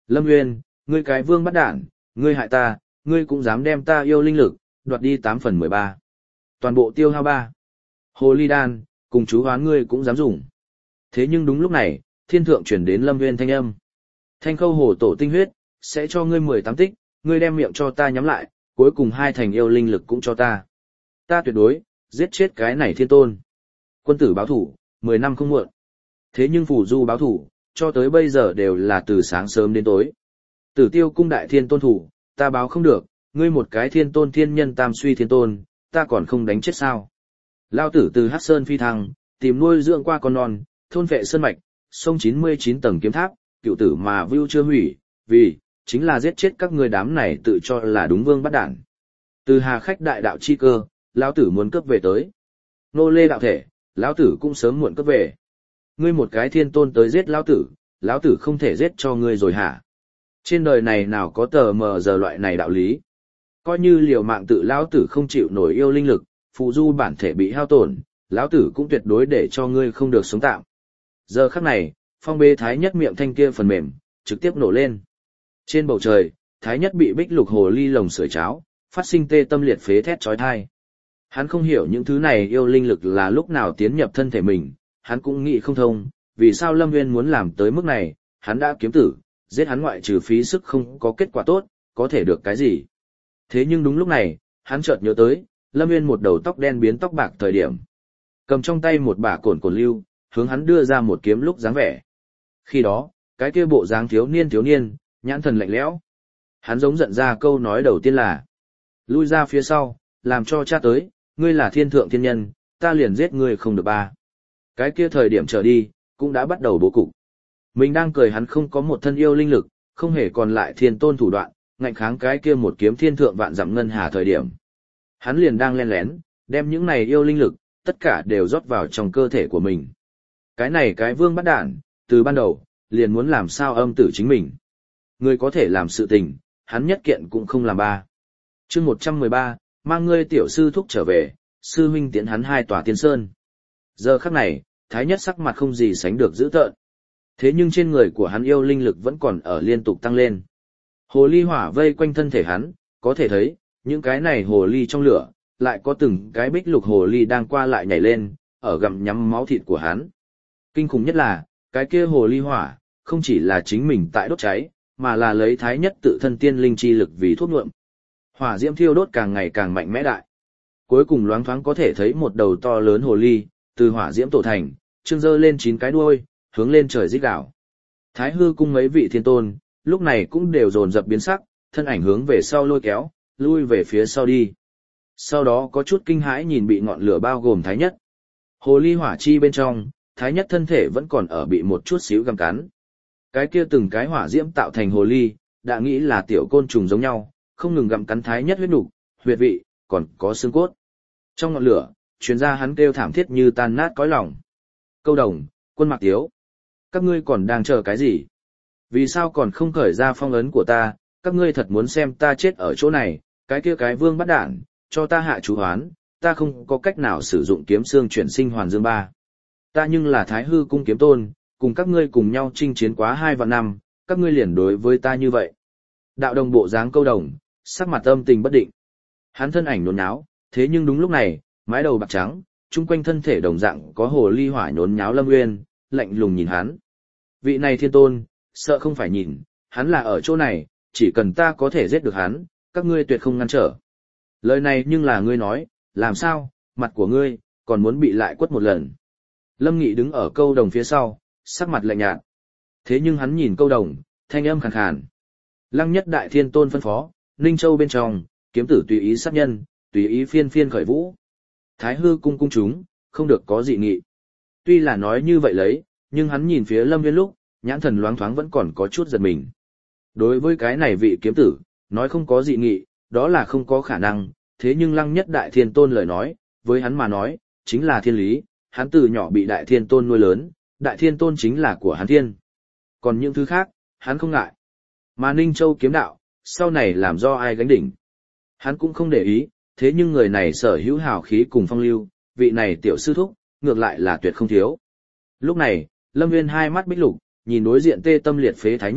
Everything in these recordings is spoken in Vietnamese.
Lâm Nguyên, ngươi cái vương bắt đản, ngươi hại ta, ngươi cũng dám đem ta yêu linh lực, đoạt đi 8/13. Toàn bộ tiêu hao 3. Hồ ly đan, cùng chú hoán ngươi cũng dám dùng. Thế nhưng đúng lúc này, thiên thượng chuyển đến Lâm Nguyên thanh âm. Thanh khâu hồ tổ tinh huyết, sẽ cho ngươi 18 tích, ngươi đem miệng cho ta nhắm lại, cuối cùng 2 thành yêu linh lực cũng cho ta. Ta tuyệt đối, giết chết cái này thiên tôn. Quân tử báo thủ, 10 năm không muộn. Thế nhưng phù du báo thủ, cho tới bây giờ đều là từ sáng sớm đến tối. Tử Tiêu cung đại thiên tôn thủ, ta báo không được, ngươi một cái thiên tôn thiên nhân tam suy thiên tôn, ta còn không đánh chết sao. Lao tử từ Hắc Sơn phi thăng, tìm nuôi dưỡng qua con non, thôn vệ sơn mạch, sông 99 tầng kiếm tháp, cựu tử mà vưu chưa hủy, vì, chính là giết chết các ngươi đám này tự cho là đúng vương bắt đản. Từ Hà khách đại đạo chi cơ, lão tử muốn cướp về tới. Nô lê đạo thể, lão tử cũng sớm muộn cướp về. Ngươi một cái thiên tôn tới giết lão tử không thể giết cho ngươi rồi hả? Trên đời này nào có tờ mờ giờ loại này đạo lý? Coi như liều mạng tự lão tử không chịu nổi yêu linh lực, phù du bản thể bị hao tổn, lão tử cũng tuyệt đối để cho ngươi không được sống tạm. Giờ khắc này, phong bế thái nhất miệng thanh kia phần mềm, trực tiếp nổ lên. Trên bầu trời, thái nhất bị bích lục hồ ly lồng sưởi cháo, phát sinh tê tâm liệt phế thét chói tai. Hắn không hiểu những thứ này yêu linh lực là lúc nào tiến nhập thân thể mình, hắn cũng nghĩ không thông, vì sao Lâm Nguyên muốn làm tới mức này, hắn đã kiếm tử, giết hắn ngoại trừ phí sức không có kết quả tốt, có thể được cái gì. Thế nhưng đúng lúc này, hắn chợt nhớ tới, Lâm Nguyên một đầu tóc đen biến tóc bạc thời điểm. Cầm trong tay một bả cồn lưu, hướng hắn đưa ra một kiếm lúc dáng vẻ. Khi đó, cái kia bộ dáng thiếu niên, nhãn thần lạnh lẽo. Hắn giống giận ra câu nói đầu tiên là: lui ra phía sau, làm cho cha tới, ngươi là thiên thượng thiên nhân, ta liền giết ngươi không được ba. Cái kia thời điểm trở đi, cũng đã bắt đầu bố cục. Mình đang cười hắn không có một thân yêu linh lực, không hề còn lại thiên tôn thủ đoạn, ngạnh kháng cái kia một kiếm thiên thượng vạn dặm ngân hà thời điểm. Hắn liền đang len lén, đem những này yêu linh lực, tất cả đều rót vào trong cơ thể của mình. Cái này cái vương bắt đản, từ ban đầu, liền muốn làm sao âm tử chính mình. Người có thể làm sự tình, hắn nhất kiện cũng không làm ba. Chương 113, mang ngươi tiểu sư thúc trở về, sư huynh tiễn hắn 2 tòa tiên sơn. Giờ khắc này, thái nhất sắc mặt không gì sánh được dữ tợn. Thế nhưng trên người của hắn yêu linh lực vẫn còn ở liên tục tăng lên. Hồ ly hỏa vây quanh thân thể hắn, có thể thấy, những cái này hồ ly trong lửa, lại có từng cái bích lục hồ ly đang qua lại nhảy lên, ở gặm nhắm máu thịt của hắn. Kinh khủng nhất là, cái kia hồ ly hỏa, không chỉ là chính mình tại đốt cháy, mà là lấy thái nhất tự thân tiên linh chi lực vì thuốc nhuộm. Hỏa diễm thiêu đốt càng ngày càng mạnh mẽ đại. Cuối cùng loáng thoáng có thể thấy một đầu to lớn hồ ly, từ hỏa diễm tổ thành, trương dơ lên 9 cái đuôi, hướng lên trời rít gào. Thái hư cung mấy vị thiên tôn, lúc này cũng đều dồn dập biến sắc, thân ảnh hướng về sau lôi kéo, lui về phía sau đi. Sau đó có chút kinh hãi nhìn bị ngọn lửa bao gồm thái nhất. Hồ ly hỏa chi bên trong, thái nhất thân thể vẫn còn ở bị một chút xíu găm cắn. Cái kia từng cái hỏa diễm tạo thành hồ ly, đã nghĩ là tiểu côn trùng giống nhau, không ngừng gặm cắn thái nhất huyết nục, huyệt vị, còn có xương cốt. Trong ngọn lửa, truyền ra hắn kêu thảm thiết như tan nát cõi lòng. Câu Đồng, Quân Mạc Tiếu, các ngươi còn đang chờ cái gì? Vì sao còn không khởi ra phong ấn của ta, các ngươi thật muốn xem ta chết ở chỗ này, cái kia cái vương bắt đản, cho ta hạ chú hoán, ta không có cách nào sử dụng kiếm xương chuyển sinh hoàn dương ba. Ta nhưng là Thái hư cung kiếm tôn, cùng các ngươi cùng nhau chinh chiến quá 2 vạn năm, các ngươi liền đối với ta như vậy. Đạo đồng bộ dáng Câu Đồng, sắc mặt âm tình bất định. Hắn thân ảnh nhốn nháo, thế nhưng đúng lúc này, mái đầu bạc trắng, chung quanh thân thể đồng dạng có hồ ly hỏa nhốn nháo Lâm Nguyên, lạnh lùng nhìn hắn. Vị này thiên tôn, sợ không phải nhìn, hắn là ở chỗ này, chỉ cần ta có thể giết được hắn, các ngươi tuyệt không ngăn trở. Lời này nhưng là ngươi nói, làm sao, mặt của ngươi, còn muốn bị lại quất một lần. Lâm Nghị đứng ở Câu Đồng phía sau, sắc mặt lạnh nhạt. Thế nhưng hắn nhìn Câu Đồng, thanh âm khàn khàn. Lăng nhất đại thiên tôn phân phó, Ninh Châu bên trong, kiếm tử tùy ý sát nhân, tùy ý phiên phiên khởi vũ. Thái hư cung cung chúng, không được có dị nghị. Tuy là nói như vậy lấy, nhưng hắn nhìn phía Lâm Nguyên lúc, nhãn thần loáng thoáng vẫn còn có chút giật mình. Đối với cái này vị kiếm tử, nói không có dị nghị, đó là không có khả năng, thế nhưng lăng nhất đại thiên tôn lời nói, với hắn mà nói, chính là thiên lý, hắn từ nhỏ bị đại thiên tôn nuôi lớn, đại thiên tôn chính là của hắn thiên. Còn những thứ khác, hắn không ngại. Mà Ninh Châu kiếm đạo, sau này làm do ai gánh đỉnh. Hắn cũng không để ý, thế nhưng người này sở hữu hào khí cùng phong lưu, vị này tiểu sư thúc, ngược lại là tuyệt không thiếu. Lúc này, Lâm Nguyên hai mắt bích lục, nhìn đối diện tê tâm liệt phế thái nhất,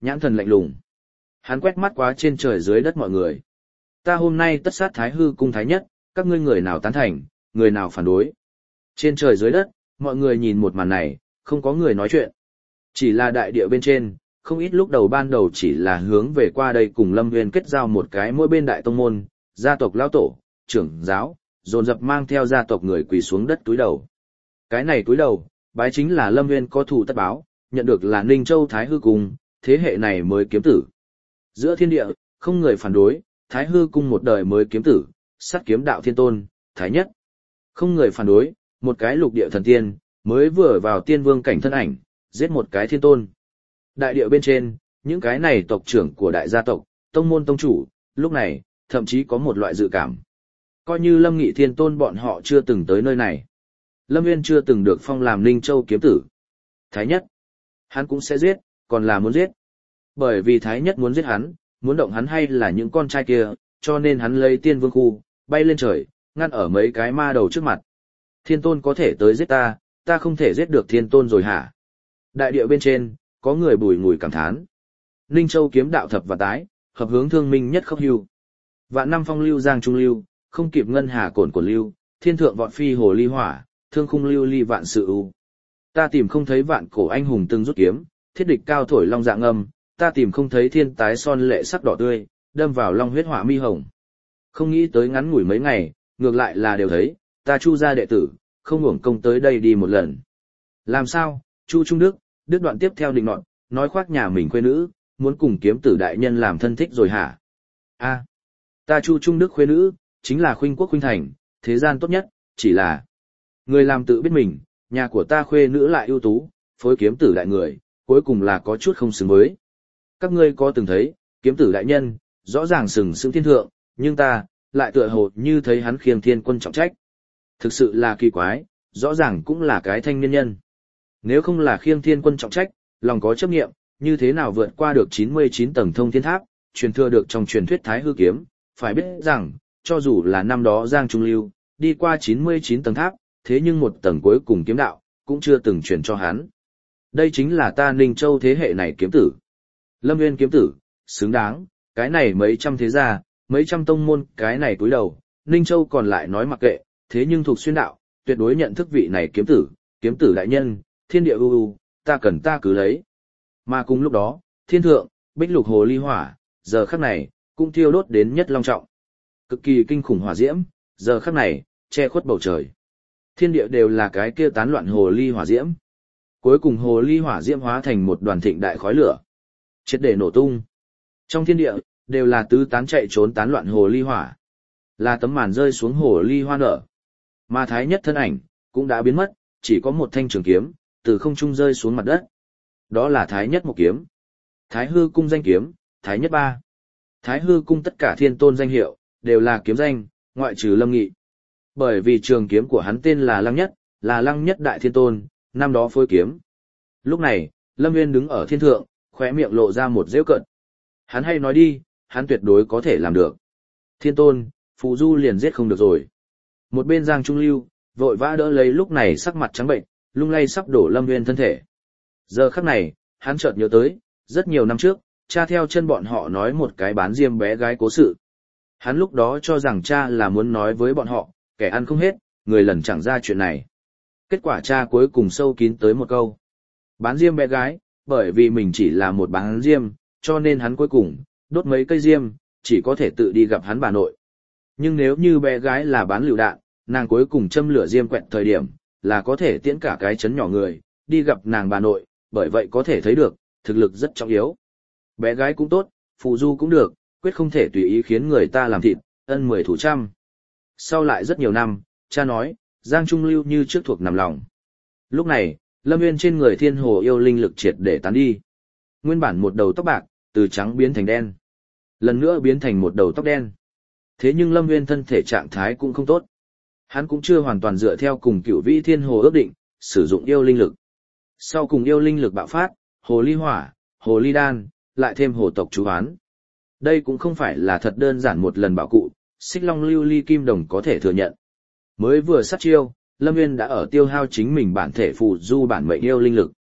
nhãn thần lạnh lùng. Hắn quét mắt qua trên trời dưới đất mọi người. Ta hôm nay tất sát Thái Hư cung thái nhất, các ngươi người nào tán thành, người nào phản đối. Trên trời dưới đất, mọi người nhìn một màn này, không có người nói chuyện. Chỉ là đại địa bên trên, không ít lúc đầu ban đầu chỉ là hướng về qua đây cùng Lâm Nguyên kết giao một cái mỗi bên đại tông môn, gia tộc lão tổ, trưởng giáo, dồn dập mang theo gia tộc người quỳ xuống đất túi đầu. Cái này túi đầu, bái chính là Lâm Nguyên có thù tất báo, nhận được là Ninh Châu Thái Hư cung, thế hệ này mới kiếm tử. Giữa thiên địa, không người phản đối, Thái Hư cung một đời mới kiếm tử, sát kiếm đạo thiên tôn, thái nhất. Không người phản đối, một cái lục địa thần tiên, mới vừa vào tiên vương cảnh thân ảnh, giết một cái thiên tôn. Đại địa bên trên, những cái này tộc trưởng của đại gia tộc, tông môn tông chủ, lúc này, thậm chí có một loại dự cảm. Coi như Lâm Nghị Thiên Tôn bọn họ chưa từng tới nơi này. Lâm Nguyên chưa từng được phong làm Ninh Châu kiếm tử. Thái nhất, hắn cũng sẽ giết, còn là muốn giết. Bởi vì Thái nhất muốn giết hắn, muốn động hắn hay là những con trai kia, cho nên hắn lấy tiên vương khu, bay lên trời, ngăn ở mấy cái ma đầu trước mặt. Thiên Tôn có thể tới giết ta, ta không thể giết được Thiên Tôn rồi hả? Đại địa bên trên, có người bùi ngùi cảm thán. Ninh Châu kiếm đạo thập và tái, hợp hướng thương minh nhất khốc hưu. Vạn năm phong lưu giang trung lưu, không kịp ngân hà cổn của lưu, thiên thượng vọt phi hồ ly hỏa, thương khung lưu ly vạn sự ưu. Ta tìm không thấy vạn cổ anh hùng từng rút kiếm, thiết địch cao thổi long dạng âm, ta tìm không thấy thiên tái son lệ sắc đỏ tươi, đâm vào long huyết hỏa mi hồng. Không nghĩ tới ngắn ngủi mấy ngày, ngược lại là đều thấy, ta Chu gia đệ tử, không uổng công tới đây đi một lần. Làm sao, Chu Trung Đức, đứt đoạn tiếp theo định nọt, nói khoác nhà mình khuê nữ, muốn cùng kiếm tử đại nhân làm thân thích rồi hả? A, ta Chu Trung Đức khuê nữ, chính là khuynh quốc khuynh thành, thế gian tốt nhất, chỉ là người làm tự biết mình, nhà của ta khuê nữ lại ưu tú, phối kiếm tử đại người, cuối cùng là có chút không xứng với. Các ngươi có từng thấy, kiếm tử đại nhân, rõ ràng sừng sững thiên thượng, nhưng ta, lại tựa hồ như thấy hắn khiêng thiên quân trọng trách. Thực sự là kỳ quái, rõ ràng cũng là cái thanh niên nhân. Nếu không là khiêng thiên quân trọng trách, lòng có chấp nghiệm, như thế nào vượt qua được 99 tầng thông thiên tháp, truyền thừa được trong truyền thuyết Thái Hư kiếm, phải biết rằng, cho dù là năm đó Giang Trung Lưu, đi qua 99 tầng tháp, thế nhưng một tầng cuối cùng kiếm đạo, cũng chưa từng truyền cho hắn. Đây chính là ta Ninh Châu thế hệ này kiếm tử. Lâm Nguyên kiếm tử, xứng đáng, cái này mấy trăm thế gia, mấy trăm tông môn, cái này túi đầu, Ninh Châu còn lại nói mặc kệ, thế nhưng thuộc xuyên đạo, tuyệt đối nhận thức vị này kiếm tử đại nhân, thiên địa ưu, ta cần ta cứ lấy. Mà cùng lúc đó, thiên thượng, bích lục hồ ly hỏa, giờ khắc này, cũng thiêu đốt đến nhất long trọng. Cực kỳ kinh khủng hỏa diễm, giờ khắc này, che khuất bầu trời. Thiên địa đều là cái kia tán loạn hồ ly hỏa diễm. Cuối cùng hồ ly hỏa diễm hóa thành một đoàn thịnh đại khói lửa, triệt để nổ tung. Trong thiên địa, đều là tứ tán chạy trốn tán loạn hồ ly hỏa. Là tấm màn rơi xuống hồ ly hoa nở. Mà thái nhất thân ảnh, cũng đã biến mất, chỉ có một thanh trường kiếm, từ không trung rơi xuống mặt đất. Đó là thái nhất một kiếm. Thái hư cung danh kiếm, thái nhất ba. Thái hư cung tất cả thiên tôn danh hiệu, đều là kiếm danh, ngoại trừ Lâm Nghị. Bởi vì trường kiếm của hắn tên là Lăng Nhất Đại Thiên Tôn, năm đó phối kiếm. Lúc này, Lâm Nguyên đứng ở thiên thượng, khóe miệng lộ ra một giễu cợt. Hắn hay nói đi, hắn tuyệt đối có thể làm được. Thiên Tôn, Phù Du liền giết không được rồi. Một bên Giang Trung Lưu, vội vã đỡ lấy lúc này sắc mặt trắng bệnh, lung lay sắp đổ Lâm Nguyên thân thể. Giờ khắc này, hắn chợt nhớ tới, rất nhiều năm trước, cha theo chân bọn họ nói một cái bán diêm bé gái cố sự. Hắn lúc đó cho rằng cha là muốn nói với bọn họ, kẻ ăn không hết, người lần chẳng ra chuyện này. Kết quả cha cuối cùng sâu kín tới một câu. Bán diêm bé gái, bởi vì mình chỉ là một bán diêm, cho nên hắn cuối cùng, đốt mấy cây diêm, chỉ có thể tự đi gặp hắn bà nội. Nhưng nếu như bé gái là bán lựu đạn, nàng cuối cùng châm lửa diêm quẹt thời điểm, là có thể tiễn cả cái chấn nhỏ người, đi gặp nàng bà nội, bởi vậy có thể thấy được, thực lực rất trọng yếu. Bé gái cũng tốt, phù du cũng được, quyết không thể tùy ý khiến người ta làm thịt, ân 10 thủ trăm. Sau lại rất nhiều năm, cha nói, Giang Trung Lưu như trước thuộc nằm lòng. Lúc này, Lâm Nguyên trên người thiên hồ yêu linh lực triệt để tán đi. Nguyên bản một đầu tóc bạc, từ trắng biến thành đen. Lần nữa biến thành một đầu tóc đen. Thế nhưng Lâm Nguyên thân thể trạng thái cũng không tốt. Hắn cũng chưa hoàn toàn dựa theo cùng cửu vĩ thiên hồ ước định, sử dụng yêu linh lực. Sau cùng yêu linh lực bạo phát, hồ ly hỏa, hồ ly đan, lại thêm hồ tộc chú hoán. Đây cũng không phải là thật đơn giản một lần bảo cụ, xích long lưu ly kim đồng có thể thừa nhận. Mới vừa sát chiêu, Lâm Nguyên đã ở tiêu hao chính mình bản thể phù du bản mệnh yêu linh lực.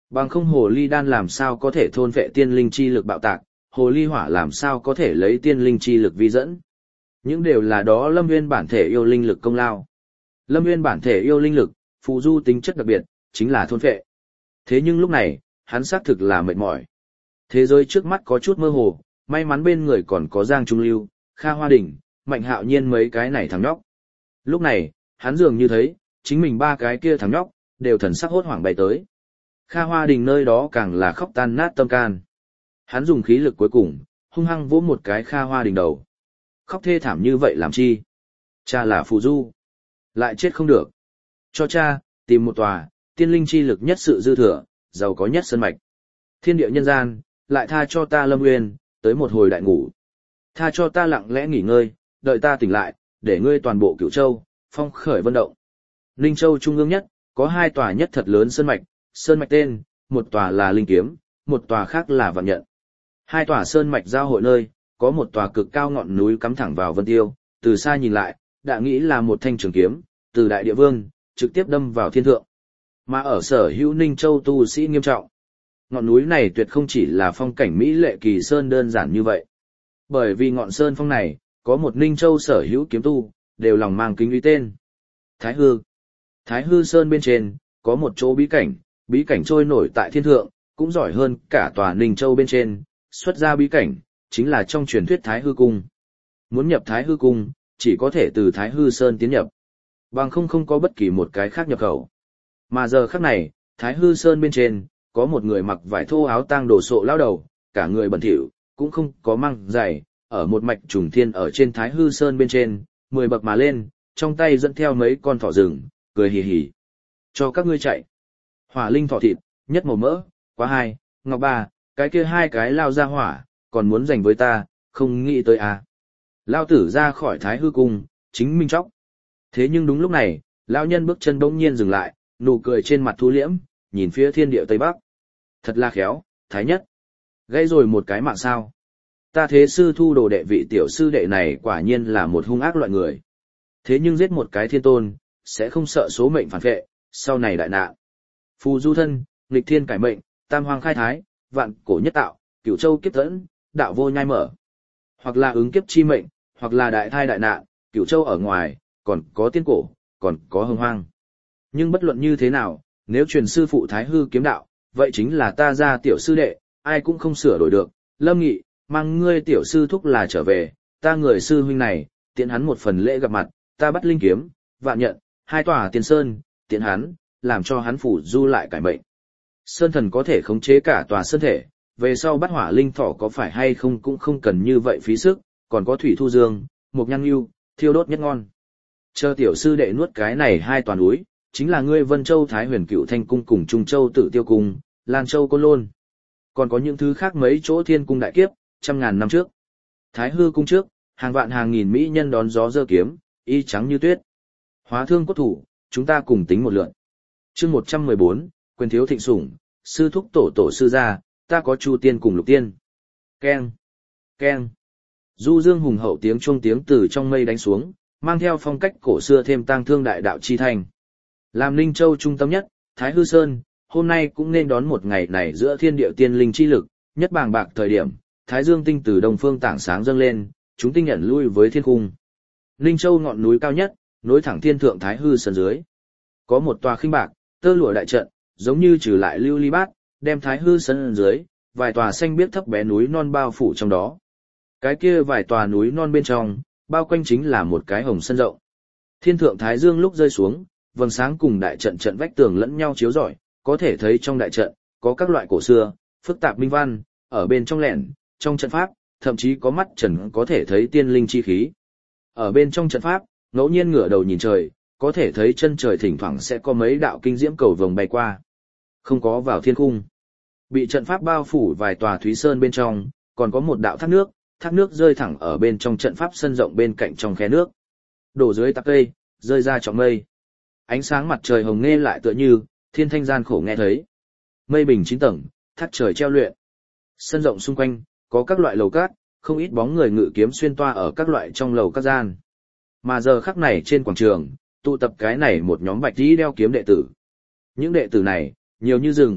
Bằng không hồ ly đan làm sao có thể thôn vệ tiên linh chi lực bạo tạc, hồ ly hỏa làm sao có thể lấy tiên linh chi lực vi dẫn. Những đều là đó Lâm Nguyên bản thể yêu linh lực công lao. Lâm Nguyên bản thể yêu linh lực, phù du tính chất đặc biệt, chính là thôn vệ. Thế nhưng lúc này, hắn xác thực là mệt mỏi. Thế giới trước mắt có chút mơ hồ, may mắn bên người còn có Giang Trung Lưu, Kha Hoa Đình, Mạnh Hạo Nhiên mấy cái này thằng nhóc. Lúc này, hắn dường như thấy, chính mình ba cái kia thằng nhóc, đều thần sắc hốt hoảng bay tới. Kha Hoa Đình nơi đó càng là khóc tan nát tâm can. Hắn dùng khí lực cuối cùng, hung hăng vỗ một cái Kha Hoa Đình đầu. Khóc thê thảm như vậy làm chi? Cha là phù du. Lại chết không được. Cho cha, tìm một tòa, tiên linh chi lực nhất sự dư thừa, giàu có nhất sơn mạch. Thiên địa nhân gian, lại tha cho ta Lâm Nguyên, tới một hồi đại ngủ. Tha cho ta lặng lẽ nghỉ ngơi, đợi ta tỉnh lại, để ngươi toàn bộ Cửu Châu, phong khởi vận động. Linh Châu trung ương nhất, có hai tòa nhất thật lớn sơn mạch tên, một tòa là Linh Kiếm, một tòa khác là Vạn Nhận. Hai tòa sơn mạch giao hội nơi, có một tòa cực cao ngọn núi cắm thẳng vào Vân Tiêu, từ xa nhìn lại, đã nghĩ là một thanh trường kiếm, từ đại địa vương, trực tiếp đâm vào thiên thượng. Mà ở sở hữu Ninh Châu tu sĩ nghiêm trọng. Ngọn núi này tuyệt không chỉ là phong cảnh mỹ lệ kỳ sơn đơn giản như vậy. Bởi vì ngọn sơn phong này, có một Ninh Châu sở hữu kiếm tu, đều lòng mang kính uy tên. Thái Hư. Thái Hư Sơn bên trên, có một chỗ bí cảnh trôi nổi tại thiên thượng, cũng giỏi hơn cả tòa Ninh Châu bên trên, xuất ra bí cảnh, chính là trong truyền thuyết Thái Hư Cung. Muốn nhập Thái Hư Cung, chỉ có thể từ Thái Hư Sơn tiến nhập. Bằng không có bất kỳ một cái khác nhập khẩu. Mà giờ khắc này, Thái Hư Sơn bên trên, có một người mặc vải thô áo tang đồ sộ lao đầu, cả người bẩn thỉu, cũng không có măng giày, ở một mạch trùng thiên ở trên Thái Hư Sơn bên trên, 10 bậc mà lên, trong tay dẫn theo mấy con thỏ rừng, cười hì hì. Cho các ngươi chạy. Hỏa linh thỏ thịt, nhất màu mỡ, quá hai, ngọc ba, cái kia hai cái lao ra hỏa, còn muốn giành với ta, không nghĩ tới à. Lao tử ra khỏi Thái Hư Cung, chính minh chóc. Thế nhưng đúng lúc này, lão nhân bước chân bỗng nhiên dừng lại, nụ cười trên mặt thu liễm, nhìn phía thiên địa Tây Bắc. Thật là khéo, Thái Nhất. Gây rồi một cái mạng sao. Ta thế sư thu đồ đệ vị tiểu sư đệ này quả nhiên là một hung ác loại người. Thế nhưng giết một cái thiên tôn, sẽ không sợ số mệnh phản vệ, sau này đại nạn. Phù du thân, nghịch thiên cải mệnh, tam hoàng khai thái, vạn cổ nhất tạo, cửu châu kiếp tẫn, đạo vô nhai mở. Hoặc là ứng kiếp chi mệnh, hoặc là đại thai đại nạn, cửu châu ở ngoài, còn có tiên cổ, còn có hồng hoang. Nhưng bất luận như thế nào, nếu truyền sư phụ Thái Hư kiếm đạo, vậy chính là ta ra tiểu sư đệ, ai cũng không sửa đổi được. Lâm Nghị, mang ngươi tiểu sư thúc là trở về, ta người sư huynh này, tiện hắn một phần lễ gặp mặt, ta bắt linh kiếm, Vạn Nhận, hai tòa tiên sơn, tiện hắn, làm cho hắn phủ du lại cải mệnh. Sơn thần có thể khống chế cả tòa sơn thể, về sau bắt hỏa linh thỏ có phải hay không cũng không cần như vậy phí sức, còn có thủy thu dương, mục nhang yêu, thiêu đốt nhất ngon. Chờ tiểu sư đệ nuốt cái này hai tòa núi, chính là ngươi Vân Châu Thái Huyền Cựu Thanh Cung cùng Trung Châu Tử Tiêu Cung, Lan Châu Côn Lôn. Còn có những thứ khác mấy chỗ thiên cung đại kiếp, trăm ngàn năm trước. Thái Hư Cung trước, hàng vạn hàng nghìn mỹ nhân đón gió giơ kiếm, y trắng như tuyết. Hóa thương cốt thủ, chúng ta cùng tính một lượt. Chương 114, quyền thiếu thịnh sủng, sư thúc tổ sư gia, ta có Chu tiên cùng Lục tiên. Keng, keng. Du dương hùng hậu tiếng chuông tiếng từ trong mây đánh xuống, mang theo phong cách cổ xưa thêm tang thương đại đạo chi thành. Làm Ninh Châu trung tâm nhất, Thái Hư Sơn, hôm nay cũng nên đón một ngày này giữa thiên địa tiên linh chi lực, nhất bàng bạc thời điểm, Thái Dương tinh từ đông phương tảng sáng dâng lên, chúng tinh nhận lui với thiên cung. Ninh Châu ngọn núi cao nhất, nối thẳng thiên thượng Thái Hư Sơn dưới. Có một tòa khinh bạc, tơ lụa đại trận, giống như trừ lại lưu ly bát, đem Thái Hư Sơn dưới, vài tòa xanh biếc thấp bé núi non bao phủ trong đó. Cái kia vài tòa núi non bên trong, bao quanh chính là một cái hồng sân rộng. Thiên thượng Thái Dương lúc rơi xuống, vầng sáng cùng đại trận trận vách tường lẫn nhau chiếu rọi, có thể thấy trong đại trận có các loại cổ xưa, phức tạp minh văn, ở bên trong lẻn, trong trận pháp, thậm chí có mắt trần có thể thấy tiên linh chi khí. Ở bên trong trận pháp, ngẫu nhiên ngửa đầu nhìn trời, có thể thấy chân trời thỉnh thoảng sẽ có mấy đạo kinh diễm cầu vồng bay qua. Không có vào thiên cung. Bị trận pháp bao phủ vài tòa thúy sơn bên trong, còn có một đạo thác nước rơi thẳng ở bên trong trận pháp sân rộng bên cạnh trong khe nước. Đổ dưới tắc cây, rơi ra trọng mây. Ánh sáng mặt trời hồng nghe lại tựa như thiên thanh gian khổ nghe thấy. Mây bình 9 tầng, thác trời treo luyện. Sân rộng xung quanh có các loại lầu cát, không ít bóng người ngự kiếm xuyên toa ở các loại trong lầu các gian. Mà giờ khắc này trên quảng trường, tụ tập cái này một nhóm bạch tí đeo kiếm đệ tử. Những đệ tử này, nhiều như rừng,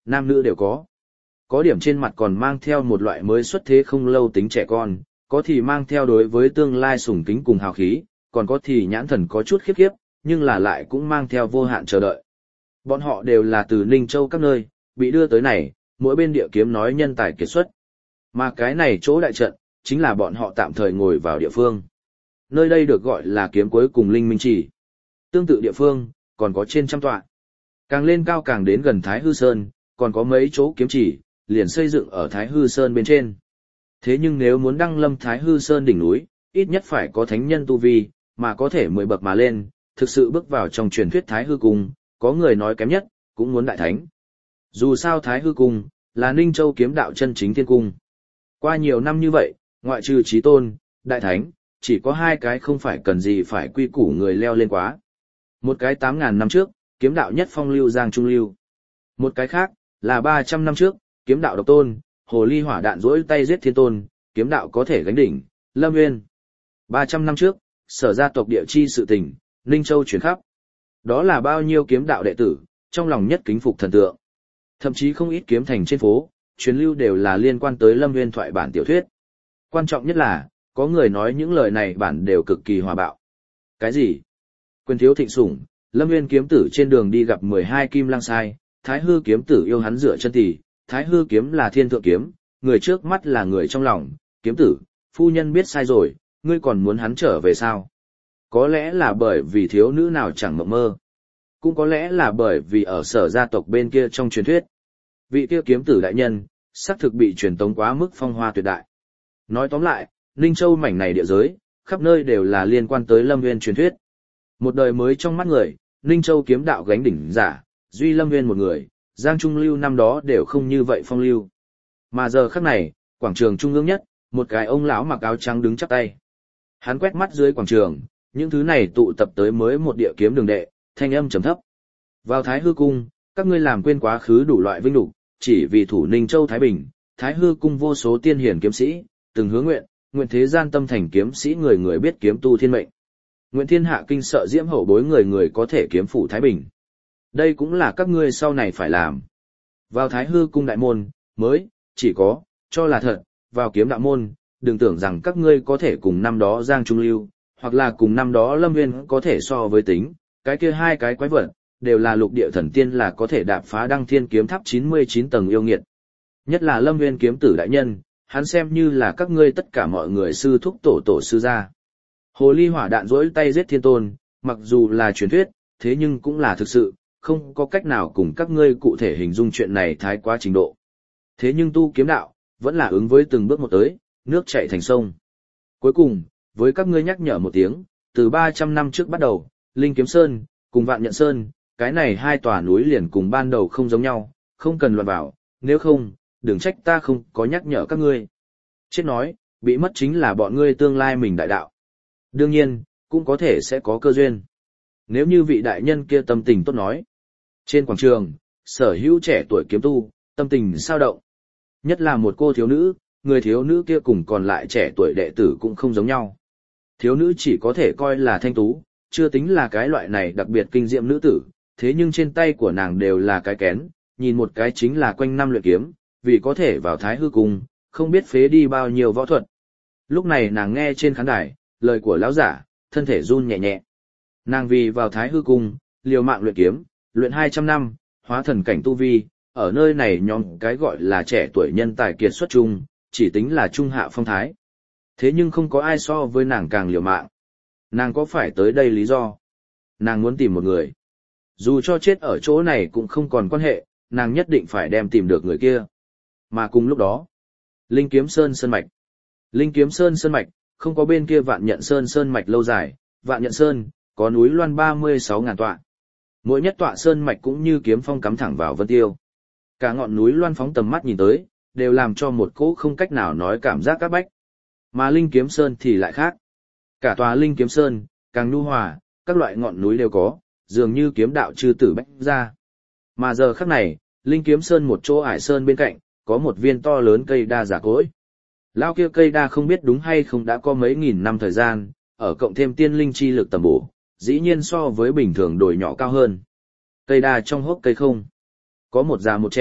nam nữ đều có. Có điểm trên mặt còn mang theo một loại mới xuất thế không lâu tính trẻ con, có thì mang theo đối với tương lai sùng kính cùng hào khí, còn có thì nhãn thần có chút khiếp khiếp, nhưng là lại cũng mang theo vô hạn chờ đợi. Bọn họ đều là từ Ninh Châu các nơi, bị đưa tới này, mỗi bên địa kiếm nói nhân tài kiệt xuất. Mà cái này chỗ đại trận, chính là bọn họ tạm thời ngồi vào địa phương. Nơi đây được gọi là kiếm cuối cùng Linh Minh Chỉ. Tương tự địa phương, còn có trên trăm tọa. Càng lên cao càng đến gần Thái Hư Sơn, còn có mấy chỗ kiếm chỉ, liền xây dựng ở Thái Hư Sơn bên trên. Thế nhưng nếu muốn đăng lâm Thái Hư Sơn đỉnh núi, ít nhất phải có thánh nhân tu vi, mà có thể 10 bậc mà lên, thực sự bước vào trong truyền thuyết Thái Hư Cung, có người nói kém nhất, cũng muốn đại thánh. Dù sao Thái Hư Cung, là Ninh Châu kiếm đạo chân chính thiên cung. Qua nhiều năm như vậy, ngoại trừ Chí Tôn, đại thánh, chỉ có 2 cái không phải cần gì phải quy củ người leo lên quá. Một cái 8.000 năm trước, kiếm đạo nhất phong lưu Giang Trung Lưu. Một cái khác, là 300 năm trước, kiếm đạo độc tôn, hồ ly hỏa đạn rỗi tay giết thiên tôn, kiếm đạo có thể gánh đỉnh, Lâm Nguyên. 300 năm trước, sở gia tộc địa chi sự tình, Ninh Châu chuyển khắp. Đó là bao nhiêu kiếm đạo đệ tử, trong lòng nhất kính phục thần tượng. Thậm chí không ít kiếm thành trên phố, truyền lưu đều là liên quan tới Lâm Nguyên thoại bản tiểu thuyết. Quan trọng nhất là, có người nói những lời này bản đều cực kỳ hòa bạo. Cái gì? Quyền thiếu thịnh sủng, Lâm Nguyên kiếm tử trên đường đi gặp 12 kim lang sai, Thái Hư kiếm tử yêu hắn dựa chân tỳ, Thái Hư kiếm là thiên thượng kiếm, người trước mắt là người trong lòng, kiếm tử, phu nhân biết sai rồi, ngươi còn muốn hắn trở về sao? Có lẽ là bởi vì thiếu nữ nào chẳng mộng mơ. Cũng có lẽ là bởi vì ở sở gia tộc bên kia trong truyền thuyết. Vị kia kiếm tử đại nhân, xác thực bị truyền tống quá mức phong hoa tuyệt đại. Nói tóm lại, Ninh Châu mảnh này địa giới, khắp nơi đều là liên quan tới Lâm Nguyên truyền thuyết. Một đời mới trong mắt người, Ninh Châu kiếm đạo gánh đỉnh giả, duy Lâm Nguyên một người, Giang Trung Lưu năm đó đều không như vậy phong lưu. Mà giờ khắc này, quảng trường trung ương nhất, một cái ông lão mặc áo trắng đứng chắp tay. Hắn quét mắt dưới quảng trường, những thứ này tụ tập tới mới một địa kiếm đường đệ, thanh âm trầm thấp. Vào Thái Hư Cung, các ngươi làm quên quá khứ đủ loại vinh nhục, chỉ vì thủ Ninh Châu Thái Bình, Thái Hư Cung vô số tiên hiển kiếm sĩ, từng hứa nguyện thế gian tâm thành kiếm sĩ người người biết kiếm tu thiên mệnh. Nguyện thiên hạ kinh sợ diễm hậu bối người người có thể kiếm phủ Thái Bình. Đây cũng là các ngươi sau này phải làm. Vào Thái Hư Cung đại môn, mới, chỉ có, cho là thật, vào kiếm đạo môn, đừng tưởng rằng các ngươi có thể cùng năm đó Giang Trung Lưu, hoặc là cùng năm đó Lâm Nguyên có thể so với tính, cái kia 2 cái quái vật, đều là lục địa thần tiên là có thể đạp phá đăng thiên kiếm tháp 99 tầng yêu nghiệt. Nhất là Lâm Nguyên kiếm tử đại nhân, hắn xem như là các ngươi tất cả mọi người sư thúc tổ sư gia. Hồ ly hỏa đạn rỗi tay giết thiên tôn, mặc dù là truyền thuyết, thế nhưng cũng là thực sự, không có cách nào cùng các ngươi cụ thể hình dung chuyện này thái quá trình độ. Thế nhưng tu kiếm đạo, vẫn là ứng với từng bước một tới, nước chảy thành sông. Cuối cùng, với các ngươi nhắc nhở một tiếng, từ 300 năm trước bắt đầu, Linh Kiếm Sơn, cùng Vạn Nhận Sơn, cái này 2 tòa núi liền cùng ban đầu không giống nhau, không cần loạn vào, nếu không, đừng trách ta không có nhắc nhở các ngươi. Chết nói, bị mất chính là bọn ngươi tương lai mình đại đạo. Đương nhiên, cũng có thể sẽ có cơ duyên. Nếu như vị đại nhân kia tâm tình tốt nói. Trên quảng trường, sở hữu trẻ tuổi kiếm tu, tâm tình sao động. Nhất là một cô thiếu nữ, người thiếu nữ kia cùng còn lại trẻ tuổi đệ tử cũng không giống nhau. Thiếu nữ chỉ có thể coi là thanh tú, chưa tính là cái loại này đặc biệt kinh diệm nữ tử, thế nhưng trên tay của nàng đều là cái kén, nhìn một cái chính là quanh năm luyện kiếm, vì có thể vào Thái Hư Cung, không biết phế đi bao nhiêu võ thuật. Lúc này nàng nghe trên khán đài, lời của lão giả, thân thể run nhẹ nhẹ. Nàng vì vào Thái Hư Cung, liều mạng luyện kiếm, luyện 200 năm, hóa thần cảnh tu vi, ở nơi này nhóm cái gọi là trẻ tuổi nhân tài kiệt xuất chung, chỉ tính là trung hạ phong thái. Thế nhưng không có ai so với nàng càng liều mạng. Nàng có phải tới đây lý do? Nàng muốn tìm một người. Dù cho chết ở chỗ này cũng không còn quan hệ, nàng nhất định phải đem tìm được người kia. Mà cùng lúc đó, Linh Kiếm Sơn Sơn Mạch. Linh Kiếm Sơn Sơn Mạch, không có bên kia Vạn Nhận Sơn Sơn Mạch lâu dài, Vạn Nhận Sơn, có núi loan 36.000 tọa. Mỗi nhất tọa Sơn Mạch cũng như kiếm phong cắm thẳng vào vân tiêu. Cả ngọn núi loan phóng tầm mắt nhìn tới, đều làm cho một cỗ không cách nào nói cảm giác các bách. Mà Linh Kiếm Sơn thì lại khác. Cả tòa Linh Kiếm Sơn, càng nhu hòa, các loại ngọn núi đều có, dường như kiếm đạo chư tử bách ra. Mà giờ khắc này, Linh Kiếm Sơn một chỗ ải sơn bên cạnh, có một viên to lớn cây đa giả cỗi. Lao kia cây đa không biết đúng hay không đã có mấy nghìn năm thời gian, ở cộng thêm tiên linh chi lực tầm bổ, dĩ nhiên so với bình thường đồi nhỏ cao hơn. Cây đa trong hốc cây không. Có một già một trẻ,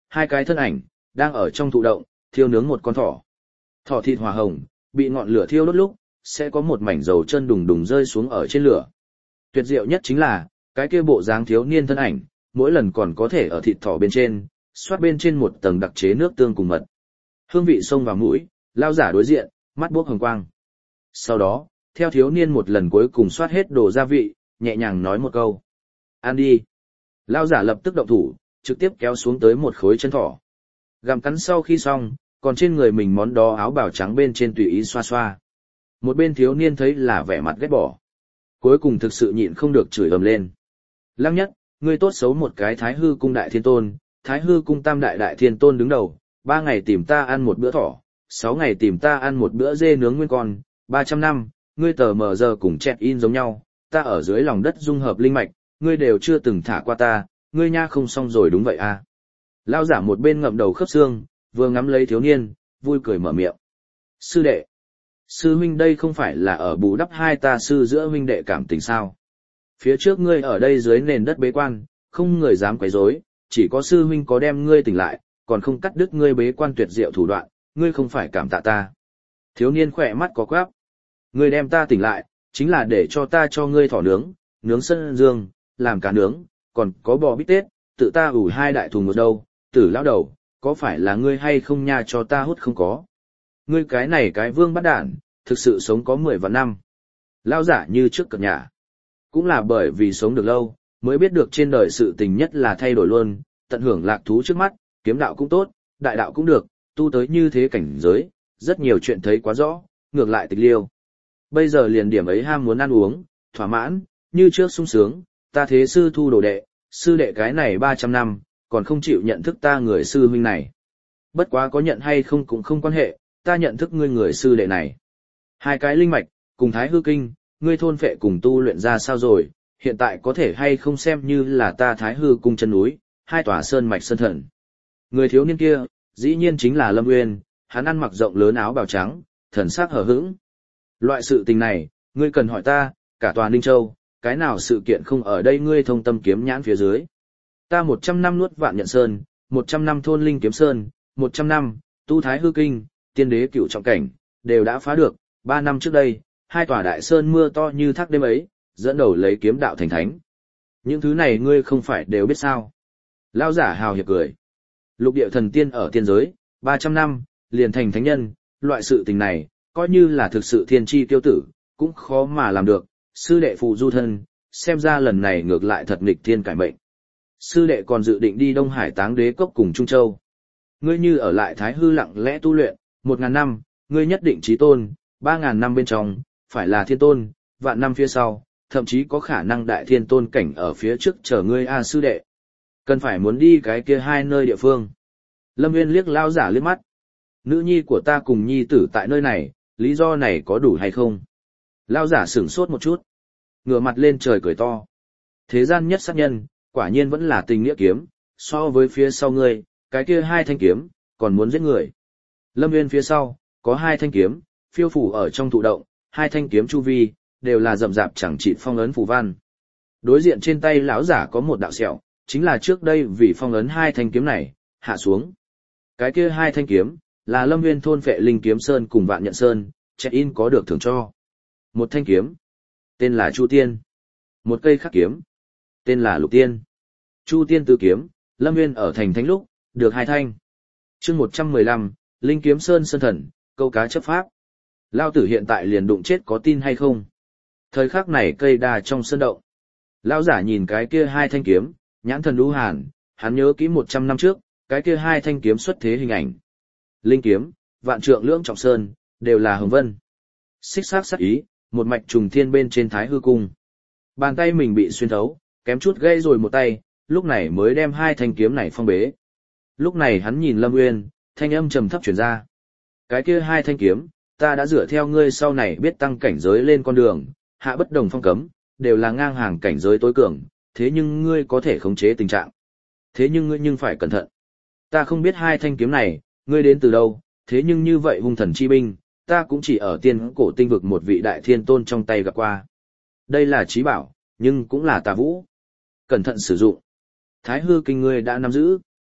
hai cái thân ảnh, đang ở trong thụ động, thiêu nướng một con thỏ. Thỏ thịt hỏa hồng, bị ngọn lửa thiêu đốt lúc, sẽ có một mảnh dầu chân đùng đùng rơi xuống ở trên lửa. Tuyệt diệu nhất chính là, cái kia bộ dáng thiếu niên thân ảnh, mỗi lần còn có thể ở thịt thỏ bên trên, xoát bên trên một tầng đặc chế nước tương cùng mật. Hương vị xông vào mũi, lao giả đối diện, mắt buốc hồng quang. Sau đó, theo thiếu niên một lần cuối cùng xoát hết đồ gia vị, nhẹ nhàng nói một câu. Ăn đi. Lao giả lập tức động thủ, trực tiếp kéo xuống tới một khối chân thỏ. Gặm cắn sau khi xong, còn trên người mình món đó áo bào trắng bên trên tùy ý xoa xoa. Một bên thiếu niên thấy là vẻ mặt ghét bỏ. Cuối cùng thực sự nhịn không được chửi ầm lên. Lăng nhất, ngươi tốt xấu một cái Thái Hư cung đại thiên tôn, Thái Hư cung tam đại đại thiên tôn đứng đầu, 3 ngày tìm ta ăn một bữa thỏ, 6 ngày tìm ta ăn một bữa dê nướng nguyên con, 300 năm, ngươi tờ mờ giờ cùng chẹt in giống nhau, ta ở dưới lòng đất dung hợp linh mạch, ngươi đều chưa từng thả qua ta, ngươi nha không xong rồi đúng vậy à. Lao giả một bên ngậm đầu khớp xương, vừa ngắm lấy thiếu niên, vui cười mở miệng. Sư đệ, sư huynh đây không phải là ở bù đắp hai ta sư giữa huynh đệ cảm tình sao? Phía trước ngươi ở đây dưới nền đất bế quan, không người dám quấy rối, chỉ có sư huynh có đem ngươi tỉnh lại, còn không cắt đứt ngươi bế quan tuyệt diệu thủ đoạn, ngươi không phải cảm tạ ta. Thiếu niên khỏe mắt có quáp. Ngươi đem ta tỉnh lại, chính là để cho ta cho ngươi thỏ nướng, nướng sân dương, làm cá nướng, còn có bò bít tết, tự ta ủ 2 đại thùng một đâu, tử lão đầu, có phải là ngươi hay không nha cho ta hút không có. Ngươi cái này cái vương bắt đản, thực sự sống có 10 vạn năm. Lao giả như trước cập nhà. Cũng là bởi vì sống được lâu, mới biết được trên đời sự tình nhất là thay đổi luôn, tận hưởng lạc thú trước mắt, kiếm đạo cũng tốt, đại đạo cũng được, tu tới như thế cảnh giới, rất nhiều chuyện thấy quá rõ, ngược lại tịch liêu. Bây giờ liền điểm ấy ham muốn ăn uống, thỏa mãn, như trước sung sướng, ta thế sư thu đồ đệ, sư đệ cái này 300 năm, còn không chịu nhận thức ta người sư huynh này. Bất quá có nhận hay không cũng không quan hệ, ta nhận thức ngươi người sư đệ này. 2 cái linh mạch, cùng Thái Hư Kinh, ngươi thôn phệ cùng tu luyện ra sao rồi, hiện tại có thể hay không xem như là ta Thái Hư Cung chân núi, 2 tòa sơn mạch sơn thần. Người thiếu niên kia, dĩ nhiên chính là Lâm Uyên, hắn ăn mặc rộng lớn áo bào trắng, thần sắc hờ hững. Loại sự tình này, ngươi cần hỏi ta, cả tòa Ninh Châu, cái nào sự kiện không ở đây ngươi thông tâm kiếm nhãn phía dưới. Ta 100 năm nuốt vạn nhận sơn, 100 năm thôn linh kiếm sơn, 100 năm, tu Thái Hư Kinh, tiên đế cửu trọng cảnh, đều đã phá được, 3 năm trước đây, 2 tòa đại sơn mưa to như thác đêm ấy, dẫn đầu lấy kiếm đạo thành thánh. Những thứ này ngươi không phải đều biết sao. Lao giả hào hiệp cười. Lục địa thần tiên ở tiên giới, 300 năm, liền thành thánh nhân, loại sự tình này, coi như là thực sự thiên chi tiêu tử, cũng khó mà làm được. Sư đệ phụ du thân, xem ra lần này ngược lại thật nghịch thiên cải mệnh. Sư đệ còn dự định đi Đông Hải Táng Đế Cốc cùng Trung Châu. Ngươi như ở lại Thái Hư lặng lẽ tu luyện, 1000 năm, ngươi nhất định chí tôn, 3000 năm bên trong, phải là thiên tôn, vạn năm phía sau, thậm chí có khả năng đại thiên tôn cảnh ở phía trước chờ ngươi a sư đệ. Cần phải muốn đi cái kia 2 nơi địa phương. Lâm Nguyên liếc lao giả liếc mắt. Nữ nhi của ta cùng nhi tử tại nơi này, lý do này có đủ hay không? Lao giả sửng sốt một chút. Ngửa mặt lên trời cười to. Thế gian nhất sát nhân, quả nhiên vẫn là tình nghĩa kiếm, so với phía sau ngươi, cái kia 2 thanh kiếm, còn muốn giết người. Lâm Nguyên phía sau, có 2 thanh kiếm, phiêu phủ ở trong thụ động, 2 thanh kiếm chu vi, đều là rậm rạp chẳng chịt phong ấn phù văn. Đối diện trên tay lão giả có một đạo sẹo, chính là trước đây vì phong ấn 2 thanh kiếm này, hạ xuống. Cái kia 2 thanh kiếm, là Lâm Nguyên thôn phệ linh kiếm sơn cùng Vạn Nhận Sơn, check in có được thưởng cho. Một thanh kiếm, tên là Chu Tiên. Một cây khắc kiếm, tên là Lục Tiên. Chu Tiên tứ kiếm, Lâm Nguyên ở thành thánh lúc, được 2 thanh. Chương 115, Linh kiếm sơn sơn thần, câu cá chấp pháp. Lao tử hiện tại liền đụng chết có tin hay không? Thời khắc này cây đà trong sơn động. Lao giả nhìn cái kia 2 thanh kiếm, nhãn thần đu hàn, hắn nhớ kỹ 100 năm trước, cái kia 2 thanh kiếm xuất thế hình ảnh. Linh kiếm, vạn trượng lưỡng trọng sơn, đều là hồng vân. Xích sắc sắc ý, một mạch trùng thiên bên trên Thái Hư cung. Bàn tay mình bị xuyên thấu, kém chút gây rồi một tay, lúc này mới đem 2 thanh kiếm này phong bế. Lúc này hắn nhìn Lâm Uyên, thanh âm trầm thấp truyền ra. Cái kia 2 thanh kiếm, ta đã dựa theo ngươi sau này biết tăng cảnh giới lên con đường, hạ bất đồng phong cấm, đều là ngang hàng cảnh giới tối cường, thế nhưng ngươi có thể khống chế tình trạng. Thế nhưng ngươi nhưng phải cẩn thận. Ta không biết 2 thanh kiếm này, ngươi đến từ đâu, thế nhưng như vậy hung thần chi binh, ta cũng chỉ ở tiên cổ tinh vực một vị đại thiên tôn trong tay gặp qua. Đây là trí bảo, nhưng cũng là tà vũ. Cẩn thận sử dụng. Thái Hư kinh ngươi đã nắm giữ.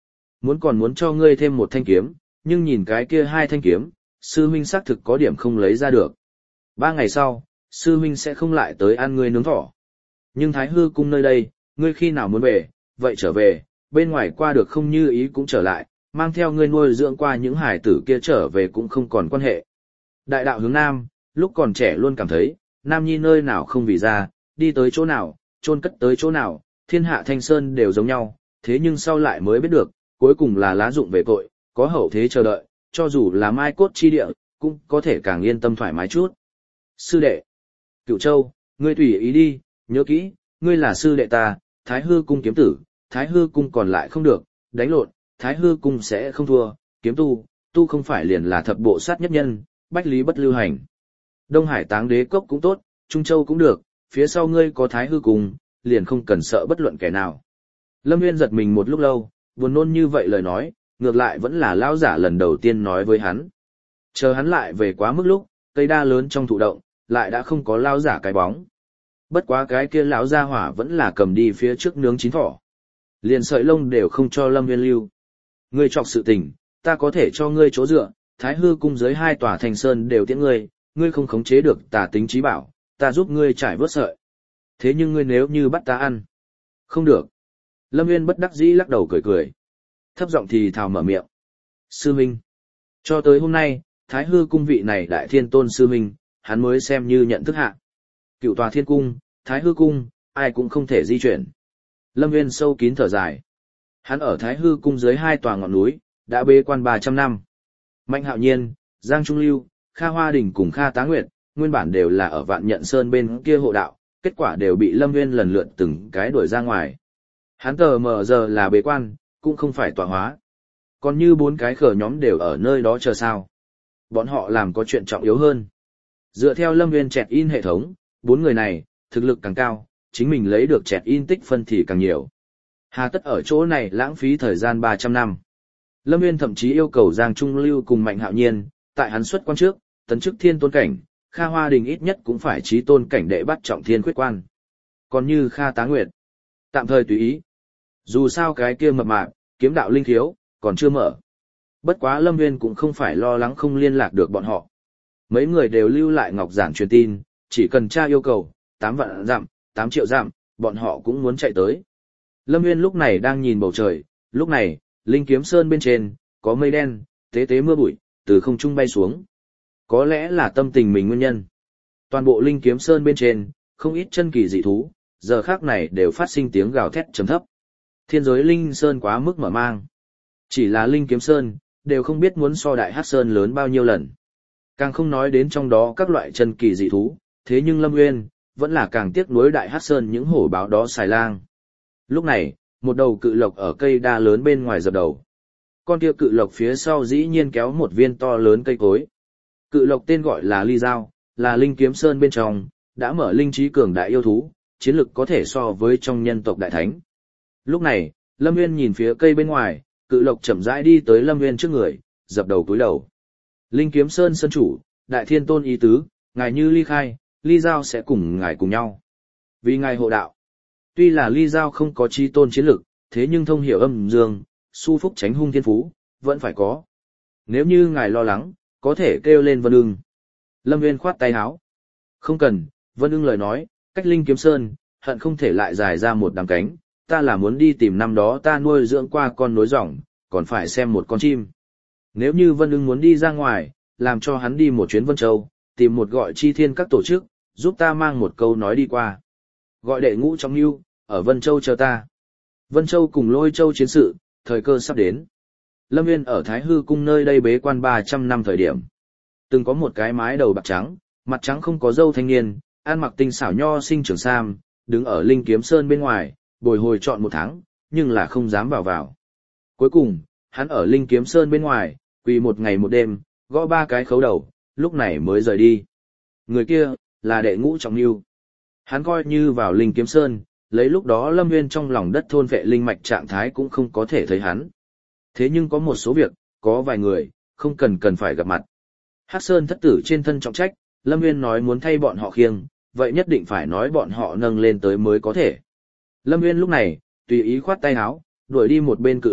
còn muốn cho ngươi thêm một thanh kiếm, nhưng nhìn cái kia hai thanh kiếm, sư huynh xác thực có điểm không lấy ra được. 3 ngày sau, sư huynh sẽ không lại tới ăn ngươi nướng thỏ. Nhưng Thái Hư cung nơi đây, ngươi khi nào muốn về, vậy trở về, bên ngoài qua được không như ý cũng trở lại, mang theo ngươi nuôi dưỡng qua những hải tử kia trở về cũng không còn quan hệ. Đại đạo hướng Nam, lúc còn trẻ luôn cảm thấy, Nam Nhi nơi nào không vì ra, đi tới chỗ nào, chôn cất tới chỗ nào, thiên hạ thanh sơn đều giống nhau, thế nhưng sau lại mới biết được, cuối cùng là lá dụng về cội, có hậu thế chờ đợi, cho dù là mai cốt chi địa, cũng có thể càng yên tâm thoải mái chút. Sư đệ, Cửu Châu, ngươi tùy ý đi, nhớ kỹ, ngươi là sư đệ ta, Thái Hư cung kiếm tử, Thái Hư cung còn lại không được, đánh lộn, Thái Hư cung sẽ không thua, kiếm tu không phải liền là thập bộ sát nhất nhân, bách lý bất lưu hành. Đông Hải Táng Đế cốc cũng tốt, Trung Châu cũng được, phía sau ngươi có Thái Hư cung, liền không cần sợ bất luận kẻ nào. Lâm Nguyên giật mình một lúc lâu, buồn nôn như vậy lời nói, ngược lại vẫn là lão giả lần đầu tiên nói với hắn. Chờ hắn lại về quá mức lúc, cây đa lớn trong thụ động, lại đã không có lão giả cái bóng. Bất quá cái kia lão gia hỏa vẫn là cầm đi phía trước nướng chín thỏ. Liền sợi lông đều không cho Lâm Nguyên lưu. Ngươi chọc sự tình, ta có thể cho ngươi chỗ dựa, Thái Hư cung dưới 2 tòa thành sơn đều tiễn ngươi, ngươi không khống chế được tà tính trí bảo, ta giúp ngươi trải vớt sợi. Thế nhưng ngươi nếu như bắt ta ăn, không được. Lâm Nguyên bất đắc dĩ lắc đầu cười cười. Thấp giọng thì thào mở miệng. Sư Minh. Cho tới hôm nay, Thái Hư cung vị này đại thiên tôn sư Minh, hắn mới xem như nhận thức hạ. Cựu tòa thiên cung, Thái Hư cung, ai cũng không thể di chuyển. Lâm Nguyên sâu kín thở dài. Hắn ở Thái Hư cung dưới 2 tòa ngọn núi, đã bế quan 300 năm. Mạnh Hạo Nhiên, Giang Trung Lưu, Kha Hoa Đình cùng Kha Tá Nguyệt, nguyên bản đều là ở Vạn Nhận Sơn bên kia hộ đạo, kết quả đều bị Lâm Nguyên lần lượt từng cái đuổi ra ngoài. Hắn tờ mờ giờ là bế quan, cũng không phải tọa hóa. Còn như 4 cái khở nhóm đều ở nơi đó chờ sao. Bọn họ làm có chuyện trọng yếu hơn. Dựa theo Lâm Nguyên chẹt in hệ thống, 4 người này, thực lực càng cao, chính mình lấy được chẹt in tích phân thì càng nhiều. Hà tất ở chỗ này lãng phí thời gian 300 năm. Lâm Nguyên thậm chí yêu cầu Giang Trung Lưu cùng Mạnh Hạo Nhiên, tại hắn xuất quan trước, tấn chức thiên tôn cảnh, Kha Hoa Đình ít nhất cũng phải chí tôn cảnh đệ bắt trọng thiên khuyết quan. Còn như Kha Tá Nguyệt, tạm thời tùy ý. Dù sao cái kia mập mạp, kiếm đạo linh thiếu, còn chưa mở. Bất quá Lâm Nguyên cũng không phải lo lắng không liên lạc được bọn họ. Mấy người đều lưu lại ngọc giản truyền tin, chỉ cần tra yêu cầu, 8 vạn dặm, 8 triệu dặm, bọn họ cũng muốn chạy tới. Lâm Nguyên lúc này đang nhìn bầu trời, lúc này, Linh Kiếm Sơn bên trên, có mây đen, tế tế mưa bụi, từ không trung bay xuống. Có lẽ là tâm tình mình nguyên nhân. Toàn bộ Linh Kiếm Sơn bên trên, không ít chân kỳ dị thú, giờ khác này đều phát sinh tiếng gào thét trầm thấp. Thiên giới Linh Sơn quá mức mở mang. Chỉ là Linh Kiếm Sơn, đều không biết muốn so Đại Hắc Sơn lớn bao nhiêu lần. Càng không nói đến trong đó các loại chân kỳ dị thú, thế nhưng Lâm Nguyên, vẫn là càng tiếc nuối Đại Hắc Sơn những hổ báo đó xài lang. Lúc này, một đầu cự lộc ở cây đa lớn bên ngoài dập đầu. Con kia cự lộc phía sau dĩ nhiên kéo một viên to lớn cây cối. Cự lộc tên gọi là Ly Giao, là Linh Kiếm Sơn bên trong, đã mở linh trí cường đại yêu thú, chiến lực có thể so với trong nhân tộc đại thánh. Lúc này, Lâm Nguyên nhìn phía cây bên ngoài, cự lộc chậm rãi đi tới Lâm Nguyên trước người, dập đầu cúi đầu. Linh Kiếm Sơn sơn chủ, đại thiên tôn ý tứ, ngài như ly khai, Ly Giao sẽ cùng ngài cùng nhau. Vì ngài hộ đạo. Tuy là Ly Giao không có chi tôn chiến lực, thế nhưng thông hiểu âm dương, su phúc tránh hung thiên phú, vẫn phải có. Nếu như ngài lo lắng, có thể kêu lên Vân Ưng. Lâm Nguyên khoát tay áo. Không cần, Vân Ưng lời nói, cách Linh Kiếm Sơn, hận không thể lại dài ra một đám cánh, ta là muốn đi tìm năm đó ta nuôi dưỡng qua con nối rỏng, còn phải xem một con chim. Nếu như Vân Ưng muốn đi ra ngoài, làm cho hắn đi một chuyến Vân Châu, tìm một gọi chi thiên các tổ chức, giúp ta mang một câu nói đi qua. Gọi đệ ngũ trong lưu, ở Vân Châu chờ ta. Vân Châu cùng Lôi Châu chiến sự, thời cơ sắp đến. Lâm Nguyên ở Thái Hư cung nơi đây bế quan 300 năm thời điểm. Từng có một cái mái đầu bạc trắng, mặt trắng không có râu thanh niên, ăn mặc tinh xảo nho sinh trưởng sam, đứng ở Linh Kiếm Sơn bên ngoài, bồi hồi trọn 1 tháng, nhưng là không dám vào. Cuối cùng, hắn ở Linh Kiếm Sơn bên ngoài, quỳ 1 ngày 1 đêm, gõ 3 cái khấu đầu, lúc này mới rời đi. Người kia, là đệ ngũ trọng lưu. Hắn coi như vào Linh Kiếm Sơn, lấy lúc đó Lâm Nguyên trong lòng đất thôn vệ linh mạch trạng thái cũng không có thể thấy hắn. Thế nhưng có một số việc, có vài người, không cần phải gặp mặt. Hắc Sơn thất tử trên thân trọng trách, Lâm Nguyên nói muốn thay bọn họ khiêng, vậy nhất định phải nói bọn họ nâng lên tới mới có thể. Lâm Nguyên lúc này, tùy ý khoát tay áo, đuổi đi một bên cự lộc,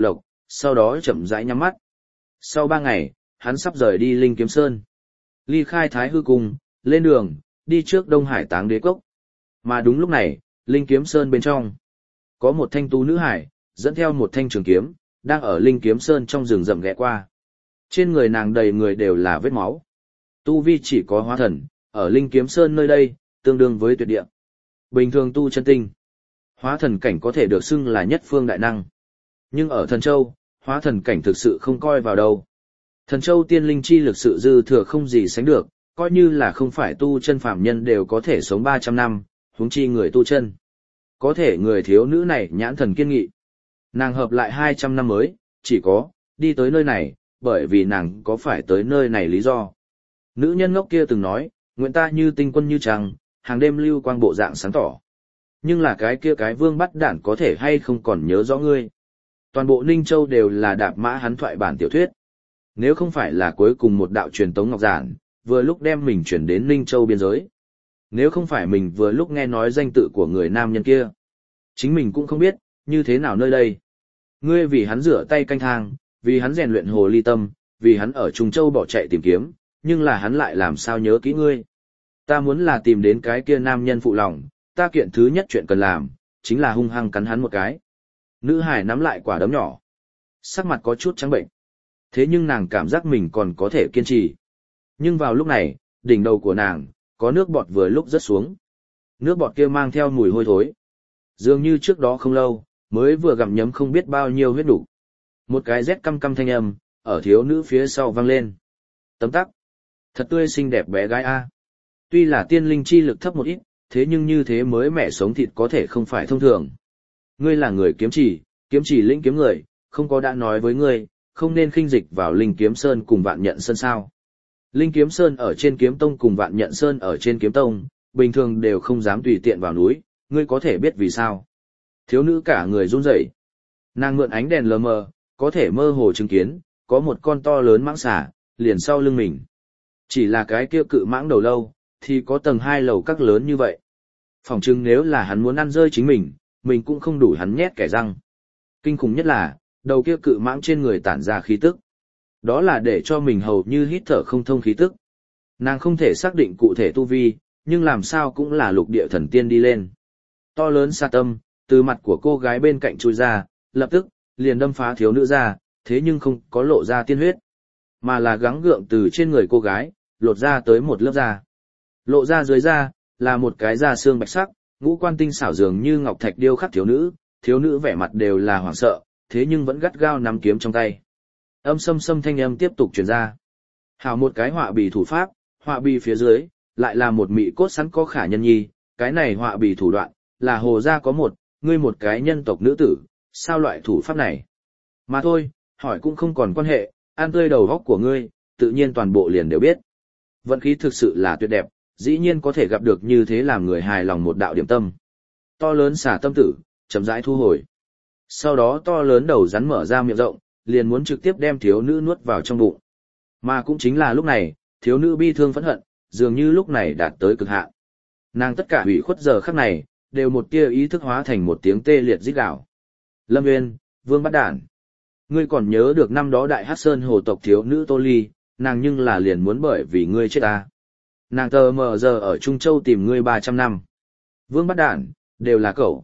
sau đó chậm rãi nhắm mắt. Sau 3 ngày, hắn sắp rời đi Linh Kiếm Sơn. Ly khai Thái Hư Cung, lên đường, đi trước Đông Hải Táng Đế Cốc. Mà đúng lúc này, Linh Kiếm Sơn bên trong, có một thanh tú nữ hải, dẫn theo một thanh trường kiếm, đang ở Linh Kiếm Sơn trong rừng rậm ghé qua. Trên người nàng đầy người đều là vết máu. Tu vi chỉ có hóa thần, ở Linh Kiếm Sơn nơi đây, tương đương với tuyệt địa. Bình thường tu chân tinh, hóa thần cảnh có thể được xưng là nhất phương đại năng. Nhưng ở Thần Châu, hóa thần cảnh thực sự không coi vào đâu. Thần Châu tiên linh chi lực sự dư thừa không gì sánh được, coi như là không phải tu chân phàm nhân đều có thể sống 300 năm, huống chi người tu chân. Có thể người thiếu nữ này nhãn thần kiên nghị. Nàng hợp lại 200 năm mới, chỉ có, đi tới nơi này, bởi vì nàng có phải tới nơi này lý do. Nữ nhân ngốc kia từng nói, nguyện ta như tinh quân như trăng, hàng đêm lưu quang bộ dạng sáng tỏ. Nhưng là cái kia cái vương bắt đản có thể hay không còn nhớ rõ ngươi. Toàn bộ Ninh Châu đều là đạp mã hắn thoại bản tiểu thuyết. Nếu không phải là cuối cùng một đạo truyền tống ngọc giản, vừa lúc đem mình chuyển đến Ninh Châu biên giới. Nếu không phải mình vừa lúc nghe nói danh tự của người nam nhân kia. Chính mình cũng không biết, như thế nào nơi đây. Ngươi vì hắn rửa tay canh thang, vì hắn rèn luyện hồ ly tâm, vì hắn ở Trung Châu bỏ chạy tìm kiếm, nhưng là hắn lại làm sao nhớ kỹ ngươi. Ta muốn là tìm đến cái kia nam nhân phụ lòng, ta kiện thứ nhất chuyện cần làm, chính là hung hăng cắn hắn một cái. Nữ hải nắm lại quả đấm nhỏ. Sắc mặt có chút trắng bệnh. Thế nhưng nàng cảm giác mình còn có thể kiên trì. Nhưng vào lúc này, đỉnh đầu của nàng, có nước bọt vừa lúc rớt xuống. Nước bọt kia mang theo mùi hôi thối. Dường như trước đó không lâu, mới vừa gặm nhấm không biết bao nhiêu huyết đủ. Một cái rét căm căm thanh âm, ở thiếu nữ phía sau vang lên. Tấm tắc. Thật tươi xinh đẹp bé gái A. Tuy là tiên linh chi lực thấp một ít, thế nhưng như thế mới mẻ sống thịt có thể không phải thông thường. Ngươi là người kiếm chỉ lĩnh kiếm người, không có đã nói với ngươi, không nên khinh dịch vào Linh Kiếm Sơn cùng Vạn Nhận Sơn sao. Linh Kiếm Sơn ở trên Kiếm Tông cùng Vạn Nhận Sơn ở trên Kiếm Tông, bình thường đều không dám tùy tiện vào núi, ngươi có thể biết vì sao. Thiếu nữ cả người run rẩy. Nàng mượn ánh đèn lờ mờ, có thể mơ hồ chứng kiến, có một con to lớn mãng xà, liền sau lưng mình. Chỉ là cái kia cự mãng đầu lâu, thì có tầng 2 lầu các lớn như vậy. Phỏng chừng nếu là hắn muốn ăn rơi chính mình cũng không đủ hắn nhét kẻ răng. Kinh khủng nhất là, đầu kia cự mãng trên người tản ra khí tức. Đó là để cho mình hầu như hít thở không thông khí tức. Nàng không thể xác định cụ thể tu vi, nhưng làm sao cũng là lục địa thần tiên đi lên. To lớn sa tâm, từ mặt của cô gái bên cạnh chui ra, lập tức, liền đâm phá thiếu nữ ra, thế nhưng không có lộ ra tiên huyết. Mà là gắng gượng từ trên người cô gái, lột ra tới một lớp da. Lộ ra dưới da, là một cái da xương bạch sắc, ngũ quan tinh xảo dường như ngọc thạch điêu khắc thiếu nữ vẻ mặt đều là hoảng sợ, thế nhưng vẫn gắt gao nắm kiếm trong tay. Âm xâm xâm thanh âm tiếp tục truyền ra. Hào một cái họa bì thủ pháp, họa bì phía dưới, lại là một mị cốt sẵn có khả nhân nhi, cái này họa bì thủ đoạn, là hồ gia có ngươi một cái nhân tộc nữ tử, sao loại thủ pháp này? Mà thôi, hỏi cũng không còn quan hệ, ăn tươi đầu góc của ngươi, tự nhiên toàn bộ liền đều biết. Vận khí thực sự là tuyệt đẹp, dĩ nhiên có thể gặp được như thế làm người hài lòng một đạo điểm tâm. To lớn xả tâm tử, chậm rãi thu hồi. Sau đó to lớn đầu rắn mở ra miệng rộng, liền muốn trực tiếp đem thiếu nữ nuốt vào trong bụng. Mà cũng chính là lúc này, thiếu nữ bi thương phẫn hận, dường như lúc này đạt tới cực hạn. Nàng tất cả hủy khuất giờ khắc này, đều một tia ý thức hóa thành một tiếng tê liệt rít gào. Lâm Nguyên, Vương Bát Đản, ngươi còn nhớ được năm đó Đại Hắc Sơn hồ tộc thiếu nữ Tô Ly, nàng nhưng là liền muốn bởi vì ngươi chết ta. Nàng tờ mờ giờ ở Trung Châu tìm ngươi 300 năm. Vương Bát Đản, đều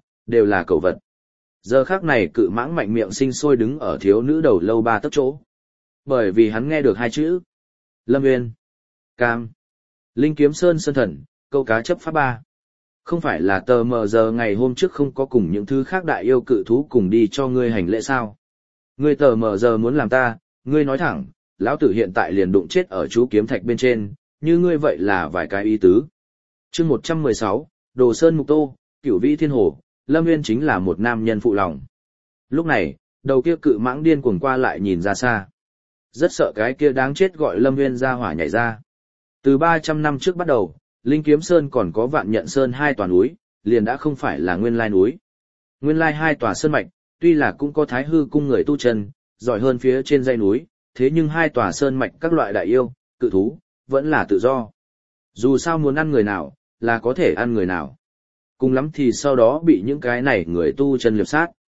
là cẩu vật. Giờ khắc này cự mãng mạnh miệng sinh sôi đứng ở thiếu nữ đầu lâu 3 tấc chỗ. Bởi vì hắn nghe được 2 chữ. Lâm Nguyên, Cam, Linh Kiếm Sơn Sơn Thần, câu cá chấp pháp 3. Không phải là tờ mờ giờ ngày hôm trước không có cùng những thứ khác đại yêu cự thú cùng đi cho ngươi hành lễ sao. Ngươi tờ mờ giờ muốn làm ta, ngươi nói thẳng, lão tử hiện tại liền đụng chết ở chú kiếm thạch bên trên, như ngươi vậy là vài cái ý tứ. Chương 116, Đồ Sơn Mục Tô, Cửu Vĩ Thiên Hồ, Lâm Nguyên chính là một nam nhân phụ lòng. Lúc này, đầu kia cự mãng điên cuồng qua lại nhìn ra xa. Rất sợ cái kia đáng chết gọi Lâm Nguyên ra hỏa nhảy ra. Từ 300 năm trước bắt đầu, Linh Kiếm Sơn còn có Vạn Nhận Sơn 2 tòa núi, liền đã không phải là nguyên lai núi. Nguyên lai 2 tòa sơn mạch, tuy là cũng có Thái Hư cung người tu chân, giỏi hơn phía trên dãy núi, thế nhưng 2 tòa sơn mạch các loại đại yêu, cự thú, vẫn là tự do. Dù sao muốn ăn người nào, là có thể ăn người nào. Cùng lắm thì sau đó bị những cái này người tu chân liệp sát.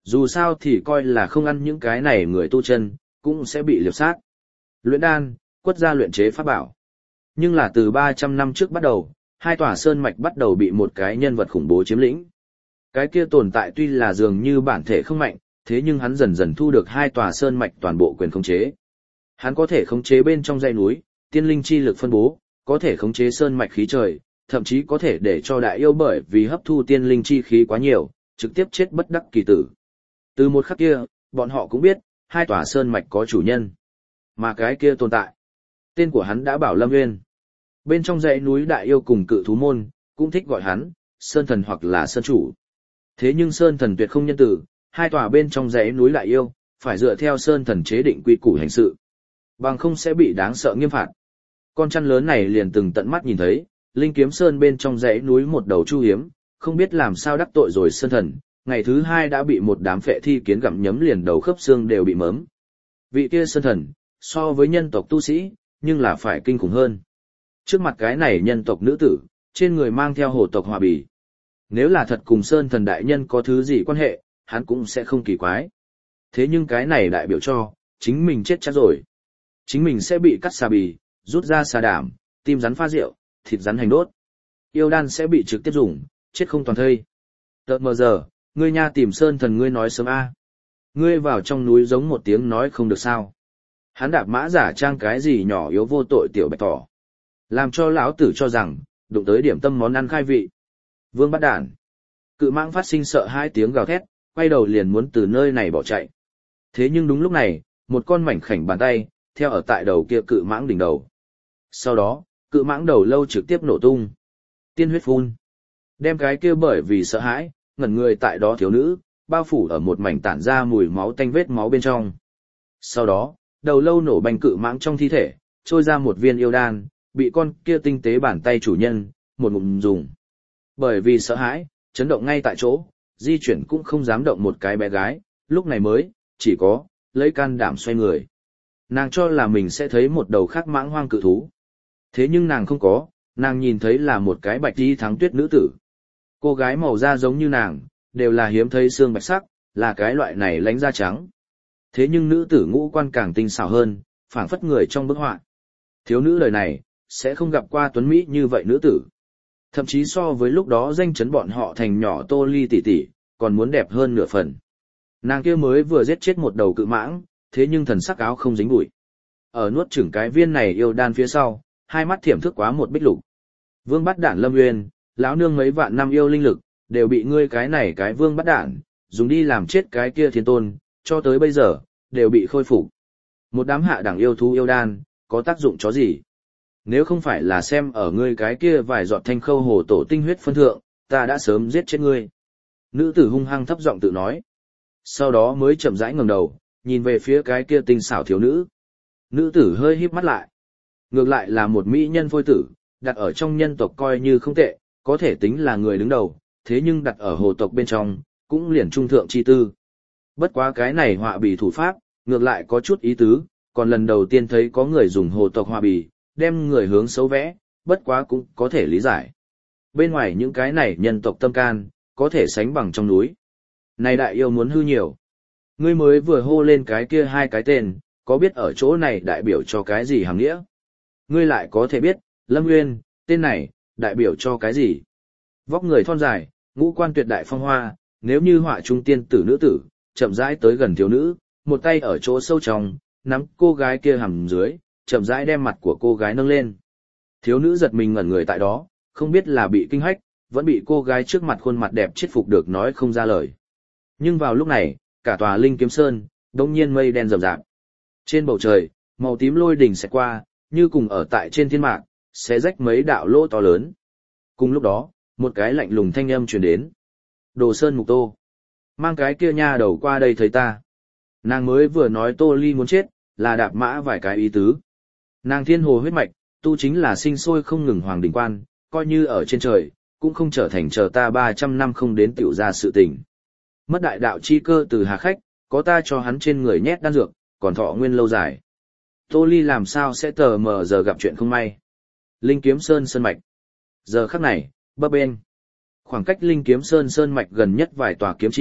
Dù sao thì coi là không ăn những cái này người tu chân, cũng sẽ bị liệp sát. Luyện đan, quất gia luyện chế pháp bảo. Nhưng là từ 300 năm trước bắt đầu, hai tòa sơn mạch bắt đầu bị một cái nhân vật khủng bố chiếm lĩnh. Cái kia tồn tại tuy là dường như bản thể không mạnh, thế nhưng hắn dần dần thu được hai tòa sơn mạch toàn bộ quyền khống chế. Hắn có thể khống chế bên trong dãy núi, tiên linh chi lực phân bố, có thể khống chế sơn mạch khí trời, thậm chí có thể để cho đại yêu bởi vì hấp thu tiên linh chi khí quá nhiều, trực tiếp chết bất đắc kỳ tử. Từ một khắc kia, bọn họ cũng biết, hai tòa sơn mạch có chủ nhân. Mà cái kia tồn tại. Tên của hắn đã bảo Lâm Nguyên. Bên trong dãy núi đại yêu cùng cự thú môn, cũng thích gọi hắn, Sơn Thần hoặc là Sơn Chủ. Thế nhưng Sơn Thần tuyệt không nhân tử, hai tòa bên trong dãy núi đại yêu, phải dựa theo Sơn Thần chế định quy củ hành sự. Bằng không sẽ bị đáng sợ nghiêm phạt. Con chăn lớn này liền từng tận mắt nhìn thấy, Linh Kiếm Sơn bên trong dãy núi một đầu chu hiếm, không biết làm sao đắc tội rồi Sơn Thần, ngày thứ hai đã bị một đám phệ thi kiến gặm nhấm liền đầu khớp xương đều bị mớm. Vị kia Sơn Thần, so với nhân tộc tu sĩ, nhưng là phải kinh khủng hơn. Trước mặt cái này nhân tộc nữ tử, trên người mang theo hồ tộc hòa bì. Nếu là thật cùng Sơn Thần đại nhân có thứ gì quan hệ, hắn cũng sẽ không kỳ quái. Thế nhưng cái này đại biểu cho, chính mình chết chắc rồi. Chính mình sẽ bị cắt xà bì, rút ra xà đảm, tim rắn pha rượu, thịt rắn hành đốt. Yêu đan sẽ bị trực tiếp dùng, chết không toàn thây. Tợt mờ giờ, ngươi nha tìm Sơn Thần ngươi nói sớm a. Ngươi vào trong núi giống một tiếng nói không được sao. Hắn đạp mã giả trang cái gì nhỏ yếu vô tội tiểu bạch tỏ. Làm cho lão tử cho rằng, đụng tới điểm tâm món ăn khai vị. Vương bắt đản. Cự mãng phát sinh sợ hai tiếng gào thét, quay đầu liền muốn từ nơi này bỏ chạy. Thế nhưng đúng lúc này, một con mảnh khảnh bàn tay, theo ở tại đầu kia cự mãng đỉnh đầu. Sau đó, cự mãng đầu lâu trực tiếp nổ tung. Tiên huyết phun. Đem cái kia bởi vì sợ hãi, ngẩn người tại đó thiếu nữ, bao phủ ở một mảnh tản ra mùi máu tanh vết máu bên trong. Sau đó, đầu lâu nổ bành cự mãng trong thi thể, trôi ra một viên yêu đan, bị con kia tinh tế bàn tay chủ nhân, một ngụm dùng. Bởi vì sợ hãi, chấn động ngay tại chỗ, di chuyển cũng không dám động một cái bé gái, lúc này mới, chỉ có, lấy can đảm xoay người. Nàng cho là mình sẽ thấy một đầu khác mãng hoang cự thú. Thế nhưng nàng không có, nàng nhìn thấy là một cái bạch đi thắng tuyết nữ tử. Cô gái màu da giống như nàng, đều là hiếm thấy xương bạch sắc, là cái loại này lánh da trắng. Thế nhưng nữ tử ngũ quan càng tinh xảo hơn, phảng phất người trong bức họa. Thiếu nữ đời này, sẽ không gặp qua tuấn mỹ như vậy nữ tử. Thậm chí so với lúc đó danh chấn bọn họ thành nhỏ Tô Ly tỷ tỷ, còn muốn đẹp hơn nửa phần. Nàng kia mới vừa giết chết một đầu cự mãng, thế nhưng thần sắc áo không dính bụi. Ở nuốt chửng cái viên này yêu đan phía sau, hai mắt thiểm thức quá một bích lục. Vương bắt đản Lâm Nguyên, lão nương mấy vạn năm yêu linh lực, đều bị ngươi cái này cái vương bắt đản, dùng đi làm chết cái kia thiên tôn, cho tới bây giờ, đều bị khôi phục. Một đám hạ đẳng yêu thú yêu đan, có tác dụng chó gì? Nếu không phải là xem ở ngươi cái kia vài giọt thanh khâu hồ tổ tinh huyết phân thượng, ta đã sớm giết chết ngươi. Nữ tử hung hăng thấp giọng tự nói. Sau đó mới chậm rãi ngẩng đầu, nhìn về phía cái kia tinh xảo thiếu nữ. Nữ tử hơi híp mắt lại. Ngược lại là một mỹ nhân phôi tử, đặt ở trong nhân tộc coi như không tệ, có thể tính là người đứng đầu, thế nhưng đặt ở hồ tộc bên trong, cũng liền trung thượng chi tư. Bất quá cái này họa bì thủ pháp, ngược lại có chút ý tứ, còn lần đầu tiên thấy có người dùng hồ tộc họa bì, đem người hướng xấu vẽ, bất quá cũng có thể lý giải. Bên ngoài những cái này nhân tộc tâm can, có thể sánh bằng trong núi. Này đại yêu muốn hư nhiều. Ngươi mới vừa hô lên cái kia hai cái tên, có biết ở chỗ này đại biểu cho cái gì hàm nghĩa? Ngươi lại có thể biết, Lâm Nguyên, tên này, đại biểu cho cái gì? Vóc người thon dài, ngũ quan tuyệt đại phong hoa, nếu như họa trung tiên tử nữ tử, chậm rãi tới gần thiếu nữ, một tay ở chỗ sâu trong, nắm cô gái kia hầm dưới, chậm rãi đem mặt của cô gái nâng lên. Thiếu nữ giật mình ngẩn người tại đó, không biết là bị kinh hách, vẫn bị cô gái trước mặt khuôn mặt đẹp chết phục được nói không ra lời. Nhưng vào lúc này, cả tòa Linh Kiếm Sơn, đông nhiên mây đen rậm rạp. Trên bầu trời, màu tím lôi đỉnh sẽ qua, như cùng ở tại trên thiên mạc, sẽ rách mấy đạo lỗ to lớn. Cùng lúc đó, một cái lạnh lùng thanh âm truyền đến. Đồ Sơn Mục Tô. Mang cái kia nha đầu qua đây thấy ta. Nàng mới vừa nói Tô Ly muốn chết, là đạp mã vài cái ý tứ. Nàng thiên hồ huyết mạch, tu chính là sinh sôi không ngừng hoàng đỉnh quan, coi như ở trên trời, cũng không trở thành chờ ta 300 năm không đến tiểu ra sự tình. Mất đại đạo chi cơ từ hà khách, có ta cho hắn trên người nhét đan dược, còn thọ nguyên lâu dài. Tô Ly làm sao sẽ tờ mờ giờ gặp chuyện không may. Linh Kiếm Sơn Sơn Mạch. Giờ khắc này, bấp bên. Khoảng cách Linh Kiếm Sơn Sơn Mạch gần nhất vài tòa kiếm chỉ,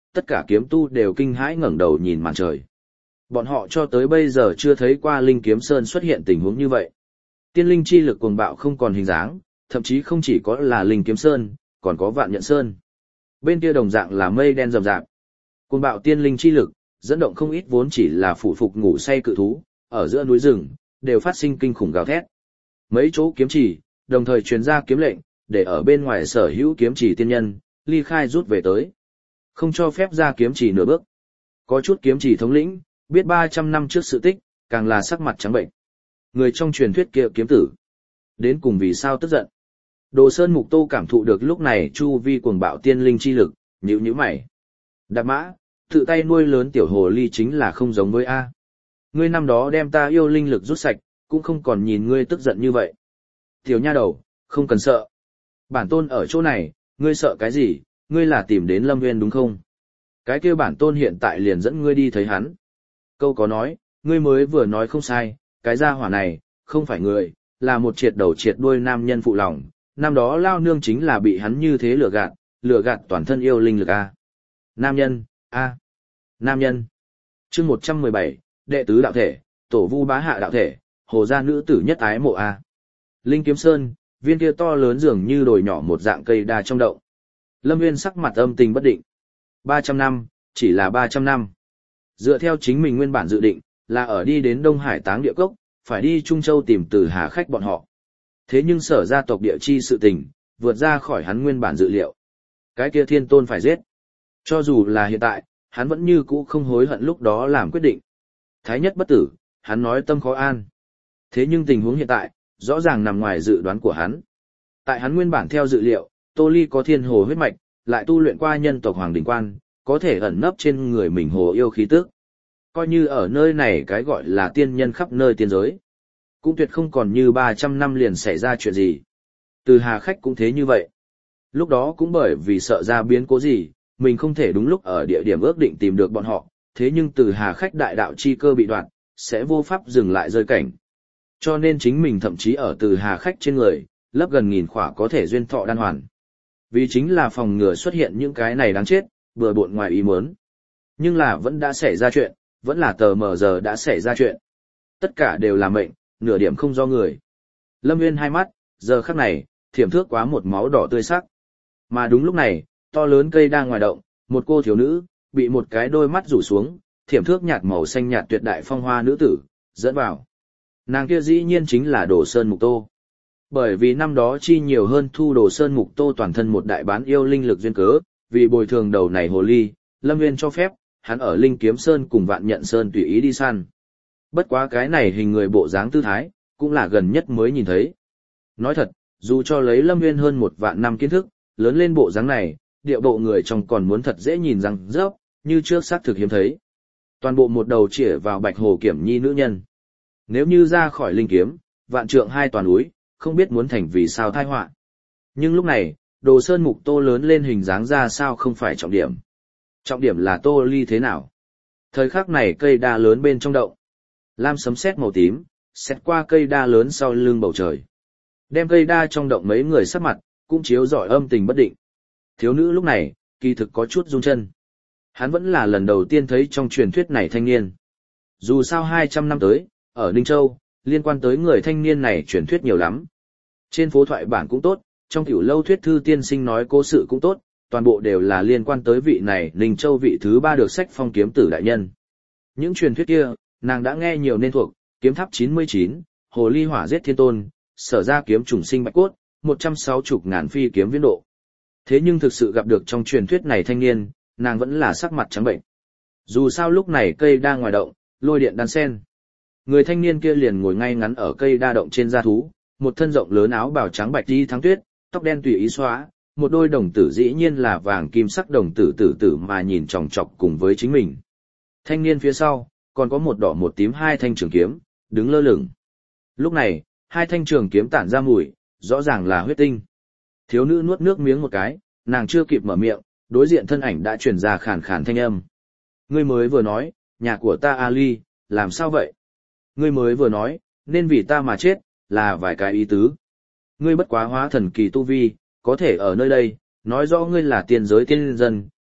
tất cả kiếm tu đều kinh hãi ngẩng đầu nhìn màn trời. Bọn họ cho tới bây giờ chưa thấy qua Linh Kiếm Sơn xuất hiện tình huống như vậy. Tiên linh chi lực cuồng bạo không còn hình dáng, thậm chí không chỉ có là Linh Kiếm Sơn, còn có Vạn Nhận Sơn. Bên kia đồng dạng là mây đen rậm rạp. Cuồng bạo tiên linh chi lực, dẫn động không ít vốn chỉ là phủ phục ngủ say cự thú, ở giữa núi rừng, đều phát sinh kinh khủng gào thét. Mấy chỗ kiếm chỉ, đồng thời truyền ra kiếm lệnh, để ở bên ngoài sở hữu kiếm chỉ tiên nhân, ly khai rút về tới. Không cho phép ra kiếm chỉ nửa bước. Có chút kiếm chỉ thống lĩnh, biết 300 năm trước sự tích, càng là sắc mặt trắng bệnh. Người trong truyền thuyết kia kiếm tử. Đến cùng vì sao tức giận. Đồ Sơn Mục Tô cảm thụ được lúc này chu vi cuồng bạo tiên linh chi lực, nhíu nhíu mày. Đạp mã, tự tay nuôi lớn tiểu hồ ly chính là không giống với A. Ngươi năm đó đem ta yêu linh lực rút sạch, cũng không còn nhìn ngươi tức giận như vậy. Tiểu nha đầu, không cần sợ. Bản tôn ở chỗ này, ngươi sợ cái gì, ngươi là tìm đến Lâm Nguyên đúng không? Cái kia bản tôn hiện tại liền dẫn ngươi đi thấy hắn. Câu có nói, ngươi mới vừa nói không sai, cái gia hỏa này, không phải người, là một triệt đầu triệt đuôi nam nhân phụ lòng. Năm đó lao nương chính là bị hắn như thế lừa gạt toàn thân yêu linh lực A. Nam nhân, A. Nam nhân. Chương 117, đệ tứ đạo thể, tổ vu bá hạ đạo thể, hồ gia nữ tử nhất ái mộ A. Linh Kiếm Sơn, viên kia to lớn dường như đồi nhỏ một dạng cây đa trong động. Lâm Nguyên sắc mặt âm tình bất định. 300 năm, chỉ là 300 năm. Dựa theo chính mình nguyên bản dự định, là ở đi đến Đông Hải Táng Địa Cốc, phải đi Trung Châu tìm Từ Hà khách bọn họ. Thế nhưng sở gia tộc địa chi sự tình, vượt ra khỏi hắn nguyên bản dự liệu. Cái kia thiên tôn phải giết. Cho dù là hiện tại, hắn vẫn như cũ không hối hận lúc đó làm quyết định. Thái nhất bất tử, hắn nói tâm khó an. Thế nhưng tình huống hiện tại, rõ ràng nằm ngoài dự đoán của hắn. Tại hắn nguyên bản theo dự liệu, Tô Ly có thiên hồ huyết mạch, lại tu luyện qua nhân tộc Hoàng Đình Quan, có thể ẩn nấp trên người mình hồ yêu khí tức. Coi như ở nơi này cái gọi là tiên nhân khắp nơi tiên giới. Cũng tuyệt không còn như 300 năm liền xảy ra chuyện gì. Từ Hà khách cũng thế như vậy. Lúc đó cũng bởi vì sợ ra biến cố gì, mình không thể đúng lúc ở địa điểm ước định tìm được bọn họ, thế nhưng Từ Hà khách đại đạo chi cơ bị đoạn, sẽ vô pháp dừng lại rơi cảnh. Cho nên chính mình thậm chí ở Từ Hà khách trên người, lấp gần nghìn khỏa có thể duyên thọ đan hoàn. Vì chính là phòng ngừa xuất hiện những cái này đáng chết, vừa bộn ngoài ý muốn. Nhưng là vẫn đã xảy ra chuyện, vẫn là tờ mờ giờ đã xảy ra chuyện. Tất cả đều là mệnh, nửa điểm không do người. Lâm Nguyên hai mắt, giờ khắc này, thiểm thước quá một máu đỏ tươi sắc. Mà đúng lúc này, to lớn cây đang ngoài động, một cô thiếu nữ, bị một cái đôi mắt rủ xuống, thiểm thước nhạt màu xanh nhạt tuyệt đại phong hoa nữ tử, dẫn vào. Nàng kia dĩ nhiên chính là Đồ Sơn Mục Tô. Bởi vì năm đó chi nhiều hơn thu Đồ Sơn Mục Tô toàn thân một đại bán yêu linh lực duyên cớ, vì bồi thường đầu này hồ ly, Lâm Nguyên cho phép, hắn ở Linh Kiếm Sơn cùng Vạn Nhận Sơn tùy ý đi săn. Bất quá cái này hình người bộ dáng tư thái, cũng là gần nhất mới nhìn thấy. Nói thật, dù cho lấy Lâm Nguyên hơn 1.000 năm kiến thức, lớn lên bộ dáng này, điệu bộ người trong còn muốn thật dễ nhìn răng rớp, như trước xác thực hiếm thấy. Toàn bộ một đầu chĩa vào Bạch Hồ Kiểm Nhi nữ nhân. Nếu như ra khỏi linh kiếm, vạn trượng hai toàn núi, không biết muốn thành vì sao tai họa. Nhưng lúc này, Đồ Sơn Mục Tô lớn lên hình dáng ra sao không phải trọng điểm. Trọng điểm là Tô Ly thế nào. Thời khắc này cây đa lớn bên trong động. Lam sấm sét màu tím, xét qua cây đa lớn sau lưng bầu trời. Đem cây đa trong động mấy người sắc mặt, cũng chiếu rọi âm tình bất định. Thiếu nữ lúc này, kỳ thực có chút run chân. Hắn vẫn là lần đầu tiên thấy trong truyền thuyết này thanh niên. Dù sao 200 năm tới, ở Ninh Châu, liên quan tới người thanh niên này truyền thuyết nhiều lắm. Trên phố thoại bản cũng tốt, trong tiểu lâu thuyết thư tiên sinh nói cố sự cũng tốt, toàn bộ đều là liên quan tới vị này Ninh Châu vị thứ 3 được sách phong kiếm tử đại nhân. Những truyền thuyết kia, nàng đã nghe nhiều nên thuộc, kiếm tháp 99, hồ ly hỏa giết thiên tôn, sở ra kiếm trùng sinh bạch cốt, 160.000 phi kiếm viễn độ. Thế nhưng thực sự gặp được trong truyền thuyết này thanh niên, nàng vẫn là sắc mặt trắng bệnh. Dù sao lúc này cây đang ngoài động, lôi điện đan sen. Người thanh niên kia liền ngồi ngay ngắn ở cây đa động trên da thú, một thân rộng lớn áo bào trắng bạch đi thắng tuyết, tóc đen tùy ý xóa, một đôi đồng tử dĩ nhiên là vàng kim sắc đồng tử tử mà nhìn chòng chọc cùng với chính mình. Thanh niên phía sau, còn có một đỏ một tím hai thanh trường kiếm, đứng lơ lửng. Lúc này, hai thanh trường kiếm tản ra mùi, rõ ràng là huyết tinh. Thiếu nữ nuốt nước miếng một cái, nàng chưa kịp mở miệng, đối diện thân ảnh đã truyền ra khàn khàn thanh âm. Ngươi mới vừa nói, nhà của ta Ali, làm sao vậy? Ngươi mới vừa nói, nên vì ta mà chết, là vài cái ý tứ. Ngươi bất quá hóa thần kỳ tu vi, có thể ở nơi đây, nói rõ ngươi là tiên giới tiên dân,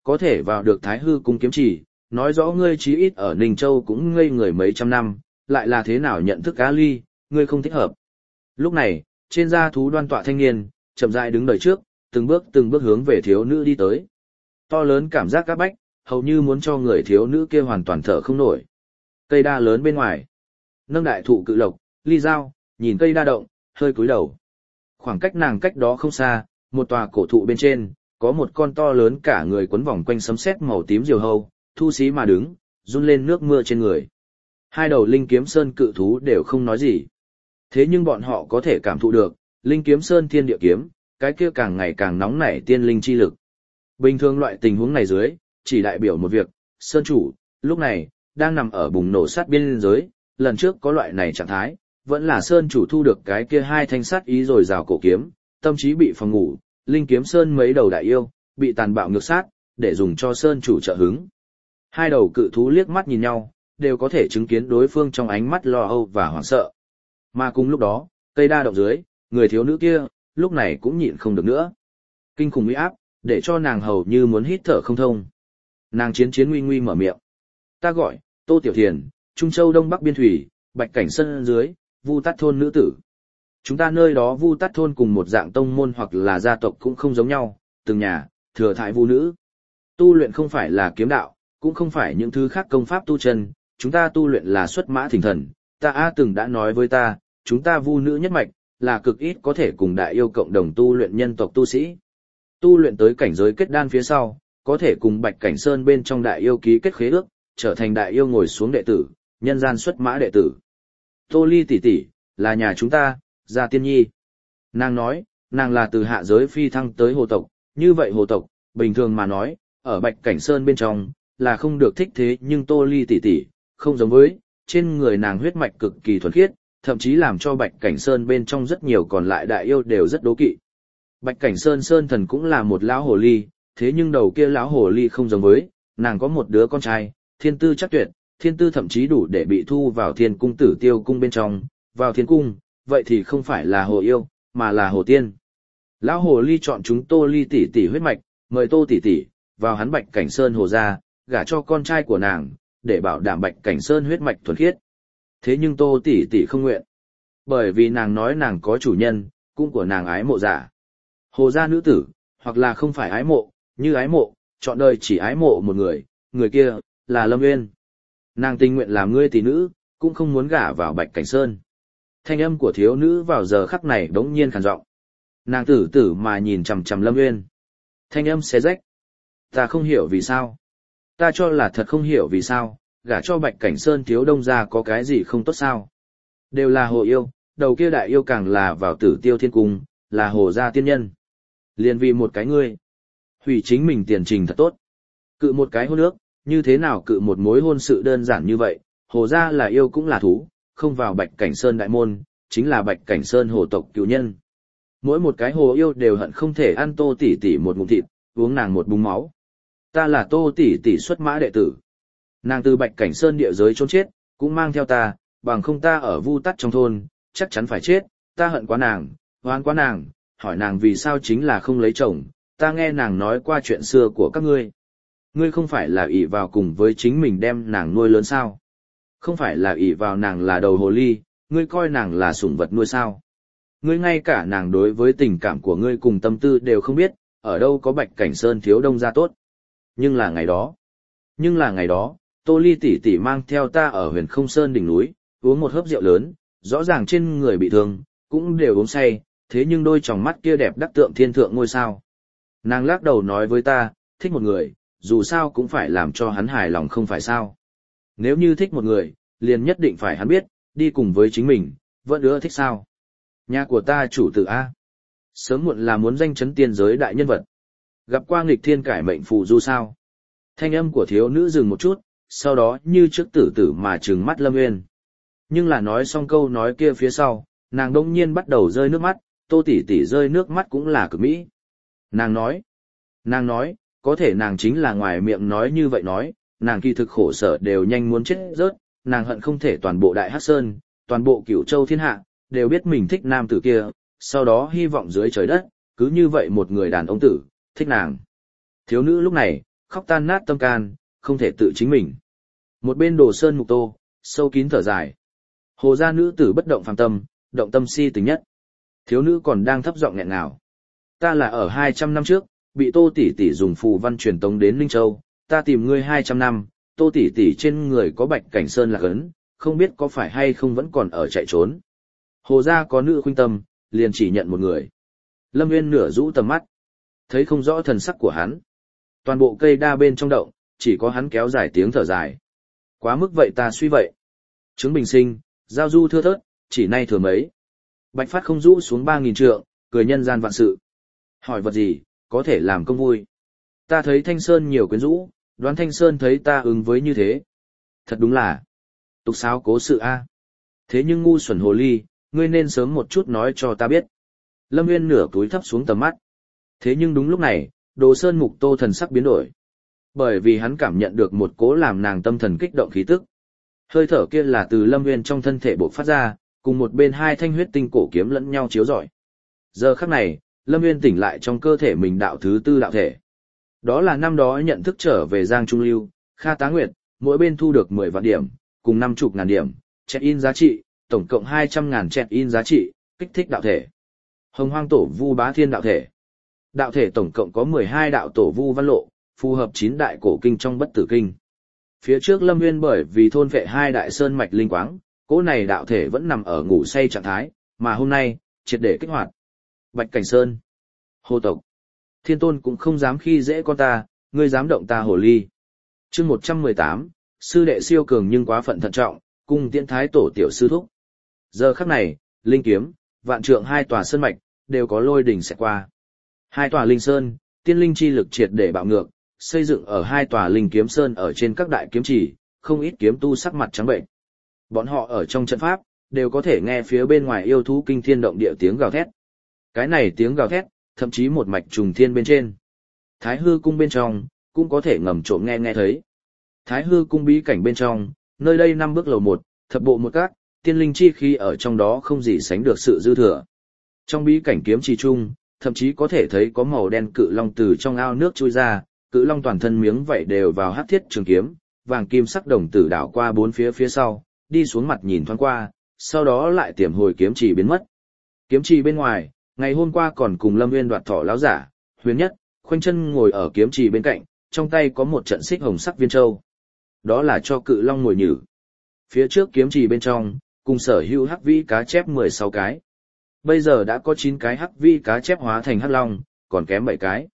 có thể vào được Thái Hư cung kiếm chỉ, nói rõ ngươi chí ít ở Ninh Châu cũng ngây người mấy trăm năm, lại là thế nào nhận thức A Ly, ngươi không thích hợp. Lúc này, trên da thú đoan tọa thanh niên, chậm rãi đứng đời trước, từng bước hướng về thiếu nữ đi tới. To lớn cảm giác các bách, hầu như muốn cho người thiếu nữ kia hoàn toàn thở không nổi. Cây đa lớn bên ngoài, nâng đại thụ cự lộc, ly dao, nhìn cây đa động, hơi cúi đầu. Khoảng cách nàng cách đó không xa, một tòa cổ thụ bên trên, có một con to lớn cả người quấn vòng quanh sấm sét màu tím diều hâu, thu xí mà đứng, run lên nước mưa trên người. Hai đầu linh kiếm sơn cự thú đều không nói gì. Thế nhưng bọn họ có thể cảm thụ được, linh kiếm sơn thiên địa kiếm, cái kia càng ngày càng nóng nảy tiên linh chi lực. Bình thường loại tình huống này dưới, chỉ đại biểu một việc, sơn chủ, lúc này, đang nằm ở bùng nổ sát biên giới, lần trước có loại này trạng thái, vẫn là sơn chủ thu được cái kia hai thanh sắt ý rồi rào cổ kiếm, tâm trí bị phòng ngủ, linh kiếm sơn mấy đầu đại yêu, bị tàn bạo ngược sát, để dùng cho sơn chủ trợ hứng. Hai đầu cự thú liếc mắt nhìn nhau, đều có thể chứng kiến đối phương trong ánh mắt lo âu và hoảng sợ. Mà cùng lúc đó, cây đa động dưới, người thiếu nữ kia, lúc này cũng nhịn không được nữa. Kinh khủng uy áp, để cho nàng hầu như muốn hít thở không thông. Nàng chiến nguy nguy mở miệng. Ta gọi, Tô Tiểu Thiền, Trung Châu Đông Bắc Biên Thủy, Bạch Cảnh Sơn dưới, Vu Tát thôn nữ tử. Chúng ta nơi đó Vu Tát thôn cùng một dạng tông môn hoặc là gia tộc cũng không giống nhau, từng nhà, thừa thải vu nữ. Tu luyện không phải là kiếm đạo, cũng không phải những thứ khác công pháp tu chân, chúng ta tu luyện là xuất mã thỉnh thần. Ta từng đã nói với ta, chúng ta vu nữ nhất mạch, là cực ít có thể cùng đại yêu cộng đồng tu luyện nhân tộc tu sĩ. Tu luyện tới cảnh giới kết đan phía sau, có thể cùng Bạch Cảnh Sơn bên trong đại yêu ký kết khế ước, trở thành đại yêu ngồi xuống đệ tử, nhân gian xuất mã đệ tử. Tô Ly tỷ tỷ, là nhà chúng ta, Gia Tiên Nhi. Nàng nói, nàng là từ hạ giới phi thăng tới hồ tộc, như vậy hồ tộc, bình thường mà nói, ở Bạch Cảnh Sơn bên trong, là không được thích thế nhưng Tô Ly tỷ tỷ, không giống với, trên người nàng huyết mạch cực kỳ thuần khiết, thậm chí làm cho Bạch Cảnh Sơn bên trong rất nhiều còn lại đại yêu đều rất đố kỵ. Bạch Cảnh Sơn Sơn thần cũng là một lão hồ ly, thế nhưng đầu kia lão hồ ly không giống với, nàng có một đứa con trai, thiên tư chắc tuyệt, thiên tư thậm chí đủ để bị thu vào thiên cung tử tiêu cung bên trong, vào thiên cung, vậy thì không phải là hồ yêu, mà là hồ tiên. Lão hồ ly chọn chúng Tô Ly tỷ tỷ huyết mạch, mời Tô tỷ tỷ vào hắn Bạch Cảnh Sơn hồ gia, gả cho con trai của nàng, để bảo đảm Bạch Cảnh Sơn huyết mạch thuần khiết. Thế nhưng Tô tỷ tỷ không nguyện, bởi vì nàng nói nàng có chủ nhân, cũng của nàng ái mộ giả. Hồ gia nữ tử, hoặc là không phải ái mộ, như ái mộ, chọn đời chỉ ái mộ một người, người kia là Lâm Nguyên. Nàng tình nguyện làm ngươi tỷ nữ, cũng không muốn gả vào Bạch Cảnh Sơn. Thanh âm của thiếu nữ vào giờ khắc này đống nhiên khàn giọng. Nàng tử tử mà nhìn chằm chằm Lâm Nguyên. Thanh âm xé rách. Ta không hiểu vì sao. Ta cho là thật không hiểu vì sao, gả cho Bạch Cảnh Sơn thiếu đông gia có cái gì không tốt sao. Đều là hồ yêu, đầu kia đại yêu càng là vào Tử Tiêu Thiên Cung, là hồ gia tiên nhân. Liền vì một cái ngươi. Hủy chính mình tiền trình thật tốt. Cự một cái hôn ước, như thế nào cự một mối hôn sự đơn giản như vậy, hồ gia là yêu cũng là thú, không vào Bạch Cảnh Sơn đại môn, chính là Bạch Cảnh Sơn hồ tộc cựu nhân. Mỗi một cái hồ yêu đều hận không thể ăn Tô tỷ tỷ một ngụm thịt, uống nàng một búng máu. Ta là Tô tỷ tỷ xuất mã đệ tử. Nàng từ Bạch Cảnh Sơn địa giới trốn chết, cũng mang theo ta, bằng không ta ở Vu Tát trong thôn, chắc chắn phải chết, ta hận quá nàng, oán quá nàng, hỏi nàng vì sao chính là không lấy chồng, ta nghe nàng nói qua chuyện xưa của các ngươi. Ngươi không phải là ỷ vào cùng với chính mình đem nàng nuôi lớn sao? Không phải là ỷ vào nàng là đầu hồ ly, ngươi coi nàng là sủng vật nuôi sao? Ngươi ngay cả nàng đối với tình cảm của ngươi cùng tâm tư đều không biết, ở đâu có Bạch Cảnh Sơn thiếu đông gia tốt. Nhưng là ngày đó, Tô Ly tỷ tỷ mang theo ta ở Huyền Không Sơn đỉnh núi, uống một hớp rượu lớn, rõ ràng trên người bị thương, cũng đều uống say, thế nhưng đôi tròng mắt kia đẹp đắc tượng thiên thượng ngôi sao. Nàng lắc đầu nói với ta, thích một người, dù sao cũng phải làm cho hắn hài lòng không phải sao. Nếu như thích một người, liền nhất định phải hắn biết, đi cùng với chính mình, vẫn ưa thích sao. Nhà của ta chủ tử A. Sớm muộn là muốn danh chấn tiên giới đại nhân vật. Gặp qua nghịch thiên cải mệnh phù du sao. Thanh âm của thiếu nữ dừng một chút, sau đó như trước tử tử mà trừng mắt Lâm Nguyên. Nhưng là nói xong câu nói kia phía sau, nàng đông nhiên bắt đầu rơi nước mắt, Tô tỷ tỷ rơi nước mắt cũng là cực mỹ. Nàng nói, có thể nàng chính là ngoài miệng nói như vậy nói, nàng kỳ thực khổ sở đều nhanh muốn chết rớt, nàng hận không thể toàn bộ Đại Hắc Sơn, toàn bộ Cửu Châu thiên hạ, đều biết mình thích nam tử kia, sau đó hy vọng dưới trời đất, cứ như vậy một người đàn ông tử, thích nàng. Thiếu nữ lúc này, khóc tan nát tâm can, không thể tự chính mình. Một bên Đồ Sơn Mục Tô, sâu kín thở dài. Hồ gia nữ tử bất động phàm tâm, động tâm si tình nhất. Thiếu nữ còn đang thấp giọng nghẹn ngào. Ta là ở 200 năm trước, bị Tô tỷ tỷ dùng phù văn truyền tống đến Linh Châu, ta tìm ngươi 200 năm, Tô tỷ tỷ trên người có Bạch Cảnh Sơn lạc ấn, không biết có phải hay không vẫn còn ở chạy trốn. Hồ gia có nữ khuynh tâm, liền chỉ nhận một người. Lâm Nguyên nửa rũ tầm mắt, thấy không rõ thần sắc của hắn. Toàn bộ cây đa bên trong động, chỉ có hắn kéo dài tiếng thở dài. Quá mức vậy ta suy vậy. Trứng bình sinh, giao du thưa thớt, chỉ nay thừa mấy. Bạch Phát không rũ xuống 3.000 trượng, cười nhân gian vạn sự. Hỏi vật gì, có thể làm công vui. Ta thấy Thanh Sơn nhiều quyến rũ, đoán Thanh Sơn thấy ta ứng với như thế. Thật đúng là tục sáo cố sự a. Thế nhưng ngu xuẩn hồ ly, ngươi nên sớm một chút nói cho ta biết. Lâm Nguyên nửa túi thấp xuống tầm mắt. Thế nhưng đúng lúc này, Đồ Sơn Mục Tô thần sắc biến đổi. Bởi vì hắn cảm nhận được một cố làm nàng tâm thần kích động khí tức. Hơi thở kia là từ Lâm Nguyên trong thân thể bộc phát ra, cùng một bên hai thanh huyết tinh cổ kiếm lẫn nhau chiếu rọi. Giờ khắc này, Lâm Nguyên tỉnh lại trong cơ thể mình đạo thứ tư đạo thể. Đó là năm đó nhận thức trở về Giang Trung Lưu, Kha Tá Nguyệt, mỗi bên thu được 10 vạn điểm, cùng 50.000 điểm, check-in giá trị, tổng cộng 200.000 check-in giá trị, kích thích đạo thể. Hồng Hoang Tổ Vu Bá Thiên đạo thể. Đạo thể tổng cộng có 12 đạo tổ vu văn lộ, phù hợp 9 đại cổ kinh trong Bất Tử Kinh. Phía trước Lâm Nguyên bởi vì thôn vệ 2 đại sơn mạch linh quáng, cỗ này đạo thể vẫn nằm ở ngủ say trạng thái, mà hôm nay, triệt để kích hoạt. Bạch Cảnh Sơn, Hồ tộc, Thiên Tôn cũng không dám khi dễ con ta, ngươi dám động ta hồ ly. Chương 118, sư đệ siêu cường nhưng quá phận thận trọng, cung tiễn thái tổ tiểu sư thúc. Giờ khắc này, linh kiếm, vạn trượng 2 tòa sơn mạch, đều có lôi đỉnh sẽ qua. 2 tòa linh sơn, tiên linh chi lực triệt để bạo ngược, xây dựng ở 2 tòa linh kiếm sơn ở trên các đại kiếm chỉ, không ít kiếm tu sắc mặt trắng bệnh. Bọn họ ở trong trận pháp, đều có thể nghe phía bên ngoài yêu thú kinh thiên động địa tiếng gào thét. Cái này tiếng gào thét, thậm chí một mạch trùng thiên bên trên. Thái hư cung bên trong, cũng có thể ngầm trộm nghe thấy. Thái hư cung bí cảnh bên trong, nơi đây 5 bước lầu 1, thập bộ một các, tiên linh chi khí ở trong đó không gì sánh được sự dư thừa. Trong bí cảnh kiếm trì trung, thậm chí có thể thấy có màu đen cự long từ trong ao nước chui ra, cự long toàn thân miếng vảy đều vào hắc thiết trường kiếm, vàng kim sắc đồng tử đảo qua bốn phía phía sau, đi xuống mặt nhìn thoáng qua, sau đó lại tiềm hồi kiếm trì biến mất. Kiếm trì bên ngoài, ngày hôm qua còn cùng Lâm Nguyên đoạt thỏ láo giả, Huyền Nhất, khoanh chân ngồi ở kiếm trì bên cạnh, trong tay có một trận xích hồng sắc viên châu. Đó là cho cự long ngồi nhử. Phía trước kiếm trì bên trong, cùng sở hữu hắc vĩ cá chép 16 cái. Bây giờ đã có 9 cái hắc vĩ cá chép hóa thành hắc long, còn kém 7 cái.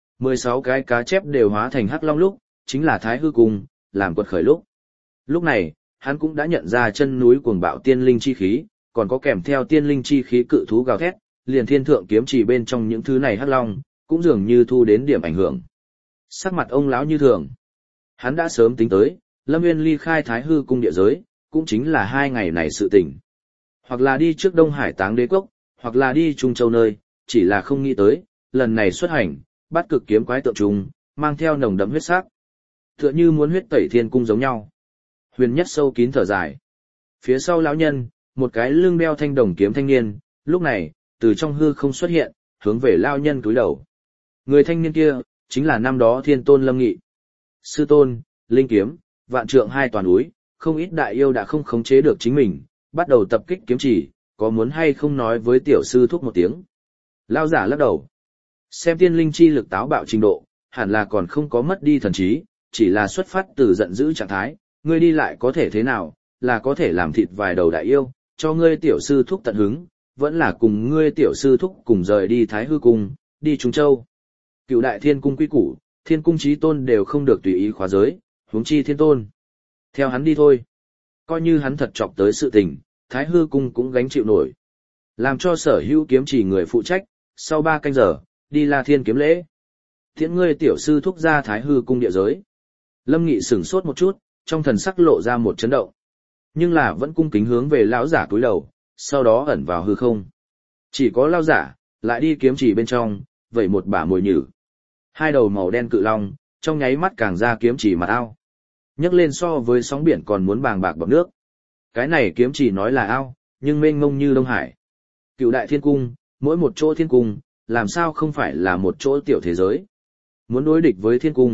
16 cái cá chép đều hóa thành hắc long lúc, chính là Thái hư cung, làm quật khởi lúc. Lúc này, hắn cũng đã nhận ra chân núi cuồng bạo tiên linh chi khí, còn có kèm theo tiên linh chi khí cự thú gào thét, liền thiên thượng kiếm chỉ bên trong những thứ này hắc long, cũng dường như thu đến điểm ảnh hưởng. Sắc mặt ông lão như thường. Hắn đã sớm tính tới, Lâm Nguyên ly khai Thái hư cung địa giới, cũng chính là 2 ngày này sự tình. Hoặc là đi trước Đông Hải Táng Đế Cốc, hoặc là đi Trung Châu nơi, chỉ là không nghĩ tới, lần này xuất hành, bắt cực kiếm quái tượng trùng, mang theo nồng đậm huyết sắc. Tựa như muốn huyết tẩy thiên cung giống nhau. Huyền Nhất sâu kín thở dài. Phía sau lão nhân, một cái lưng đeo thanh đồng kiếm thanh niên, lúc này, từ trong hư không xuất hiện, hướng về lão nhân cúi đầu. Người thanh niên kia, chính là năm đó Thiên Tôn Lâm Nghị. Sư tôn, linh kiếm, vạn trượng 2 toàn núi, không ít đại yêu đã không khống chế được chính mình, bắt đầu tập kích kiếm chỉ, có muốn hay không nói với tiểu sư thúc một tiếng. Lão giả lắc đầu. Xem tiên linh chi lực táo bạo trình độ, hẳn là còn không có mất đi thần trí, chỉ là xuất phát từ giận dữ trạng thái, ngươi đi lại có thể thế nào, là có thể làm thịt vài đầu đại yêu, cho ngươi tiểu sư thúc tận hứng, vẫn là cùng ngươi tiểu sư thúc cùng rời đi Thái hư cung, đi Trung Châu. Cựu đại thiên cung quy củ, thiên cung chí tôn đều không được tùy ý khóa giới, huống chi thiên tôn. Theo hắn đi thôi. Coi như hắn thật chọc tới sự tình, Thái hư cung cũng gánh chịu nổi. Làm cho sở hữu kiếm chỉ người phụ trách, sau 3 canh giờ, đi La Thiên kiếm lễ. Thiện ngươi tiểu sư thúc ra Thái hư cung địa giới. Lâm Nghị sửng sốt một chút, trong thần sắc lộ ra một chấn động. Nhưng là vẫn cung kính hướng về lão giả cúi đầu, sau đó ẩn vào hư không. Chỉ có lão giả, lại đi kiếm chỉ bên trong, vẩy một bả mồi nhử. 2 đầu màu đen cự long, trong nháy mắt càng ra kiếm chỉ mặt ao. Nhấc lên so với sóng biển còn muốn bàng bạc bọt nước. Cái này kiếm chỉ nói là ao, nhưng mênh mông như Đông Hải. Cựu đại thiên cung, mỗi một chỗ thiên cung, làm sao không phải là một chỗ tiểu thế giới. Muốn đối địch với thiên cung,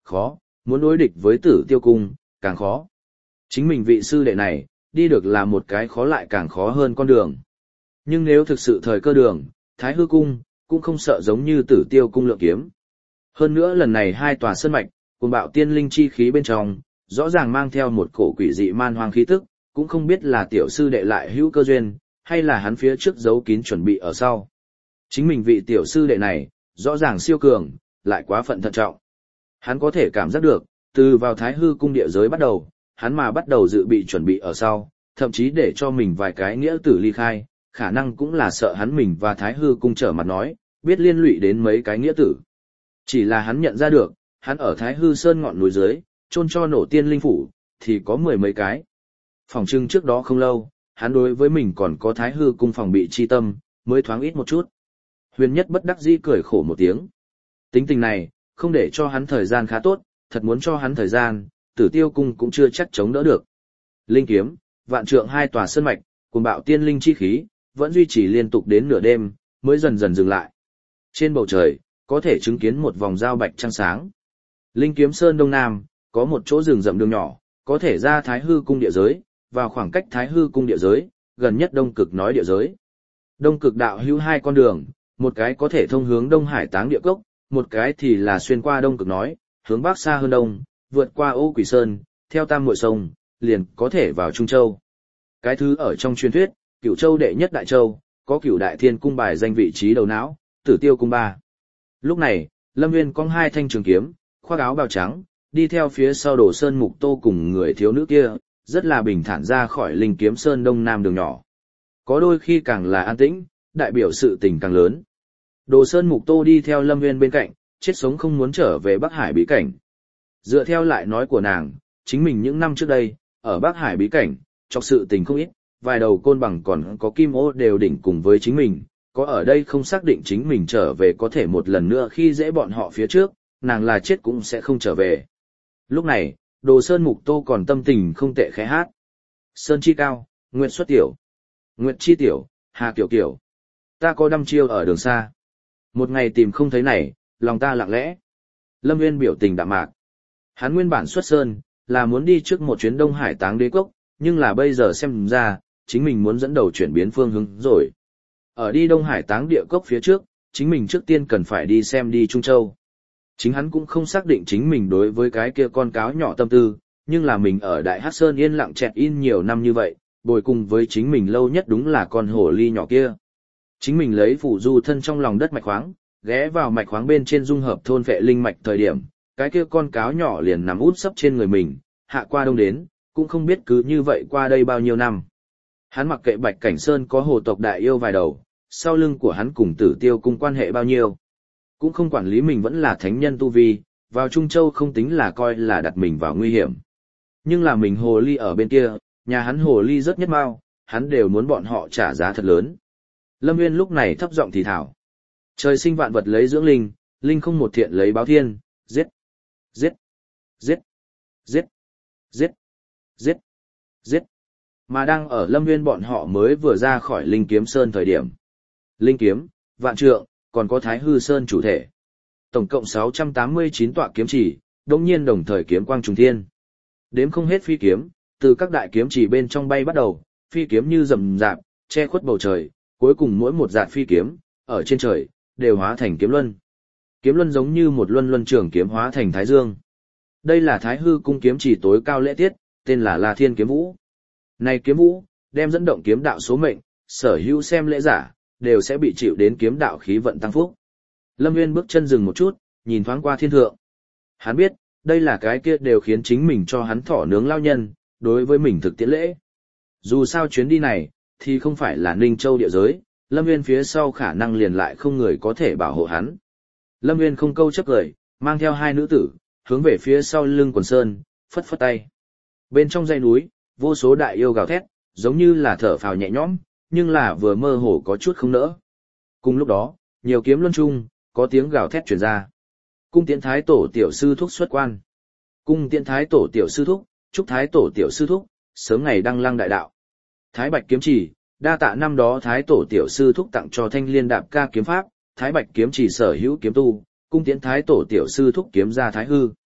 khó, muốn đối địch với Tử Tiêu cung, càng khó. Chính mình vị sư đệ này, đi được là một cái khó lại càng khó hơn con đường. Nhưng nếu thực sự thời cơ đường, Thái Hư cung, cũng không sợ giống như Tử Tiêu cung lượng kiếm. Hơn nữa lần này hai tòa sơn mạch, cùng bạo tiên linh chi khí bên trong, rõ ràng mang theo một cổ quỷ dị man hoang khí tức, cũng không biết là tiểu sư đệ lại hữu cơ duyên, hay là hắn phía trước giấu kín chuẩn bị ở sau. Chính mình vị tiểu sư đệ này, rõ ràng siêu cường, lại quá phận thận trọng. Hắn có thể cảm giác được, từ vào Thái Hư cung địa giới bắt đầu, hắn mà bắt đầu dự bị chuẩn bị ở sau, thậm chí để cho mình vài cái nghĩa tử ly khai, khả năng cũng là sợ hắn mình và Thái Hư cung trở mặt nói, biết liên lụy đến mấy cái nghĩa tử. Chỉ là hắn nhận ra được, hắn ở Thái Hư Sơn ngọn núi dưới, chôn cho nổ tiên linh phủ, thì có 10 mấy cái. Phòng trưng trước đó không lâu, hắn đối với mình còn có Thái Hư cung phòng bị chi tâm, mới thoáng ít một chút. Huyền Nhất bất đắc dĩ cười khổ một tiếng. Tính tình này, không để cho hắn thời gian khá tốt, thật muốn cho hắn thời gian, Tử Tiêu cung cũng chưa chắc chống đỡ được. Linh kiếm, vạn trượng hai tòa sơn mạch, cùng bạo tiên linh chi khí, vẫn duy trì liên tục đến nửa đêm, mới dần dần dừng lại. Trên bầu trời, có thể chứng kiến một vòng giao bạch trăng sáng. Linh kiếm sơn đông nam, có một chỗ rừng rậm đường nhỏ, có thể ra Thái Hư cung địa giới, vào khoảng cách Thái Hư cung địa giới, gần nhất Đông Cực nói địa giới. Đông Cực đạo hữu hai con đường, một cái có thể thông hướng Đông Hải Táng địa cốc, một cái thì là xuyên qua Đông Cực nói, hướng bắc xa hơn đông, vượt qua Ô Quỷ Sơn, theo Tam Muội sông, liền có thể vào Trung Châu. Cái thứ ở trong truyền thuyết, Cửu Châu đệ nhất đại châu, có Cửu Đại Thiên cung bài danh vị trí đầu não, Tử Tiêu cung 3. Lúc này, Lâm Nguyên cong hai thanh trường kiếm, khoác áo bào trắng, đi theo phía sau Đồ Sơn Mục Tô cùng người thiếu nữ kia, rất là bình thản ra khỏi Linh kiếm sơn đông nam đường nhỏ. Có đôi khi càng là an tĩnh, đại biểu sự tình càng lớn. Đồ Sơn Mục Tô đi theo Lâm Nguyên bên cạnh, chết sống không muốn trở về Bắc Hải bí cảnh. Dựa theo lại nói của nàng, chính mình những năm trước đây, ở Bắc Hải bí cảnh, chọc sự tình không ít, vài đầu côn bằng còn có kim ô đều đỉnh cùng với chính mình, có ở đây không xác định chính mình trở về có thể một lần nữa khi dễ bọn họ phía trước, nàng là chết cũng sẽ không trở về. Lúc này, Đồ Sơn Mục Tô còn tâm tình không tệ khẽ hát. Sơn chi cao, nguyện xuất tiểu. Nguyện chi tiểu, hà kiểu kiểu. Ta có đăm chiêu ở đường xa. Một ngày tìm không thấy này, lòng ta lặng lẽ. Lâm Nguyên biểu tình đạm mạc. Hắn nguyên bản xuất sơn, là muốn đi trước một chuyến Đông Hải Táng đế cốc, nhưng là bây giờ xem ra, chính mình muốn dẫn đầu chuyển biến phương hướng rồi. Ở đi Đông Hải Táng địa cốc phía trước, chính mình trước tiên cần phải đi xem đi Trung Châu. Chính hắn cũng không xác định chính mình đối với cái kia con cáo nhỏ tâm tư, nhưng là mình ở Đại Hắc Sơn yên lặng chẹt in nhiều năm như vậy, bồi cùng với chính mình lâu nhất đúng là con hổ ly nhỏ kia. Chính mình lấy phủ du thân trong lòng đất mạch khoáng, ghé vào mạch khoáng bên trên dung hợp thôn vệ linh mạch thời điểm, cái kia con cáo nhỏ liền nằm út sấp trên người mình, hạ qua đông đến, cũng không biết cứ như vậy qua đây bao nhiêu năm. Hắn mặc kệ Bạch Cảnh Sơn có hồ tộc đại yêu vài đầu, sau lưng của hắn cùng Tử Tiêu cung quan hệ bao nhiêu. Cũng không quản lý mình vẫn là thánh nhân tu vi, vào Trung Châu không tính là coi là đặt mình vào nguy hiểm. Nhưng là mình hồ ly ở bên kia, nhà hắn hồ ly rất nhất mau, hắn đều muốn bọn họ trả giá thật lớn. Lâm Nguyên lúc này thấp giọng thì thảo. Trời sinh vạn vật lấy dưỡng linh, linh không một thiện lấy báo thiên, giết, giết, giết, giết, giết, giết, giết. Mà đang ở Lâm Nguyên bọn họ mới vừa ra khỏi Linh Kiếm Sơn thời điểm. Linh Kiếm, Vạn Trượng, còn có Thái Hư Sơn chủ thể. Tổng cộng 689 tọa kiếm chỉ, đồng nhiên đồng thời kiếm quang trùng thiên. Đếm không hết phi kiếm, từ các đại kiếm chỉ bên trong bay bắt đầu, phi kiếm như rầm rạp, che khuất bầu trời, cuối cùng mỗi một dạt phi kiếm, ở trên trời, đều hóa thành kiếm luân. Kiếm luân giống như một luân luân trường kiếm hóa thành thái dương. Đây là Thái Hư cung kiếm chỉ tối cao lễ tiết, tên là La Thiên Kiếm Vũ. Này kiếm vũ, đem dẫn động kiếm đạo số mệnh, sở hữu xem lễ giả, đều sẽ bị chịu đến kiếm đạo khí vận tăng phúc. Lâm Nguyên bước chân dừng một chút, nhìn thoáng qua thiên thượng. Hắn biết, đây là cái kia đều khiến chính mình cho hắn thỏ nướng lao nhân, đối với mình thực tiễn lễ. Dù sao chuyến đi này, thì không phải là Ninh Châu địa giới, Lâm Nguyên phía sau khả năng liền lại không người có thể bảo hộ hắn. Lâm Nguyên không câu chấp lời, mang theo hai nữ tử, hướng về phía sau lưng quần sơn, phất phất tay. Bên trong dãy núi, vô số đại yêu gào thét, giống như là thở phào nhẹ nhõm, nhưng là vừa mơ hồ có chút không nỡ. Cùng lúc đó, nhiều kiếm luân chung, có tiếng gào thét truyền ra. Cung tiễn thái tổ tiểu sư thúc xuất quan. Cung tiễn thái tổ tiểu sư thúc, chúc thái tổ tiểu sư thúc, sớm ngày đăng lăng đại đạo. Thái Bạch kiếm chỉ, đa tạ năm đó thái tổ tiểu sư thúc tặng cho Thanh Liên Đạp Ca kiếm pháp, Thái Bạch kiếm chỉ sở hữu kiếm tu, cung tiễn thái tổ tiểu sư thúc kiếm ra thái hư.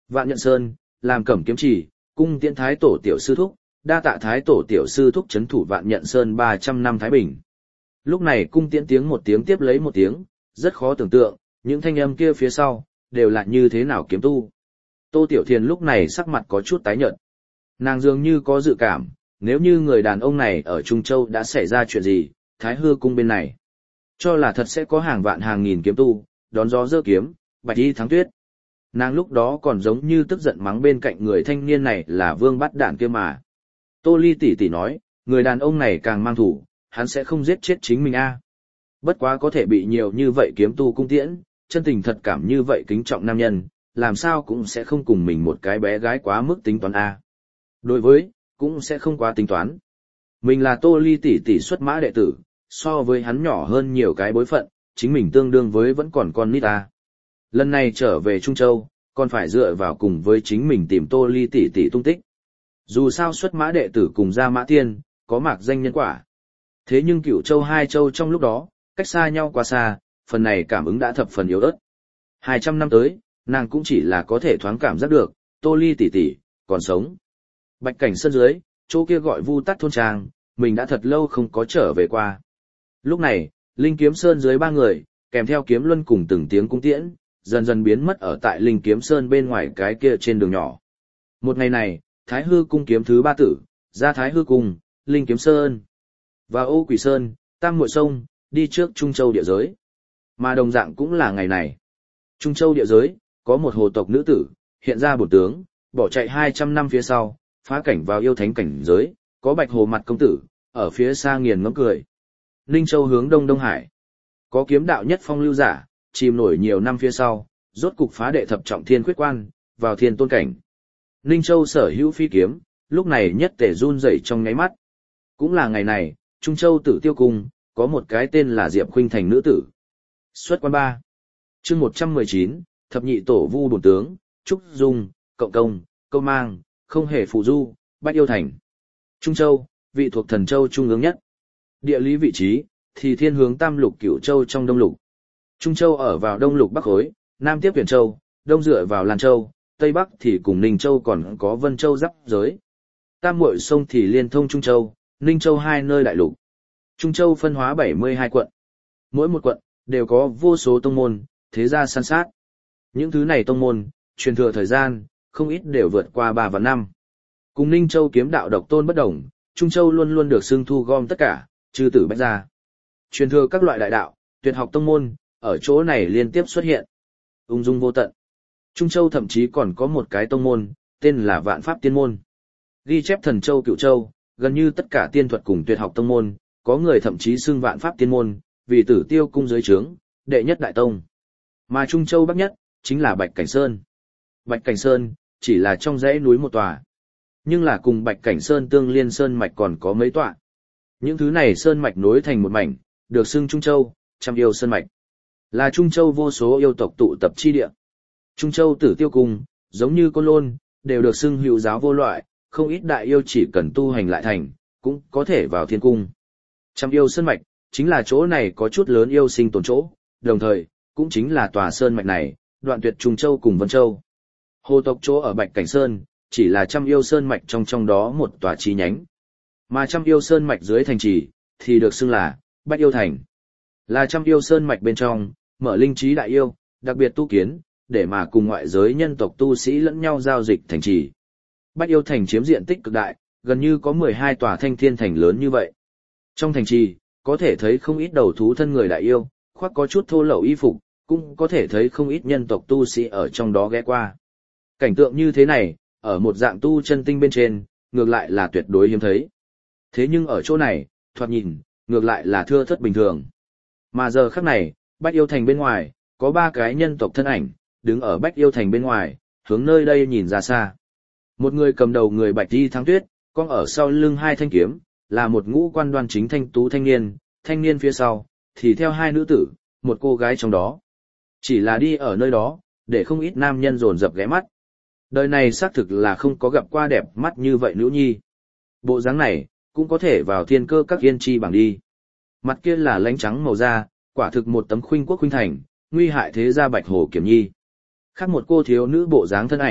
Vạn Nhận Sơn, làm Cẩm Kiếm Chỉ, cung tiễn Thái Tổ tiểu sư thúc, đa tạ Thái Tổ tiểu sư thúc trấn thủ Vạn Nhận Sơn 300 năm Thái Bình. Lúc này cung tiễn tiếng một tiếng tiếp lấy một tiếng, rất khó tưởng tượng, những thanh âm kia phía sau, đều là như thế nào kiếm tu. Tô Tiểu Thiền lúc này sắc mặt có chút tái nhợt. Nàng dường như có dự cảm, nếu như người đàn ông này ở Trung Châu đã xảy ra chuyện gì, Thái Hư cung bên này, cho là thật sẽ có hàng vạn hàng nghìn kiếm tu, đón gió giơ kiếm, bạch y thắng tuyết. Nàng lúc đó còn giống như tức giận mắng bên cạnh người thanh niên này là vương bắt đạn kia mà. Tô Ly tỷ tỷ nói, người đàn ông này càng mang thủ, hắn sẽ không giết chết chính mình a. Bất quá có thể bị nhiều như vậy kiếm tu cung tiễn, chân tình thật cảm như vậy kính trọng nam nhân, làm sao cũng sẽ không cùng mình một cái bé gái quá mức tính toán a. Đối với, cũng sẽ không quá tính toán. Mình là Tô Ly tỷ tỷ xuất mã đệ tử, so với hắn nhỏ hơn nhiều cái bối phận, chính mình tương đương với vẫn còn con nít a. Lần này trở về Trung Châu, còn phải dựa vào cùng với chính mình tìm Tô Ly tỷ tỷ tung tích. Dù sao xuất mã đệ tử cùng ra mã tiên, có mạc danh nhân quả. Thế nhưng Cửu Châu hai châu trong lúc đó, cách xa nhau quá xa, phần này cảm ứng đã thập phần yếu ớt. 200 năm tới, nàng cũng chỉ là có thể thoáng cảm giác được, Tô Ly tỷ tỷ còn sống. Bạch Cảnh Sơn dưới, chỗ kia gọi Vu Tát thôn trang, mình đã thật lâu không có trở về qua. Lúc này, Linh Kiếm Sơn dưới ba người, kèm theo kiếm luân cùng từng tiếng cung tiễn, dần dần biến mất ở tại Linh Kiếm Sơn bên ngoài cái kia trên đường nhỏ. Một ngày này, Thái Hư cung kiếm thứ ba tử, ra Thái Hư cung, Linh Kiếm Sơn và Ô Quỷ Sơn, Tam Muội Sông, đi trước Trung Châu địa giới. Mà đồng dạng cũng là ngày này. Trung Châu địa giới, có một hồ tộc nữ tử, hiện ra bổn tướng, bỏ chạy 200 năm phía sau, phá cảnh vào yêu thánh cảnh giới, có Bạch Hồ mặt công tử, ở phía xa nghiền ngẫm cười. Ninh Châu hướng Đông Đông Hải, có kiếm đạo nhất phong lưu giả, chìm nổi nhiều năm phía sau, rốt cục phá đệ thập trọng thiên quyết quan, vào thiên tôn cảnh. Ninh Châu sở hữu phi kiếm, lúc này nhất tể run rẩy trong ngáy mắt. Cũng là ngày này, Trung Châu Tử Tiêu Cung, có một cái tên là Diệp Khuynh Thành nữ tử. Xuất quan 3. Chương 119, thập nhị tổ vu bổn tướng, Trúc Dung, Cộng Công, Câu Mang, không hề phụ du, Bách Yêu Thành. Trung Châu, vị thuộc Thần Châu trung ương nhất. Địa lý vị trí, thì thiên hướng Tam Lục Cửu Châu trong Đông Lục. Trung Châu ở vào Đông Lục Bắc khối, Nam tiếp Huyền Châu, Đông dựa vào Lan Châu, Tây Bắc thì cùng Ninh Châu còn có Vân Châu giáp giới. Tam Muội Sông thì liên thông Trung Châu, Ninh Châu hai nơi đại lục. Trung Châu phân hóa 72 quận. Mỗi một quận, đều có vô số tông môn, thế gia san sát. Những thứ này tông môn, truyền thừa thời gian, không ít đều vượt qua 3 và 5. Cùng Ninh Châu kiếm đạo độc tôn bất đồng, Trung Châu luôn luôn được xưng thu gom tất cả, chư tử bách gia. Truyền thừa các loại đại đạo, tuyệt học tông môn, ở chỗ này liên tiếp xuất hiện. Ung dung vô tận. Trung Châu thậm chí còn có một cái tông môn, tên là Vạn Pháp Tiên Môn. Ghi chép Thần Châu Cửu Châu, gần như tất cả tiên thuật cùng tuyệt học tông môn, có người thậm chí xưng Vạn Pháp Tiên Môn, vì Tử Tiêu cung dưới trướng, đệ nhất đại tông. Mà Trung Châu Bắc nhất, chính là Bạch Cảnh Sơn. Bạch Cảnh Sơn, chỉ là trong dãy núi một tòa. Nhưng là cùng Bạch Cảnh Sơn tương liên sơn mạch còn có mấy tọa. Những thứ này sơn mạch nối thành một mảnh, được xưng Trung Châu, trăm yêu sơn mạch. Là Trung Châu vô số yêu tộc tụ tập chi địa. Trung Châu Tử Tiêu cung, giống như Côn Lôn, đều được xưng hữu giáo vô loại, không ít đại yêu chỉ cần tu hành lại thành, cũng có thể vào thiên cung. Trăm yêu sơn mạch, chính là chỗ này có chút lớn yêu sinh tồn chỗ, đồng thời, cũng chính là tòa sơn mạch này, đoạn tuyệt Trung Châu cùng Vân Châu. Hồ tộc chỗ ở Bạch Cảnh Sơn, chỉ là trăm yêu sơn mạch trong đó một tòa chi nhánh. Mà trăm yêu sơn mạch dưới thành trì, thì được xưng là Bách Yêu Thành. Là trăm yêu sơn mạch bên trong, mở linh trí đại yêu, đặc biệt tu kiến, để mà cùng ngoại giới nhân tộc tu sĩ lẫn nhau giao dịch thành trì. Bách Yêu Thành chiếm diện tích cực đại, gần như có 12 tòa thanh thiên thành lớn như vậy. Trong thành trì, có thể thấy không ít đầu thú thân người đại yêu, khoác có chút thô lậu y phục, cũng có thể thấy không ít nhân tộc tu sĩ ở trong đó ghé qua. Cảnh tượng như thế này, ở một dạng tu chân tinh bên trên, ngược lại là tuyệt đối hiếm thấy. Thế nhưng ở chỗ này, thoạt nhìn, ngược lại là thưa thớt bình thường. Mà giờ khắc này, Bách Yêu Thành bên ngoài, có 3 cái nhân tộc thân ảnh, đứng ở Bách Yêu Thành bên ngoài, hướng nơi đây nhìn ra xa. Một người cầm đầu người bạch y thắng tuyết, con ở sau lưng 2 thanh kiếm, là một ngũ quan đoan chính thanh tú thanh niên phía sau, thì theo 2 nữ tử, một cô gái trong đó. Chỉ là đi ở nơi đó, để không ít nam nhân dồn dập ghé mắt. Đời này xác thực là không có gặp qua đẹp mắt như vậy nữ nhi. Bộ dáng này, cũng có thể vào thiên cơ các yên chi bảng đi. Mặt kia là lánh trắng màu da, quả thực một tấm khuynh quốc khuynh thành, nguy hại thế gia Bạch Hồ Kiểm Nhi. Khác một cô thiếu nữ bộ dáng thân ảnh,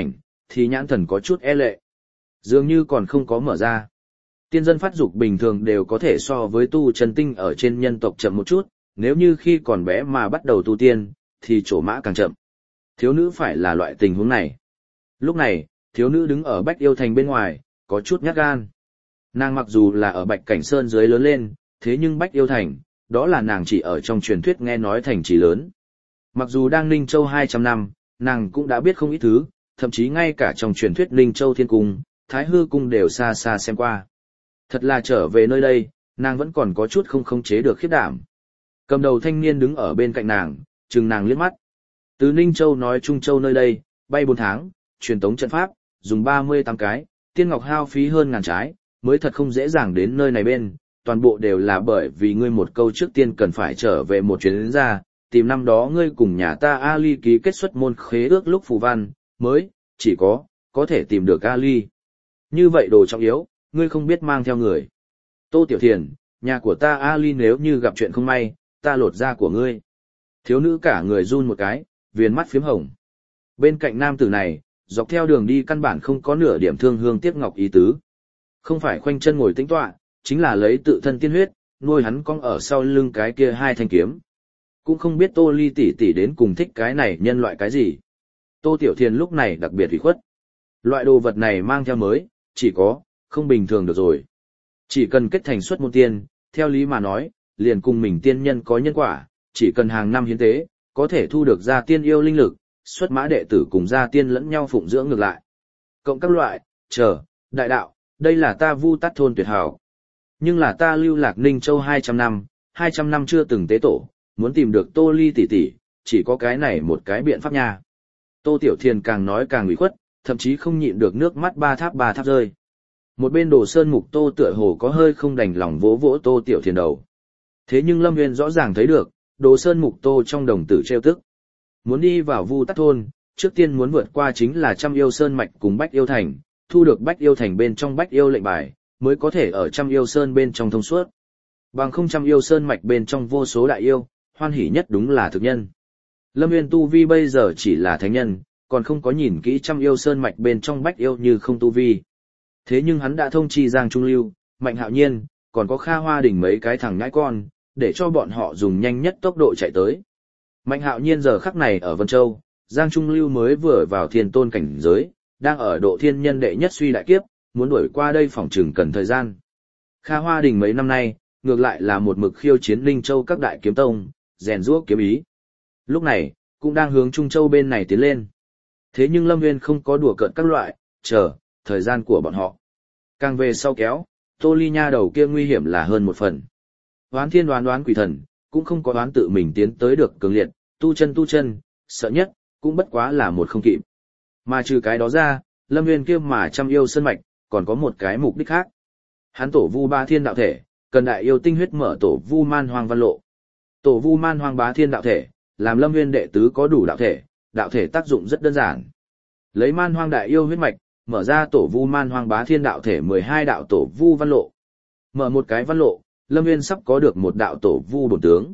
thì nhãn thần có chút e lệ. Dường như còn không có mở ra. Tiên dân phát dục bình thường đều có thể so với tu chân tinh ở trên nhân tộc chậm một chút, nếu như khi còn bé mà bắt đầu tu tiên, thì trổ mã càng chậm. Thiếu nữ phải là loại tình huống này. Lúc này, thiếu nữ đứng ở Bách Yêu Thành bên ngoài, có chút nhát gan. Nàng mặc dù là ở Bạch Cảnh Sơn dưới lớn lên, thế nhưng Bách Yêu Thành, đó là nàng chỉ ở trong truyền thuyết nghe nói thành trì lớn. Mặc dù đang Ninh Châu 200 năm, nàng cũng đã biết không ít thứ, thậm chí ngay cả trong truyền thuyết Ninh Châu Thiên Cung, Thái Hư Cung đều xa xa xem qua. Thật là trở về nơi đây, nàng vẫn còn có chút không khống chế được khiếp đảm. Cầm đầu thanh niên đứng ở bên cạnh nàng, chừng nàng liếc mắt. Từ Ninh Châu nói Trung Châu nơi đây, bay 4 tháng, truyền tống trận pháp, dùng 38 cái, tiên ngọc hao phí hơn ngàn trái, mới thật không dễ dàng đến nơi này bên, toàn bộ đều là bởi vì ngươi một câu trước tiên cần phải trở về một chuyến đến ra, tìm năm đó ngươi cùng nhà ta Ali ký kết xuất môn khế ước lúc phù văn, mới, chỉ có thể tìm được Ali. Như vậy đồ trọng yếu, ngươi không biết mang theo người. Tô Tiểu Thiền, nhà của ta Ali nếu như gặp chuyện không may, ta lột da của ngươi. Thiếu nữ cả người run một cái, viền mắt phiếm hồng. Bên cạnh nam tử này, dọc theo đường đi căn bản không có nửa điểm thương hương tiếc ngọc ý tứ. Không phải khoanh chân ngồi tĩnh tọa, chính là lấy tự thân tiên huyết, nuôi hắn cong ở sau lưng cái kia hai thanh kiếm. Cũng không biết Tô Ly tỷ tỷ đến cùng thích cái này nhân loại cái gì. Tô Tiểu Thiền lúc này đặc biệt ủy khuất. Loại đồ vật này mang theo mới, chỉ có, không bình thường được rồi. Chỉ cần kết thành xuất môn tiên, theo lý mà nói, liền cùng mình tiên nhân có nhân quả, chỉ cần hàng năm hiến tế, có thể thu được gia tiên yêu linh lực, xuất mã đệ tử cùng gia tiên lẫn nhau phụng dưỡng ngược lại. Cộng các loại, đại đạo, đây là ta Vu Tát thôn tuyệt hảo. Nhưng là ta lưu lạc Ninh Châu 200 năm chưa từng tế tổ, muốn tìm được Tô Ly tỷ tỷ, chỉ có cái này một cái biện pháp nha. Tô Tiểu Thiền càng nói càng ủy khuất, thậm chí không nhịn được nước mắt ba tháp rơi. Một bên Đồ Sơn Mục Tô tựa hồ có hơi không đành lòng vỗ vỗ Tô Tiểu Thiền đầu. Thế nhưng Lâm Nguyên rõ ràng thấy được, Đồ Sơn Mục Tô trong đồng tử trêu tức. Muốn đi vào Vu Tát thôn, trước tiên muốn vượt qua chính là Trăm Yêu Sơn mạch cùng Bách Yêu Thành, thu được Bách Yêu Thành bên trong Bách Yêu lệnh bài, mới có thể ở Trăm Yêu Sơn bên trong thông suốt. Bằng không Trăm Yêu Sơn mạch bên trong vô số đại yêu, hoan hỉ nhất đúng là thực nhân. Lâm Nguyên tu vi bây giờ chỉ là thánh nhân, còn không có nhìn kỹ Trăm Yêu Sơn mạch bên trong Bách Yêu như không tu vi. Thế nhưng hắn đã thông chi Giang Trung Lưu, Mạnh Hạo Nhiên, còn có Kha Hoa Đình mấy cái thằng nhãi con, để cho bọn họ dùng nhanh nhất tốc độ chạy tới. Mạnh Hạo Nhiên giờ khắc này ở Vân Châu, Giang Trung Lưu mới vừa vào thiên tôn cảnh giới, đang ở độ thiên nhân đệ nhất suy đại kiếp, muốn đuổi qua đây phỏng chừng cần thời gian. Kha Hoa Đình mấy năm nay, ngược lại là một mực khiêu chiến Linh Châu các đại kiếm tông, rèn giũa kiếm ý. Lúc này, cũng đang hướng Trung Châu bên này tiến lên. Thế nhưng Lâm Nguyên không có đùa cợt các loại, thời gian của bọn họ. Càng về sau kéo, Tô Ly nha đầu kia nguy hiểm là hơn một phần. Hoán thiên đoán quỷ thần, cũng không có đoán tự mình tiến tới được cường liệt, tu chân, sợ nhất, cũng bất quá là một không kịp. Mà trừ cái đó ra, Lâm Nguyên kia mà Trăm Yêu Sơn mạch, còn có một cái mục đích khác. Hắn tổ vu ba thiên đạo thể, cần đại yêu tinh huyết mở tổ vu man hoang văn lộ. Tổ vu man hoang bá thiên đạo thể, làm Lâm Nguyên đệ tứ có đủ đạo thể tác dụng rất đơn giản. Lấy man hoang đại yêu huyết mạch, mở ra tổ vu man hoang bá thiên đạo thể 12 đạo tổ vu văn lộ. Mở một cái văn lộ, Lâm Nguyên sắp có được một đạo tổ vu bổn tướng.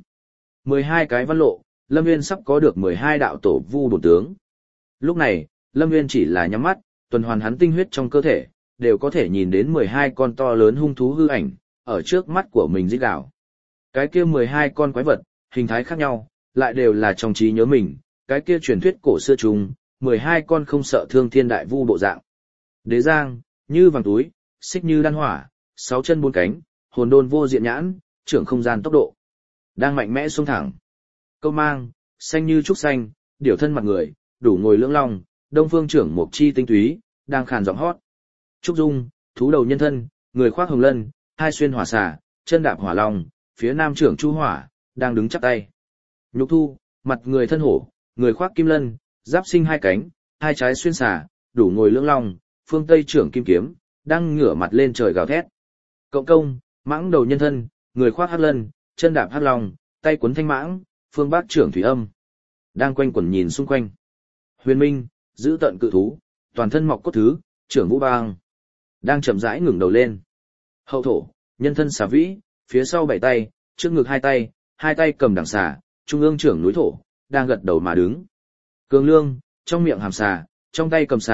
12 cái văn lộ, Lâm Nguyên sắp có được 12 đạo tổ vu bổn tướng. Lúc này, Lâm Nguyên chỉ là nhắm mắt, tuần hoàn hắn tinh huyết trong cơ thể, đều có thể nhìn đến 12 con to lớn hung thú hư ảnh, ở trước mắt của mình rít gào. Cái kia 12 con quái vật, hình thái khác nhau, lại đều là trong trí nhớ mình, cái kia truyền thuyết cổ xưa chung, 12 con không sợ thương thiên đại vu bộ dạng. Đế giang, như vàng túi, xích như đan hỏa, 6 chân 4 cánh, hồn đôn vô diện nhãn, trưởng không gian tốc độ. Đang mạnh mẽ xông thẳng. Câu mang, xanh như trúc xanh, điểu thân mặt người, đủ ngồi lưỡng long, đông phương trưởng mục chi tinh túy, đang khàn giọng hót. Trúc dung, thú đầu nhân thân, người khoác hồng lân, hai xuyên hỏa xà, chân đạp hỏa long, phía nam trưởng chu hỏa, đang đứng chắp tay. Nhục thu, mặt người thân hổ, người khoác kim lân, giáp sinh hai cánh, hai trái xuyên xà, đủ ngồi lưỡng long, phương tây trưởng kim kiếm, đang ngửa mặt lên trời gào thét. Cộng công, mãng đầu nhân thân, người khoác hắc lân, chân đạp hắc long, tay cuốn thanh mãng, phương bắc trưởng thủy âm, đang quanh quẩn nhìn xung quanh. Huyền minh, giữ tận cự thú, toàn thân mọc cốt thứ, trưởng vũ bang, đang chậm rãi ngẩng đầu lên. Hậu thổ, nhân thân xà vĩ, phía sau bảy tay, trước ngực hai tay cầm đằng xà, trung ương trưởng núi thổ, đang gật đầu mà đứng. Cường lương, trong miệng hàm xà, trong tay cầm xà,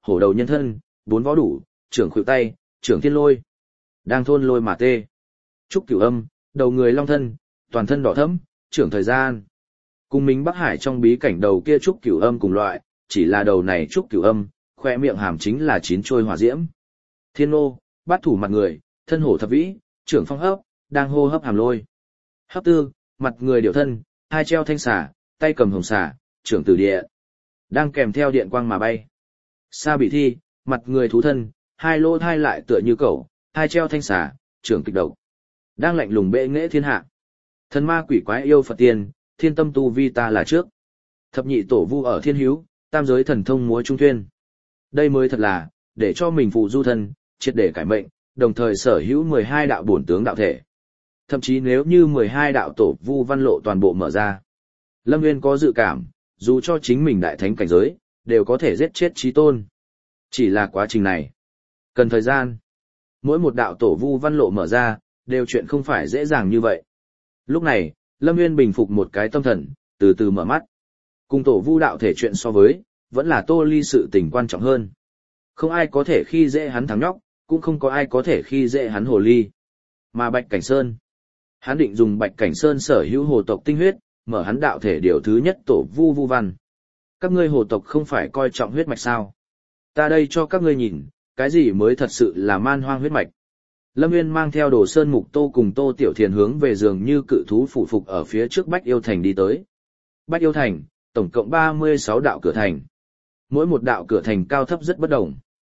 hổ đầu nhân thân, bốn võ đủ, trưởng khuỷu tay, trưởng thiên lôi. Đang thôn lôi mà tê. Trúc Cửu Âm, đầu người long thân, toàn thân đỏ thẫm, trưởng thời gian. Cùng mình Bắc Hải trong bí cảnh đầu kia Trúc Cửu Âm cùng loại, chỉ là đầu này Trúc Cửu Âm, khoe miệng hàm chính là chín trôi hỏa diễm. Thiên Nô, bát thủ mặt người, thân hổ thập vĩ, trưởng phong hấp, đang hô hấp hàm lôi. Hấp tư, mặt người điều thân, hai treo thanh xà, tay cầm hồng xà, trưởng tử địa. Đang kèm theo điện quang mà bay. Sa bị thi, mặt người thú thân, hai lỗ thai lại tựa như cẩu, hai treo thanh xà, trưởng kịch độc. Đang lạnh lùng bệ nghệ thiên hạ. Thần ma quỷ quái yêu Phật tiên, thiên tâm tu vi ta là trước. Thập nhị tổ vu ở thiên hữu, tam giới thần thông múa trung thuyên. Đây mới thật là, để cho mình phụ du thân, triệt để cải mệnh, đồng thời sở hữu 12 đạo bổn tướng đạo thể. Thậm chí nếu như 12 đạo tổ vu văn lộ toàn bộ mở ra. Lâm Nguyên có dự cảm, dù cho chính mình đại thánh cảnh giới, đều có thể giết chết chí tôn. Chỉ là quá trình này, cần thời gian. Mỗi một đạo tổ vu văn lộ mở ra, đều chuyện không phải dễ dàng như vậy. Lúc này, Lâm Nguyên bình phục một cái tâm thần, từ từ mở mắt. Cùng tổ vu đạo thể chuyện so với, vẫn là Tô Ly sự tình quan trọng hơn. Không ai có thể khi dễ hắn thằng nhóc, cũng không có ai có thể khi dễ hắn hồ ly. Mà Bạch Cảnh Sơn, hắn định dùng Bạch Cảnh Sơn sở hữu hồ tộc tinh huyết, mở hắn đạo thể điều thứ nhất tổ vu vu văn. Các ngươi hồ tộc không phải coi trọng huyết mạch sao? Ta đây cho các ngươi nhìn, cái gì mới thật sự là man hoang huyết mạch. Lâm Nguyên mang theo Đồ Sơn Mục Tô cùng Tô Tiểu Thiền hướng về giường như cự thú phủ phục ở phía trước Bách Yêu Thành đi tới. Bách Yêu Thành, tổng cộng 36 đạo cửa thành. Mỗi một đạo cửa thành cao thấp rất bất đồng.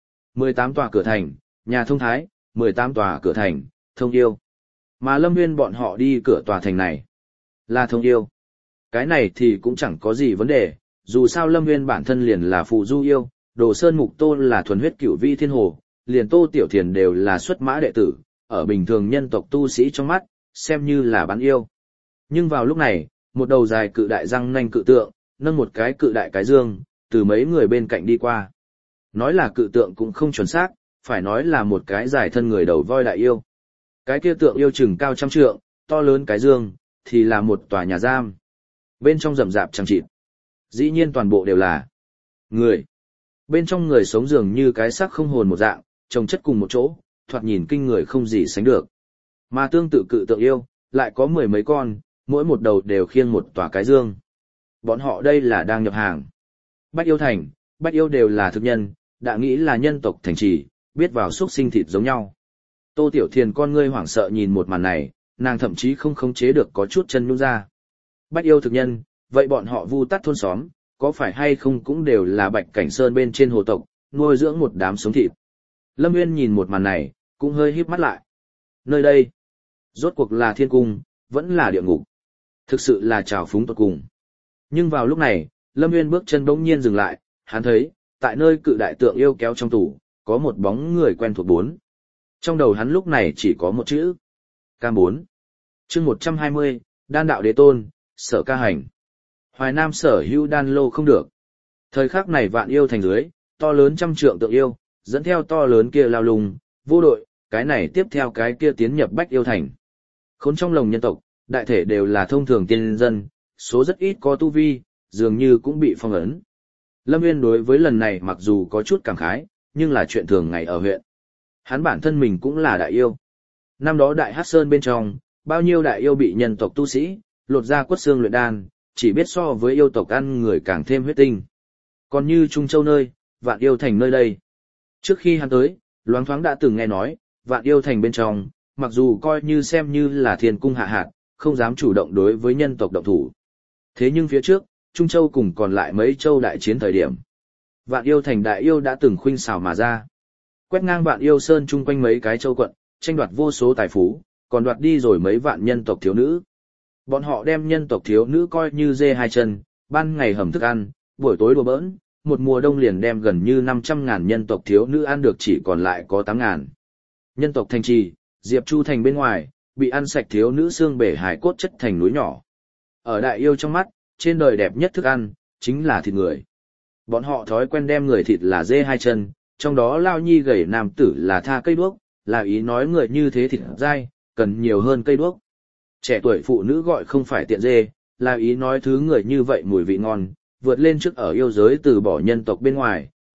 18 tòa cửa thành, nhà thông thái, 18 tòa cửa thành, thông yêu. Mà Lâm Nguyên bọn họ đi cửa tòa thành này, là thông yêu. Cái này thì cũng chẳng có gì vấn đề, dù sao Lâm Nguyên bản thân liền là phù du yêu, Đồ Sơn Mục Tô là thuần huyết cửu vi thiên hồ, liền Tô Tiểu Thiền đều là xuất mã đệ tử, ở bình thường nhân tộc tu sĩ trong mắt, xem như là bán yêu. Nhưng vào lúc này, một đầu dài cự đại răng nanh cự tượng, nâng một cái cự đại cái dương, từ mấy người bên cạnh đi qua. Nói là cự tượng cũng không chuẩn xác, phải nói là một cái dài thân người đầu voi đại yêu. Cái kia tượng yêu chừng cao trăm trượng, to lớn cái dương, thì là một tòa nhà giam. Bên trong rậm rạp trang trịt. Dĩ nhiên toàn bộ đều là người. Bên trong người sống dường như cái xác không hồn một dạng, chồng chất cùng một chỗ, thoạt nhìn kinh người không gì sánh được. Mà tương tự cự tượng yêu, lại có 10 mấy con, mỗi một đầu đều khiêng một tòa cái dương. Bọn họ đây là đang nhập hàng. Bách Yêu Thành, Bách Yêu đều là thực nhân, đã nghĩ là nhân tộc thành trì, biết vào xúc sinh thịt giống nhau. Tô Tiểu Thiền con ngươi hoảng sợ nhìn một màn này, nàng thậm chí không khống chế được có chút chân nhũn ra. Bách Yêu thực nhân, vậy bọn họ vu tắt thôn xóm, có phải hay không cũng đều là Bạch Cảnh Sơn bên trên hồ tộc, nuôi dưỡng một đám sống thịt. Lâm Nguyên nhìn một màn này, cũng hơi híp mắt lại. Nơi đây, rốt cuộc là thiên cung, vẫn là địa ngục. Thực sự là trào phúng tột cùng. Nhưng vào lúc này, Lâm Nguyên bước chân bỗng nhiên dừng lại, hắn thấy, tại nơi cự đại tượng yêu kéo trong tủ, có một bóng người quen thuộc 4. Trong đầu hắn lúc này chỉ có một chữ. K4. chương 120, đan đạo đế tôn, sở ca hành. Hoài Nam sở hữu đan lô không được. Thời khắc này vạn yêu thành dưới, to lớn trăm trượng tượng yêu, dẫn theo to lớn kia lao lùng, vô đội, cái này tiếp theo cái kia tiến nhập Bách Yêu Thành. Khốn trong lồng nhân tộc, đại thể đều là thông thường tiên dân, số rất ít có tu vi, dường như cũng bị phong ấn. Lâm Nguyên đối với lần này mặc dù có chút cảm khái, nhưng là chuyện thường ngày ở huyện. Hắn bản thân mình cũng là đại yêu. Năm đó Đại Hắc Sơn bên trong, bao nhiêu đại yêu bị nhân tộc tu sĩ, lột ra quất xương luyện đan, chỉ biết so với yêu tộc ăn người càng thêm huyết tinh. Còn như Trung Châu nơi, Vạn Yêu Thành nơi đây. Trước khi hắn tới, loáng thoáng đã từng nghe nói, Vạn Yêu Thành bên trong, mặc dù coi như xem như là thiên cung hạ hạt, không dám chủ động đối với nhân tộc động thủ. Thế nhưng phía trước, Trung Châu cùng còn lại mấy châu đại chiến thời điểm. Vạn Yêu Thành đại yêu đã từng khuynh xào mà ra. Quét ngang Vạn Yêu Sơn chung quanh mấy cái châu quận, tranh đoạt vô số tài phú, còn đoạt đi rồi mấy vạn nhân tộc thiếu nữ. Bọn họ đem nhân tộc thiếu nữ coi như dê hai chân, ban ngày hầm thức ăn, buổi tối đùa bỡn, một mùa đông liền đem gần như 500.000 nhân tộc thiếu nữ ăn được chỉ còn lại có 8.000. Nhân tộc thành trì, Diệp Chu thành bên ngoài, bị ăn sạch thiếu nữ xương bể hải cốt chất thành núi nhỏ. Ở đại yêu trong mắt, trên đời đẹp nhất thức ăn, chính là thịt người. Bọn họ thói quen đem người thịt là dê hai chân, trong đó lao nhi gầy nam tử là tha cây đuốc, là ý nói người như thế thịt dai, cần nhiều hơn cây đuốc. Trẻ tuổi phụ nữ gọi không phải tiện dê, là ý nói thứ người như vậy mùi vị ngon, vượt lên trước ở yêu giới từ bỏ nhân tộc bên ngoài,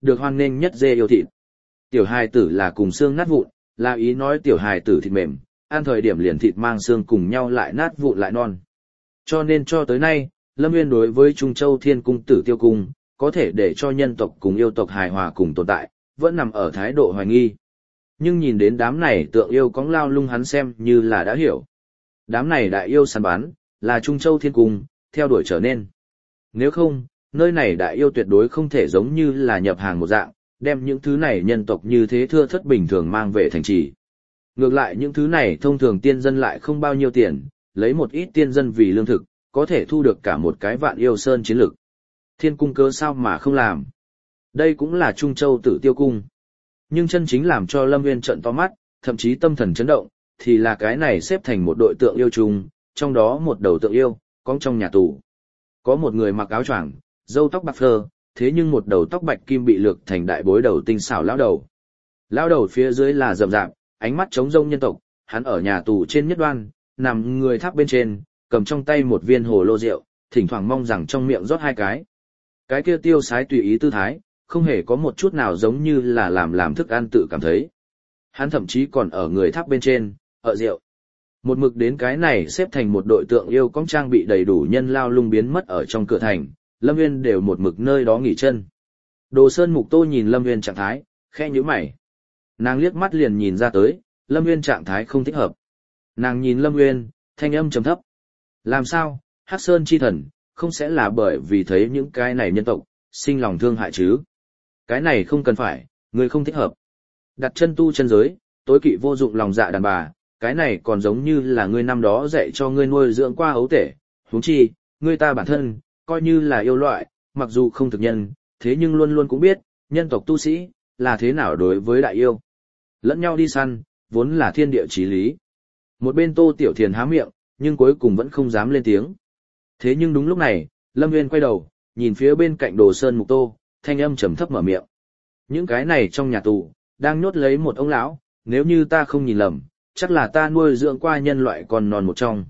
được hoan nghênh nhất dê yêu thịt. Tiểu hài tử là cùng xương nát vụn, là ý nói tiểu hài tử thịt mềm, ăn thời điểm liền thịt mang xương cùng nhau lại nát vụn lại non. Cho nên cho tới nay, Lâm Nguyên đối với Trung Châu Thiên Cung Tử Tiêu Cung, có thể để cho nhân tộc cùng yêu tộc hài hòa cùng tồn tại, vẫn nằm ở thái độ hoài nghi. Nhưng nhìn đến đám này tượng yêu cóng lao lung hắn xem như là đã hiểu. Đám này đại yêu săn bắn, là Trung Châu Thiên Cung, theo đuổi trở nên. Nếu không, nơi này đại yêu tuyệt đối không thể giống như là nhập hàng một dạng, đem những thứ này nhân tộc như thế thưa thất bình thường mang về thành trì. Ngược lại những thứ này thông thường tiên dân lại không bao nhiêu tiền, lấy một ít tiên dân vì lương thực, có thể thu được cả một cái vạn yêu sơn chiến lực. Thiên cung cớ sao mà không làm? Đây cũng là Trung Châu Tử Tiêu Cung. Nhưng chân chính làm cho Lâm Nguyên trợn to mắt, thậm chí tâm thần chấn động, thì là cái này xếp thành một đội tượng yêu chung, trong đó một đầu tượng yêu, cong trong nhà tù. Có một người mặc áo choàng, râu tóc bạc phơ, thế nhưng một đầu tóc bạch kim bị lược thành đại bối đầu tinh xảo lão đầu. Lão đầu phía dưới là rậm rạp, ánh mắt trống rông nhân tộc, hắn ở nhà tù trên nhất đoan, nằm người tháp bên trên, cầm trong tay một viên hồ lô rượu, thỉnh thoảng mong rằng trong miệng rót hai cái. Cái kia tiêu sái tùy ý tư thái, không hề có một chút nào giống như là làm thức ăn tự cảm thấy. Hắn thậm chí còn ở người tháp bên trên, ở rượu. Một mực đến cái này xếp thành một đội tượng yêu cong trang bị đầy đủ nhân lao lung biến mất ở trong cửa thành, Lâm Nguyên đều một mực nơi đó nghỉ chân. Đồ Sơn Mục Tô nhìn Lâm Nguyên trạng thái, khẽ nhíu mày. Nàng liếc mắt liền nhìn ra tới, Lâm Nguyên trạng thái không thích hợp. Nàng nhìn Lâm Nguyên, thanh âm trầm thấp. Làm sao, Hắc Sơn chi thần, không sẽ là bởi vì thấy những cái này nhân tộc, sinh lòng thương hại chứ? Cái này không cần phải, người không thích hợp. Đặt chân tu chân giới, tối kỵ vô dụng lòng dạ đàn bà, cái này còn giống như là ngươi năm đó dạy cho ngươi nuôi dưỡng qua ấu tể, huống chi, ngươi ta bản thân, coi như là yêu loại, mặc dù không thực nhân, thế nhưng luôn luôn cũng biết, nhân tộc tu sĩ, là thế nào đối với đại yêu. Lẫn nhau đi săn, vốn là thiên địa chí lý. Một bên Tô Tiểu Thiền há miệng, nhưng cuối cùng vẫn không dám lên tiếng. Thế nhưng đúng lúc này, Lâm Nguyên quay đầu, nhìn phía bên cạnh Đồ Sơn Mục Tô, thanh âm trầm thấp mở miệng. Những cái này trong nhà tù, đang nhốt lấy một ông lão, nếu như ta không nhìn lầm, chắc là ta nuôi dưỡng qua nhân loại còn non một trong.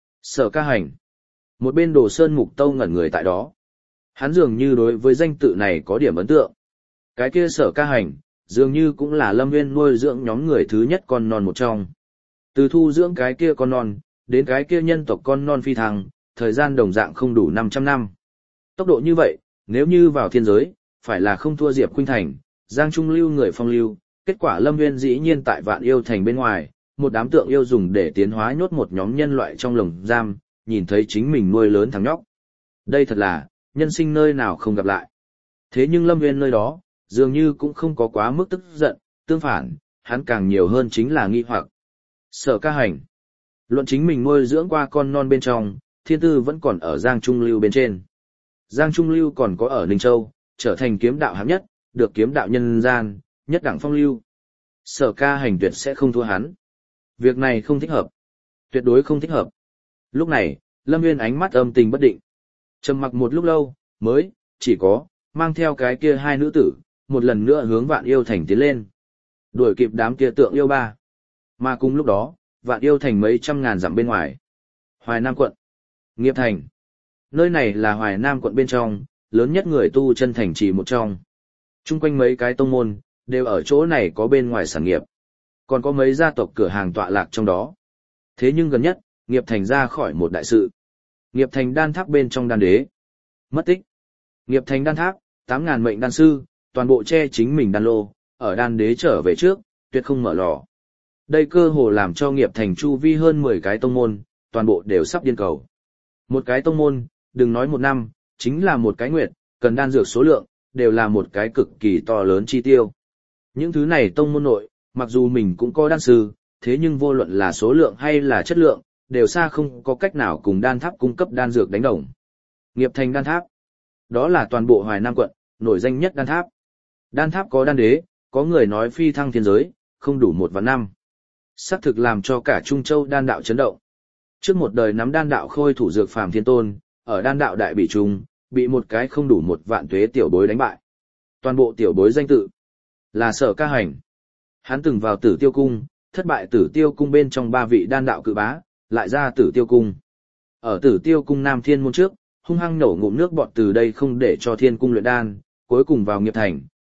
Sở Ca Hành. Một bên Đồ Sơn Mục Tô ngẩn người tại đó. Hắn dường như đối với danh tự này có điểm ấn tượng. Cái kia Sở Ca Hành, dường như cũng là Lâm Nguyên nuôi dưỡng nhóm người thứ nhất con non một trong. Từ thu dưỡng cái kia con non, đến cái kia nhân tộc con non phi thăng, thời gian đồng dạng không đủ 500 năm. Tốc độ như vậy, nếu như vào thiên giới, phải là không thua Diệp Khuynh Thành, Giang Trung Lưu người phong lưu, kết quả Lâm Nguyên dĩ nhiên tại Vạn Yêu Thành bên ngoài, một đám tượng yêu dùng để tiến hóa nhốt một nhóm nhân loại trong lồng giam, nhìn thấy chính mình nuôi lớn thằng nhóc. Đây thật là, nhân sinh nơi nào không gặp lại. Thế nhưng Lâm Nguyên nơi đó, dường như cũng không có quá mức tức giận, tương phản, hắn càng nhiều hơn chính là nghi hoặc. Sở Ca Hành. Luận chính mình nuôi dưỡng qua con non bên trong, thiên tư vẫn còn ở Giang Trung Lưu bên trên. Giang Trung Lưu còn có ở Ninh Châu, trở thành kiếm đạo hạng nhất, được kiếm đạo nhân gian, nhất đẳng phong lưu. Sở Ca Hành tuyệt sẽ không thua hắn. Việc này không thích hợp. Tuyệt đối không thích hợp. Lúc này, Lâm Nguyên ánh mắt âm tình bất định. Trầm mặc một lúc lâu, mới, chỉ có, mang theo cái kia hai nữ tử, một lần nữa hướng Vạn Yêu Thành tiến lên. Đuổi kịp đám kia tượng yêu ba. Mà cùng lúc đó, Vạn Yêu Thành mấy trăm ngàn dặm bên ngoài. Hoài Nam quận. Nghiệp Thành. Nơi này là Hoài Nam quận bên trong, lớn nhất người tu chân thành trì một trong. Trung quanh mấy cái tông môn, đều ở chỗ này có bên ngoài sản nghiệp. Còn có mấy gia tộc cửa hàng tọa lạc trong đó. Thế nhưng gần nhất, Nghiệp Thành ra khỏi một đại sự. Nghiệp Thành đan tháp bên trong đan đế. Mất tích. Nghiệp Thành đan tháp, 8.000 mệnh đan sư, toàn bộ che chính mình đan lô, ở đan đế trở về trước, tuyệt không mở lò. Đây cơ hồ làm cho Nghiệp Thành chu vi hơn 10 cái tông môn, toàn bộ đều sắp điên cầu. Một cái tông môn, đừng nói một năm, chính là một cái nguyệt, cần đan dược số lượng, đều là một cái cực kỳ to lớn chi tiêu. Những thứ này tông môn nội, mặc dù mình cũng có đan sư, thế nhưng vô luận là số lượng hay là chất lượng, đều xa không có cách nào cùng đan tháp cung cấp đan dược đánh đồng. Nghiệp Thành đan tháp. Đó là toàn bộ Hoài Nam quận, nổi danh nhất đan tháp. Đan tháp có đan đế, có người nói phi thăng thiên giới, không đủ 1 vạn năm. Xác thực làm cho cả Trung Châu đan đạo chấn động. Trước một đời nắm đan đạo khôi thủ dược phàm thiên tôn, ở đan đạo đại bị trung, bị một cái không đủ 1 vạn tuế tiểu bối đánh bại. Toàn bộ tiểu bối danh tự là Sở Ca Hành. Hắn từng vào Tử Tiêu cung, thất bại Tử Tiêu cung bên trong 3 vị đan đạo cự bá, lại ra Tử Tiêu cung. Ở Tử Tiêu cung Nam Thiên môn trước, hung hăng nổ ngụm nước bọt từ đây không để cho Thiên cung luyện đan, cuối cùng vào Nghiệp Thành,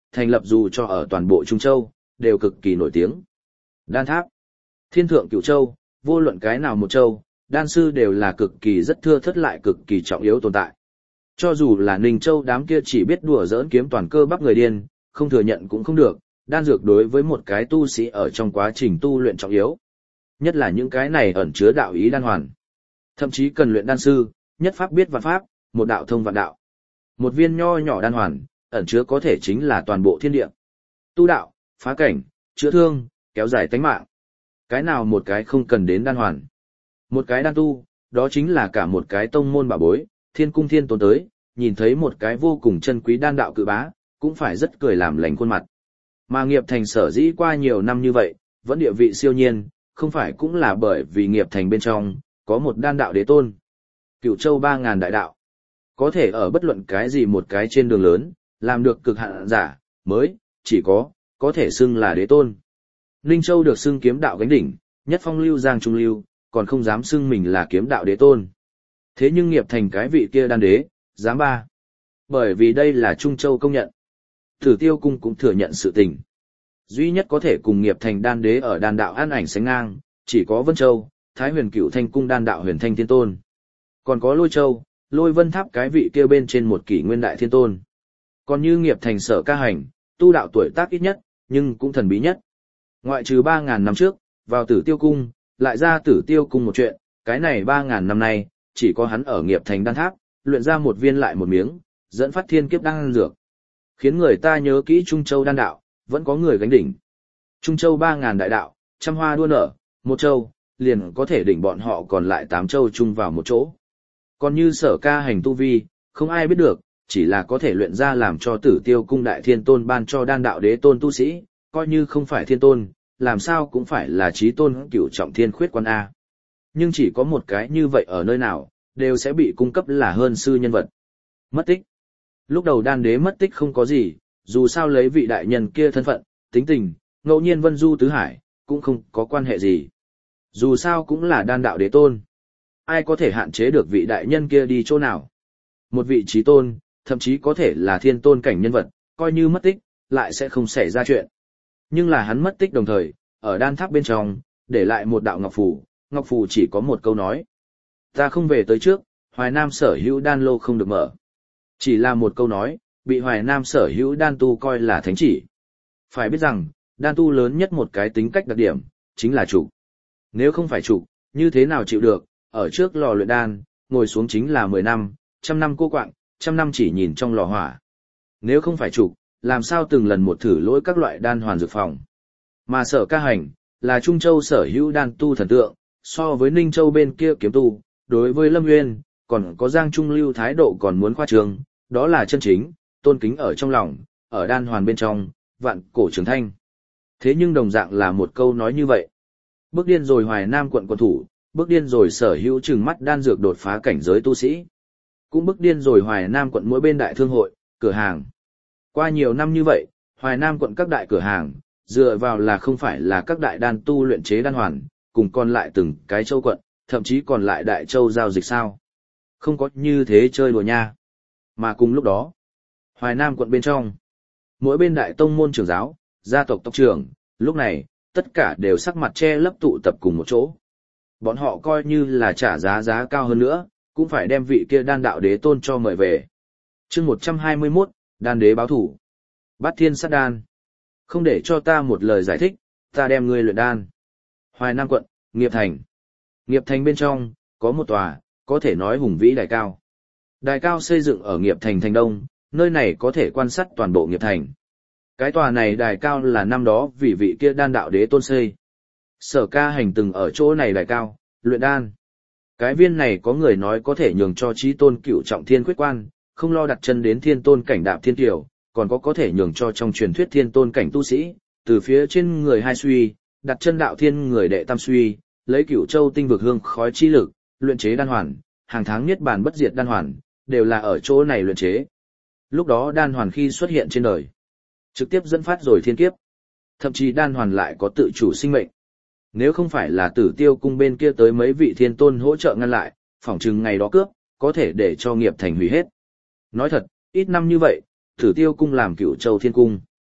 thành lập dù cho ở toàn bộ Trung Châu, đều cực kỳ nổi tiếng. Đan tháp, thiên thượng cửu châu, vô luận cái nào một châu, đan sư đều là cực kỳ rất thưa thớt lại cực kỳ trọng yếu tồn tại. Cho dù là Ninh Châu đám kia chỉ biết đùa giỡn kiếm toàn cơ bắp người điên, không thừa nhận cũng không được, đan dược đối với một cái tu sĩ ở trong quá trình tu luyện trọng yếu. Nhất là những cái này ẩn chứa đạo ý đan hoàn. Thậm chí cần luyện đan sư, nhất pháp biết vạn pháp, một đạo thông vạn đạo. Một viên nho nhỏ đan hoàn, ẩn chứa có thể chính là toàn bộ thiên địa. Tu đạo, phá cảnh, chữa thương, kéo dài tánh mạng. Cái nào một cái không cần đến đan hoàn. Một cái đan tu, đó chính là cả một cái tông môn bảo bối, thiên cung thiên tôn tới, nhìn thấy một cái vô cùng chân quý đan đạo cự bá, cũng phải rất cười làm lành khuôn mặt. Mà Nghiệp Thành sở dĩ qua nhiều năm như vậy, vẫn địa vị siêu nhiên, không phải cũng là bởi vì Nghiệp Thành bên trong, có một đan đạo đế tôn. Cửu châu 3.000 đại đạo. Có thể ở bất luận cái gì một cái trên đường lớn, làm được cực hạn giả, mới, chỉ có thể xưng là đế tôn. Ninh Châu được xưng kiếm đạo gánh đỉnh, nhất phong lưu giang trung lưu, còn không dám xưng mình là kiếm đạo đế tôn. Thế nhưng Nghiệp Thành cái vị kia đan đế, dám ba. Bởi vì đây là Trung Châu công nhận. Tử Tiêu Cung cũng thừa nhận sự tình. Duy nhất có thể cùng Nghiệp Thành đan đế ở đan đạo an ảnh sánh ngang, chỉ có Vân Châu, Thái Huyền Cửu Thanh Cung đan đạo Huyền Thanh Thiên Tôn. Còn có Lôi Châu, Lôi Vân Tháp cái vị kia bên trên một kỷ nguyên đại thiên tôn. Còn như Nghiệp Thành Sở Ca Hành, tu đạo tuổi tác ít nhất, nhưng cũng thần bí nhất. Ngoại trừ 3.000 năm trước, vào Tử Tiêu Cung, lại ra Tử Tiêu Cung một chuyện, cái này 3.000 năm nay, chỉ có hắn ở Nghiệp Thành đan tháp, luyện ra một viên lại một miếng, dẫn phát thiên kiếp đan dược. Khiến người ta nhớ kỹ Trung Châu đan đạo, vẫn có người gánh đỉnh. Trung Châu 3.000 đại đạo, trăm hoa đua nở, một châu, liền có thể đỉnh bọn họ còn lại 8 châu chung vào một chỗ. Còn như Sở Ca Hành tu vi, không ai biết được, chỉ là có thể luyện ra làm cho Tử Tiêu Cung đại thiên tôn ban cho đan đạo đế tôn tu sĩ, coi như không phải thiên tôn, làm sao cũng phải là chí tôn cửu trọng thiên khuyết quan A. Nhưng chỉ có một cái như vậy ở nơi nào, đều sẽ bị cung cấp là hơn sư nhân vật. Mất tích. Lúc đầu đan đế mất tích không có gì, dù sao lấy vị đại nhân kia thân phận, tính tình, ngẫu nhiên vân du tứ hải, cũng không có quan hệ gì. Dù sao cũng là đan đạo đế tôn. Ai có thể hạn chế được vị đại nhân kia đi chỗ nào? Một vị chí tôn, thậm chí có thể là thiên tôn cảnh nhân vật, coi như mất tích, lại sẽ không xảy ra chuyện. Nhưng là hắn mất tích đồng thời, ở đan tháp bên trong, để lại một đạo ngọc phù chỉ có một câu nói. Ta không về tới trước, Hoài Nam sở hữu đan lô không được mở. Chỉ là một câu nói, bị Hoài Nam sở hữu đan tu coi là thánh chỉ. Phải biết rằng, đan tu lớn nhất một cái tính cách đặc điểm, chính là chủ. Nếu không phải chủ, như thế nào chịu được, ở trước lò luyện đan, ngồi xuống chính là 10 năm, 100 năm cô quạng, 100 năm chỉ nhìn trong lò hỏa. Nếu không phải chủ, làm sao từng lần một thử lỗi các loại đan hoàn dược phòng. Mà Sở Ca Hành, là Trung Châu sở hữu đan tu thần tượng, so với Ninh Châu bên kia kiếm tu, đối với Lâm Nguyên, còn có Giang Trung Lưu thái độ còn muốn khoa trương, đó là chân chính, tôn kính ở trong lòng, ở đan hoàn bên trong, vạn cổ trường thanh. Thế nhưng đồng dạng là một câu nói như vậy. Bước điên rồi Hoài Nam quận quân thủ, bước điên rồi sở hữu trừng mắt đan dược đột phá cảnh giới tu sĩ. Cũng bước điên rồi Hoài Nam quận mỗi bên đại thương hội, cửa hàng. Qua nhiều năm như vậy, Hoài Nam quận các đại cửa hàng, dựa vào là không phải là các đại đan tu luyện chế đan hoàn, cùng còn lại từng cái châu quận, thậm chí còn lại đại châu giao dịch sao. Không có như thế chơi đùa nha. Mà cùng lúc đó, Hoài Nam quận bên trong, mỗi bên đại tông môn trưởng giáo, gia tộc tộc trưởng, lúc này, tất cả đều sắc mặt che lấp tụ tập cùng một chỗ. Bọn họ coi như là trả giá cao hơn nữa, cũng phải đem vị kia đan đạo đế tôn cho mời về. Chương 121, đan đế báo thủ. Bát thiên sát đan. Không để cho ta một lời giải thích, ta đem ngươi luyện đan. Hoài Nam quận, Nghiệp Thành. Nghiệp Thành bên trong, có một tòa, có thể nói hùng vĩ đài cao. Đài cao xây dựng ở Nghiệp Thành thành đông, nơi này có thể quan sát toàn bộ Nghiệp Thành. Cái tòa này đài cao là năm đó vì vị kia đan đạo đế tôn xây. Sở Ca Hành từng ở chỗ này đài cao, luyện đan. Cái viên này có người nói có thể nhường cho chí tôn cửu trọng thiên quyết quan, không lo đặt chân đến thiên tôn cảnh đạp thiên tiểu, còn có thể nhường cho trong truyền thuyết thiên tôn cảnh tu sĩ, từ phía trên người hai suy, đặt chân đạo thiên người đệ tam suy, lấy cửu châu tinh vực hương khói chi lực, luyện chế đan hoàn, hàng tháng niết bàn bất diệt đan hoàn, đều là ở chỗ này luyện chế. Lúc đó đan hoàn khi xuất hiện trên đời, trực tiếp dẫn phát rồi thiên kiếp. Thậm chí đan hoàn lại có tự chủ sinh mệnh. Nếu không phải là Tử Tiêu cung bên kia tới mấy vị thiên tôn hỗ trợ ngăn lại, phỏng chừng ngày đó cướp, có thể để cho Nghiệp Thành hủy hết. Nói thật, ít năm như vậy, Tử Tiêu cung làm Cửu Châu Thiên cung.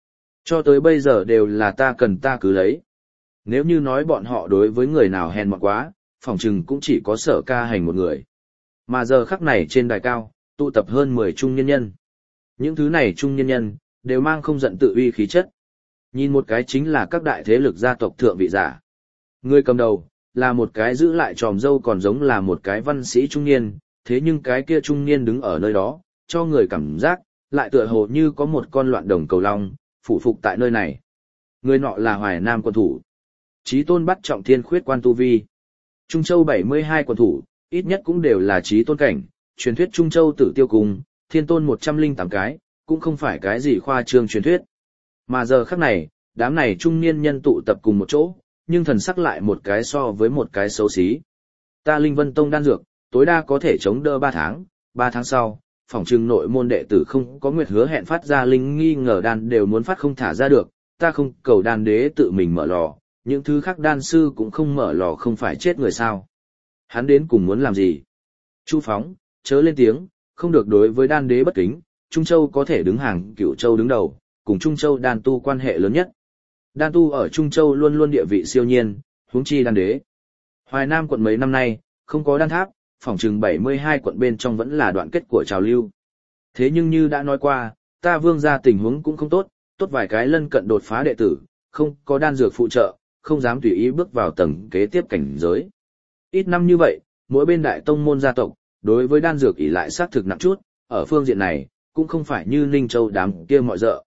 Cho tới bây giờ đều là ta cần ta cứ lấy. Nếu như nói bọn họ đối với người nào hèn mọn quá, phỏng chừng cũng chỉ có Sở Ca Hành một người. Mà giờ khắc này trên đài cao, tụ tập hơn 10 trung nhân nhân. Những thứ này trung nhân nhân, đều mang không giận tự uy khí chất. Nhìn một cái chính là các đại thế lực gia tộc thượng vị giả. Người cầm đầu, là một cái giữ lại tròm dâu còn giống là một cái văn sĩ trung niên, thế nhưng cái kia trung niên đứng ở nơi đó, cho người cảm giác, lại tựa hồ như có một con loạn đồng cầu long, phủ phục tại nơi này. Người nọ là Hoài Nam quân thủ. Chí tôn bắt trọng thiên khuyết quan tu vi. Trung Châu 72 quân thủ, ít nhất cũng đều là chí tôn cảnh, truyền thuyết Trung Châu Tử Tiêu Cung, thiên tôn 108 cái, cũng không phải cái gì khoa trương truyền thuyết. Mà giờ khắc này, đám này trung niên nhân tụ tập cùng một chỗ, nhưng thần sắc lại một cái so với một cái xấu xí. Ta Linh Vân Tông đan dược, tối đa có thể chống đỡ 3 tháng sau, phòng trừng nội môn đệ tử không có nguyệt hứa hẹn phát ra linh nghi ngờ đan đều muốn phát không thả ra được, ta không cầu đan đế tự mình mở lò, những thứ khác đan sư cũng không mở lò không phải chết người sao. Hắn đến cùng muốn làm gì? Chu Phóng, chớ lên tiếng, không được đối với đan đế bất kính, Trung Châu có thể đứng hàng Cửu Châu đứng đầu, cùng Trung Châu đan tu quan hệ lớn nhất. Đan tu ở Trung Châu luôn luôn địa vị siêu nhiên, huống chi đan đế. Hoài Nam quận mấy năm nay, không có đan tháp, phòng trừng 72 quận bên trong vẫn là đoạn kết của trào lưu. Thế nhưng như đã nói qua, ta Vương gia tình huống cũng không tốt, tốt vài cái lân cận đột phá đệ tử, không có đan dược phụ trợ, không dám tùy ý bước vào tầng kế tiếp cảnh giới. Ít năm như vậy, mỗi bên đại tông môn gia tộc, đối với đan dược ỷ lại sát thực nặng chút, ở phương diện này, cũng không phải như Ninh Châu đám kia mọi dợ.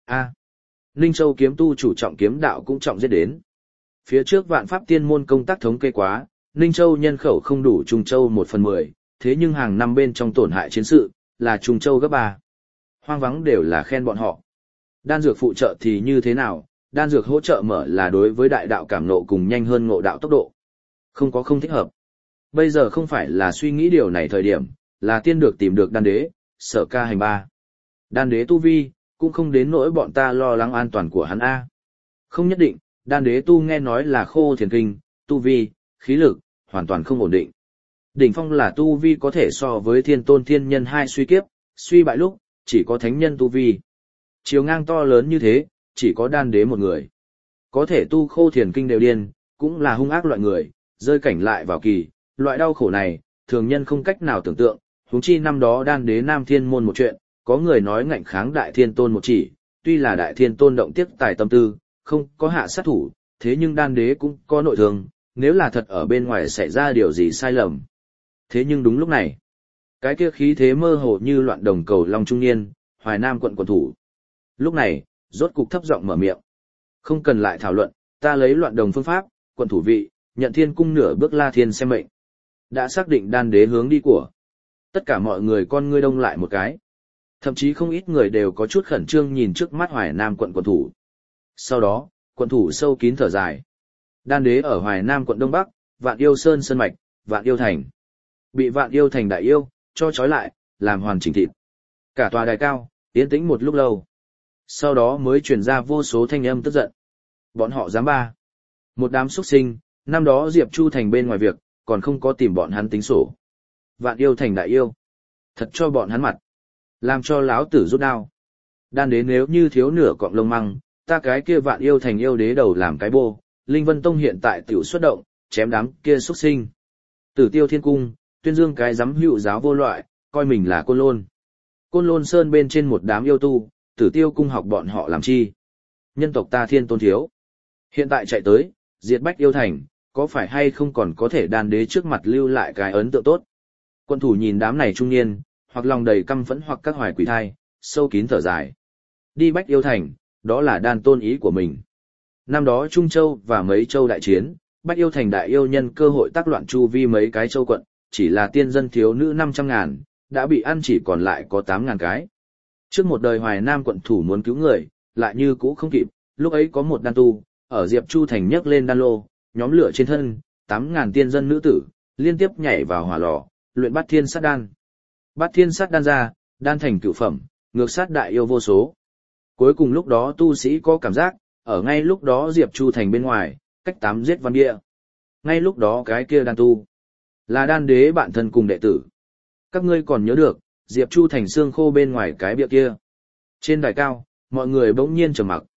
Ninh Châu kiếm tu chủ trọng kiếm đạo cũng trọng giết đến. Phía trước Vạn Pháp Tiên môn công tác thống kê quá, Ninh Châu nhân khẩu không đủ Trung Châu 1/10, thế nhưng hàng năm bên trong tổn hại chiến sự, là Trung Châu gấp 3. Hoang vắng đều là khen bọn họ. Đan dược phụ trợ thì như thế nào, đan dược hỗ trợ mở là đối với đại đạo cảm nộ cùng nhanh hơn ngộ đạo tốc độ. Không có không thích hợp. Bây giờ không phải là suy nghĩ điều này thời điểm, là tiên được tìm được đan đế, Sở Ca Hành 3. Đan đế tu vi, cũng không đến nỗi bọn ta lo lắng an toàn của hắn A. Không nhất định, đan đế tu nghe nói là khô thiền kinh, tu vi, khí lực, hoàn toàn không ổn định. Đỉnh phong là tu vi có thể so với thiên tôn thiên nhân 2 suy kiếp, suy bại lúc, chỉ có thánh nhân tu vi. Chiều ngang to lớn như thế, chỉ có đan đế một người. Có thể tu khô thiền kinh đều điên, cũng là hung ác loại người, rơi cảnh lại vào kỳ, loại đau khổ này, thường nhân không cách nào tưởng tượng, huống chi năm đó đan đế Nam Thiên môn một chuyện, có người nói ngạnh kháng đại thiên tôn một chỉ, tuy là đại thiên tôn động tiếc tài tâm tư, không có hạ sát thủ, thế nhưng đan đế cũng có nội thương, nếu là thật ở bên ngoài xảy ra điều gì sai lầm. Thế nhưng đúng lúc này, cái kia khí thế mơ hồ như loạn đồng cầu long trung niên, Hoài Nam quận quận thủ. Lúc này, rốt cục thấp giọng mở miệng. Không cần lại thảo luận, ta lấy loạn đồng phương pháp, quận thủ vị, nhận thiên cung nửa bước La Thiên xem mệnh. Đã xác định đan đế hướng đi của. Tất cả mọi người con ngươi đông lại một cái. Thậm chí không ít người đều có chút khẩn trương nhìn trước mắt Hoài Nam quận quận thủ. Sau đó, quận thủ sâu kín thở dài. Đan đế ở Hoài Nam quận Đông Bắc, Vạn Yêu Sơn Sơn Mạch, Vạn Yêu Thành. Bị Vạn Yêu Thành đại yêu, cho trói lại, làm hoàn chỉnh thịt. Cả tòa đài cao, yên tĩnh một lúc lâu. Sau đó mới truyền ra vô số thanh âm tức giận. Bọn họ dám ba. Một đám xuất sinh, năm đó Diệp Chu Thành bên ngoài việc, còn không có tìm bọn hắn tính sổ. Vạn Yêu Thành đại yêu. Thật cho bọn hắn mặt. Làm cho láo tử rút đao. Đan đế nếu như thiếu nửa cọng lông măng, ta cái kia Vạn Yêu Thành yêu đế đầu làm cái bô, Linh Vân Tông hiện tại tiểu xuất động, chém đám kia xuất sinh. Tử Tiêu Thiên Cung, tuyên dương cái giám hữu giáo vô loại, coi mình là Côn Lôn. Côn Lôn Sơn bên trên một đám yêu tu, Tử Tiêu Cung học bọn họ làm chi. Nhân tộc ta thiên tôn thiếu. Hiện tại chạy tới, diệt Bách Yêu Thành, có phải hay không còn có thể đan đế trước mặt lưu lại cái ấn tượng tốt. Quân thủ nhìn đám này trung niên, hoặc lòng đầy căm phẫn hoặc các hoài quỷ thai, sâu kín thở dài. Đi Bách Yêu Thành, đó là đan tôn ý của mình. Năm đó Trung Châu và mấy châu đại chiến, Bách Yêu Thành đại yêu nhân cơ hội tác loạn chu vi mấy cái châu quận, chỉ là tiên dân thiếu nữ 500.000, đã bị ăn chỉ còn lại có 8.000 cái. Trước một đời Hoài Nam quận thủ muốn cứu người, lại như cũ không kịp, lúc ấy có một đan tu, ở Diệp Chu Thành nhấc lên đan lô, nhóm lửa trên thân, 8.000 tiên dân nữ tử, liên tiếp nhảy vào hỏa lò, luyện Bát Thiên Sát Đan. Bát Thiên Sát Đan ra, đan thành cửu phẩm, ngược sát đại yêu vô số. Cuối cùng lúc đó tu sĩ có cảm giác, ở ngay lúc đó Diệp Chu Thành bên ngoài, cách 8 giết văn địa. Ngay lúc đó cái kia đan tu, là đan đế bạn thân cùng đệ tử. Các ngươi còn nhớ được, Diệp Chu Thành xương khô bên ngoài cái bia kia. Trên đài cao, mọi người bỗng nhiên trầm mặc,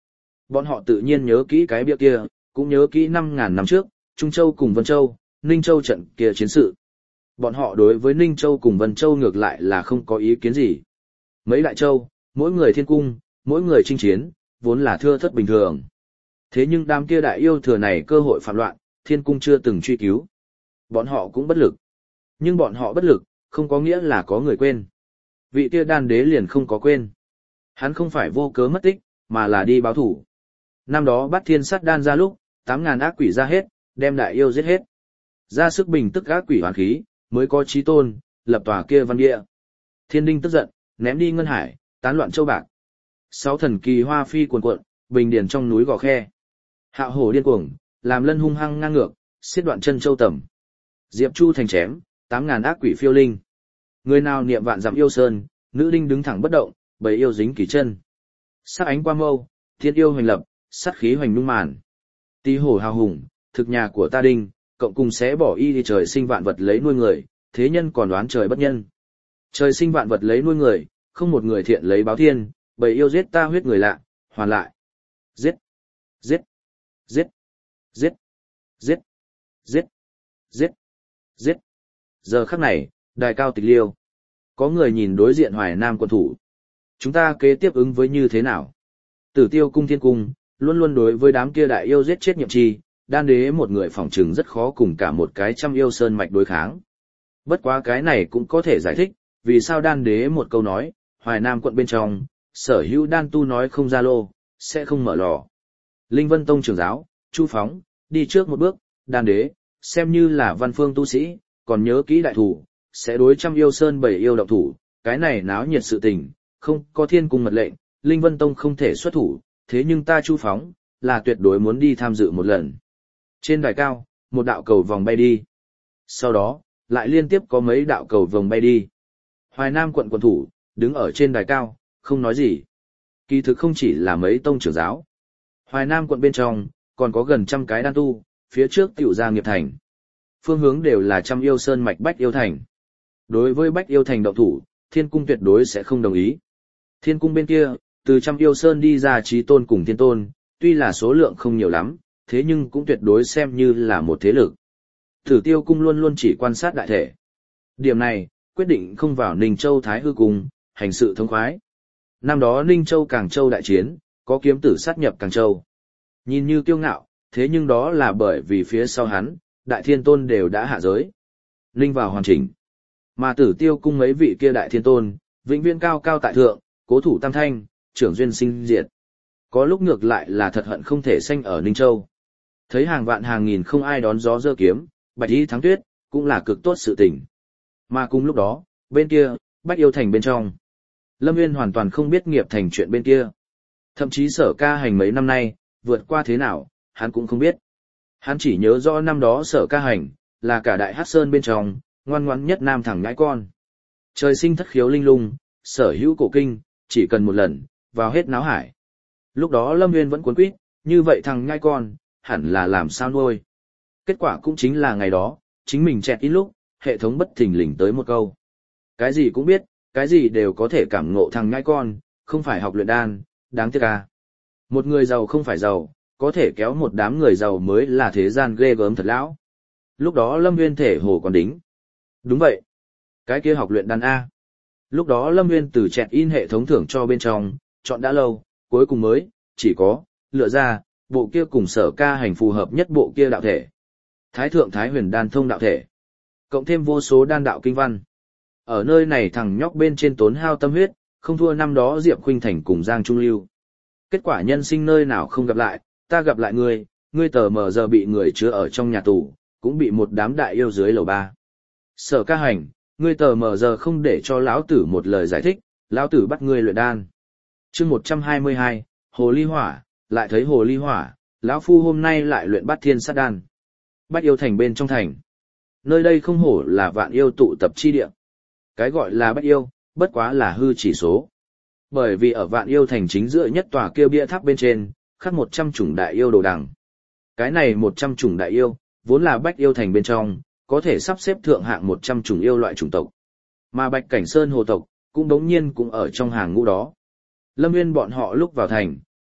Bọn họ tự nhiên nhớ kỹ cái bia kia, cũng nhớ kỹ 5.000 năm trước, Trung Châu cùng Vân Châu, Ninh Châu trận kia chiến sự. Bọn họ đối với Ninh Châu cùng Vân Châu ngược lại là không có ý kiến gì. Mấy đại châu, mỗi người thiên cung, mỗi người chinh chiến, vốn là thưa thất bình thường. Thế nhưng đám kia đại yêu thừa này cơ hội phạm loạn, thiên cung chưa từng truy cứu. Bọn họ cũng bất lực. Nhưng bọn họ bất lực, không có nghĩa là có người quên. Vị kia đan đế liền không có quên. Hắn không phải vô cớ mất tích, mà là đi báo thủ. Năm đó bắt thiên sát đan ra lúc, 8.000 ác quỷ ra hết, đem đại yêu giết hết. Ra sức bình tức ác quỷ hoàn khí, mới có chí tôn, lập tòa kia văn địa. Thiên đinh tức giận, ném đi ngân hải, tán loạn châu bạc. 6 thần kỳ hoa phi cuồn cuộn, bình điền trong núi gò khe. Hạo hổ điên cuồng, làm lân hung hăng ngang ngược, xiết đoạn chân châu tầm. Diệp Chu thành chém, 8.000 ác quỷ phiêu linh. Người nào niệm vạn dặm yêu sơn, nữ đinh đứng thẳng bất động, bầy yêu dính kỳ chân. Sắc ánh qua mâu, thiên yêu hoành lập, sát khí hoành nung màn. Tí hổ hào hùng, thực nhà của ta đinh, cộng cùng sẽ bỏ y đi trời sinh vạn vật lấy nuôi người, thế nhân còn đoán trời bất nhân. Trời sinh vạn vật lấy nuôi người, không một người thiện lấy báo thiên, bầy yêu giết ta huyết người lạ, hoàn lại. Giết, giết, giết, giết, giết, giết, giết, giết. Giờ khắc này, đài cao tịch liêu. Có người nhìn đối diện Hoài Nam quân thủ. Chúng ta kế tiếp ứng với như thế nào? Tử Tiêu cung thiên cung, luôn luôn đối với đám kia đại yêu giết chết nhiệm chi, đan đế một người phỏng chừng rất khó cùng cả một cái trăm yêu sơn mạch đối kháng. Bất quá cái này cũng có thể giải thích, vì sao đan đế một câu nói, Hoài Nam quận bên trong, sở hữu đan tu nói không ra lô, sẽ không mở lò. Linh Vân Tông trưởng giáo, Chu Phóng, đi trước một bước, đan đế, xem như là văn phương tu sĩ, còn nhớ kỹ đại thủ, sẽ đối trăm yêu sơn bảy yêu động thủ, cái này náo nhiệt sự tình, không có thiên cung mật lệnh, Linh Vân Tông không thể xuất thủ, thế nhưng ta Chu Phóng, là tuyệt đối muốn đi tham dự một lần. Trên đài cao, một đạo cầu vòng bay đi. Sau đó, lại liên tiếp có mấy đạo cầu vòng bay đi. Hoài Nam quận quận thủ, đứng ở trên đài cao, không nói gì. Kỳ thực không chỉ là mấy tông trưởng giáo. Hoài Nam quận bên trong, còn có gần 100 cái đan tu, phía trước tiểu gia nghiệp thành. Phương hướng đều là trăm yêu sơn mạch Bách Yêu Thành. Đối với Bách Yêu Thành động thủ, thiên cung tuyệt đối sẽ không đồng ý. Thiên cung bên kia, từ trăm yêu sơn đi ra chí tôn cùng thiên tôn, tuy là số lượng không nhiều lắm, thế nhưng cũng tuyệt đối xem như là một thế lực. Tử Tiêu cung luôn luôn chỉ quan sát đại thể. Điểm này, quyết định không vào Ninh Châu Thái Hư cung, hành sự thông khoái. Năm đó Ninh Châu Càng Châu đại chiến, có kiếm tử sát nhập Càng Châu. Nhìn như kiêu ngạo, thế nhưng đó là bởi vì phía sau hắn, đại thiên tôn đều đã hạ giới. Ninh vào hoàn chỉnh. Mà Tử Tiêu cung mấy vị kia đại thiên tôn, vĩnh viễn cao cao tại thượng, cố thủ tam thanh, trưởng duyên sinh diệt. Có lúc ngược lại là thật hận không thể sanh ở Ninh Châu. Thấy hàng vạn hàng nghìn không ai đón gió giơ kiếm, bạch y thắng tuyết, cũng là cực tốt sự tình. Mà cùng lúc đó, bên kia, Bách Yêu Thành bên trong. Lâm Nguyên hoàn toàn không biết nghiệp thành chuyện bên kia. Thậm chí Sở Ca Hành mấy năm nay, vượt qua thế nào, hắn cũng không biết. Hắn chỉ nhớ rõ năm đó Sở Ca Hành, là cả đại hát sơn bên trong, ngoan ngoãn nhất nam thẳng nhãi con. Trời sinh thất khiếu linh lung, sở hữu cổ kinh, chỉ cần một lần, vào hết náo hải. Lúc đó Lâm Nguyên vẫn cuốn quýt, như vậy thằng nhãi con, hẳn là làm sao nuôi. Kết quả cũng chính là ngày đó, chính mình chẹt ít lúc, hệ thống bất thình lình tới một câu. Cái gì cũng biết, cái gì đều có thể cảm ngộ thằng nhãi con, không phải học luyện đan, đáng tiếc à. Một người giàu không phải giàu, có thể kéo một đám người giàu mới là thế gian ghê gớm thật lão. Lúc đó Lâm Nguyên thể hồ còn đính. Đúng vậy. Cái kia học luyện đan A. Lúc đó Lâm Nguyên từ chẹt in hệ thống thưởng cho bên trong, chọn đã lâu, cuối cùng mới, chỉ có, lựa ra, bộ kia cùng Sở Ca Hành phù hợp nhất bộ kia đạo thể. Thái thượng Thái huyền đan thông đạo thể. Cộng thêm vô số đan đạo kinh văn. Ở nơi này thằng nhóc bên trên tốn hao tâm huyết, không thua năm đó Diệp Khuynh Thành cùng Giang Trung Lưu. Kết quả nhân sinh nơi nào không gặp lại, ta gặp lại ngươi tờ mờ giờ bị người chứa ở trong nhà tù, cũng bị một đám đại yêu dưới lầu 3. Sở Ca Hành, ngươi tờ mờ giờ không để cho lão tử một lời giải thích, lão tử bắt ngươi luyện đan. Chương 122, Hồ Ly Hỏa, lại thấy Hồ Ly Hỏa, lão phu hôm nay lại luyện Bát Thiên Sát Đan. Bách Yêu Thành bên trong thành. Nơi đây không hổ là vạn yêu tụ tập chi địa. Cái gọi là Bách Yêu, bất quá là hư chỉ số. Bởi vì ở vạn yêu thành chính giữa nhất tòa kia bia tháp bên trên, khắc 100 chủng đại yêu đồ đằng. Cái này 100 chủng đại yêu, vốn là Bách Yêu Thành bên trong, có thể sắp xếp thượng hạng 100 chủng yêu loại chủng tộc. Mà Bạch Cảnh Sơn hồ tộc, cũng đống nhiên cũng ở trong hàng ngũ đó. Lâm Nguyên bọn họ lúc vào thành,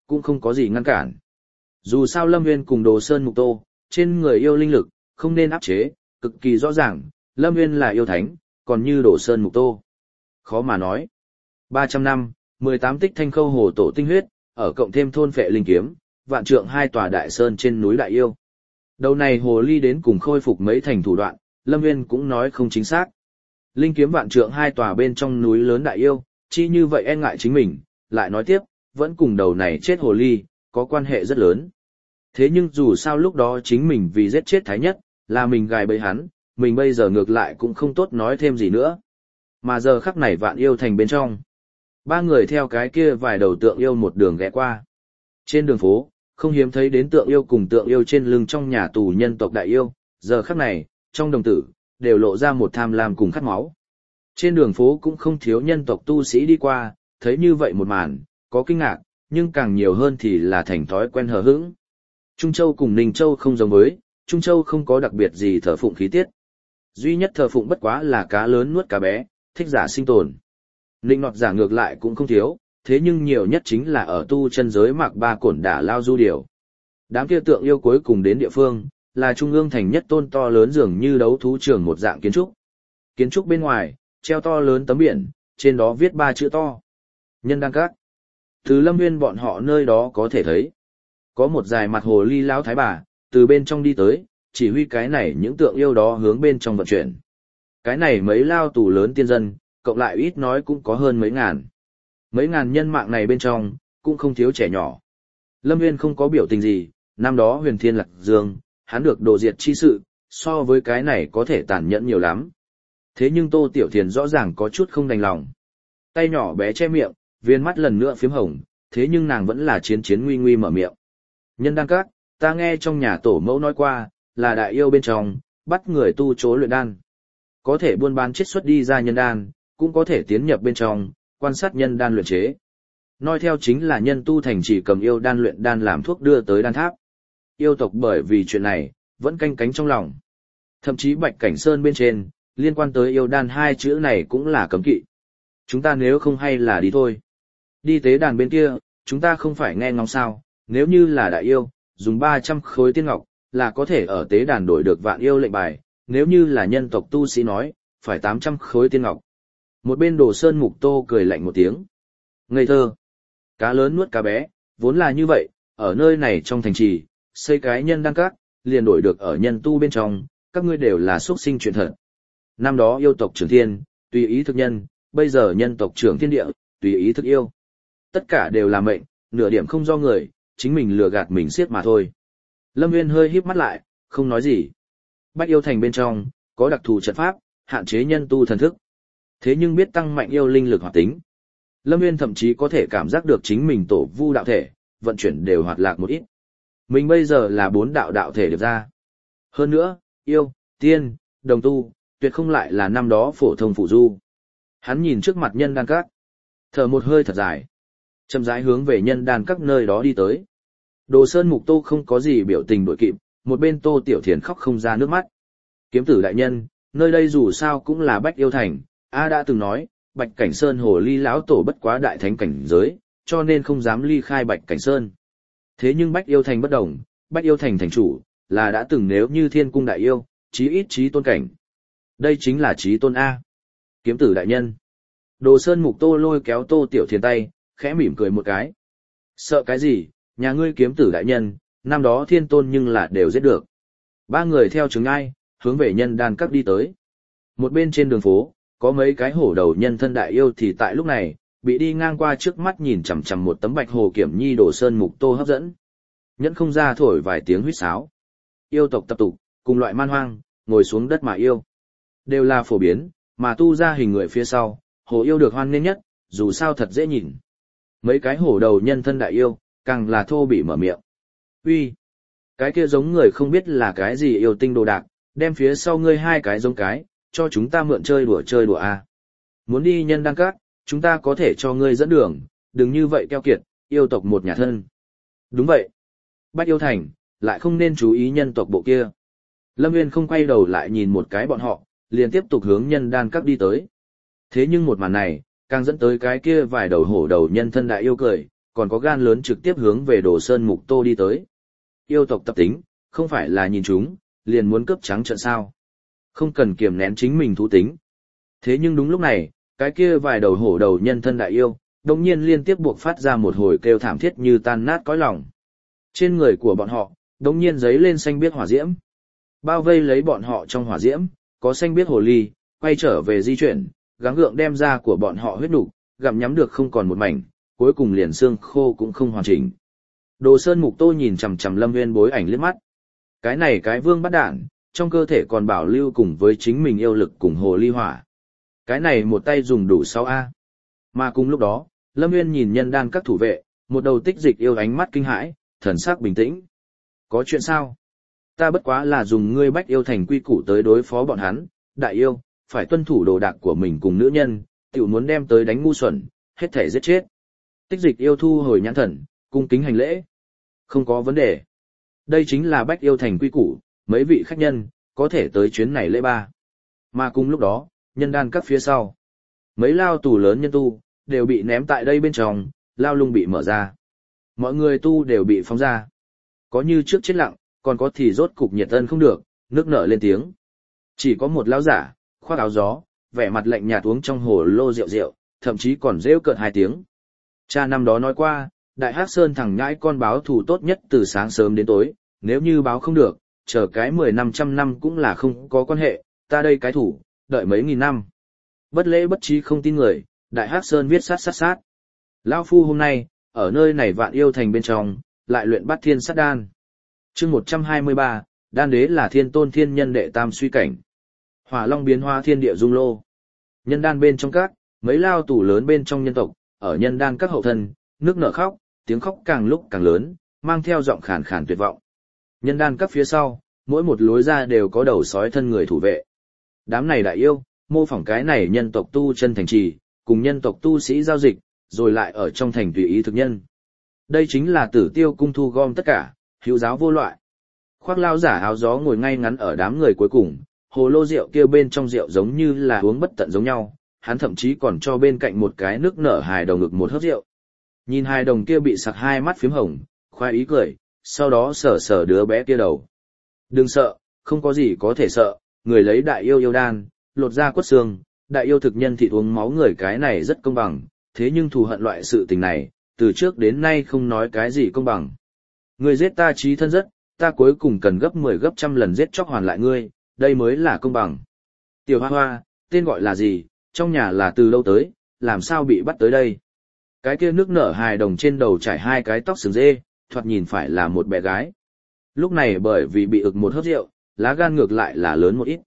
cũng không có gì ngăn cản. Dù sao Lâm Nguyên cùng Đồ Sơn Mục Tô, trên người yêu linh lực, không nên áp chế, cực kỳ rõ ràng, Lâm Nguyên là yêu thánh, còn như Đồ Sơn Mục Tô. Khó mà nói. 300 năm, 18 tích thanh khâu hồ tổ tinh huyết, ở cộng thêm thôn phệ linh kiếm, vạn trượng hai tòa đại sơn trên núi đại yêu. Đầu này hồ ly đến cùng khôi phục mấy thành thủ đoạn, Lâm Nguyên cũng nói không chính xác. Linh kiếm vạn trượng hai tòa bên trong núi lớn đại yêu, chi như vậy e ngại chính mình, lại nói tiếp, vẫn cùng đầu này chết hồ ly, có quan hệ rất lớn. Thế nhưng dù sao lúc đó chính mình vì giết chết Thái Nhất, là mình gài bẫy hắn, mình bây giờ ngược lại cũng không tốt nói thêm gì nữa. Mà giờ khắc này vạn yêu thành bên trong. Ba người theo cái kia vài đầu tượng yêu một đường ghé qua. Trên đường phố, không hiếm thấy đến tượng yêu cùng tượng yêu trên lưng trong nhà tù nhân tộc đại yêu, giờ khắc này, trong đồng tử, đều lộ ra một tham lam cùng khát máu. Trên đường phố cũng không thiếu nhân tộc tu sĩ đi qua, thấy như vậy một màn, có kinh ngạc, nhưng càng nhiều hơn thì là thành thói quen hờ hững. Trung Châu cùng Ninh Châu không giống với, Trung Châu không có đặc biệt gì thờ phụng khí tiết. Duy nhất thờ phụng bất quá là cá lớn nuốt cá bé, thích giả sinh tồn. Ninh nọt giả ngược lại cũng không thiếu, thế nhưng nhiều nhất chính là ở tu chân giới mặc ba cổn đả lao du điều. Đám kia tượng yêu cuối cùng đến địa phương, là trung ương thành nhất tôn to lớn dường như đấu thú trường một dạng kiến trúc. Kiến trúc bên ngoài, treo to lớn tấm biển, trên đó viết 3 chữ to. Nhân đăng các. Từ Lâm Nguyên bọn họ nơi đó có thể thấy. Có một dài mặt hồ ly lão thái bà, từ bên trong đi tới, chỉ huy cái này những tượng yêu đó hướng bên trong vận chuyển. Cái này mấy lao tù lớn tiên dân, cộng lại ít nói cũng có hơn mấy ngàn. Mấy ngàn nhân mạng này bên trong, cũng không thiếu trẻ nhỏ. Lâm Nguyên không có biểu tình gì, năm đó Huyền Thiên Lạc Dương, hắn được đồ diệt chi sự, so với cái này có thể tàn nhẫn nhiều lắm. Thế nhưng Tô Tiểu Thiền rõ ràng có chút không đành lòng. Tay nhỏ bé che miệng, viên mắt lần nữa phím hồng, thế nhưng nàng vẫn là chiến chiến nguy nguy mở miệng. Nhân đan các, ta nghe trong nhà tổ mẫu nói qua, là đại yêu bên trong, bắt người tu chố luyện đan. Có thể buôn bán chiết xuất đi ra nhân đan, cũng có thể tiến nhập bên trong, quan sát nhân đan luyện chế. Nói theo chính là nhân tu thành chỉ cầm yêu đan luyện đan làm thuốc đưa tới đan tháp. Yêu tộc bởi vì chuyện này, vẫn canh cánh trong lòng. Thậm chí Bạch Cảnh Sơn bên trên, liên quan tới yêu đan 2 chữ này cũng là cấm kỵ. Chúng ta nếu không hay là đi thôi. Đi tế đàn bên kia, chúng ta không phải nghe ngóng sao, nếu như là đại yêu, dùng 300 khối tiên ngọc, là có thể ở tế đàn đổi được vạn yêu lệnh bài, nếu như là nhân tộc tu sĩ nói, phải 800 khối tiên ngọc. Một bên Đồ Sơn Mục Tô cười lạnh một tiếng. Ngây thơ. Cá lớn nuốt cá bé, vốn là như vậy, ở nơi này trong thành trì, xây cái nhân đăng các, liền đổi được ở nhân tu bên trong, các ngươi đều là xuất sinh chuyện thật. Năm đó yêu tộc trưởng thiên, tùy ý thực nhân, bây giờ nhân tộc trưởng thiên địa, tùy ý thực yêu. Tất cả đều là mệnh, nửa điểm không do người, chính mình lừa gạt mình siết mà thôi. Lâm Nguyên hơi híp mắt lại, không nói gì. Bách yêu thành bên trong, có đặc thù trận pháp, hạn chế nhân tu thần thức. Thế nhưng biết tăng mạnh yêu linh lực hoạt tính. Lâm Nguyên thậm chí có thể cảm giác được chính mình tổ vu đạo thể, vận chuyển đều hoạt lạc một ít. Mình bây giờ là 4 đạo thể được ra. Hơn nữa, yêu, tiên, đồng tu, tuyệt không lại là năm đó phổ thông phụ du. Hắn nhìn trước mặt nhân đan các, thở một hơi thật dài, chậm rãi hướng về nhân đan các nơi đó đi tới. Đồ Sơn Mục Tô không có gì biểu tình đổi kịp, một bên Tô Tiểu Thiền khóc không ra nước mắt. Kiếm tử đại nhân, nơi đây dù sao cũng là Bách yêu thành, đã từng nói, Bạch Cảnh Sơn hồ ly lão tổ bất quá đại thánh cảnh giới, cho nên không dám ly khai Bạch Cảnh Sơn. Thế nhưng Bách yêu thành bất đồng, Bách yêu thành thành chủ, là đã từng nếu như thiên cung đại yêu, chí ít chí tôn cảnh. Đây chính là chí tôn A. Kiếm tử đại nhân. Đồ Sơn Mục Tô lôi kéo Tô Tiểu Thiền tay, khẽ mỉm cười một cái. Sợ cái gì, nhà ngươi kiếm tử đại nhân, năm đó thiên tôn nhưng là đều giết được. 3 người theo chứng ai, hướng về nhân đan các đi tới. Một bên trên đường phố, có mấy cái hổ đầu nhân thân đại yêu thì tại lúc này, bị đi ngang qua trước mắt nhìn chằm chằm một tấm bạch hồ kiểm nhi Đồ Sơn Mục Tô hấp dẫn. Nhẫn không ra thổi vài tiếng huýt sáo. Yêu tộc tập tục, cùng loại man hoang, ngồi xuống đất mà yêu. Đều là phổ biến, mà tu ra hình người phía sau, hổ yêu được hoan nghênh nhất, dù sao thật dễ nhìn. Mấy cái hổ đầu nhân thân đại yêu, càng là thô bị mở miệng. Uy, cái kia giống người không biết là cái gì yêu tinh đồ đạc, đem phía sau ngươi 2 cái giống cái, cho chúng ta mượn chơi đùa à. Muốn đi nhân đăng các, chúng ta có thể cho ngươi dẫn đường, đừng như vậy keo kiệt, yêu tộc một nhà thân. Đúng vậy. Bách yêu thành, lại không nên chú ý nhân tộc bộ kia. Lâm Nguyên không quay đầu lại nhìn một cái bọn họ, liền tiếp tục hướng nhân đan các đi tới. Thế nhưng một màn này, càng dẫn tới cái kia vài đầu hổ đầu nhân thân đại yêu cười, còn có gan lớn trực tiếp hướng về Đồ Sơn Mục Tô đi tới. Yêu tộc tập tính, không phải là nhìn chúng, liền muốn cướp trắng trợn sao. Không cần kiềm nén chính mình thú tính. Thế nhưng đúng lúc này, cái kia vài đầu hổ đầu nhân thân đại yêu, đồng nhiên liên tiếp buộc phát ra một hồi kêu thảm thiết như tan nát cõi lòng. Trên người của bọn họ, đồng nhiên giấy lên xanh biếc hỏa diễm. Bao vây lấy bọn họ trong hỏa diễm, có xanh biếc hồ ly, quay trở về di chuyển, gắng gượng đem ra của bọn họ huyết nục, gặm nhắm được không còn một mảnh, cuối cùng liền xương khô cũng không hoàn chỉnh. Đồ Sơn Mục Tô nhìn chằm chằm Lâm Nguyên Bối Ảnh liếc mắt. Cái này cái vương bắt đạn, trong cơ thể còn bảo lưu cùng với chính mình yêu lực cùng hồ ly hỏa. Cái này một tay dùng đủ 6A. Mà cùng lúc đó, Lâm Nguyên nhìn nhân đan các thủ vệ, một đầu tích dịch yêu ánh mắt kinh hãi, thần sắc bình tĩnh. Có chuyện sao? Ta bất quá là dùng ngươi bách yêu thành quy củ tới đối phó bọn hắn, đại yêu, phải tuân thủ đồ đạc của mình cùng nữ nhân, tiểu muốn đem tới đánh ngu xuẩn, hết thể giết chết. Tích dịch yêu thu hồi nhãn thần, cung kính hành lễ. Không có vấn đề. Đây chính là bách yêu thành quy củ, mấy vị khách nhân, có thể tới chuyến này lễ ba. Mà cùng lúc đó, nhân đan các phía sau. Mấy lao tù lớn nhân tu, đều bị ném tại đây bên trong, lao lung bị mở ra. Mọi người tu đều bị phóng ra. Có như trước chết lặng, còn có thì rốt cục nhiệt tân không được, nước nở lên tiếng. Chỉ có một lão giả, khoác áo gió, vẻ mặt lạnh nhạt uống trong hồ lô rượu rượu, thậm chí còn rêu cợt 2 tiếng. Cha năm đó nói qua, Đại Hắc Sơn thằng nhãi con báo thù tốt nhất từ sáng sớm đến tối, nếu như báo không được, chờ cái 10-500 năm cũng là không có quan hệ, ta đây cái thủ, đợi mấy nghìn năm. Bất lễ bất trí không tin người, Đại Hắc Sơn viết sát. Lão phu hôm nay, ở nơi này vạn yêu thành bên trong, lại luyện bát thiên sát đan. Chương 123, đan đế là thiên tôn thiên nhân đệ tam suy cảnh. Hỏa long biến hóa thiên địa dung lô. Nhân đan bên trong các, mấy lao tù lớn bên trong nhân tộc, ở nhân đan các hậu thân, nước nở khóc, tiếng khóc càng lúc càng lớn, mang theo giọng khàn khàn tuyệt vọng. Nhân đan các phía sau, mỗi một lối ra đều có đầu sói thân người thủ vệ. Đám này đại yêu, mô phỏng cái này nhân tộc tu chân thành trì, cùng nhân tộc tu sĩ giao dịch, rồi lại ở trong thành tùy ý thực nhân. Đây chính là Tử Tiêu cung thu gom tất cả, hữu giáo vô loại. Khoác lao giả áo gió ngồi ngay ngắn ở đám người cuối cùng, hồ lô rượu kia bên trong rượu giống như là uống bất tận giống nhau, hắn thậm chí còn cho bên cạnh một cái nước nở hài đồng ngực một hớp rượu. Nhìn hài đồng kia bị sặc 2 mắt phím hồng, khoái ý cười, sau đó sờ đứa bé kia đầu. Đừng sợ, không có gì có thể sợ, người lấy đại yêu yêu đan, lột ra quất xương, đại yêu thực nhân thịt uống máu người cái này rất công bằng, thế nhưng thù hận loại sự tình này, từ trước đến nay không nói cái gì công bằng. Người giết ta chí thân rất, ta cuối cùng cần gấp 10 gấp trăm lần giết chóc hoàn lại ngươi, đây mới là công bằng. Tiểu Hoa Hoa, tên gọi là gì, trong nhà là từ lâu tới, làm sao bị bắt tới đây? Cái kia nước nở hài đồng trên đầu trải 2 cái tóc sừng dê, thoạt nhìn phải là một bé gái. Lúc này bởi vì bị ực một hớp rượu, lá gan ngược lại là lớn một ít.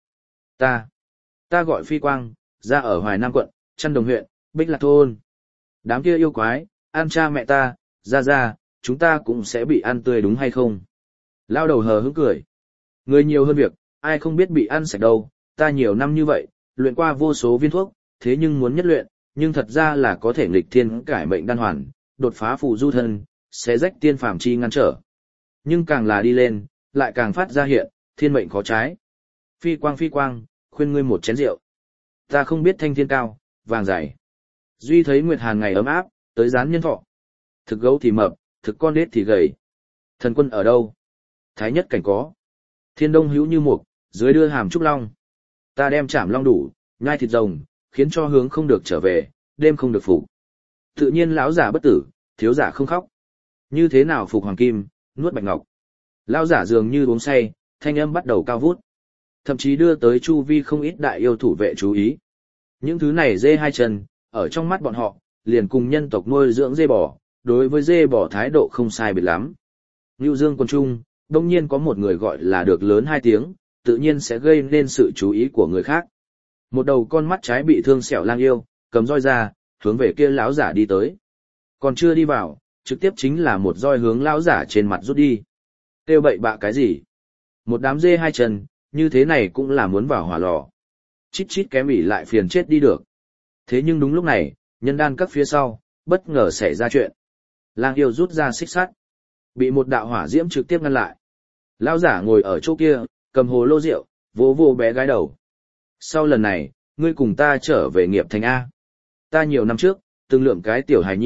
Ta gọi Phi Quang, ra ở Hoài Nam quận, Trăn Đồng huyện, Bích Lạc thôn. Đám kia yêu quái, ăn cha mẹ ta, ra, chúng ta cũng sẽ bị ăn tươi đúng hay không? Lao đầu hờ hững cười. Người nhiều hơn việc, ai không biết bị ăn sạch đâu, ta nhiều năm như vậy, luyện qua vô số viên thuốc, thế nhưng muốn nhất luyện, nhưng thật ra là có thể nghịch thiên cải mệnh đan hoàn, đột phá phù du thân, xé rách tiên phàm chi ngăn trở. Nhưng càng là đi lên, lại càng phát ra hiện, thiên mệnh khó trái. Phi Quang, khuyên ngươi một chén rượu. Ta không biết thanh thiên cao, vàng dày. Duy thấy Nguyệt Hàn ngày ấm áp, tới gián nhân thọ. Thực gấu thì mập, thực con đết thì gầy. Thần quân ở đâu? Thái nhất cảnh có. Thiên đông hữu như mục, dưới đưa hàm trúc long. Ta đem chảm long đủ, nhai thịt rồng, khiến cho hướng không được trở về, đêm không được phục. Tự nhiên lão giả bất tử, thiếu giả không khóc. Như thế nào phục hoàng kim, nuốt bạch ngọc. Lão giả dường như uống say, thanh âm bắt đầu cao vút. Thậm chí đưa tới chu vi không ít đại yêu thủ vệ chú ý. Những thứ này dê 2 chân, ở trong mắt bọn họ, liền cùng nhân tộc nuôi dưỡng dê bò, đối với dê bò thái độ không sai biệt lắm. Ngưu Dương quân trung, đông nhiên có một người gọi là được lớn 2 tiếng, tự nhiên sẽ gây nên sự chú ý của người khác. Một đầu con mắt trái bị thương sẹo lang yêu, cầm roi ra, hướng về kia lão giả đi tới. Còn chưa đi vào, trực tiếp chính là một roi hướng lão giả trên mặt rút đi. Kêu bậy bạ cái gì? Một đám dê 2 chân, như thế này cũng là muốn vào hỏa lò. Chít kém ỉ lại phiền chết đi được. Thế nhưng đúng lúc này, nhân đan các phía sau, bất ngờ xảy ra chuyện. Lang yêu rút ra xích sắt, bị một đạo hỏa diễm trực tiếp ngăn lại. Lão giả ngồi ở chỗ kia, cầm hồ lô rượu, vỗ bé gái đầu. Sau lần này, ngươi cùng ta trở về nghiệp thành A. Ta nhiều năm trước, từng lượm cái tiểu hài nhi,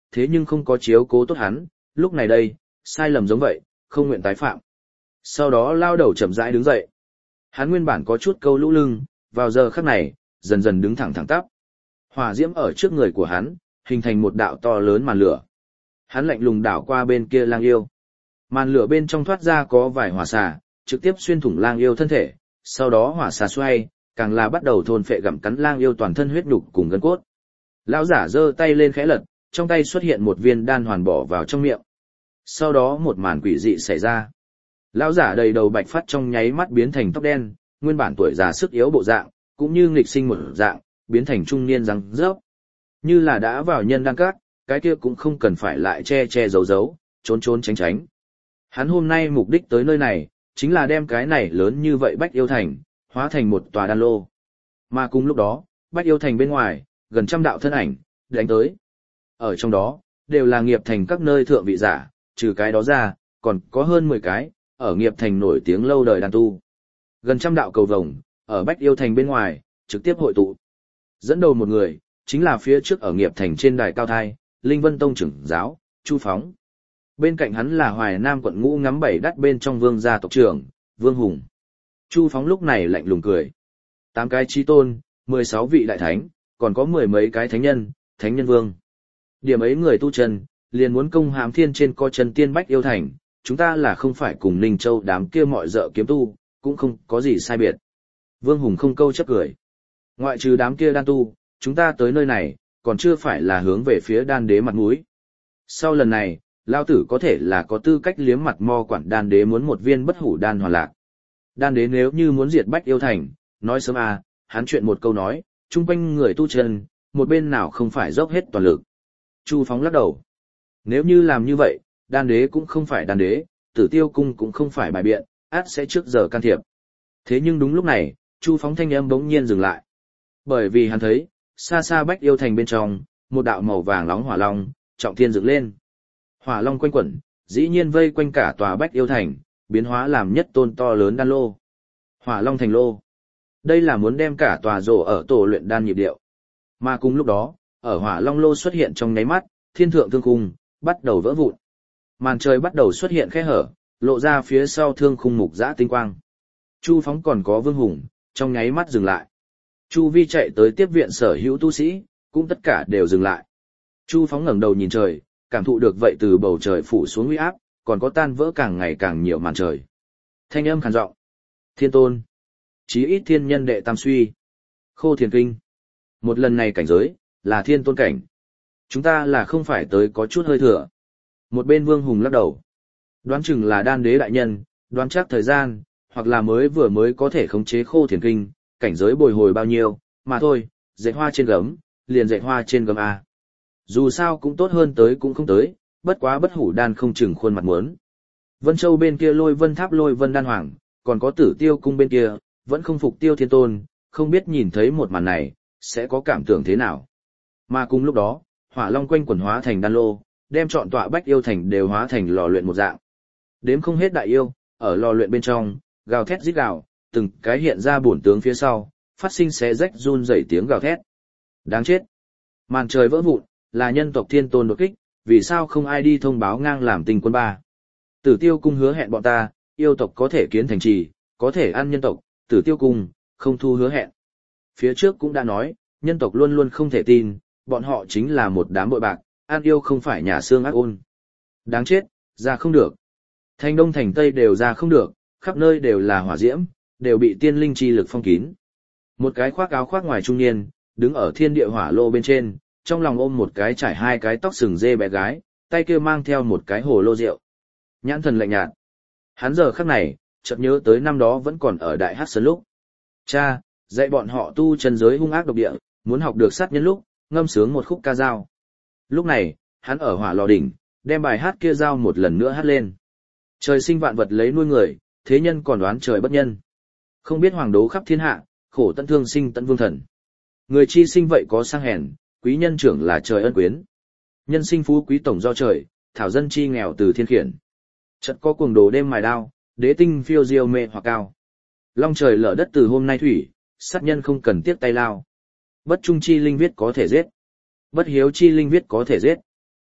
thế nhưng không có chiếu cố tốt hắn, lúc này đây, sai lầm giống vậy, không nguyện tái phạm. Sau đó lao đầu chậm rãi đứng dậy. Hắn nguyên bản có chút câu lũ lưng, vào giờ khắc này, dần dần đứng thẳng thẳng tắp. Hỏa diễm ở trước người của hắn, hình thành một đạo to lớn màn lửa. Hắn lạnh lùng đảo qua bên kia lang yêu. Màn lửa bên trong thoát ra có vài hỏa xà, trực tiếp xuyên thủng lang yêu thân thể, sau đó hỏa xà xoay, càng là bắt đầu thôn phệ gặm cắn lang yêu toàn thân huyết nhục cùng gân cốt. Lão giả giơ tay lên khẽ lật, trong tay xuất hiện một viên đan hoàn bỏ vào trong miệng. Sau đó một màn quỷ dị xảy ra. Lão giả đầy đầu bạch phát trong nháy mắt biến thành tóc đen, nguyên bản tuổi già sức yếu bộ dạng, cũng như nghịch sinh một dạng, biến thành trung niên răng rớp. Như là đã vào nhân đan các, cái kia cũng không cần phải lại che che giấu giấu, trốn trốn tránh tránh. Hắn hôm nay mục đích tới nơi này, chính là đem cái này lớn như vậy Bách Yêu Thành, hóa thành một tòa đan lô. Mà cùng lúc đó, Bách Yêu Thành bên ngoài, gần trăm đạo thân ảnh, đánh tới. Ở trong đó, đều là nghiệp thành các nơi thượng vị giả, trừ cái đó ra, còn có hơn 10 cái, ở nghiệp thành nổi tiếng lâu đời đan tu. Gần trăm đạo cầu vồng, ở Bách Yêu Thành bên ngoài, trực tiếp hội tụ. Dẫn đầu một người, chính là phía trước ở nghiệp thành trên đài cao thai, Linh Vân Tông trưởng giáo, Chu Phóng. Bên cạnh hắn là Hoài Nam quận ngũ ngắm bảy đắt bên trong vương gia tộc trưởng, Vương Hùng. Chu Phóng lúc này lạnh lùng cười. 8 cái chí tôn, 16 vị đại thánh, còn có 10 mấy cái thánh nhân, thánh nhân vương. Điểm ấy người tu chân, liền muốn công hãm thiên trên co chân tiên Bách Yêu Thành, chúng ta là không phải cùng Ninh Châu đám kia mọi dợ kiếm tu, cũng không có gì sai biệt. Vương Hùng không câu chấp cười. Ngoại trừ đám kia đan tu, chúng ta tới nơi này, còn chưa phải là hướng về phía đan đế mặt mũi. Sau lần này, Lao tử có thể là có tư cách liếm mặt mo quản đan đế muốn một viên bất hủ đan hoàn lạc. Đan đế nếu như muốn diệt Bách Yêu Thành, nói sớm à, hắn chuyện một câu nói, chung quanh người tu chân, một bên nào không phải dốc hết toàn lực. Chu Phóng lắc đầu. Nếu như làm như vậy, đan đế cũng không phải đan đế, Tử Tiêu cung cũng không phải bài biện, át sẽ trước giờ can thiệp. Thế nhưng đúng lúc này, Chu Phóng thanh âm bỗng nhiên dừng lại. Bởi vì hắn thấy, xa xa Bách Yêu Thành bên trong, một đạo màu vàng nóng hỏa long, trọng thiên dựng lên. Hỏa long quanh quẩn, dĩ nhiên vây quanh cả tòa Bách Yêu Thành, biến hóa làm nhất tôn to lớn đan lô. Hỏa long thành lô. Đây là muốn đem cả tòa rổ ở tổ luyện đan nhịp điệu. Mà cùng lúc đó, ở hỏa long lô xuất hiện trong nháy mắt, thiên thượng thương khung, bắt đầu vỡ vụn. Màn trời bắt đầu xuất hiện khe hở, lộ ra phía sau thương khung mục dã tinh quang. Chu Phóng còn có Vương Hùng, trong nháy mắt dừng lại. Chu Vi chạy tới tiếp viện sở hữu tu sĩ, cũng tất cả đều dừng lại. Chu Phóng ngẩng đầu nhìn trời, cảm thụ được vậy từ bầu trời phủ xuống uy áp, còn có tan vỡ càng ngày càng nhiều màn trời. Thanh âm khàn giọng. Thiên tôn. Chí ít thiên nhân đệ tam suy. Khô thiền kinh. Một lần này cảnh giới, là thiên tôn cảnh. Chúng ta là không phải tới có chút hơi thừa. Một bên Vương Hùng lắc đầu. Đoán chừng là đan đế đại nhân, đoán chắc thời gian, hoặc là mới có thể khống chế khô thiền kinh, cảnh giới bồi hồi bao nhiêu, mà thôi, dệt hoa trên gấm, liền dệt hoa trên gấm A. Dù sao cũng tốt hơn tới cũng không tới, bất quá bất hủ đan không chừng khuôn mặt muốn. Vân Châu bên kia Lôi Vân Tháp Lôi Vân Đan Hoàng, còn có Tử Tiêu cung bên kia, vẫn không phục Tiêu Thiên Tôn, không biết nhìn thấy một màn này, sẽ có cảm tưởng thế nào. Mà cùng lúc đó, hỏa long quanh quần hóa thành đan lô, đem trọn tọa Bách Yêu Thành đều hóa thành lò luyện một dạng. Đếm không hết đại yêu, ở lò luyện bên trong, gào thét rít gào, từng cái hiện ra bổn tướng phía sau, phát sinh xé rách run rẩy tiếng gào thét. Đáng chết. Màn trời vỡ vụn, là nhân tộc Thiên Tôn đột kích, vì sao không ai đi thông báo ngang làm tình quân ba. Tử Tiêu cung hứa hẹn bọn ta, yêu tộc có thể kiến thành trì, có thể ăn nhân tộc, Tử Tiêu cung, không thu hứa hẹn. Phía trước cũng đã nói, nhân tộc luôn luôn không thể tin, bọn họ chính là một đám bội bạc, ăn yêu không phải nhà xương ác ôn. Đáng chết, ra không được. Thành Đông thành Tây đều ra không được, khắp nơi đều là hỏa diễm, đều bị tiên linh chi lực phong kín. Một cái khoác áo khoác ngoài trung niên, đứng ở thiên địa hỏa lô bên trên, trong lòng ôm một cái trải hai cái tóc sừng dê bé gái, tay kia mang theo một cái hồ lô rượu. Nhãn thần lạnh nhạt. Hắn giờ khắc này, chợt nhớ tới năm đó vẫn còn ở Đại Hắc Sơn lúc. Cha, dạy bọn họ tu chân giới hung ác độc địa, muốn học được sát nhân lúc, ngâm sướng một khúc ca dao. Lúc này, hắn ở hỏa lò đỉnh, đem bài hát kia dao một lần nữa hát lên. Trời sinh vạn vật lấy nuôi người, thế nhân còn đoán trời bất nhân. Không biết hoàng đố khắp thiên hạ, khổ tận thương sinh tận vương thần. Người chi sinh vậy có sang hèn, quý nhân trưởng là trời ân quyến. Nhân sinh phú quý tổng do trời, thảo dân chi nghèo từ thiên khiển. Chợt có cuồng đồ đêm mài đao, đế tinh phiêu diêu mê hoặc cao. Long trời lở đất từ hôm nay thủy, sát nhân không cần tiếc tay lao. Bất trung chi linh viết có thể giết. Bất hiếu chi linh viết có thể giết.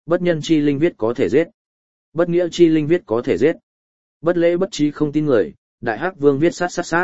Bất nhân chi linh viết có thể giết. Bất nghĩa chi linh viết có thể giết. Bất lễ bất trí không tin người, đại hắc vương viết sát sát sát.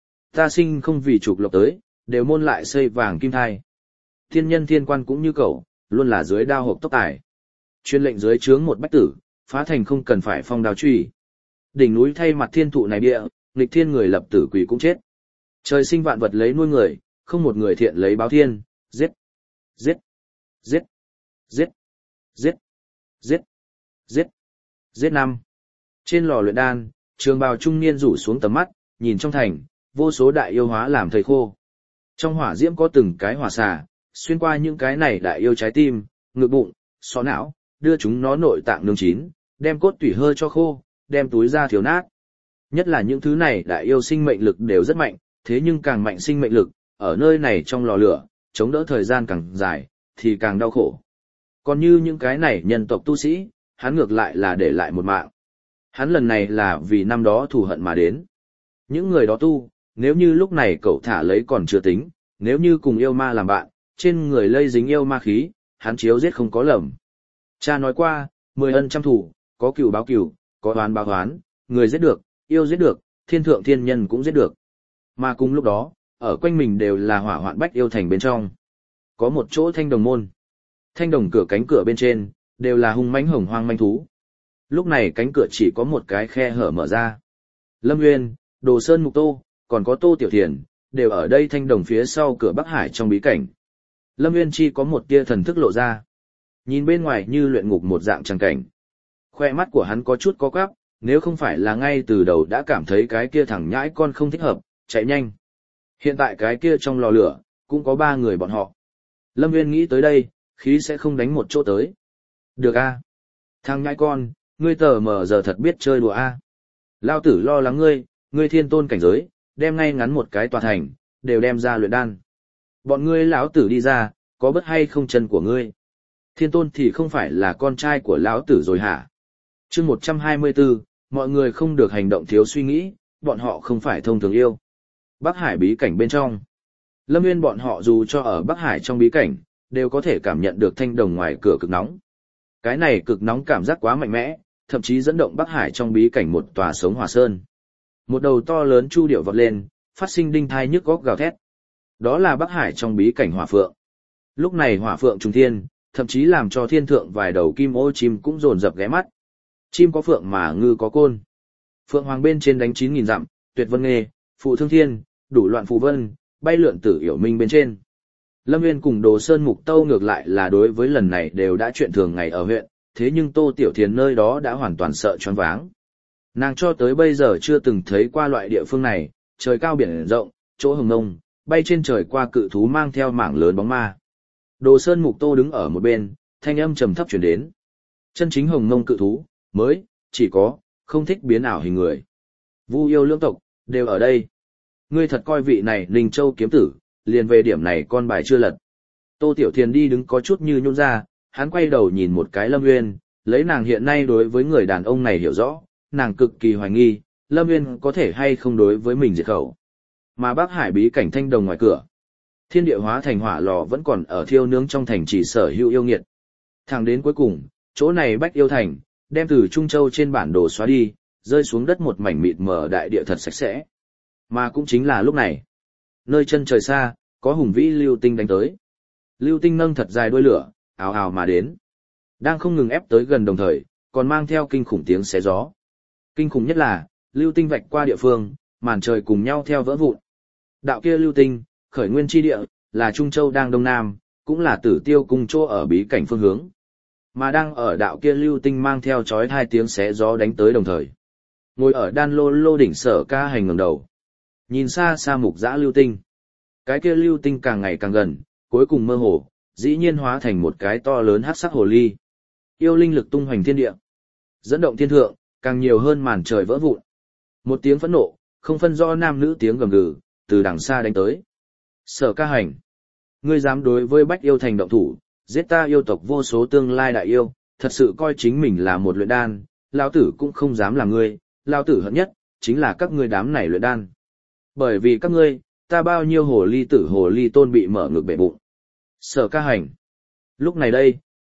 Ta sinh không vì trục lộc tới, đều môn lại xây vàng kim thai. Thiên nhân thiên quan cũng như cậu, luôn là dưới đao hộp tốc tài. Chuyên lệnh dưới trướng một bách tử, phá thành không cần phải phong đao truy. Đỉnh núi thay mặt thiên thụ này địa, nghịch thiên người lập tử quỷ cũng chết. Trời sinh vạn vật lấy nuôi người, không một người thiện lấy báo thiên, giết, giết, giết, giết, giết, giết, giết, giết năm. Trên lò luyện đan, trường bào trung niên rủ xuống tầm mắt, nhìn trong thành, vô số đại yêu hóa làm thầy khô. Trong hỏa diễm có từng cái hỏa xà, xuyên qua những cái này đại yêu trái tim, ngực bụng, xó não, đưa chúng nó nội tạng nướng chín, đem cốt tủy hơi cho khô, đem túi ra thiếu nát. Nhất là những thứ này đại yêu sinh mệnh lực đều rất mạnh, thế nhưng càng mạnh sinh mệnh lực, ở nơi này trong lò lửa, chống đỡ thời gian càng dài, thì càng đau khổ. Còn như những cái này nhân tộc tu sĩ, hắn ngược lại là để lại một mạng. Hắn lần này là vì năm đó thù hận mà đến. Những người đó tu, nếu như lúc này cậu thả lấy còn chưa tính, nếu như cùng yêu ma làm bạn, trên người lây dính yêu ma khí, hắn chiếu giết không có lầm. Cha nói qua, 10 ân trăm thủ, có cừu báo cừu, có oán báo oán, người giết được, yêu giết được, thiên thượng thiên nhân cũng giết được. Mà cùng lúc đó, ở quanh mình đều là hỏa hoạn bách yêu thành bên trong. Có một chỗ thanh đồng môn. Thanh đồng cửa cánh cửa bên trên, đều là hung mãnh hồng hoang manh thú. Lúc này cánh cửa chỉ có một cái khe hở mở ra. Lâm Nguyên, Đồ Sơn Mục Tô, còn có Tô Tiểu Thiền, đều ở đây thanh đồng phía sau cửa Bắc Hải trong bí cảnh. Lâm Nguyên chi có một tia thần thức lộ ra. Nhìn bên ngoài như luyện ngục một dạng tràng cảnh. Khoe mắt của hắn có chút có quắp, nếu không phải là ngay từ đầu đã cảm thấy cái kia thằng nhãi con không thích hợp, chạy nhanh. Hiện tại cái kia trong lò lửa, cũng có 3 người bọn họ. Lâm Nguyên nghĩ tới đây, khí sẽ không đánh một chỗ tới. Được a, thằng nhãi con, ngươi tờ mờ giờ thật biết chơi đùa a. Lao tử lo lắng ngươi thiên tôn cảnh giới, đem ngay ngắn một cái tòa thành, đều đem ra luyện đan. Bọn ngươi lão tử đi ra, có bất hay không chân của ngươi? Thiên tôn thì không phải là con trai của lão tử rồi hả? Chương 124, mọi người không được hành động thiếu suy nghĩ, bọn họ không phải thông thường yêu. Bắc Hải bí cảnh bên trong. Lâm Nguyên bọn họ dù cho ở Bắc Hải trong bí cảnh, đều có thể cảm nhận được thanh đồng ngoài cửa cực nóng. Cái này cực nóng cảm giác quá mạnh mẽ, thậm chí dẫn động Bắc Hải trong bí cảnh một tòa sống hỏa sơn. Một đầu to lớn chu điệu vọt lên, phát sinh đinh thai nhức góc gào thét. Đó là Bắc Hải trong bí cảnh hỏa phượng. Lúc này hỏa phượng trùng thiên, thậm chí làm cho thiên thượng vài đầu kim ô chim cũng dồn dập ghé mắt. Chim có phượng mà ngư có côn. Phượng hoàng bên trên đánh 9.000 dặm, tuyệt vân nghê, phụ thương thiên, đủ loạn phù vân, bay lượn tử hiểu minh bên trên. Lâm Nguyên cùng Đồ Sơn Mục Tâu ngược lại là đối với lần này đều đã chuyện thường ngày ở huyện, thế nhưng Tô Tiểu Thiền nơi đó đã hoàn toàn sợ choáng váng. Nàng cho tới bây giờ chưa từng thấy qua loại địa phương này, trời cao biển rộng, chỗ hồng ngông, bay trên trời qua cự thú mang theo mảng lớn bóng ma. Đồ Sơn Mục Tô đứng ở một bên, thanh âm trầm thấp truyền đến. Chân chính hồng ngông cự thú, mới, chỉ có, không thích biến ảo hình người. Vu yêu lưỡng tộc, đều ở đây. Ngươi thật coi vị này Ninh Châu kiếm tử, liền về điểm này con bài chưa lật. Tô Tiểu Thiền đi đứng có chút như nhún ra, hắn quay đầu nhìn một cái Lâm Nguyên, lấy nàng hiện nay đối với người đàn ông này hiểu rõ, nàng cực kỳ hoài nghi, Lâm Nguyên có thể hay không đối với mình diệt khẩu. Mà Bắc Hải bí cảnh thanh đồng ngoài cửa, thiên địa hóa thành hỏa lò vẫn còn ở thiêu nướng trong thành trì sở hữu yêu nghiệt. Thẳng đến cuối cùng, chỗ này bách yêu thành, đem từ Trung Châu trên bản đồ xóa đi, rơi xuống đất một mảnh mịt mờ đại địa thật sạch sẽ. Mà cũng chính là lúc này, nơi chân trời xa, có hùng vĩ lưu tinh đánh tới. Lưu tinh nâng thật dài đuôi lửa, ào ào mà đến. Đang không ngừng ép tới gần đồng thời, còn mang theo kinh khủng tiếng xé gió. Kinh khủng nhất là, lưu tinh vạch qua địa phương, màn trời cùng nhau theo vỡ vụn. Đạo kia lưu tinh, khởi nguyên chi địa, là Trung Châu đang đông nam, cũng là Tử Tiêu cung chỗ ở bí cảnh phương hướng. Mà đang ở đạo kia lưu tinh mang theo chói 2 tiếng xé gió đánh tới đồng thời. Ngồi ở đan lô lô đỉnh Sở Ca Hành ngẩng đầu. Nhìn xa xa mục dã lưu tinh. Cái kia lưu tinh càng ngày càng gần, cuối cùng mơ hồ, dĩ nhiên hóa thành một cái to lớn hắc sắc hồ ly. Yêu linh lực tung hoành thiên địa, dẫn động thiên thượng, càng nhiều hơn màn trời vỡ vụn. Một tiếng phẫn nộ, không phân rõ nam nữ tiếng gầm gừ, từ đằng xa đánh tới. Sở Ca Hành, ngươi dám đối với Bách Yêu Thành động thủ, giết ta yêu tộc vô số tương lai đại yêu, thật sự coi chính mình là một luyện đan, lão tử cũng không dám làm ngươi, lão tử hận nhất chính là các ngươi đám này luyện đan. Bởi vì các ngươi, ta bao nhiêu hồ ly tử hồ ly tôn bị mở ngược bể bụng. Sở Ca Hành. Lúc này đây,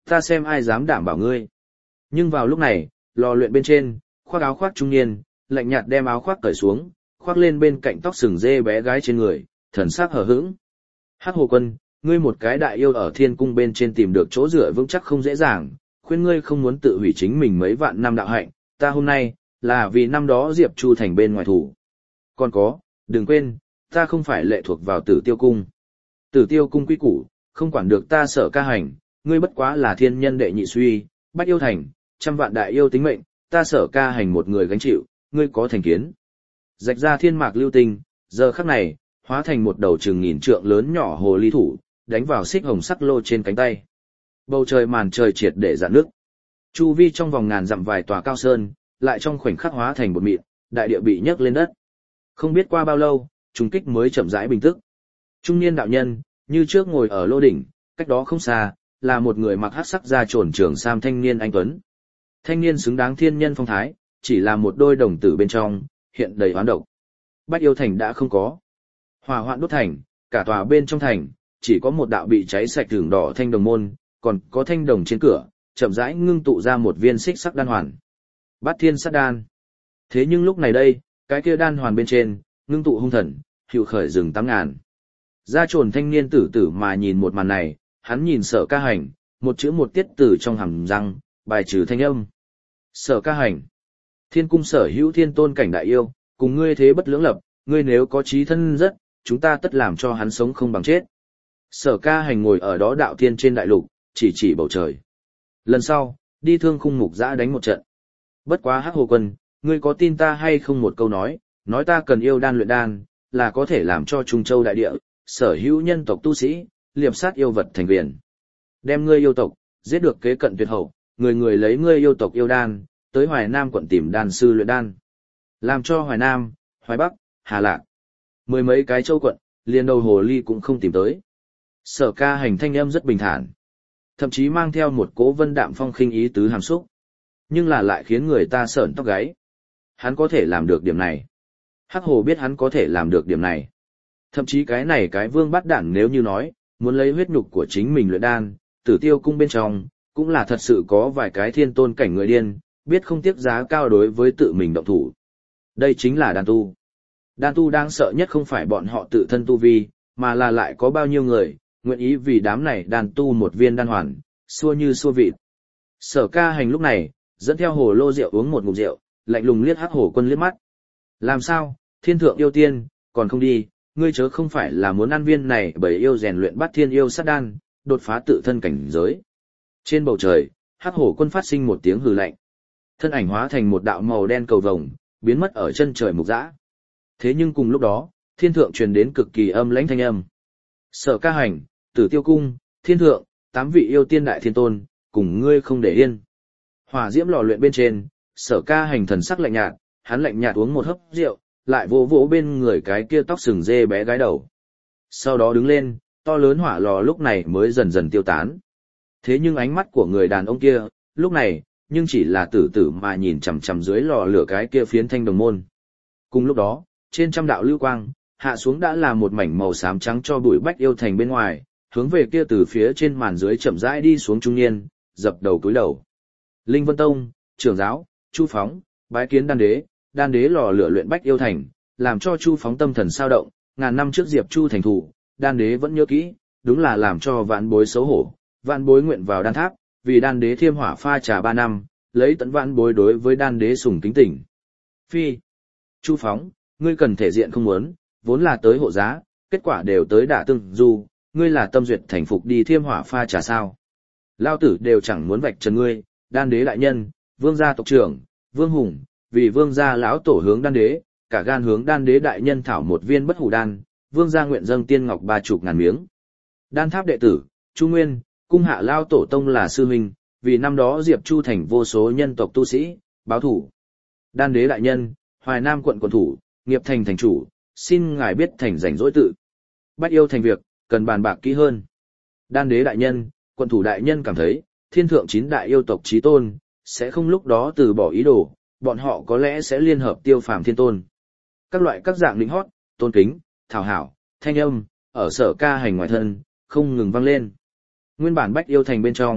Ta xem ai dám đảm bảo ngươi. Nhưng vào lúc này, lò luyện bên trên, khoác áo khoác trung niên, lạnh nhạt đem áo khoác cởi xuống, khoác lên bên cạnh tóc sừng dê bé gái trên người, thần sắc hờ hững. Hắc Hồ Quân, ngươi một cái đại yêu ở thiên cung bên trên tìm được chỗ dựa vững chắc không dễ dàng, khuyên ngươi không muốn tự hủy chính mình mấy vạn năm đạo hạnh, ta hôm nay, là vì năm đó Diệp Chu thành bên ngoài thủ. Còn có, đừng quên, ta không phải lệ thuộc vào Tử Tiêu Cung. Tử Tiêu Cung quy củ, không quản được ta Sở Ca Hành, ngươi bất quá là thiên nhân đệ nhị suy, bách yêu thành, trăm vạn đại yêu tính mệnh, ta Sở Ca Hành một người gánh chịu, ngươi có thành kiến. Rạch ra thiên mạc lưu tinh, giờ khắc này, hóa thành một đầu chừng nghìn trượng lớn nhỏ hồ ly thủ, đánh vào xích hồng sắc lô trên cánh tay. Bầu trời màn trời triệt để rạn nước. Chu vi trong vòng ngàn dặm vài tòa cao sơn, lại trong khoảnh khắc hóa thành bột mịn, đại địa bị nhấc lên đất. Không biết qua bao lâu, trùng kích mới chậm rãi bình tức. Trung niên đạo nhân, như trước ngồi ở lô đỉnh, cách đó không xa, là một người mặc hắc sắc da trồn trường sam thanh niên anh tuấn. Thanh niên xứng đáng thiên nhân phong thái, chỉ là một đôi đồng tử bên trong, hiện đầy oán độc. Bách yêu thành đã không có. Hỏa hoạn đốt thành, cả tòa bên trong thành, chỉ có một đạo bị cháy sạch tường đỏ thanh đồng môn, còn có thanh đồng trên cửa, chậm rãi ngưng tụ ra một viên xích sắc đan hoàn. Bát thiên sát đan. Thế nhưng lúc này đây, cái kia đan hoàn bên trên, ngưng tụ hung thần, hiệu khởi rừng 8.000. Da trồn thanh niên tử tử mà nhìn một màn này, hắn nhìn Sở Ca Hành, một chữ một tiết từ trong hàm răng, bài trừ thanh âm. Sở Ca Hành. Thiên cung sở hữu thiên tôn cảnh đại yêu, cùng ngươi thế bất lưỡng lập, ngươi nếu có chí thân rất, chúng ta tất làm cho hắn sống không bằng chết. Sở Ca Hành ngồi ở đó đạo thiên trên đại lục, chỉ bầu trời. Lần sau, đi thương khung mục giã đánh một trận. Bất quá Hắc Hồ Quân, ngươi có tin ta hay không một câu nói ta cần yêu đan luyện đan, là có thể làm cho Trung Châu đại địa, sở hữu nhân tộc tu sĩ, liệp sát yêu vật thành viền. Đem ngươi yêu tộc, giết được kế cận tuyệt hậu, người người lấy ngươi yêu tộc yêu đan, tới Hoài Nam quận tìm đan sư luyện đan. Làm cho Hoài Nam, Hoài Bắc, Hà Lạc, mười mấy cái châu quận, liền đầu hồ ly cũng không tìm tới. Sở Ca Hành thanh âm rất bình thản, thậm chí mang theo một cỗ vân đạm phong khinh ý tứ hàm xúc, nhưng là lại khiến người ta sởn tóc gáy. Hắn có thể làm được điểm này. Hắc Hồ biết hắn có thể làm được điểm này. Thậm chí cái này cái vương bắt đản nếu như nói, muốn lấy huyết nhục của chính mình luyện đan, Tử Tiêu Cung bên trong, cũng là thật sự có vài cái thiên tôn cảnh người điên, biết không tiếc giá cao đối với tự mình động thủ. Đây chính là đan tu. Đan tu đáng sợ nhất không phải bọn họ tự thân tu vi, mà là lại có bao nhiêu người, nguyện ý vì đám này đan tu một viên đan hoàn, xua như xua vịt. Sở Ca Hành lúc này, dẫn theo hồ lô rượu uống một ngụm rượu, lạnh lùng liếc Hắc Hồ Quân liếc mắt. Làm sao, thiên thượng yêu tiên, còn không đi, ngươi chớ không phải là muốn ăn viên này bởi yêu rèn luyện bắt thiên yêu sát đan, đột phá tự thân cảnh giới. Trên bầu trời, Hắc Hồ Quân phát sinh một tiếng hừ lạnh. Thân ảnh hóa thành một đạo màu đen cầu vồng, biến mất ở chân trời mục dã. Thế nhưng cùng lúc đó, thiên thượng truyền đến cực kỳ âm lãnh thanh âm. Sở Ca Hành, Tử Tiêu Cung, thiên thượng, 8 vị yêu tiên đại thiên tôn, cùng ngươi không để yên. Hỏa diễm lò luyện bên trên, Sở Ca Hành thần sắc lạnh nhạt, hắn lạnh nhạt uống một hớp rượu, lại vỗ vỗ bên người cái kia tóc sừng dê bé gái đầu. Sau đó đứng lên, to lớn hỏa lò lúc này mới dần dần tiêu tán. Thế nhưng ánh mắt của người đàn ông kia, lúc này, nhưng chỉ là tử tử mà nhìn chằm chằm dưới lò lửa cái kia phiến thanh đồng môn. Cùng lúc đó, trên trăm đạo lưu quang, hạ xuống đã là một mảnh màu xám trắng cho bụi bách yêu thành bên ngoài, hướng về kia từ phía trên màn dưới chậm rãi đi xuống trung niên, dập đầu cúi đầu. Linh Vân Tông, trưởng giáo, Chu Phóng, bái kiến đan đế lò lửa luyện bách yêu thành, làm cho Chu Phóng tâm thần sao động, ngàn năm trước Diệp Chu thành thủ, đan đế vẫn nhớ kỹ, đúng là làm cho vạn bối xấu hổ, vạn bối nguyện vào đan tháp, vì đan đế thiêm hỏa pha trà 3 năm, lấy tận vạn bối đối với đan đế sùng kính tỉnh. Phi, Chu Phóng, ngươi cần thể diện không muốn, vốn là tới hộ giá, kết quả đều tới đả tương du, ngươi là tâm duyệt thành phục đi thiêm hỏa pha trà sao? Lao tử đều chẳng muốn vạch trần ngươi, đan đế đại nhân, vương gia tộc trưởng, vương hùng, vì vương gia lão tổ hướng đan đế, cả gan hướng đan đế đại nhân thảo một viên bất hủ đan, vương gia nguyện dâng tiên ngọc 30.000 miếng. Đan tháp đệ tử, Chu Nguyên, cung hạ lao tổ tông là sư huynh, vì năm đó Diệp Chu thành vô số nhân tộc tu sĩ, báo thủ. Đan đế đại nhân, Hoài Nam quận quận thủ, nghiệp thành thành chủ, xin ngài biết thành rảnh rỗi tự. Bách yêu thành việc, cần bàn bạc kỹ hơn. Đan đế đại nhân, quận thủ đại nhân cảm thấy, thiên thượng 9 đại yêu tộc chí tôn, sẽ không lúc đó từ bỏ ý đồ, bọn họ có lẽ sẽ liên hợp tiêu phàm thiên tôn. Các loại các dạng lĩnh hót, tôn kính, thảo hảo, thanh âm, ở Sở Ca Hành ngoài thân, không ngừng vang lên. Nguyên bản bách yêu thành bên trong,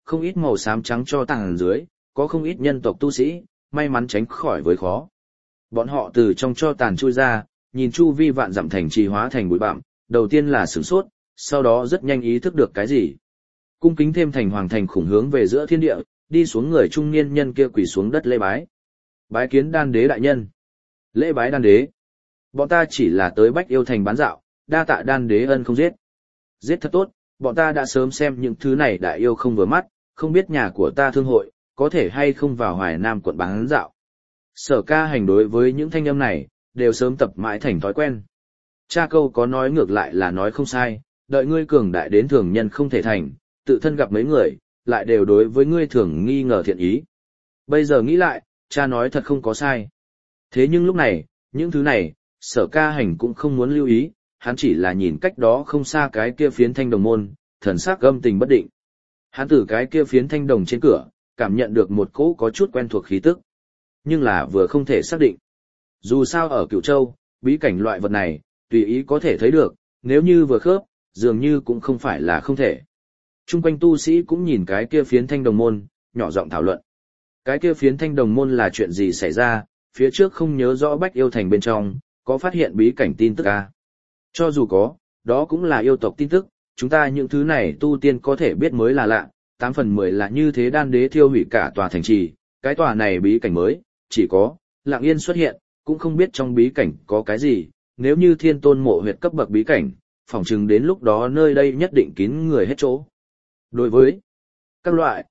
không ít màu xám trắng cho tàng dưới, có không ít nhân tộc tu sĩ, may mắn tránh khỏi với khó. Bọn họ từ trong cho tàn chui ra, nhìn chu vi vạn dặm thành trì hóa thành bụi bặm, đầu tiên là sửng sốt, sau đó rất nhanh ý thức được cái gì. Cung kính thêm thành hoàng thành khủng hướng về giữa thiên địa, đi xuống người trung niên nhân kia quỳ xuống đất lễ bái. Bái kiến đan đế đại nhân. Lễ bái đan đế. Bọn ta chỉ là tới Bách Yêu thành bán dạo, đa tạ đan đế ân không giết. Giết thật tốt, bọn ta đã sớm xem những thứ này đại yêu không vừa mắt, không biết nhà của ta thương hội, có thể hay không vào Hoài Nam quận bán dạo. Sở Ca Hành đối với những thanh âm này, đều sớm tập mãi thành thói quen. Cha câu có nói ngược lại là nói không sai, đợi ngươi cường đại đến thường nhân không thể thành, tự thân gặp mấy người, lại đều đối với ngươi thường nghi ngờ thiện ý. Bây giờ nghĩ lại, cha nói thật không có sai. Thế nhưng lúc này, những thứ này, Sở Ca Hành cũng không muốn lưu ý, hắn chỉ là nhìn cách đó không xa cái kia phiến thanh đồng môn, thần sắc âm tình bất định. Hắn từ cái kia phiến thanh đồng trên cửa, cảm nhận được một cỗ có chút quen thuộc khí tức. Nhưng là vừa không thể xác định. Dù sao ở Cửu Châu, bí cảnh loại vật này, tùy ý có thể thấy được, nếu như vừa khớp, dường như cũng không phải là không thể. Trung quanh tu sĩ cũng nhìn cái kia phiến thanh đồng môn, nhỏ giọng thảo luận. Cái kia phiến thanh đồng môn là chuyện gì xảy ra, phía trước không nhớ rõ Bách Yêu thành bên trong, có phát hiện bí cảnh tin tức à? Cho dù có, đó cũng là yêu tộc tin tức, chúng ta những thứ này tu tiên có thể biết mới là lạ, 8 phần 10 là như thế đan đế thiêu hủy cả tòa thành trì, cái tòa này bí cảnh mới, chỉ có, lặng yên xuất hiện, cũng không biết trong bí cảnh có cái gì, nếu như thiên tôn mộ huyệt cấp bậc bí cảnh, phỏng chừng đến lúc đó nơi đây nhất định kín người hết chỗ. Đối với các loại,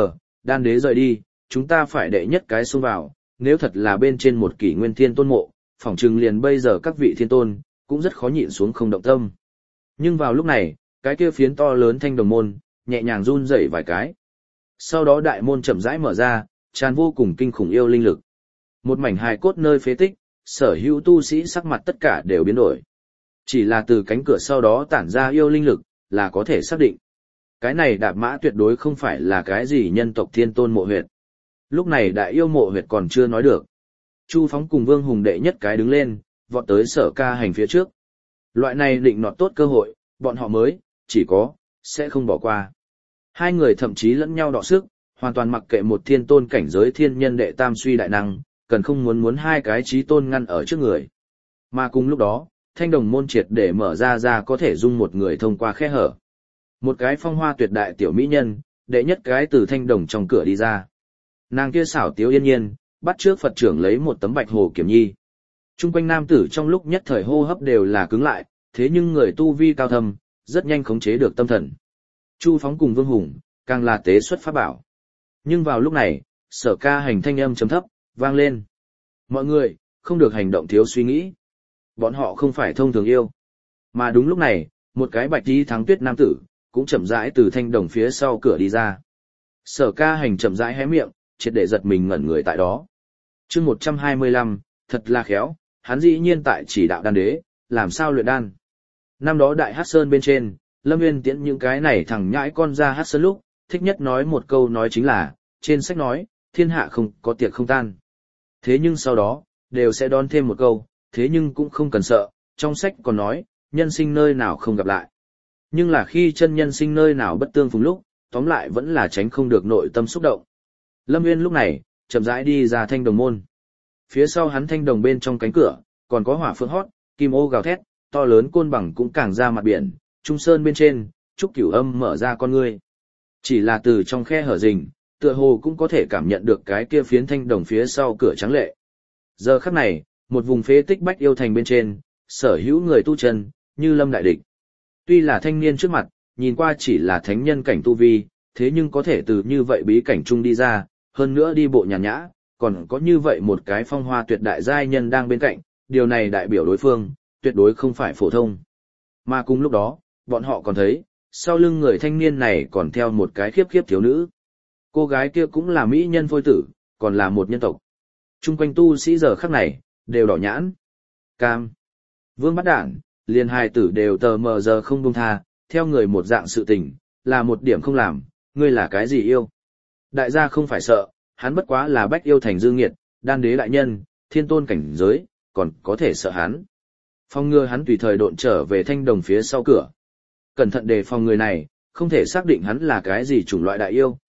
đan đế rời đi, chúng ta phải đệ nhất cái xông vào, nếu thật là bên trên một kỷ nguyên thiên tôn mộ, phỏng chừng liền bây giờ các vị thiên tôn, cũng rất khó nhịn xuống không động tâm. Nhưng vào lúc này, cái kia phiến to lớn thanh đồng môn, nhẹ nhàng run rẩy vài cái. Sau đó đại môn chậm rãi mở ra, tràn vô cùng kinh khủng yêu linh lực. Một mảnh hài cốt nơi phế tích, sở hữu tu sĩ sắc mặt tất cả đều biến đổi. Chỉ là từ cánh cửa sau đó tản ra yêu linh lực, là có thể xác định. Cái này đạp mã tuyệt đối không phải là cái gì nhân tộc thiên tôn mộ huyệt. Lúc này đại yêu mộ huyệt còn chưa nói được. Chu Phóng cùng Vương Hùng đệ nhất cái đứng lên, vọt tới Sở Ca Hành phía trước. Loại này định nọt tốt cơ hội, bọn họ mới, chỉ có, sẽ không bỏ qua. Hai người thậm chí lẫn nhau đọ sức, hoàn toàn mặc kệ một thiên tôn cảnh giới thiên nhân đệ tam suy đại năng, cần không muốn hai cái chí tôn ngăn ở trước người. Mà cùng lúc đó, thanh đồng môn triệt để mở ra có thể dung một người thông qua khe hở. Một cái phong hoa tuyệt đại tiểu mỹ nhân, đệ nhất cái từ thanh đồng trong cửa đi ra. Nàng kia xảo tiếu yên nhiên, bắt trước Phật trưởng lấy một tấm bạch hồ kiểm nhi. Trung quanh nam tử trong lúc nhất thời hô hấp đều là cứng lại, thế nhưng người tu vi cao thâm, rất nhanh khống chế được tâm thần. Chu Phóng cùng Vương Hùng, càng là tế xuất pháp bảo. Nhưng vào lúc này, Sở Ca Hành thanh âm chấm thấp, vang lên. Mọi người, không được hành động thiếu suy nghĩ. Bọn họ không phải thông thường yêu. Mà đúng lúc này, một cái bạch tí thắng tuyết nam tử, cũng chậm rãi từ thanh đồng phía sau cửa đi ra. Sở Ca Hành chậm rãi hé miệng, triệt để giật mình ngẩn người tại đó. Chương 125, thật là khéo, hắn dĩ nhiên tại chỉ đạo đan đế, làm sao luyện đan. Năm đó Đại Hắc Sơn bên trên, Lâm Nguyên tiễn những cái này thằng nhãi con ra Hắc Sơn lúc, thích nhất nói một câu nói chính là, trên sách nói, thiên hạ không có tiệc không tan. Thế nhưng sau đó, đều sẽ đón thêm một câu, thế nhưng cũng không cần sợ, trong sách còn nói, nhân sinh nơi nào không gặp lại. Nhưng là khi chân nhân sinh nơi nào bất tương phùng lúc, tóm lại vẫn là tránh không được nội tâm xúc động. Lâm Nguyên lúc này, chậm rãi đi ra thanh đồng môn. Phía sau hắn thanh đồng bên trong cánh cửa, còn có hỏa phượng hót, kim ô gào thét, to lớn côn bằng cũng càng ra mặt biển, trung sơn bên trên, trúc cửu âm mở ra con ngươi. Chỉ là từ trong khe hở rình, tựa hồ cũng có thể cảm nhận được cái kia phiến thanh đồng phía sau cửa trắng lệ. Giờ khắc này, một vùng phế tích Bách Yêu thành bên trên, sở hữu người tu chân, như lâm đại địch. Tuy là thanh niên trước mặt, nhìn qua chỉ là thánh nhân cảnh tu vi, thế nhưng có thể từ như vậy bí cảnh trung đi ra, hơn nữa đi bộ nhàn nhã, còn có như vậy một cái phong hoa tuyệt đại giai nhân đang bên cạnh, điều này đại biểu đối phương, tuyệt đối không phải phổ thông. Mà cùng lúc đó, bọn họ còn thấy, sau lưng người thanh niên này còn theo một cái khiếp khiếp thiếu nữ. Cô gái kia cũng là mỹ nhân phôi tử, còn là một nhân tộc. Trung quanh tu sĩ giờ khắc này, đều đỏ nhãn. Cam. Vương bắt đản, liền hài tử đều tờ mờ giờ không buông tha, theo người một dạng sự tình, là một điểm không làm, ngươi là cái gì yêu. Đại gia không phải sợ, hắn bất quá là Bách Yêu thành dương nghiệt, đan đế đại nhân, thiên tôn cảnh giới, còn có thể sợ hắn. Phong ngừa hắn tùy thời độn trở về thanh đồng phía sau cửa. Cẩn thận đề phòng người này, không thể xác định hắn là cái gì chủng loại đại yêu,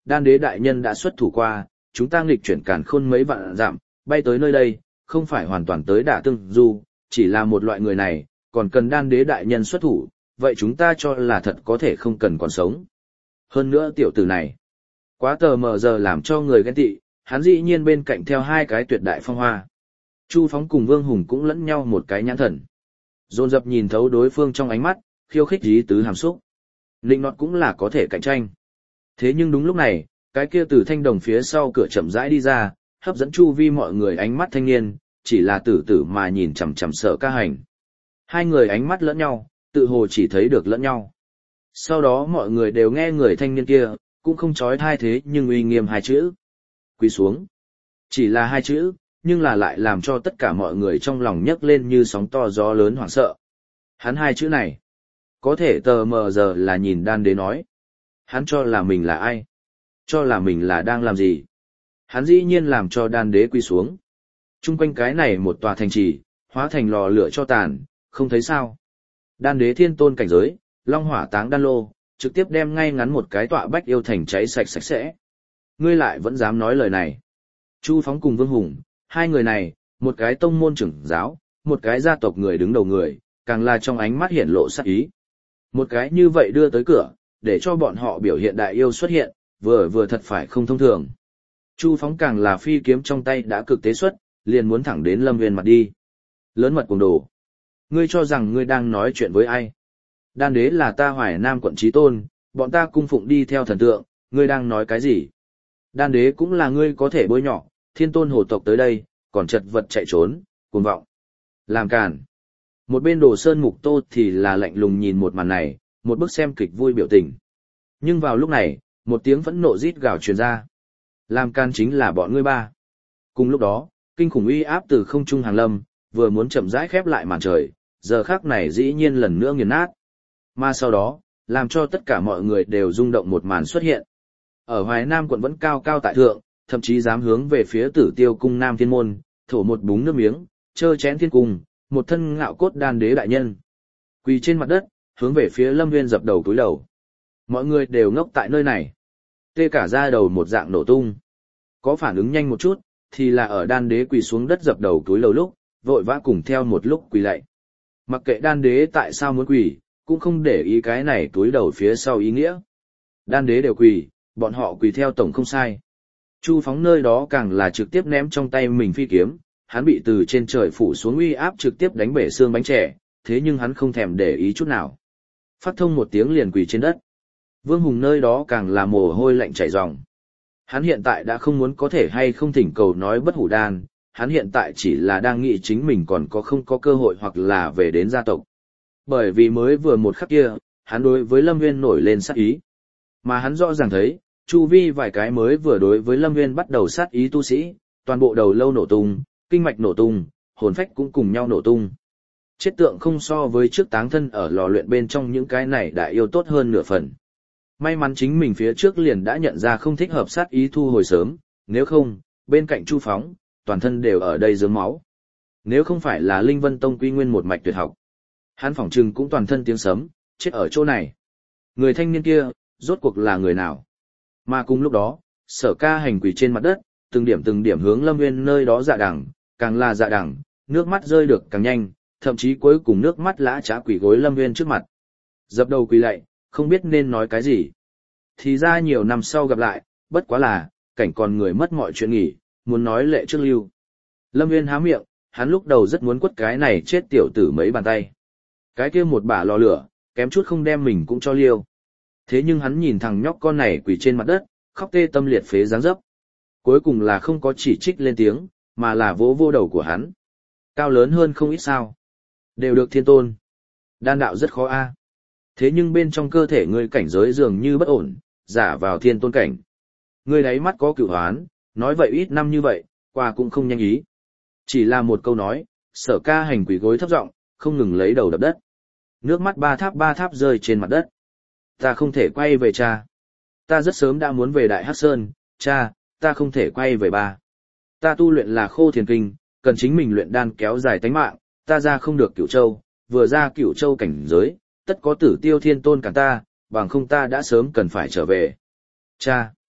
đan đế đại nhân đã xuất thủ qua, chúng ta nghịch chuyển càn khôn mấy vạn dặm, bay tới nơi đây, không phải hoàn toàn tới đả tương du, chỉ là một loại người này, còn cần đan đế đại nhân xuất thủ, vậy chúng ta cho là thật có thể không cần còn sống. Hơn nữa tiểu tử này, quá tờ mờ giờ làm cho người ghen tị, hắn dĩ nhiên bên cạnh theo hai cái tuyệt đại phong hoa. Chu Phóng cùng Vương Hùng cũng lẫn nhau một cái nhãn thần. Dồn dập nhìn thấu đối phương trong ánh mắt, khiêu khích ý tứ hàm xúc. Linh nọt cũng là có thể cạnh tranh. Thế nhưng đúng lúc này, cái kia từ thanh đồng phía sau cửa chậm rãi đi ra, hấp dẫn chu vi mọi người ánh mắt thanh niên, chỉ là tử tử mà nhìn chằm chằm Sở Ca Hành. Hai người ánh mắt lẫn nhau, tự hồ chỉ thấy được lẫn nhau. Sau đó mọi người đều nghe người thanh niên kia, cũng không trói thai thế nhưng uy nghiêm hai chữ. Quỳ xuống. Chỉ là hai chữ, nhưng là lại làm cho tất cả mọi người trong lòng nhấc lên như sóng to gió lớn hoảng sợ. Hắn hai chữ này, có thể tờ mờ giờ là nhìn đan đế nói. Hắn cho là mình là ai? Cho là mình là đang làm gì? Hắn dĩ nhiên làm cho đan đế quỳ xuống. Trung quanh cái này một tòa thành trì, hóa thành lò lửa cho tàn, không thấy sao. Đan đế thiên tôn cảnh giới, long hỏa táng đan lô, trực tiếp đem ngay ngắn một cái tọa bách yêu thành cháy sạch sạch sẽ. Ngươi lại vẫn dám nói lời này. Chu Phóng cùng Vương Hùng, hai người này, một cái tông môn trưởng giáo, một cái gia tộc người đứng đầu người, càng là trong ánh mắt hiển lộ sát ý. Một cái như vậy đưa tới cửa, để cho bọn họ biểu hiện đại yêu xuất hiện, vừa thật phải không thông thường. Chu Phóng càng là phi kiếm trong tay đã cực tế xuất, liền muốn thẳng đến Lâm Nguyên mặt đi. Lớn mật cuồng đồ. Ngươi cho rằng ngươi đang nói chuyện với ai? Đan đế là ta Hoài Nam quận chí tôn, bọn ta cung phụng đi theo thần tượng, ngươi đang nói cái gì? Đan đế cũng là ngươi có thể bôi nhọ, thiên tôn hồ tộc tới đây, còn chật vật chạy trốn, cuồng vọng. Làm càn. Một bên Đồ Sơn Mục Tô thì là lạnh lùng nhìn một màn này, một bức xem kịch vui biểu tình. Nhưng vào lúc này, một tiếng phẫn nộ rít gào truyền ra. Làm càn chính là bọn ngươi ba. Cùng lúc đó, kinh khủng uy áp từ không trung hàng lâm, vừa muốn chậm rãi khép lại màn trời, giờ khắc này dĩ nhiên lần nữa nghiền nát. Mà sau đó, làm cho tất cả mọi người đều rung động một màn xuất hiện. Ở Hoài Nam quận vẫn cao cao tại thượng, thậm chí dám hướng về phía Tử Tiêu cung Nam Thiên môn, thổ một búng nước miếng, chơ chén thiên cung, một thân ngạo cốt đan đế đại nhân. Quỳ trên mặt đất, hướng về phía Lâm Nguyên dập đầu cúi đầu. Mọi người đều ngốc tại nơi này. Tê cả da đầu một dạng nổ tung. Có phản ứng nhanh một chút, thì là ở đan đế quỳ xuống đất dập đầu cúi đầu lúc, vội vã cùng theo một lúc quỳ lạy. Mặc kệ đan đế tại sao muốn quỳ, cũng không để ý cái này cúi đầu phía sau ý nghĩa. Đan đế đều quỳ, bọn họ quỳ theo tổng không sai. Chu Phóng nơi đó càng là trực tiếp ném trong tay mình phi kiếm, hắn bị từ trên trời phủ xuống uy áp trực tiếp đánh bể xương bánh chè, thế nhưng hắn không thèm để ý chút nào. Phát thông một tiếng liền quỳ trên đất. Vương Hùng nơi đó càng là mồ hôi lạnh chảy ròng. Hắn hiện tại đã không muốn có thể hay không thỉnh cầu nói bất hủ đan, hắn hiện tại chỉ là đang nghĩ chính mình còn có không có cơ hội hoặc là về đến gia tộc. Bởi vì mới vừa một khắc kia, hắn đối với Lâm Nguyên nổi lên sát ý. Mà hắn rõ ràng thấy, chu vi vài cái mới vừa đối với Lâm Nguyên bắt đầu sát ý tu sĩ, toàn bộ đầu lâu nổ tung, kinh mạch nổ tung, hồn phách cũng cùng nhau nổ tung. Chết tượng không so với trước táng thân ở lò luyện bên trong những cái này đã yêu tốt hơn nửa phần. May mắn chính mình phía trước liền đã nhận ra không thích hợp sát ý thu hồi sớm, nếu không, bên cạnh Chu Phóng, toàn thân đều ở đây rớm máu. Nếu không phải là Linh Vân Tông quy nguyên một mạch tuyệt học, hắn phỏng chừng cũng toàn thân tiếng sấm, chết ở chỗ này. Người thanh niên kia, rốt cuộc là người nào? Mà cùng lúc đó, Sở Ca Hành quỳ trên mặt đất, từng điểm hướng Lâm Nguyên nơi đó dạ đẳng, càng là dạ đẳng, nước mắt rơi được càng nhanh, thậm chí cuối cùng nước mắt lã chã quỳ gối Lâm Nguyên trước mặt. Dập đầu quỳ lạy, không biết nên nói cái gì. Thì ra nhiều năm sau gặp lại, bất quá là, cảnh còn người mất mọi chuyện nghỉ, muốn nói lệ trước lưu. Lâm Nguyên há miệng, hắn lúc đầu rất muốn quất cái này chết tiểu tử mấy bàn tay. Cái kia một bả lò lửa, kém chút không đem mình cũng cho liêu. Thế nhưng hắn nhìn thằng nhóc con này quỳ trên mặt đất, khóc tê tâm liệt phế dáng dấp. Cuối cùng là không có chỉ trích lên tiếng, mà là vỗ vô đầu của hắn. Cao lớn hơn không ít sao. Đều được thiên tôn. Đan đạo rất khó a. Thế nhưng bên trong cơ thể ngươi cảnh giới dường như bất ổn, giả vào thiên tôn cảnh. Ngươi đáy mắt có cửu hoán, nói vậy ít năm như vậy, qua cũng không nhanh ý. Chỉ là một câu nói, Sở Ca Hành quỳ gối thấp giọng, không ngừng lấy đầu đập đất. Nước mắt ba tháp rơi trên mặt đất. Ta không thể quay về cha. Ta rất sớm đã muốn về Đại Hắc Sơn, cha, ta không thể quay về ba. Ta tu luyện là Khô Thiền Kinh, cần chính mình luyện đan kéo dài tánh mạng, ta ra không được Cửu Châu, vừa ra Cửu Châu cảnh giới, tất có Tử Tiêu Thiên Tôn cản ta, bằng không ta đã sớm cần phải trở về. Cha.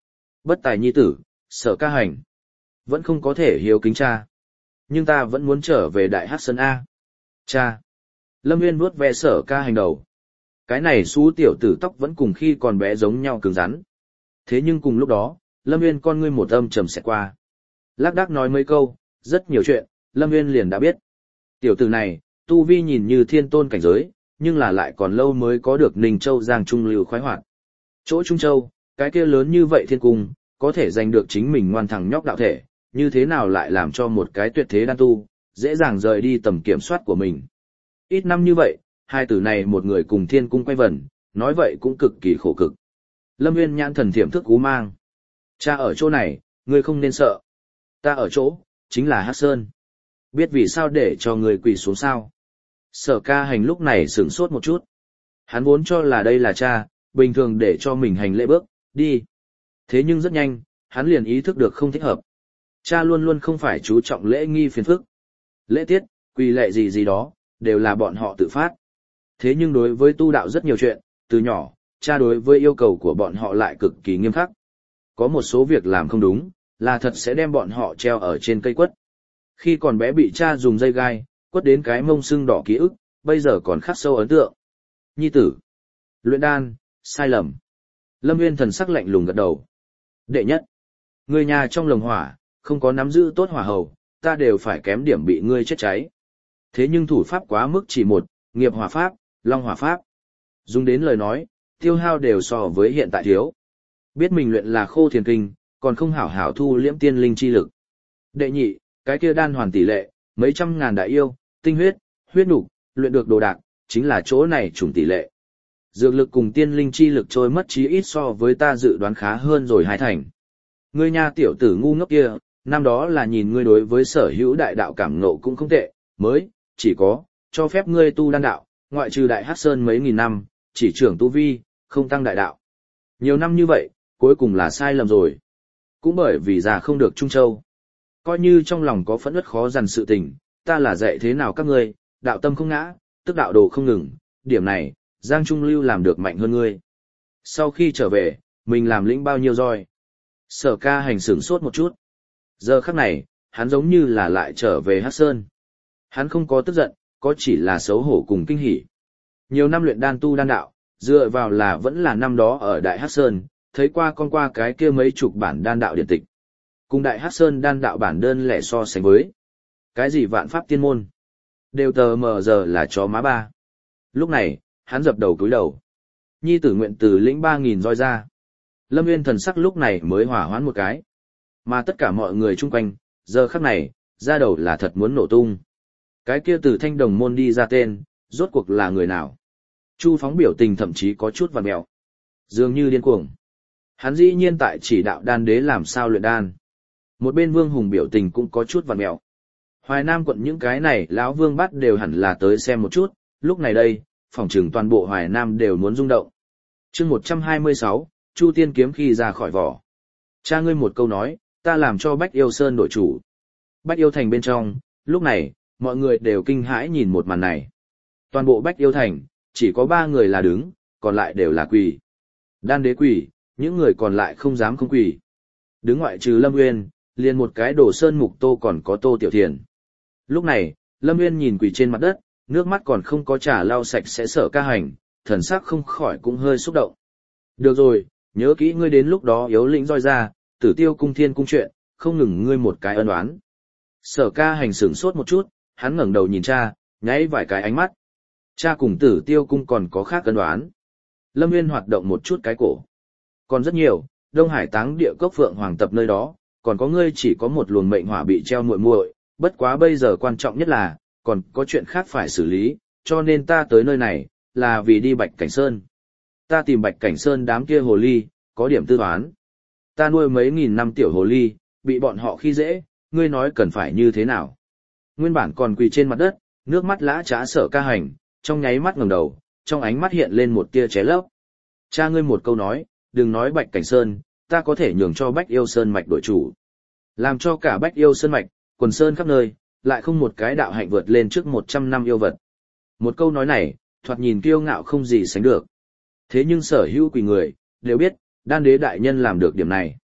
Bất tài nhi tử, Sở Ca Hành. Vẫn không có thể hiếu kính cha. Nhưng ta vẫn muốn trở về Đại Hắc Sơn A. Cha. Lâm Nguyên vuốt ve Sở Ca Hành đầu. Cái này xú tiểu tử tóc vẫn cùng khi còn bé giống nhau cứng rắn. Thế nhưng cùng lúc đó, Lâm Nguyên con ngươi một âm trầm xẹt qua. Lác đác nói mấy câu, rất nhiều chuyện, Lâm Nguyên liền đã biết. Tiểu tử này, tu vi nhìn như thiên tôn cảnh giới, nhưng là lại còn lâu mới có được Ninh Châu Giang Trung lưu khoái hoạt. Chỗ Trung Châu, cái kia lớn như vậy thiên cung, có thể giành được chính mình ngoan thằng nhóc đạo thể, như thế nào lại làm cho một cái tuyệt thế đan tu, dễ dàng rời đi tầm kiểm soát của mình. Ít năm như vậy, hai tử này một người cùng thiên cung quay vần, nói vậy cũng cực kỳ khổ cực. Lâm Nguyên nhãn thần thiểm thức cú mang. Cha ở chỗ này, ngươi không nên sợ. Ta ở chỗ, chính là Hắc Sơn. Biết vì sao để cho người quỳ xuống sao? Sở Ca Hành lúc này sửng sốt một chút. Hắn vốn cho là đây là cha, bình thường để cho mình hành lễ bước, đi. Thế nhưng rất nhanh, hắn liền ý thức được không thích hợp. Cha luôn luôn không phải chú trọng lễ nghi phiền phức. Lễ tiết, quy lệ gì gì đó, đều là bọn họ tự phát. Thế nhưng đối với tu đạo rất nhiều chuyện, từ nhỏ, cha đối với yêu cầu của bọn họ lại cực kỳ nghiêm khắc. Có một số việc làm không đúng, là thật sẽ đem bọn họ treo ở trên cây quất. Khi còn bé bị cha dùng dây gai, quất đến cái mông sưng đỏ ký ức, bây giờ còn khắc sâu ấn tượng. Nhi tử. Luyện đan, sai lầm. Lâm Nguyên thần sắc lạnh lùng gật đầu. Đệ nhất. Người nhà trong lồng hỏa, không có nắm giữ tốt hỏa hầu, ta đều phải kém điểm bị ngươi chết cháy. Thế nhưng thủ pháp quá mức chỉ một, nghiệp hỏa pháp, long hỏa pháp. Dùng đến lời nói, tiêu hao đều so với hiện tại thiếu. Biết mình luyện là khô thiền kinh, còn không hảo hảo thu liễm tiên linh chi lực. Đệ nhị, cái kia đan hoàn tỷ lệ, mấy trăm ngàn đại yêu, tinh huyết, huyết nục, luyện được đồ đạc, chính là chỗ này trùng tỷ lệ. Dược lực cùng tiên linh chi lực trôi mất chí ít so với ta dự đoán khá hơn rồi 2 thành. Ngươi nha tiểu tử ngu ngốc kia, năm đó là nhìn ngươi đối với sở hữu đại đạo cảm ngộ cũng không tệ, mới, chỉ có, cho phép ngươi tu đan đạo, ngoại trừ Đại Hắc Sơn mấy nghìn năm, chỉ trưởng tu vi, không tăng đại đạo. Nhiều năm như vậy, cuối cùng là sai lầm rồi. Cũng bởi vì già không được Trung Châu. Coi như trong lòng có phẫn uất khó dằn sự tình, ta là dạy thế nào các ngươi, đạo tâm không ngã, tức đạo đồ không ngừng, điểm này, Giang Trung Lưu làm được mạnh hơn ngươi. Sau khi trở về, mình làm lĩnh bao nhiêu roi. Sở Ca Hành sửng sốt một chút. Giờ khắc này, hắn giống như là lại trở về Hắc Sơn. Hắn không có tức giận, có chỉ là xấu hổ cùng kinh hỉ. Nhiều năm luyện đan tu đan đạo, dựa vào là vẫn là năm đó ở Đại Hắc Sơn, thấy qua con qua cái kia mấy chục bản đan đạo điển tịch. Cùng Đại Hắc Sơn đan đạo bản đơn lẻ so sánh với. Cái gì vạn pháp tiên môn. Đều tờ mờ giờ là chó má ba. Lúc này, hắn dập đầu cúi đầu. Nhi tử nguyện từ lĩnh 3.000 roi ra. Lâm Nguyên thần sắc lúc này mới hỏa hoãn một cái. Mà tất cả mọi người chung quanh, giờ khắc này, ra đầu là thật muốn nổ tung. Cái kia từ Thanh Đồng môn đi ra tên, rốt cuộc là người nào? Chu Phóng biểu tình thậm chí có chút vằn mẹo. Dường như điên cuồng. Hắn dĩ nhiên tại chỉ đạo đan đế làm sao luyện đan. Một bên Vương Hùng biểu tình cũng có chút vằn mẹo. Hoài Nam quận những cái này lão Vương bắt đều hẳn là tới xem một chút, lúc này đây, phòng trừng toàn bộ Hoài Nam đều muốn rung động. Chương 126, Chu Tiên kiếm khi ra khỏi vỏ. Cha ngươi một câu nói, ta làm cho Bách Yêu Sơn đổi chủ. Bách Yêu Thành bên trong, lúc này, mọi người đều kinh hãi nhìn một màn này. Toàn bộ Bách Yêu Thành, chỉ có 3 người là đứng, còn lại đều là quỳ. Đan đế quỳ, những người còn lại không dám không quỳ. Đứng ngoại trừ Lâm Nguyên, liền một cái Đồ Sơn Mục Tô còn có Tô Tiểu Thiền. Lúc này, Lâm Nguyên nhìn quỳ trên mặt đất, nước mắt còn không có trả lau sạch sẽ Sở Ca Hành, thần sắc không khỏi cũng hơi xúc động. Được rồi, nhớ kỹ ngươi đến lúc đó yếu lĩnh roi ra, Tử Tiêu cung thiên cung chuyện, không ngừng ngươi một cái ân oán. Sở Ca Hành sửng sốt một chút, hắn ngẩng đầu nhìn cha, nháy vài cái ánh mắt. Cha cùng Tử Tiêu cung còn có khác ân oán. Lâm Nguyên hoạt động một chút cái cổ. Còn rất nhiều, Đông Hải Táng Địa Cốc Phượng Hoàng tập nơi đó, còn có ngươi chỉ có một luồng mệnh hỏa bị treo muội muội, bất quá bây giờ quan trọng nhất là, còn có chuyện khác phải xử lý, cho nên ta tới nơi này, là vì đi Bạch Cảnh Sơn. Ta tìm Bạch Cảnh Sơn đám kia hồ ly, có điểm tư toán. Ta nuôi mấy nghìn năm tiểu hồ ly, bị bọn họ khi dễ, ngươi nói cần phải như thế nào. Nguyên bản còn quỳ trên mặt đất, nước mắt lã trá Sở Ca Hành, trong nháy mắt ngẩng đầu, trong ánh mắt hiện lên một tia ché lấp. Cha ngươi một câu nói, đừng nói Bạch Cảnh Sơn, ta có thể nhường cho Bách Yêu Sơn mạch đổi chủ. Làm cho cả Bách Yêu Sơn mạch, quần sơn khắp nơi, lại không một cái đạo hạnh vượt lên trước 100 năm yêu vật. Một câu nói này, thoạt nhìn kiêu ngạo không gì sánh được. Thế nhưng sở hữu quỷ người, đều biết, đan đế đại nhân làm được điểm này.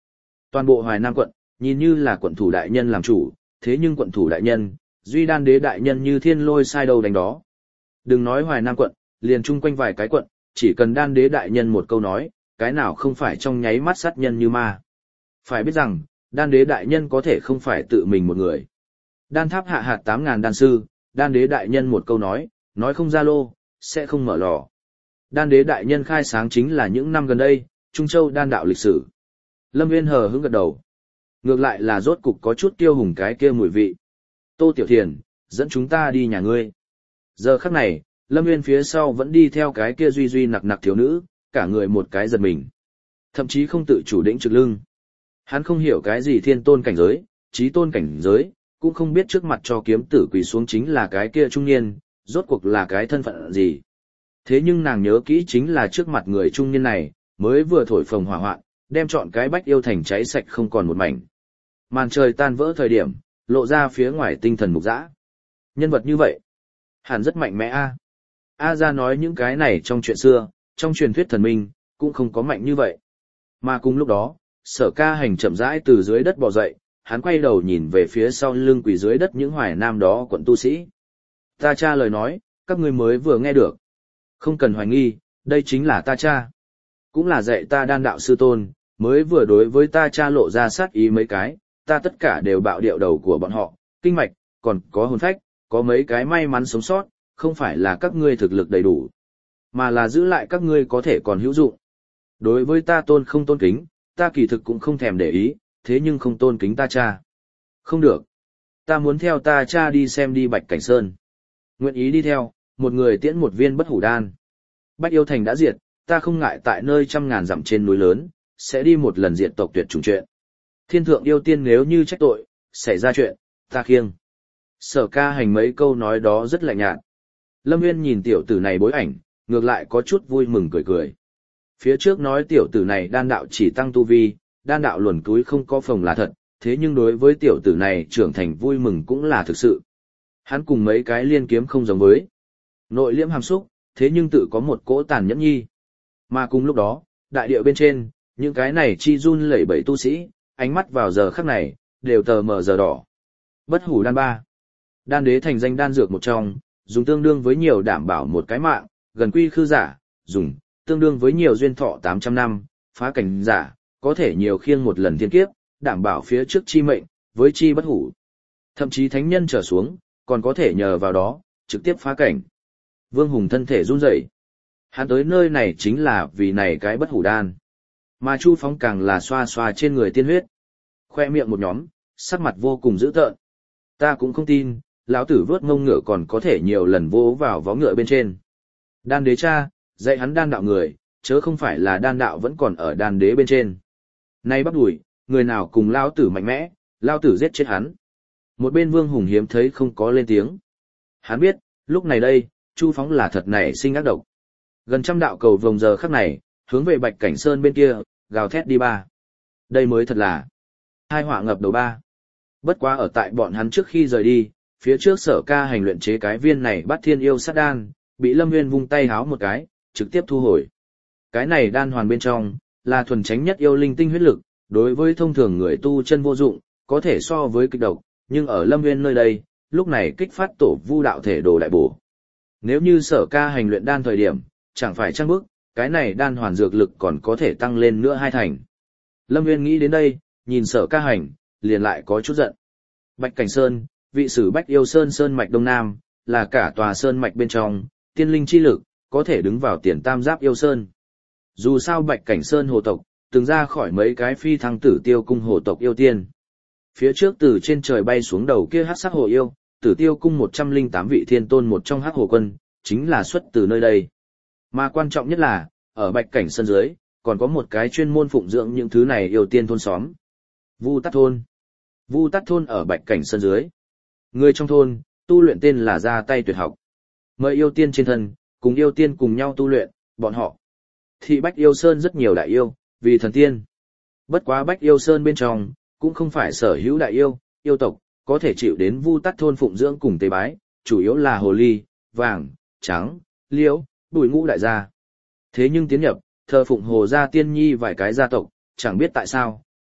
Toàn bộ Hoài Nam quận, nhìn như là quận thủ đại nhân làm chủ, thế nhưng quận thủ đại nhân, duy đan đế đại nhân như thiên lôi sai đầu đánh đó. Đừng nói Hoài Nam quận, liền chung quanh vài cái quận, chỉ cần đan đế đại nhân một câu nói, cái nào không phải trong nháy mắt sát nhân như ma. Phải biết rằng, đan đế đại nhân có thể không phải tự mình một người. Đan tháp hạ hạt 8.000 đan sư, đan đế đại nhân một câu nói không ra lô, sẽ không mở lò. Đan đế đại nhân khai sáng chính là những năm gần đây, Trung Châu đan đạo lịch sử. Lâm Nguyên hờ hững gật đầu. Ngược lại là rốt cục có chút kiêu hùng cái kia mùi vị. Tô Tiểu Thiền, dẫn chúng ta đi nhà ngươi. Giờ khắc này, Lâm Nguyên phía sau vẫn đi theo cái kia duy duy nặc nặc thiếu nữ, cả người một cái giật mình. Thậm chí không tự chủ đĩnh trực lưng. Hắn không hiểu cái gì thiên tôn cảnh giới, chí tôn cảnh giới, cũng không biết trước mặt cho kiếm tử quỳ xuống chính là cái kia trung niên, rốt cuộc là cái thân phận gì. Thế nhưng nàng nhớ kỹ chính là trước mặt người trung niên này, mới vừa thổi phồng hỏa hoạn, đem trọn cái Bách Yêu Thành cháy sạch không còn một mảnh. Màn trời tan vỡ thời điểm, lộ ra phía ngoài tinh thần mục dã. Nhân vật như vậy, hẳn rất mạnh mẽ a. A ra nói những cái này trong chuyện xưa, trong truyền thuyết thần minh, cũng không có mạnh như vậy. Mà cùng lúc đó, Sở Ca Hành chậm rãi từ dưới đất bò dậy, hắn quay đầu nhìn về phía sau lưng quỳ dưới đất những Hoài Nam đó quận tu sĩ. Ta cha lời nói, các ngươi mới vừa nghe được. Không cần hoài nghi, đây chính là ta cha. Cũng là dạy ta đan đạo sư tôn, mới vừa đối với ta cha lộ ra sát ý mấy cái, ta tất cả đều bạo điệu đầu của bọn họ, kinh mạch, còn có hồn phách, có mấy cái may mắn sống sót, không phải là các ngươi thực lực đầy đủ, mà là giữ lại các ngươi có thể còn hữu dụng. Đối với ta tôn không tôn kính, ta kỳ thực cũng không thèm để ý, thế nhưng không tôn kính ta cha. Không được. Ta muốn theo ta cha đi xem đi Bạch Cảnh Sơn. Nguyện ý đi theo, một người tiễn một viên bất hủ đan. Bách Yêu Thành đã diệt, ta không ngại tại nơi 100.000 dặm trên núi lớn, sẽ đi một lần diệt tộc tuyệt chủng chuyện. Thiên thượng yêu tiên nếu như trách tội, xảy ra chuyện, ta khiêng. Sở Ca Hành mấy câu nói đó rất lạnh nhạt. Lâm Nguyên nhìn tiểu tử này bối ảnh, ngược lại có chút vui mừng cười cười. Phía trước nói tiểu tử này đan đạo chỉ tăng tu vi, đan đạo luồn túi không có phòng là thật, thế nhưng đối với tiểu tử này trưởng thành vui mừng cũng là thực sự. Hắn cùng mấy cái liên kiếm không giống với. Nội liễm hàm xúc, thế nhưng tự có một cỗ tàn nhẫn nhi. Mà cùng lúc đó, đại địa bên trên, những cái này chi run lẩy bẩy tu sĩ, ánh mắt vào giờ khắc này, đều tờ mờ giờ đỏ. Bất hủ đan ba. Đan đế thành danh đan dược một trong, dùng tương đương với nhiều đảm bảo một cái mạng, gần quy khư giả, dùng, tương đương với nhiều duyên thọ 800 năm, phá cảnh giả, có thể nhiều khiêng một lần thiên kiếp, đảm bảo phía trước chi mệnh, với chi bất hủ. Thậm chí thánh nhân trở xuống, còn có thể nhờ vào đó, trực tiếp phá cảnh. Vương Hùng thân thể run rẩy. Hắn tới nơi này chính là vì này cái bất hủ đan. Mà Chu Phóng càng là xoa xoa trên người tiên huyết. Khoe miệng một nhóm, sắc mặt vô cùng dữ tợn. Ta cũng không tin, lão tử vớt ngông ngựa còn có thể nhiều lần vỗ vào vó ngựa bên trên. Đan đế cha, dạy hắn đan đạo người, chớ không phải là đan đạo vẫn còn ở đan đế bên trên. Nay bắt đuổi, người nào cùng lão tử mạnh mẽ, lão tử giết chết hắn. Một bên Vương Hùng hiếm thấy không có lên tiếng. Hắn biết, lúc này đây, Chu Phóng là thật nảy sinh ác độc. Gần trăm đạo cầu vồng giờ khắc này, hướng về Bạch Cảnh Sơn bên kia, gào thét đi ba. Đây mới thật là hai họa ngập đầu ba. Bất quá ở tại bọn hắn trước khi rời đi, phía trước Sở Ca Hành luyện chế cái viên này Bát Thiên Yêu Sát Đan, bị Lâm Nguyên vung tay háo một cái, trực tiếp thu hồi. Cái này đan hoàn bên trong, là thuần chánh nhất yêu linh tinh huyết lực, đối với thông thường người tu chân vô dụng, có thể so với kịch độc, nhưng ở Lâm Nguyên nơi đây, lúc này kích phát tổ vu đạo thể đồ đại bổ. Nếu như Sở Ca Hành luyện đan thời điểm, chẳng phải trăng bức, cái này đan hoàn dược lực còn có thể tăng lên nữa 2 thành. Lâm Nguyên nghĩ đến đây, nhìn Sở Ca Hành, liền lại có chút giận. Bạch Cảnh Sơn, vị sử Bách Yêu Sơn Sơn mạch Đông Nam, là cả tòa sơn mạch bên trong, tiên linh chi lực, có thể đứng vào tiền tam giáp yêu sơn. Dù sao Bạch Cảnh Sơn hồ tộc, từng ra khỏi mấy cái phi thăng Tử Tiêu cung hồ tộc yêu tiên. Phía trước từ trên trời bay xuống đầu kia hắc sắc hồ yêu, Tử Tiêu cung 108 vị thiên tôn một trong hắc hồ quân, chính là xuất từ nơi đây. Mà quan trọng nhất là, ở Bạch Cảnh Sơn dưới, còn có một cái chuyên môn phụng dưỡng những thứ này yêu tiên thôn xóm. Vu Tát thôn. Vu Tát thôn ở Bạch Cảnh Sơn dưới. Người trong thôn, tu luyện tên là ra tay tuyệt học. Mời yêu tiên trên thân, cùng yêu tiên cùng nhau tu luyện, bọn họ. Thị Bách Yêu Sơn rất nhiều đại yêu, vì thần tiên. Bất quá Bách Yêu Sơn bên trong, cũng không phải sở hữu đại yêu, yêu tộc, có thể chịu đến Vu Tát thôn phụng dưỡng cùng tế bái, chủ yếu là hồ ly, vàng, trắng, liễu, bùi ngũ đại gia. Thế nhưng tiến nhập, thờ phụng hồ gia tiên nhi vài cái gia tộc, chẳng biết tại sao,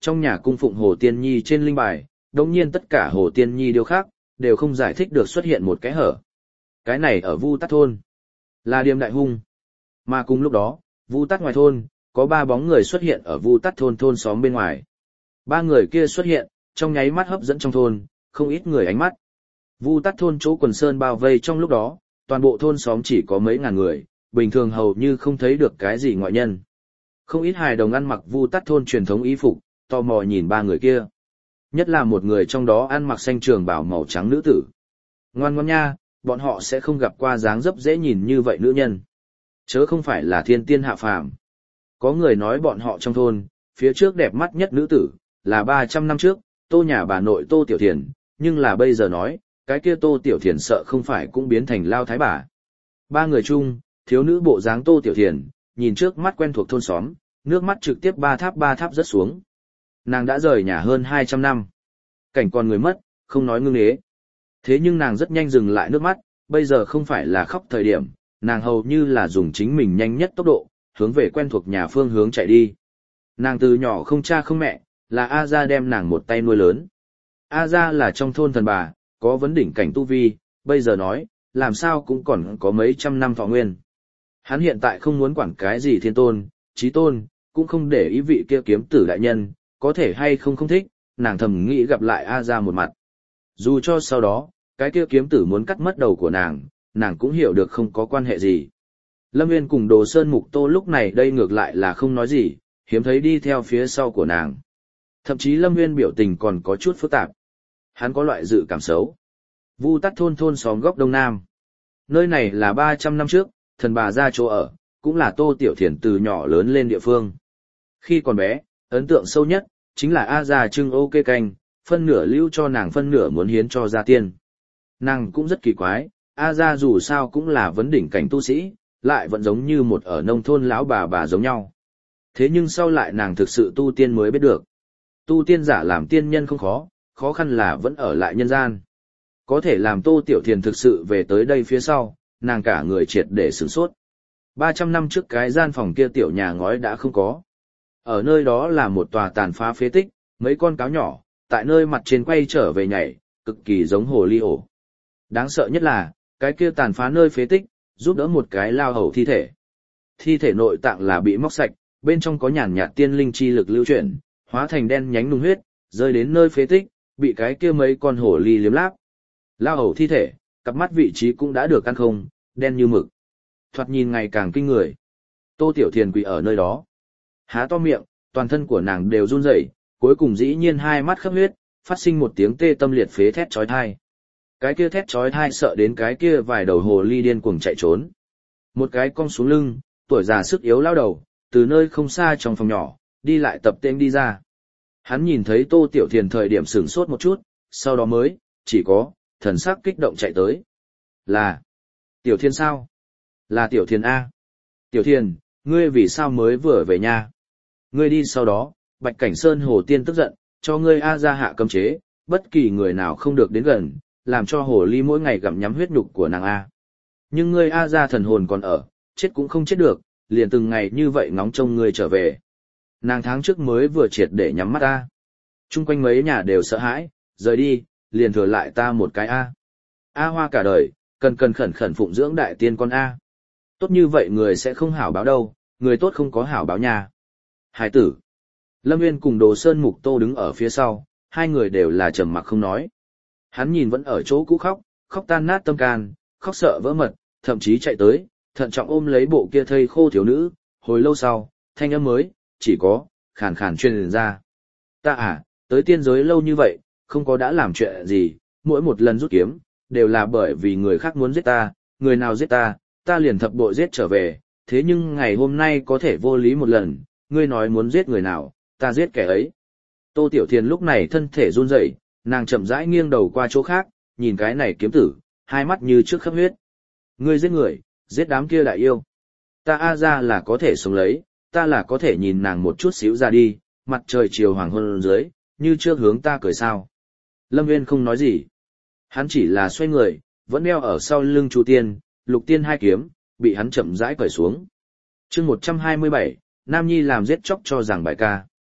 trong nhà cung phụng Hồ Tiên Nhi trên linh bài, đồng nhiên tất cả Hồ Tiên Nhi điều khác, đều không giải thích được xuất hiện một cái hở. Cái này ở Vu Tát thôn, là Điềm Đại Hung. Mà cùng lúc đó, Vu Tát ngoài thôn, có 3 bóng người xuất hiện ở Vu Tát thôn thôn xóm bên ngoài. 3 người kia xuất hiện, trong nháy mắt hấp dẫn trong thôn, không ít người ánh mắt. Vu Tát thôn chỗ quần sơn bao vây trong lúc đó, toàn bộ thôn xóm chỉ có mấy ngàn người, bình thường hầu như không thấy được cái gì ngoại nhân. Không ít hài đồng ăn mặc Vu Tát thôn truyền thống y phục, tò mò nhìn 3 người kia. Nhất là một người trong đó ăn mặc xanh trường bào màu trắng nữ tử. Ngoan ngoãn nha, bọn họ sẽ không gặp qua dáng dấp dễ nhìn như vậy nữ nhân. Chớ không phải là thiên tiên hạ phàm. Có người nói bọn họ trong thôn, phía trước đẹp mắt nhất nữ tử, là 300 năm trước, Tô nhà bà nội Tô Tiểu Thiền, nhưng là bây giờ nói, cái kia Tô Tiểu Thiền sợ không phải cũng biến thành lao thái bà. 3 người chung, thiếu nữ bộ dáng Tô Tiểu Thiền, nhìn trước mắt quen thuộc thôn xóm, nước mắt trực tiếp ba tháp rớt xuống. Nàng đã rời nhà hơn 200 năm. Cảnh còn người mất, không nói ngưng ế. Thế nhưng nàng rất nhanh dừng lại nước mắt, bây giờ không phải là khóc thời điểm, nàng hầu như là dùng chính mình nhanh nhất tốc độ, hướng về quen thuộc nhà phương hướng chạy đi. Nàng từ nhỏ không cha không mẹ, là A Gia đem nàng một tay nuôi lớn. A Gia là trong thôn thần bà, có vấn đỉnh cảnh tu vi, bây giờ nói, làm sao cũng còn có mấy trăm năm thọ nguyên. Hắn hiện tại không muốn quản cái gì thiên tôn, chí tôn, cũng không để ý vị kia kiếm tử đại nhân, có thể hay không không thích, nàng thầm nghĩ gặp lại A Gia một mặt. Dù cho sau đó, cái kia kiếm tử muốn cắt mất đầu của nàng cũng hiểu được không có quan hệ gì. Lâm Nguyên cùng Đồ Sơn Mục Tô lúc này đây ngược lại là không nói gì, hiếm thấy đi theo phía sau của nàng. Thậm chí Lâm Nguyên biểu tình còn có chút phức tạp. Hắn có loại dự cảm xấu. Vu Tát thôn thôn xóm góc Đông Nam. Nơi này là 300 năm trước, thần bà ra chỗ ở, cũng là Tô Tiểu Thiền từ nhỏ lớn lên địa phương. Khi còn bé, ấn tượng sâu nhất, chính là A Gia trưng ô kê canh, phân nửa lưu cho nàng phân nửa muốn hiến cho gia tiên. Nàng cũng rất kỳ quái, A Gia dù sao cũng là vấn đỉnh cảnh tu sĩ, lại vẫn giống như một ở nông thôn lão bà giống nhau. Thế nhưng sau lại nàng thực sự tu tiên mới biết được. Tu tiên giả làm tiên nhân không khó, khó khăn là vẫn ở lại nhân gian. Có thể làm Tô Tiểu Thiền thực sự về tới đây phía sau, nàng cả người triệt để sửng sốt. 300 năm trước cái gian phòng kia tiểu nhà ngói đã không có. Ở nơi đó là một tòa tàn phá phế tích, mấy con cáo nhỏ, tại nơi mặt trên quay trở về nhảy, cực kỳ giống hồ ly ổ. Đáng sợ nhất là, cái kia tàn phá nơi phế tích, giúp đỡ một cái lao hầu thi thể. Thi thể nội tạng là bị móc sạch, bên trong có nhàn nhạt tiên linh chi lực lưu chuyển, hóa thành đen nhánh nung huyết, rơi đến nơi phế tích, bị cái kia mấy con hổ ly liếm láp. Lao hầu thi thể, cặp mắt vị trí cũng đã được căn không, đen như mực. Thoạt nhìn ngày càng kinh người. Tô Tiểu Thiền quỳ ở nơi đó. Há to miệng, toàn thân của nàng đều run rẩy, cuối cùng dĩ nhiên hai mắt khắp huyết, phát sinh một tiếng tê tâm liệt phế thét chói tai. Cái kia thét chói tai sợ đến cái kia vài đầu hồ ly điên cuồng chạy trốn. Một cái cong xuống lưng, tuổi già sức yếu lao đầu, từ nơi không xa trong phòng nhỏ, đi lại tập tên đi ra. Hắn nhìn thấy Tô Tiểu Thiền thời điểm sửng sốt một chút, sau đó mới, chỉ có, thần sắc kích động chạy tới. Là, Tiểu Thiền sao? Là Tiểu Thiền A. Tiểu Thiền, ngươi vì sao mới vừa về nhà? Ngươi đi sau đó, Bạch Cảnh Sơn Hồ Tiên tức giận, cho ngươi A ra hạ cấm chế, bất kỳ người nào không được đến gần, làm cho hồ ly mỗi ngày gặm nhắm huyết nhục của nàng A. Nhưng ngươi A ra thần hồn còn ở, chết cũng không chết được, liền từng ngày như vậy ngóng trông ngươi trở về. Nàng tháng trước mới vừa triệt để nhắm mắt ta. Chung quanh mấy nhà đều sợ hãi, rời đi, liền thừa lại ta một cái A. A Hoa cả đời, cần khẩn khẩn phụng dưỡng đại tiên con A. Tốt như vậy người sẽ không hảo báo đâu, người tốt không có hảo báo nhà. Hải tử. Lâm Nguyên cùng Đồ Sơn Mục Tô đứng ở phía sau, hai người đều là trầm mặc không nói. Hắn nhìn vẫn ở chỗ cũ khóc, khóc tan nát tâm can, khóc sợ vỡ mật, thậm chí chạy tới, thận trọng ôm lấy bộ kia thây khô thiếu nữ, hồi lâu sau, thanh âm mới, chỉ có, khàn khàn truyền ra. Ta à, tới tiên giới lâu như vậy, không có đã làm chuyện gì, mỗi một lần rút kiếm, đều là bởi vì người khác muốn giết ta, người nào giết ta, ta liền thập bội giết trở về, thế nhưng ngày hôm nay có thể vô lý một lần, ngươi nói muốn giết người nào, ta giết kẻ ấy. Tô Tiểu Thiền lúc này thân thể run rẩy, nàng chậm rãi nghiêng đầu qua chỗ khác, nhìn cái này kiếm tử, hai mắt như trước khắp huyết. Ngươi giết người, giết đám kia đại yêu. Ta A ra là có thể sống lấy, ta là có thể nhìn nàng một chút xíu ra đi, mặt trời chiều hoàng hôn dưới, như trước hướng ta cười sao. Lâm Nguyên không nói gì. Hắn chỉ là xoay người, vẫn đeo ở sau lưng Chu Tiên, Lục Tiên hai kiếm, bị hắn chậm rãi cởi xuống. chương 127, Nam Nhi làm giết chóc cho rằng bài ca.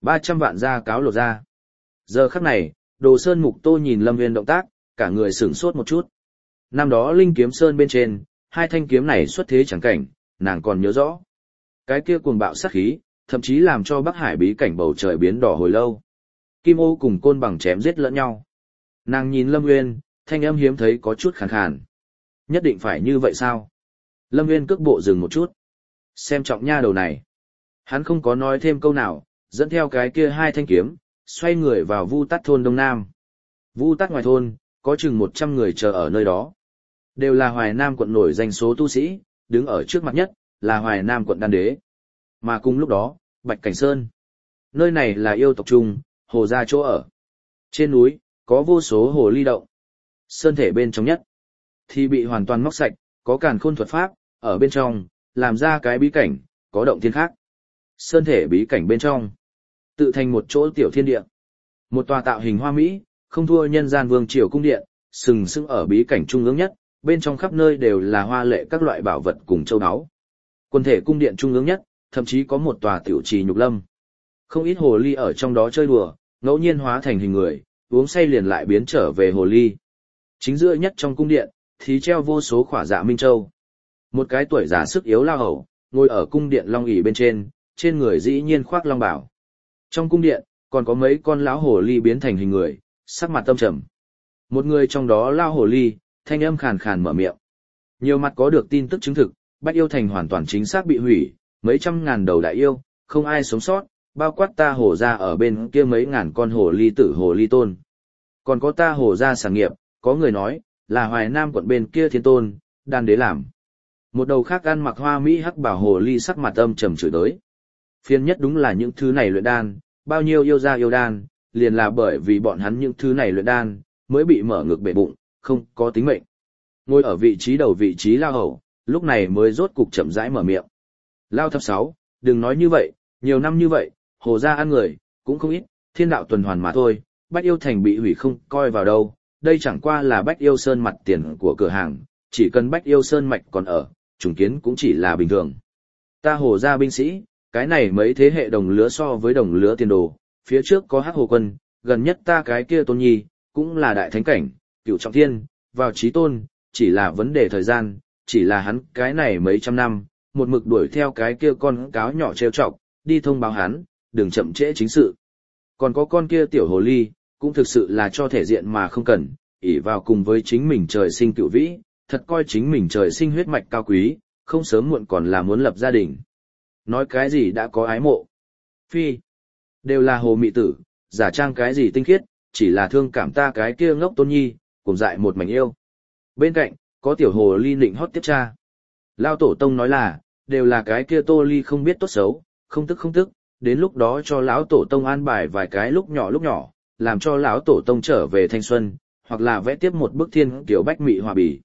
300 vạn gia cáo lột ra. Giờ khắc này, Đồ Sơn Mục Tô nhìn Lâm Nguyên động tác, cả người sửng sốt một chút. Năm đó Linh Kiếm Sơn bên trên, hai thanh kiếm này xuất thế chẳng cảnh, nàng còn nhớ rõ. Cái kia cuồng bạo sát khí, thậm chí làm cho Bắc Hải bí cảnh bầu trời biến đỏ hồi lâu. Kim ô cùng côn bằng chém giết lẫn nhau. Nàng nhìn Lâm Nguyên, thanh âm hiếm thấy có chút khàn khàn. Nhất định phải như vậy sao? Lâm Nguyên cước bộ dừng một chút. Xem trọng nha đầu này. Hắn không có nói thêm câu nào, dẫn theo cái kia hai thanh kiếm, xoay người vào Vu Tát thôn Đông Nam. Vu Tát ngoài thôn, có chừng 100 người chờ ở nơi đó. Đều là Hoài Nam quận nổi danh số tu sĩ, đứng ở trước mặt nhất, là Hoài Nam quận đan đế. Mà cùng lúc đó, Bạch Cảnh Sơn. Nơi này là yêu tộc trung, hồ gia chỗ ở. Trên núi, có vô số hồ ly động. Sơn thể bên trong nhất, thì bị hoàn toàn móc sạch, có càn khôn thuật pháp, ở bên trong, làm ra cái bí cảnh, có động thiên khác. Sơn thể bí cảnh bên trong, tự thành một chỗ tiểu thiên địa. Một tòa tạo hình hoa mỹ, không thua nhân gian vương triều cung điện, sừng sững ở bí cảnh trung ương nhất, bên trong khắp nơi đều là hoa lệ các loại bảo vật cùng châu áo. Quần thể cung điện trung ương nhất, thậm chí có một tòa tiểu trì nhục lâm. Không ít hồ ly ở trong đó chơi đùa, ngẫu nhiên hóa thành hình người, uống say liền lại biến trở về hồ ly. Chính giữa nhất trong cung điện, thì treo vô số khỏa dạ minh châu. Một cái tuổi già sức yếu lao hầu, ngồi ở cung điện long ỷ bên trên người dĩ nhiên khoác long bảo. Trong cung điện, còn có mấy con lão hồ ly biến thành hình người, sắc mặt tâm trầm. Một người trong đó lao hồ ly, thanh âm khàn khàn mở miệng. Nhiều mặt có được tin tức chứng thực, Bách Yêu Thành hoàn toàn chính xác bị hủy, mấy trăm ngàn đầu đại yêu, không ai sống sót, bao quát ta hồ ra ở bên kia mấy ngàn con hồ ly tử hồ ly tôn. Còn có ta hồ ra sản nghiệp, có người nói, là Hoài Nam quận bên kia thiên tôn, đan đế làm. Một đầu khác ăn mặc hoa mỹ hắc bảo hồ ly sắc mặt âm trầm chửi tới. Phiền nhất đúng là những thứ này luyện đan, bao nhiêu yêu ra yêu đan, liền là bởi vì bọn hắn những thứ này luyện đan, mới bị mở ngược bể bụng, không có tính mệnh. Ngồi ở vị trí đầu vị trí lao hầu, lúc này mới rốt cục chậm rãi mở miệng. Lao thập 6, đừng nói như vậy, nhiều năm như vậy, hồ gia ăn người, cũng không ít, thiên đạo tuần hoàn mà thôi, Bách Yêu Thành bị hủy không coi vào đâu, đây chẳng qua là Bách Yêu Sơn mặt tiền của cửa hàng, chỉ cần Bách Yêu Sơn mạch còn ở, trùng kiến cũng chỉ là bình thường. Ta hồ gia binh sĩ, cái này mấy thế hệ đồng lứa so với đồng lứa tiền đồ, phía trước có Hắc Hồ Quân, gần nhất ta cái kia Tôn Nhi, cũng là đại thánh cảnh, cửu trọng thiên, vào chí tôn, chỉ là vấn đề thời gian, chỉ là hắn cái này mấy trăm năm, một mực đuổi theo cái kia con cáo nhỏ trêu chọc, đi thông báo hắn, đừng chậm trễ chính sự. Còn có con kia tiểu hồ ly, cũng thực sự là cho thể diện mà không cần, ỷ vào cùng với chính mình trời sinh cửu vĩ, thật coi chính mình trời sinh huyết mạch cao quý, không sớm muộn còn là muốn lập gia đình. Nói cái gì đã có ái mộ. Phi, đều là hồ mị tử, giả trang cái gì tinh khiết, chỉ là thương cảm ta cái kia ngốc Tôn Nhi, cùng dại một mảnh yêu. Bên cạnh, có tiểu hồ ly nịnh hót tiếp cha. Lao tổ tông nói là, đều là cái kia Tô Ly không biết tốt xấu, không tức, đến lúc đó cho lão tổ tông an bài vài cái lúc nhỏ, làm cho lão tổ tông trở về thanh xuân, hoặc là vẽ tiếp một bức thiên kiểu bách mị hòa bì.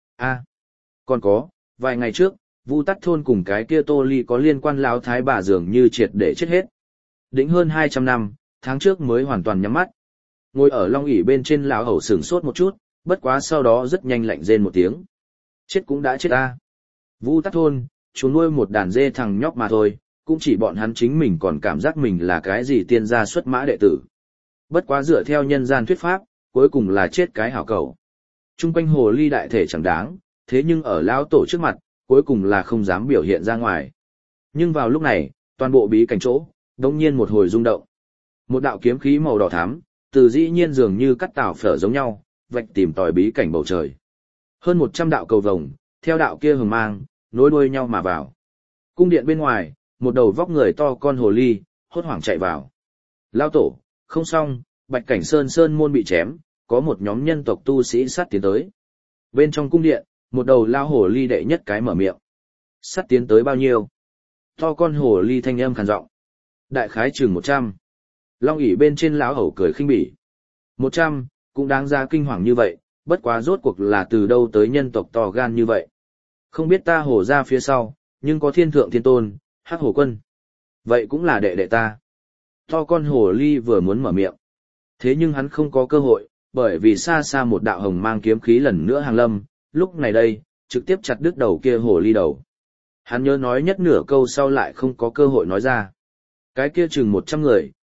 Còn có, vài ngày trước, Vu Tát thôn cùng cái kia Tô Ly có liên quan lão thái bà dường như triệt để chết hết. Đỉnh hơn 200 năm, tháng trước mới hoàn toàn nhắm mắt. Ngồi ở long ỷ bên trên lão hầu sửng sốt một chút, bất quá sau đó rất nhanh lạnh rên một tiếng. Chết cũng đã chết ta. Vu Tát thôn, chú nuôi một đàn dê thằng nhóc mà thôi, cũng chỉ bọn hắn chính mình còn cảm giác mình là cái gì tiên gia xuất mã đệ tử. Bất quá dựa theo nhân gian thuyết pháp, cuối cùng là chết cái hảo cầu. Trung quanh hồ ly đại thể chẳng đáng, thế nhưng ở lão tổ trước mặt, cuối cùng là không dám biểu hiện ra ngoài. Nhưng vào lúc này, toàn bộ bí cảnh chỗ, đột nhiên một hồi rung động. Một đạo kiếm khí màu đỏ thắm, từ dĩ nhiên dường như cắt tảo phở giống nhau, vạch tìm tòi bí cảnh bầu trời. Hơn 100 đạo cầu vồng, theo đạo kia hừng mang, nối đuôi nhau mà vào. Cung điện bên ngoài, một đầu vóc người to con hồ ly, hốt hoảng chạy vào. Lao tổ, không xong, Bạch Cảnh Sơn môn bị chém, có một nhóm nhân tộc tu sĩ sát tiến tới. Bên trong cung điện, một đầu lao hồ ly đệ nhất cái mở miệng. Sát tiến tới bao nhiêu? To con hồ ly thanh âm khàn giọng. Đại khái chừng 100. Long ỷ bên trên lão hầu cười khinh bỉ. 100, cũng đáng ra kinh hoàng như vậy, bất quá rốt cuộc là từ đâu tới nhân tộc to gan như vậy. Không biết ta hồ ra phía sau, nhưng có thiên thượng thiên tôn, Hắc Hồ Quân. Vậy cũng là đệ đệ ta. To con hồ ly vừa muốn mở miệng. Thế nhưng hắn không có cơ hội, bởi vì xa xa một đạo hồng mang kiếm khí lần nữa hàng lâm, lúc này đây, trực tiếp chặt đứt đầu kia hồ ly đầu. Hắn nhớ nói nhất nửa câu sau lại không có cơ hội nói ra. Cái kia chừng 100 người,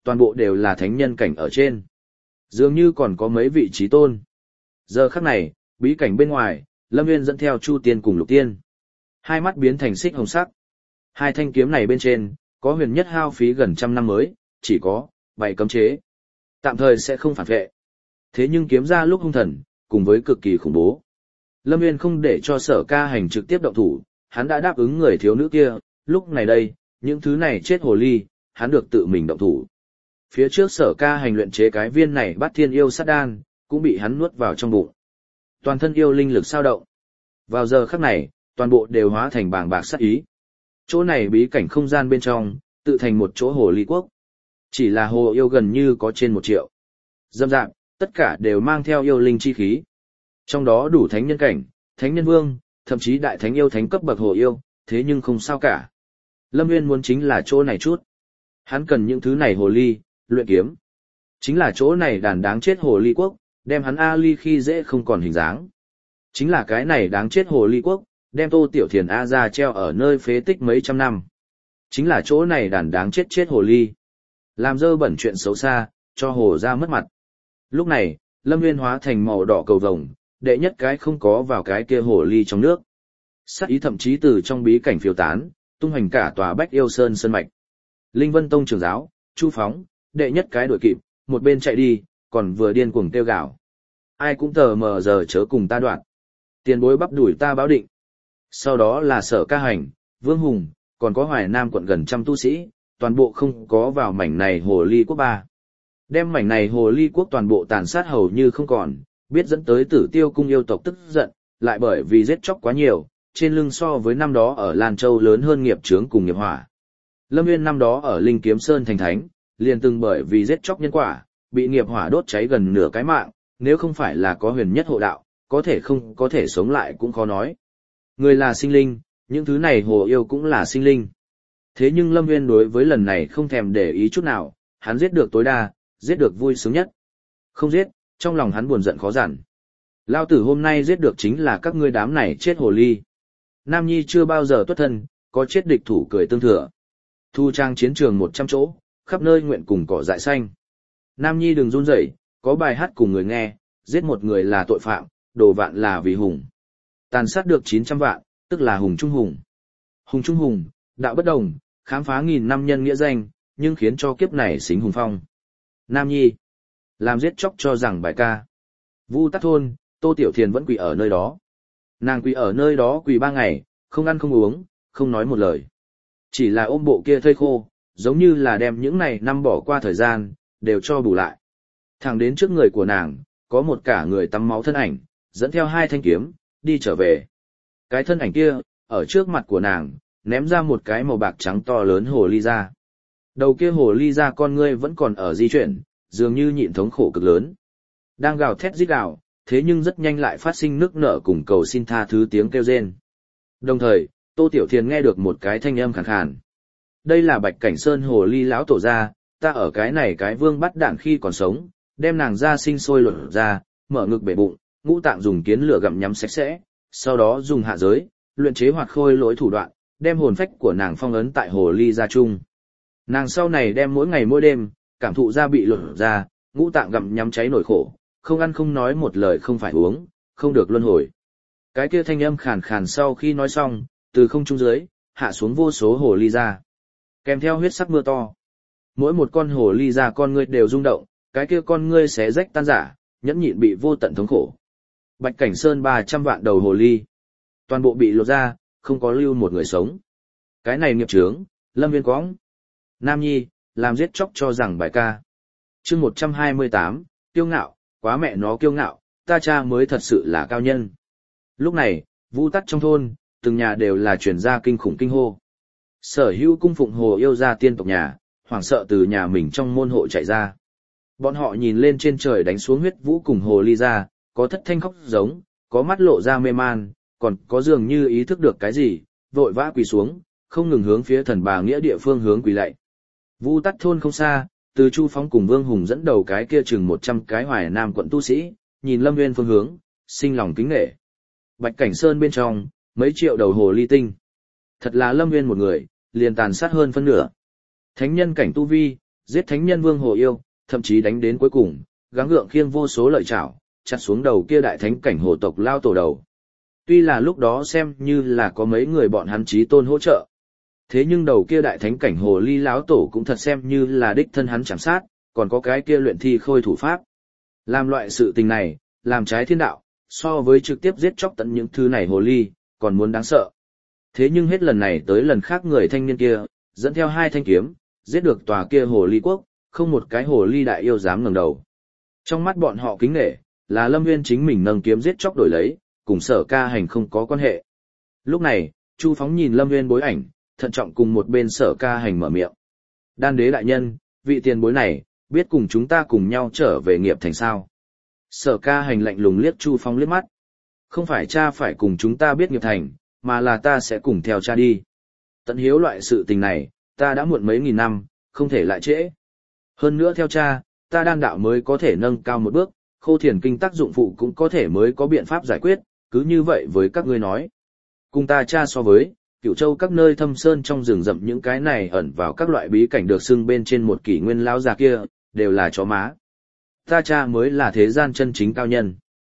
toàn bộ đều là thánh nhân cảnh ở trên. Dường như còn có mấy vị trí tôn. Giờ khắc này, bí cảnh bên ngoài, Lâm Nguyên dẫn theo Chu Tiên cùng Lục Tiên. Hai mắt biến thành xích hồng sắc. Hai thanh kiếm này bên trên, có huyền nhất hao phí gần trăm năm mới, chỉ có 7 cấm chế. Tạm thời sẽ không phản vệ. Thế nhưng kiếm ra lúc hung thần, cùng với cực kỳ khủng bố. Lâm Nguyên không để cho Sở Ca Hành trực tiếp động thủ, hắn đã đáp ứng người thiếu nữ kia, lúc này đây, những thứ này chết hồ ly, hắn được tự mình động thủ. Phía trước Sở Ca Hành luyện chế cái viên này Bát Thiên Yêu Sát Đan, cũng bị hắn nuốt vào trong bụng. Toàn thân yêu linh lực sao động. Vào giờ khắc này, toàn bộ đều hóa thành bàng bạc sát ý. Chỗ này bí cảnh không gian bên trong, tự thành một chỗ hồ ly quốc. Chỉ là hồ yêu gần như có trên 1 triệu. Dâm dạng, tất cả đều mang theo yêu linh chi khí. Trong đó đủ thánh nhân cảnh, thánh nhân vương, thậm chí đại thánh yêu thánh cấp bậc hồ yêu, thế nhưng không sao cả. Lâm Nguyên muốn chính là chỗ này chút. Hắn cần những thứ này hồ ly, luyện kiếm. Chính là chỗ này đàn đáng chết hồ ly quốc, đem hắn A-ly khi dễ không còn hình dáng. Chính là cái này đáng chết hồ ly quốc, đem Tô Tiểu Thiền A ra treo ở nơi phế tích mấy trăm năm. Chính là chỗ này đàn đáng chết chết hồ ly. Làm dơ bẩn chuyện xấu xa, cho hồ ra mất mặt. Lúc này, Lâm Nguyên hóa thành màu đỏ cầu vồng, đệ nhất cái không có vào cái kia hồ ly trong nước. Sát ý thậm chí từ trong bí cảnh phiêu tán, tung hành cả tòa Bách Yêu Sơn sơn mạch. Linh Vân Tông trưởng giáo, Chu Phóng, đệ nhất cái đuổi kịp, một bên chạy đi, còn vừa điên cuồng kêu gào. Ai cũng tờ mờ giờ chớ cùng ta đoạn. Tiền bối bắp đuổi ta báo định. Sau đó là Sở Ca Hành, Vương Hùng, còn có Hoài Nam quận gần trăm tu sĩ, toàn bộ không có vào mảnh này hồ ly quốc ba. Đem mảnh này hồ ly quốc toàn bộ tàn sát hầu như không còn, biết dẫn tới Tử Tiêu cung yêu tộc tức giận, lại bởi vì giết chóc quá nhiều, trên lưng so với năm đó ở Lan Châu lớn hơn nghiệp chướng cùng nghiệp hỏa. Lâm Nguyên năm đó ở Linh Kiếm Sơn thành thánh, liền từng bởi vì giết chóc nhân quả, bị nghiệp hỏa đốt cháy gần nửa cái mạng, nếu không phải là có huyền nhất hộ đạo, có thể không có thể sống lại cũng khó nói. Người là sinh linh, những thứ này hồ yêu cũng là sinh linh. Thế nhưng Lâm Nguyên đối với lần này không thèm để ý chút nào, hắn giết được tối đa, giết được vui sướng nhất. Không giết, trong lòng hắn buồn giận khó giản. Lao tử hôm nay giết được chính là các ngươi đám này chết hồ ly. Nam Nhi chưa bao giờ tuất thân, có chết địch thủ cười tương thừa. Thu trang chiến trường 100 chỗ, khắp nơi nguyện cùng cỏ dại xanh. Nam Nhi đừng run rẩy, có bài hát cùng người nghe, giết một người là tội phạm, đồ vạn là vì hùng. Tàn sát được 900 vạn, tức là hùng trung hùng. Hùng trung hùng, đạo bất đồng, khám phá nghìn năm nhân nghĩa danh, nhưng khiến cho kiếp này xính hùng phong. Nam Nhi, làm giết chóc cho rằng bài ca. Vu Tắc thôn, Tô Tiểu Thiền vẫn quỳ ở nơi đó. Nàng quỳ ở nơi đó quỳ 3 ngày, không ăn không uống, không nói một lời. Chỉ là ôm bộ kia thây khô, giống như là đem những này năm bỏ qua thời gian, đều cho bù lại. Thẳng đến trước người của nàng, có một cả người tắm máu thân ảnh, dẫn theo 2 thanh kiếm, đi trở về. Cái thân ảnh kia, ở trước mặt của nàng, ném ra một cái màu bạc trắng to lớn hồ ly ra. Đầu kia hồ ly ra con ngươi vẫn còn ở di chuyển, dường như nhịn thống khổ cực lớn. Đang gào thét rít gào, thế nhưng rất nhanh lại phát sinh nước nở cùng cầu xin tha thứ tiếng kêu rên. Đồng thời, Tô Tiểu Thiền nghe được một cái thanh âm khàn khàn. Đây là Bạch Cảnh Sơn hồ ly lão tổ ra, ta ở cái này cái vương bắt đạn khi còn sống, đem nàng ra sinh sôi lột ra, mở ngực bể bụng, ngũ tạng dùng kiến lửa gặm nhắm sạch sẽ, sau đó dùng hạ giới, luyện chế hoạt khôi lỗi thủ đoạn, đem hồn phách của nàng phong ấn tại hồ ly gia chung. Nàng sau này đem mỗi ngày mỗi đêm, cảm thụ ra bị lột ra, ngũ tạng gặm nhắm cháy nổi khổ, không ăn không nói một lời không phải uống, không được luân hồi. Cái kia thanh âm khàn khàn sau khi nói xong, từ không trung dưới, hạ xuống vô số hồ ly ra. Kèm theo huyết sắc mưa to. Mỗi một con hồ ly ra con ngươi đều rung động, cái kia con ngươi xé rách tan rã, nhẫn nhịn bị vô tận thống khổ. Bạch Cảnh Sơn 300 vạn đầu hồ ly. Toàn bộ bị lột ra, không có lưu một người sống. Cái này nghiệp chướng, Lâm Viên Quõng. Nam Nhi, làm giết chóc cho rằng bài ca. chương 128, kiêu ngạo, quá mẹ nó kiêu ngạo, ta cha mới thật sự là cao nhân. Lúc này, Vu Tắc trong thôn, từng nhà đều là truyền ra kinh khủng kinh hô. Sở hữu cung phụng hồ yêu ra tiên tộc nhà, hoảng sợ từ nhà mình trong môn hộ chạy ra. Bọn họ nhìn lên trên trời đánh xuống huyết vũ cùng hồ ly ra, có thất thanh khóc giống, có mắt lộ ra mê man, còn có dường như ý thức được cái gì, vội vã quỳ xuống, không ngừng hướng phía thần bà nghĩa địa phương hướng quỳ lạy. Vu Tắc thôn không xa, từ Chu Phóng cùng Vương Hùng dẫn đầu cái kia chừng 100 cái Hoài Nam quận tu sĩ, nhìn Lâm Nguyên phương hướng, sinh lòng kính nể. Bạch Cảnh Sơn bên trong, mấy triệu đầu hồ ly tinh. Thật là Lâm Nguyên một người, liền tàn sát hơn phân nửa. Thánh nhân cảnh tu vi, giết thánh nhân vương hồ yêu, thậm chí đánh đến cuối cùng, gắng gượng khiêng vô số lợi chảo, chặt xuống đầu kia đại thánh cảnh hồ tộc lao tổ đầu. Tuy là lúc đó xem như là có mấy người bọn hắn chí tôn hỗ trợ. Thế nhưng đầu kia đại thánh cảnh hồ ly lão tổ cũng thật xem như là đích thân hắn chạm sát, còn có cái kia luyện thi khôi thủ pháp. Làm loại sự tình này, làm trái thiên đạo, so với trực tiếp giết chóc tận những thứ này hồ ly, còn muốn đáng sợ. Thế nhưng hết lần này tới lần khác người thanh niên kia, dẫn theo 2 thanh kiếm, giết được tòa kia hồ ly quốc, không một cái hồ ly đại yêu dám ngẩng đầu. Trong mắt bọn họ kính nể, là Lâm Nguyên chính mình nâng kiếm giết chóc đổi lấy, cùng Sở Ca Hành không có quan hệ. Lúc này, Chu Phóng nhìn Lâm Nguyên bối ảnh, thận trọng cùng một bên Sở Ca Hành mở miệng. Đan đế đại nhân, vị tiền bối này, biết cùng chúng ta cùng nhau trở về nghiệp thành sao? Sở Ca Hành lạnh lùng liếc Chu Phóng liếc mắt. Không phải cha phải cùng chúng ta biết nghiệp thành, mà là ta sẽ cùng theo cha đi. Tận hiếu loại sự tình này, ta đã muộn mấy nghìn năm, không thể lại trễ. Hơn nữa theo cha, ta đan đạo mới có thể nâng cao một bước, khô thiền kinh tác dụng phụ cũng có thể mới có biện pháp giải quyết, cứ như vậy với các ngươi nói. Cùng ta cha so với, Cửu Châu các nơi thâm sơn trong rừng rậm những cái này ẩn vào các loại bí cảnh được xưng bên trên một kỷ nguyên lão già kia, đều là chó má. Ta cha mới là thế gian chân chính cao nhân.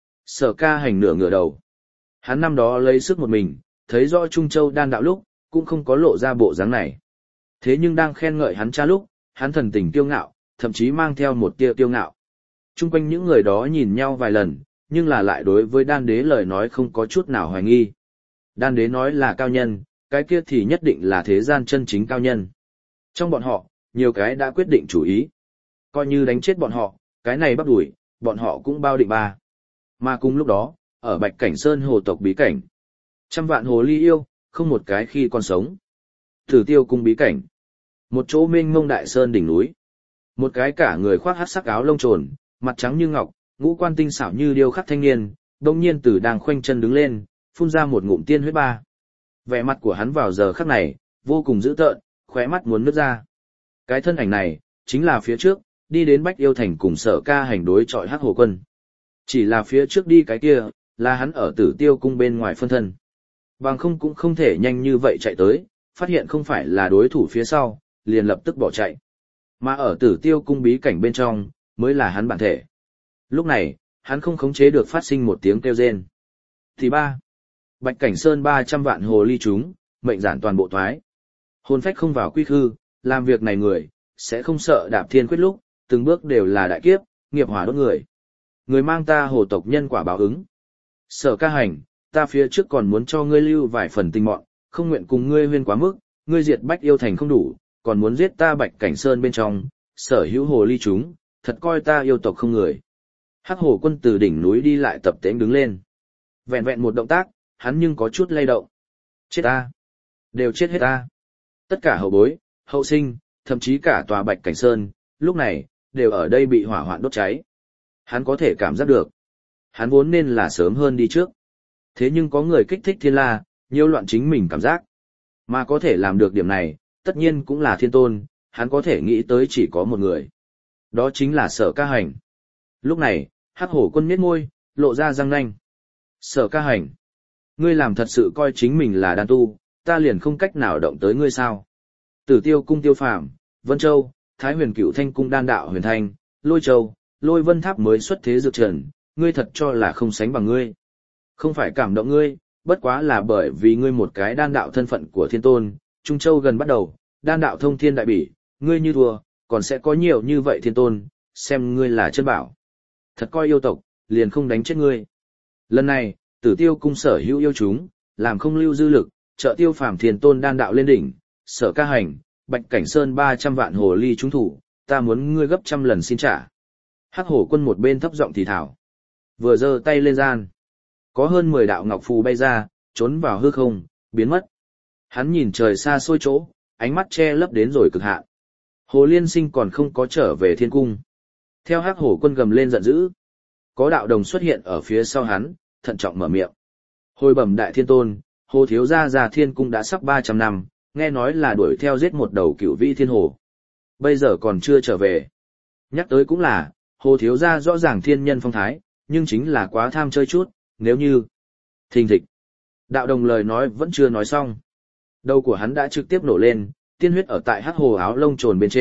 Sở Ca Hành nửa ngửa đầu. Hắn năm đó lấy sức một mình, thấy rõ Trung Châu đan đạo lúc, cũng không có lộ ra bộ dáng này. Thế nhưng đang khen ngợi hắn cha lúc, hắn thần tình kiêu ngạo, thậm chí mang theo một tia kiêu ngạo. Trung quanh những người đó nhìn nhau vài lần, nhưng là lại đối với đan đế lời nói không có chút nào hoài nghi. Đan đế nói là cao nhân, cái kia thì nhất định là thế gian chân chính cao nhân. Trong bọn họ, nhiều cái đã quyết định chủ ý. Coi như đánh chết bọn họ, cái này bắt đuổi, bọn họ cũng bao định ba. Mà cùng lúc đó, ở Bạch Cảnh Sơn hồ tộc bí cảnh, 100 vạn hồ ly yêu, không một cái khi còn sống. Thử Tiêu cung bí cảnh, một chỗ mênh mông đại sơn đỉnh núi. Một cái cả người khoác hắc sắc áo lông trồn, mặt trắng như ngọc, ngũ quan tinh xảo như điêu khắc thanh niên, đông nhiên từ đang khoanh chân đứng lên, phun ra một ngụm tiên huyết ba. Vẻ mặt của hắn vào giờ khắc này, vô cùng dữ tợn, khóe mắt muốn nứt ra. Cái thân ảnh này, chính là phía trước, đi đến Bách Yêu Thành cùng Sở Ca Hành đối chọi Hắc Hồ Quân. Chỉ là phía trước đi cái kia, là hắn ở Tử Tiêu cung bên ngoài phân thân. Bằng không cũng không thể nhanh như vậy chạy tới, phát hiện không phải là đối thủ phía sau, liền lập tức bỏ chạy. Mà ở Tử Tiêu cung bí cảnh bên trong, mới là hắn bản thể. Lúc này, hắn không khống chế được phát sinh một tiếng kêu rên. Thì ba, Bạch Cảnh Sơn 300 vạn hồ ly chúng, mệnh giản toàn bộ thoái. Hồn phách không vào quy khư, làm việc này người, sẽ không sợ đạp thiên quyết lúc, từng bước đều là đại kiếp, nghiệp hỏa đốt người. Người mang ta hồ tộc nhân quả báo ứng. Sở Ca Hành, ta phía trước còn muốn cho ngươi lưu vài phần tinh mọn, không nguyện cùng ngươi huyên quá mức, ngươi diệt Bách Yêu Thành không đủ, còn muốn giết ta Bạch Cảnh Sơn bên trong, sở hữu hồ ly chúng, thật coi ta yêu tộc không người. Hắc Hồ Quân từ đỉnh núi đi lại tập tễnh đứng lên. Vẹn vẹn một động tác, hắn nhưng có chút lay động. Chết ta! Đều chết hết ta! Tất cả hậu bối, hậu sinh, thậm chí cả tòa Bạch Cảnh Sơn, lúc này, đều ở đây bị hỏa hoạn đốt cháy. Hắn có thể cảm giác được. Hắn vốn nên là sớm hơn đi trước. Thế nhưng có người kích thích thiên la, nhiễu loạn chính mình cảm giác. Mà có thể làm được điểm này, tất nhiên cũng là thiên tôn, hắn có thể nghĩ tới chỉ có một người. Đó chính là Sở Ca Hành. Lúc này, Hắc Hổ Quân nhếch môi, lộ ra răng nanh. Sở Ca Hành, ngươi làm thật sự coi chính mình là đan tu, ta liền không cách nào động tới ngươi sao? Tử Tiêu cung Tiêu Phàm, Vân Châu, Thái Huyền Cửu Thanh cung đan đạo Huyền Thanh, Lôi Châu, Lôi Vân Tháp mới xuất thế dược trần, ngươi thật cho là không sánh bằng ngươi. Không phải cảm động ngươi, bất quá là bởi vì ngươi một cái đan đạo thân phận của thiên tôn, Trung Châu gần bắt đầu, đan đạo thông thiên đại bỉ, ngươi như thua, còn sẽ có nhiều như vậy thiên tôn, xem ngươi là chân bảo. Thật coi yêu tộc, liền không đánh chết ngươi. Lần này, Tử Tiêu cung sở hữu yêu chúng, làm không lưu dư lực, trợ Tiêu Phàm thiên tôn đan đạo lên đỉnh, Sở Ca Hành, Bạch Cảnh Sơn 300 vạn hồ ly chúng thủ, ta muốn ngươi gấp trăm lần xin trả. Hắc Hổ Quân một bên thấp giọng thì thảo. Vừa giơ tay lên gian. Có hơn 10 đạo ngọc phù bay ra, trốn vào hư không, biến mất. Hắn nhìn trời xa xôi chỗ, ánh mắt che lấp đến rồi cực hạn. Hồ Liên Sinh còn không có trở về thiên cung. Theo Hắc Hổ Quân gầm lên giận dữ. Có đạo đồng xuất hiện ở phía sau hắn, thận trọng mở miệng. Hồi bẩm đại thiên tôn, Hồ thiếu gia già thiên cung đã sắp 300 năm, nghe nói là đuổi theo giết một đầu cửu vĩ thiên hồ. Bây giờ còn chưa trở về. Nhắc tới cũng là, Hồ thiếu gia rõ ràng thiên nhân phong thái, nhưng chính là quá tham chơi chút, nếu như... Thình thịch. Đạo đồng lời nói vẫn chưa nói xong. Đầu của hắn đã trực tiếp nổ lên, tiên huyết ở tại hắc hồ áo lông trồn bên trên,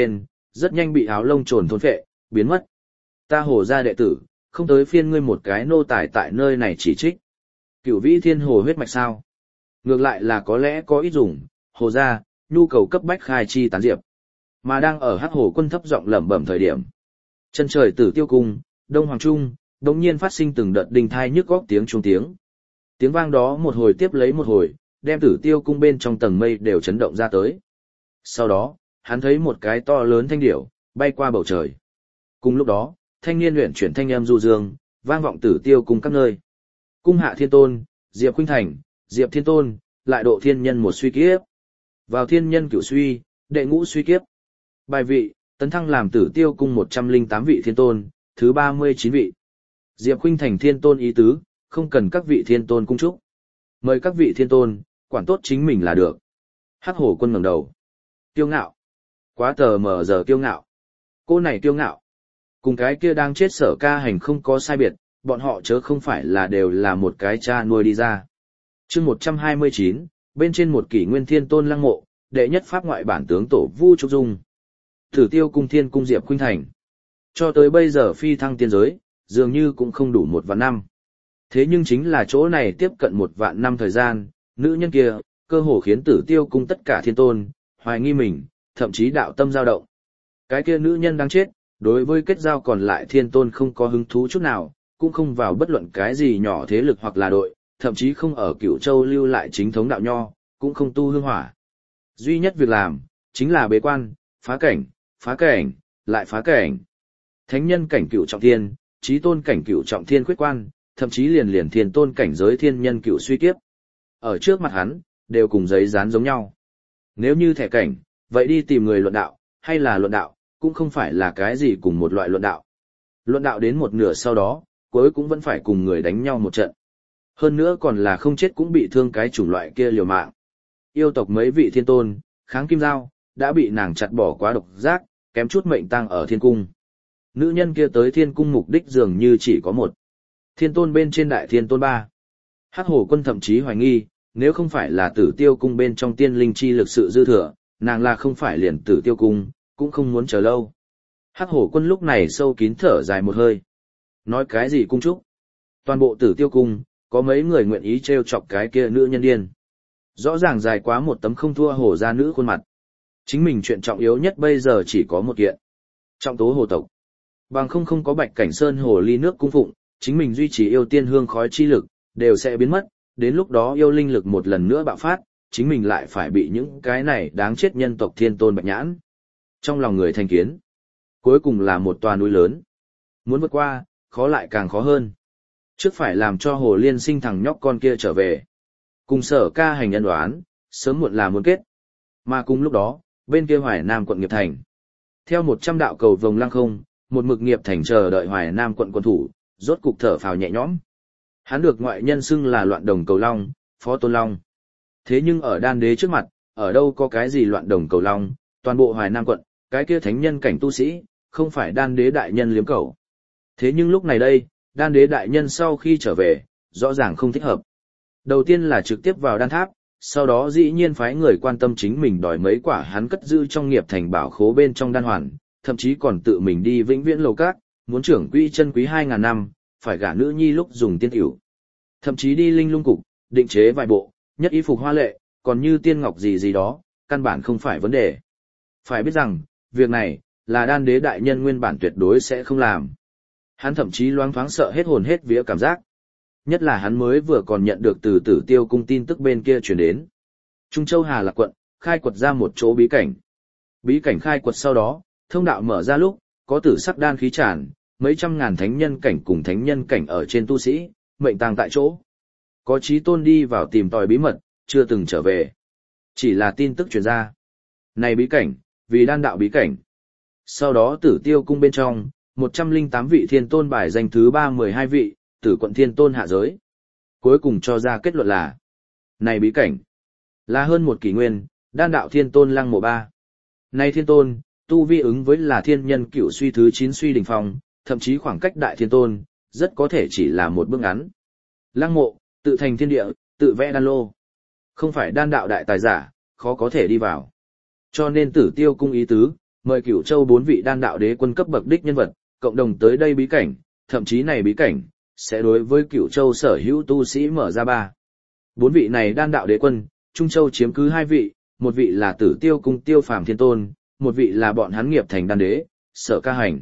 rất nhanh bị áo lông trồn thôn phệ, biến mất. Ta Hồ gia đệ tử, không tới phiên ngươi một cái nô tài tại nơi này chỉ trích. Cửu vĩ thiên hồ huyết mạch sao? Ngược lại là có lẽ có ít dùng, Hồ gia, nhu cầu cấp bách khai chi tán diệp. Mà đang ở Hắc Hồ Quân thấp giọng lẩm bẩm thời điểm, chân trời Tử Tiêu cung, Đông Hoàng trung, đột nhiên phát sinh từng đợt đình thai nhức góc tiếng chuông tiếng. Tiếng vang đó một hồi tiếp lấy một hồi, đem Tử Tiêu cung bên trong tầng mây đều chấn động ra tới. Sau đó, hắn thấy một cái to lớn thanh điểu bay qua bầu trời. Cùng lúc đó, thanh niên luyện chuyển thanh âm du dương, vang vọng Tử Tiêu cung các nơi. Cung hạ thiên tôn, Diệp Khuynh Thành, Diệp Thiên Tôn, lại độ thiên nhân một suy kiếp. Vào thiên nhân cửu suy, đệ ngũ suy kiếp. Bài vị, tấn thăng làm Tử Tiêu cung 108 vị thiên tôn, thứ 39 vị. Diệp Khuynh Thành thiên tôn ý tứ, không cần các vị thiên tôn cung chúc. Mời các vị thiên tôn, quản tốt chính mình là được. Hắc Hổ Quân ngẩng đầu. Kiêu ngạo. Quá tờ mờ giờ kiêu ngạo. Cô này kiêu ngạo. Cùng cái kia đang chết Sở Ca Hành không có sai biệt, bọn họ chớ không phải là đều là một cái cha nuôi đi ra. Chương 129, bên trên một kỷ nguyên thiên tôn lăng mộ, đệ nhất pháp ngoại bản tướng tổ Vu Trúc Dung. Tử Tiêu cung thiên cung Diệp Khuynh Thành. Cho tới bây giờ phi thăng tiên giới, dường như cũng không đủ 1 vạn năm. Thế nhưng chính là chỗ này tiếp cận 1 vạn năm thời gian, nữ nhân kia, cơ hồ khiến Tử Tiêu cung tất cả thiên tôn, hoài nghi mình, thậm chí đạo tâm dao động. Cái kia nữ nhân đang chết, đối với kết giao còn lại thiên tôn không có hứng thú chút nào, cũng không vào bất luận cái gì nhỏ thế lực hoặc là đội, thậm chí không ở Cửu Châu lưu lại chính thống đạo nho, cũng không tu hương hỏa. Duy nhất việc làm, chính là bế quan, phá cảnh, lại phá cảnh. Thánh nhân cảnh Cửu trọng thiên, chí tôn cảnh Cửu trọng thiên khuyết quan, thậm chí liền thiên tôn cảnh giới thiên nhân Cửu suy kiếp. Ở trước mặt hắn, đều cùng giấy dán giống nhau. Nếu như thẻ cảnh, vậy đi tìm người luận đạo, hay là luận đạo, cũng không phải là cái gì cùng một loại luận đạo. Luận đạo đến một nửa sau đó, cuối cũng vẫn phải cùng người đánh nhau một trận. Hơn nữa còn là không chết cũng bị thương cái chủng loại kia liều mạng. Yêu tộc mấy vị thiên tôn, kháng kim giao, đã bị nàng chặt bỏ quá độc giác, kém chút mệnh tang ở thiên cung. Nữ nhân kia tới thiên cung mục đích dường như chỉ có một. Thiên tôn bên trên đại thiên tôn 3. Hắc Hổ Quân thậm chí hoài nghi, nếu không phải là Tử Tiêu cung bên trong tiên linh chi lực sự dư thừa, nàng là không phải liền Tử Tiêu cung, cũng không muốn chờ lâu. Hắc Hổ Quân lúc này sâu kín thở dài một hơi. Nói cái gì cung trúc? Toàn bộ Tử Tiêu cung, có mấy người nguyện ý trêu chọc cái kia nữ nhân điên. Rõ ràng dài quá một tấm không thua Hồ gia nữ khuôn mặt. Chính mình chuyện trọng yếu nhất bây giờ chỉ có một kiện. Trọng tố hồ tộc. Bằng không có Bạch Cảnh Sơn hồ ly nước cung phụng, chính mình duy trì yêu tiên hương khói chi lực, đều sẽ biến mất, đến lúc đó yêu linh lực một lần nữa bạo phát, chính mình lại phải bị những cái này đáng chết nhân tộc thiên tôn bạch nhãn. Trong lòng người thành kiến, cuối cùng là một tòa núi lớn. Muốn vượt qua, khó lại càng khó hơn. Trước phải làm cho Hồ Liên Sinh thằng nhóc con kia trở về. Cùng Sở Ca Hành nhân đoán, sớm muộn là muốn kết. Mà cùng lúc đó, bên kia Hoài Nam quận Nghiệp Thành. Theo 100 đạo cầu vồng lăng không, một mực Nghiệp Thành chờ đợi Hoài Nam quận quân thủ, rốt cục thở phào nhẹ nhõm. Hắn được ngoại nhân xưng là Loạn Đồng Cầu Long, Phó Tôn Long. Thế nhưng ở đan đế trước mặt, ở đâu có cái gì Loạn Đồng Cầu Long, toàn bộ Hoài Nam quận, cái kia thánh nhân cảnh tu sĩ, không phải đan đế đại nhân liếm cầu. Thế nhưng lúc này đây, đan đế đại nhân sau khi trở về, rõ ràng không thích hợp. Đầu tiên là trực tiếp vào đan tháp, sau đó dĩ nhiên phái người quan tâm chính mình đòi mấy quả hắn cất giữ trong Nghiệp Thành bảo khố bên trong đan hoàn, thậm chí còn tự mình đi vĩnh viễn lầu các, muốn trưởng quỹ chân quý 2.000 năm, phải gả nữ nhi lúc dùng tiên tiểu. Thậm chí đi linh lung cục, định chế vài bộ, nhất y phục hoa lệ, còn như tiên ngọc gì đó, căn bản không phải vấn đề. Phải biết rằng, việc này, là đan đế đại nhân nguyên bản tuyệt đối sẽ không làm. Hắn thậm chí loáng thoáng sợ hết hồn hết vía cảm giác. Nhất là hắn mới vừa còn nhận được từ Tử Tiêu cung tin tức bên kia truyền đến. Trung Châu Hà Lạc quận, khai quật ra một chỗ bí cảnh. Bí cảnh khai quật sau đó, thông đạo mở ra lúc, có tử sắc đan khí tràn, mấy trăm ngàn thánh nhân cảnh cùng thánh nhân cảnh ở trên tu sĩ, mệnh tang tại chỗ. Có chí tôn đi vào tìm tòi bí mật, chưa từng trở về. Chỉ là tin tức truyền ra. Này bí cảnh, vì đan đạo bí cảnh. Sau đó Tử Tiêu cung bên trong, 108 vị thiên tôn bài danh thứ 312 vị, Tử quận thiên tôn hạ giới. Cuối cùng cho ra kết luận là, này bí cảnh, là hơn một kỷ nguyên, đan đạo thiên tôn lăng mộ 3. Này thiên tôn, tu vi ứng với là thiên nhân cửu suy thứ 9 suy đỉnh phong, thậm chí khoảng cách đại thiên tôn, rất có thể chỉ là một bước ngắn. Lăng mộ, tự thành thiên địa, tự vẽ đan lô. Không phải đan đạo đại tài giả, khó có thể đi vào. Cho nên Tử Tiêu cung ý tứ, mời Cửu Châu 4 vị đan đạo đế quân cấp bậc đích nhân vật, cộng đồng tới đây bí cảnh, thậm chí này bí cảnh sẽ đối với Cửu Châu sở hữu tu sĩ mở ra 4 vị này đan đạo đế quân, Trung Châu chiếm cứ 2 vị, một vị là Tử Tiêu cung Tiêu Phàm Thiên Tôn, một vị là bọn hắn Nghiệp Thành đan đế, Sở Ca Hành.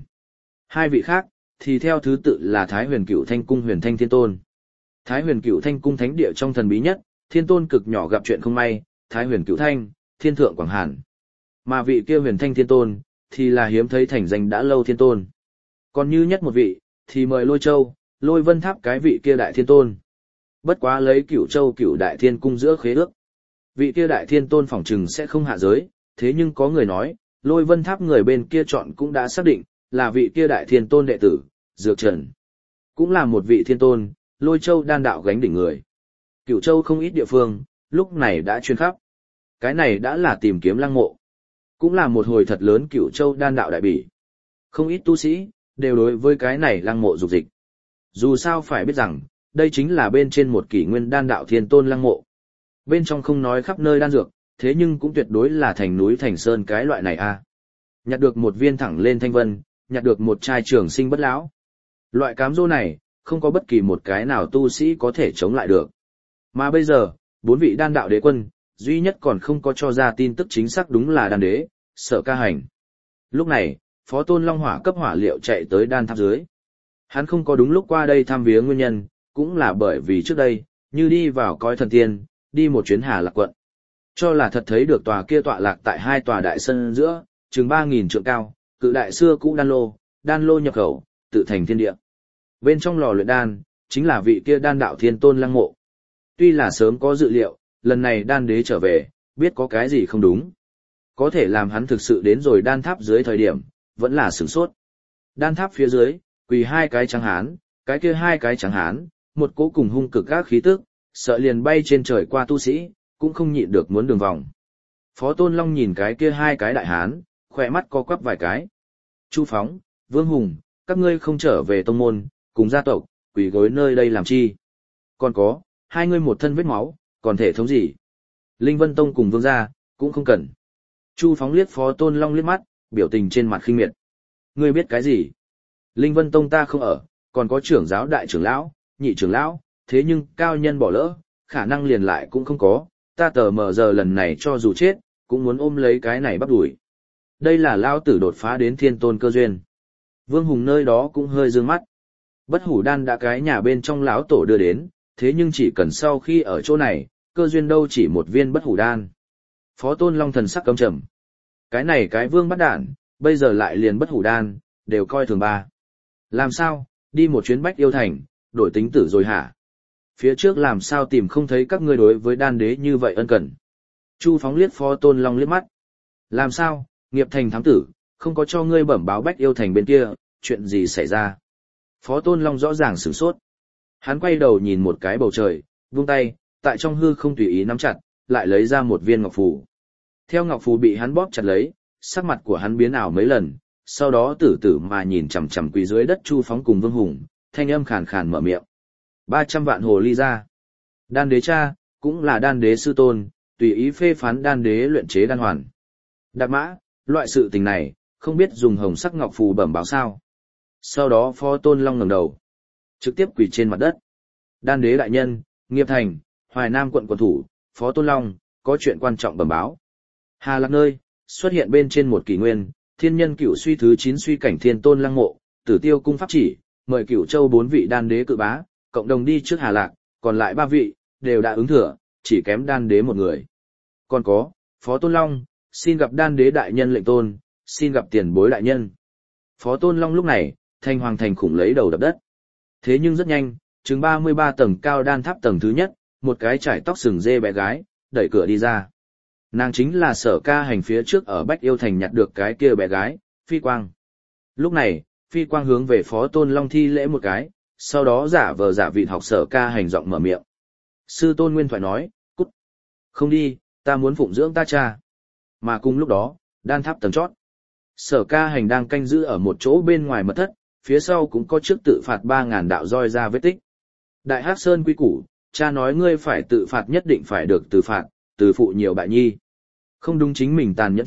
2 vị khác thì theo thứ tự là Thái Huyền Cửu Thanh cung Huyền Thanh Thiên Tôn. Thái Huyền Cửu Thanh cung thánh địa trong thần bí nhất, Thiên Tôn cực nhỏ gặp chuyện không may, Thái Huyền Cửu Thanh, Thiên Thượng Quảng Hàn. Mà vị kia Huyền Thanh Thiên Tôn thì là hiếm thấy thành danh đã lâu Thiên Tôn. Còn như nhất một vị thì mời Lôi Châu, Lôi Vân Tháp cái vị kia Đại Thiên Tôn. Bất quá lấy Cửu Châu Cửu Đại Thiên cung giữa khế ước, vị kia Đại Thiên Tôn phỏng chừng sẽ không hạ giới, thế nhưng có người nói, Lôi Vân Tháp người bên kia chọn cũng đã xác định, là vị kia Đại Thiên Tôn đệ tử, Dược Trần. Cũng là một vị Thiên Tôn, Lôi Châu đan đạo gánh đỉnh người. Cửu Châu không ít địa phương, lúc này đã chuyên khắp. Cái này đã là tìm kiếm lăng mộ. Cũng là một hồi thật lớn Cửu Châu đan đạo đại bỉ. Không ít tu sĩ, đều đối với cái này lăng mộ dục dịch. Dù sao phải biết rằng, đây chính là bên trên một kỷ nguyên đan đạo Thiên Tôn lăng mộ. Bên trong không nói khắp nơi đan dược, thế nhưng cũng tuyệt đối là thành núi thành sơn cái loại này a. Nhặt được một viên thẳng lên thanh vân, nhặt được một chai trường sinh bất lão. Loại cám dỗ này, không có bất kỳ một cái nào tu sĩ có thể chống lại được. Mà bây giờ, 4 vị đan đạo đế quân, duy nhất còn không có cho ra tin tức chính xác đúng là đan đế, Sở Ca Hành. Lúc này, Phó Tôn Long Hỏa cấp hỏa liệu chạy tới đan tháp dưới. Hắn không có đúng lúc qua đây thăm viếng nguyên nhân, cũng là bởi vì trước đây, như đi vào coi thần tiên, đi một chuyến Hà Lạc quận. Cho là thật thấy được tòa kia tọa lạc tại 2 tòa đại sân giữa, chừng 3.000 trượng cao, cự đại xưa cũ đan lô nhập khẩu, tự thành thiên địa. Bên trong lò luyện đan, chính là vị kia đan đạo Thiên Tôn lăng mộ. Tuy là sớm có dự liệu, lần này đan đế trở về, biết có cái gì không đúng. Có thể làm hắn thực sự đến rồi đan tháp dưới thời điểm, vẫn là sửng sốt. Đan tháp phía dưới, quỳ 2 cái trắng hán, cái kia 2 cái trắng hán, một cỗ cùng hung cực các khí tức, sợ liền bay trên trời qua tu sĩ, cũng không nhịn được muốn đường vòng. Phó Tôn Long nhìn cái kia 2 cái đại hán, khỏe mắt co quắp vài cái. Chu Phóng, Vương Hùng, các ngươi không trở về tông môn, cùng gia tộc, quỳ gối nơi đây làm chi? Còn có, 2 ngươi một thân vết máu, còn thể thống gì? Linh Vân Tông cùng Vương gia, cũng không cần. Chu Phóng liếc Phó Tôn Long liếc mắt, biểu tình trên mặt khinh miệt. Ngươi biết cái gì? Linh Vân Tông ta không ở, còn có trưởng giáo đại trưởng lão, nhị trưởng lão, thế nhưng cao nhân bỏ lỡ, khả năng liền lại cũng không có, ta tờ mờ giờ lần này cho dù chết, cũng muốn ôm lấy cái này bắt đuổi. Đây là lao tử đột phá đến Thiên Tôn cơ duyên. Vương Hùng nơi đó cũng hơi dương mắt. Bất hủ đan đã cái nhà bên trong lão tổ đưa đến, thế nhưng chỉ cần sau khi ở chỗ này, cơ duyên đâu chỉ một viên bất hủ đan. Phó Tôn Long thần sắc căm trầm. Cái này cái vương bắt đản, bây giờ lại liền bất hủ đan, đều coi thường ba. Làm sao, đi một chuyến Bách Yêu Thành, đổi tính tử rồi hả? Phía trước làm sao tìm không thấy các ngươi đối với đan đế như vậy ân cần. Chu Phóng liếc Phó Tôn Long liếc mắt. Làm sao, Nghiệp Thành thám tử, không có cho ngươi bẩm báo Bách Yêu Thành bên kia, chuyện gì xảy ra? Phó Tôn Long rõ ràng sửng sốt. Hắn quay đầu nhìn một cái bầu trời, vung tay, tại trong hư không tùy ý nắm chặt, lại lấy ra một viên ngọc phù. Theo ngọc phù bị hắn bóp chặt lấy, sắc mặt của hắn biến ảo mấy lần, sau đó tử tử mà nhìn chằm chằm quỳ dưới đất Chu Phóng cùng Vương Hùng, thanh âm khàn khàn mở miệng. 300 vạn hồ ly ra. Đan đế cha, cũng là đan đế sư tôn, tùy ý phê phán đan đế luyện chế đan hoàn. Đạp mã, loại sự tình này, không biết dùng hồng sắc ngọc phù bẩm báo sao. Sau đó Phó Tôn Long ngẩng đầu, trực tiếp quỳ trên mặt đất. Đan đế đại nhân, Nghiệp Thành, Hoài Nam quận quận thủ, Phó Tôn Long, có chuyện quan trọng bẩm báo. Hà Lạc nơi, xuất hiện bên trên một kỷ nguyên, thiên nhân cửu suy thứ 9 suy cảnh Thiên Tôn lăng mộ, Tử Tiêu cung pháp chỉ, mời Cửu Châu 4 vị đan đế cự bá, cộng đồng đi trước Hà Lạc, còn lại 3 vị, đều đã ứng thừa, chỉ kém đan đế một người. Còn có, Phó Tôn Long, xin gặp đan đế đại nhân lệnh tôn, xin gặp tiền bối đại nhân. Phó Tôn Long lúc này, thanh hoàng thành khủng lấy đầu đập đất. Thế nhưng rất nhanh, chừng 33 tầng cao đan tháp tầng thứ nhất, một cái trải tóc sừng dê bé gái, đẩy cửa đi ra. Nàng chính là Sở Ca Hành phía trước ở Bách Yêu Thành nhặt được cái kia bé gái, Phi Quang. Lúc này, Phi Quang hướng về Phó Tôn Long thi lễ một cái, sau đó giả vờ giả vịt học Sở Ca Hành giọng mở miệng. Sư tôn nguyên thoại nói, cút. Không đi, ta muốn phụng dưỡng ta cha. Mà cùng lúc đó, đan tháp tầng chót. Sở Ca Hành đang canh giữ ở một chỗ bên ngoài mật thất, phía sau cũng có trước tự phạt 3.000 đạo roi ra vết tích. Đại Hắc Sơn quy củ, cha nói ngươi phải tự phạt nhất định phải được từ phạt, từ phụ nhiều bại nhi. Không đúng chính mình tàn nhẫn chút,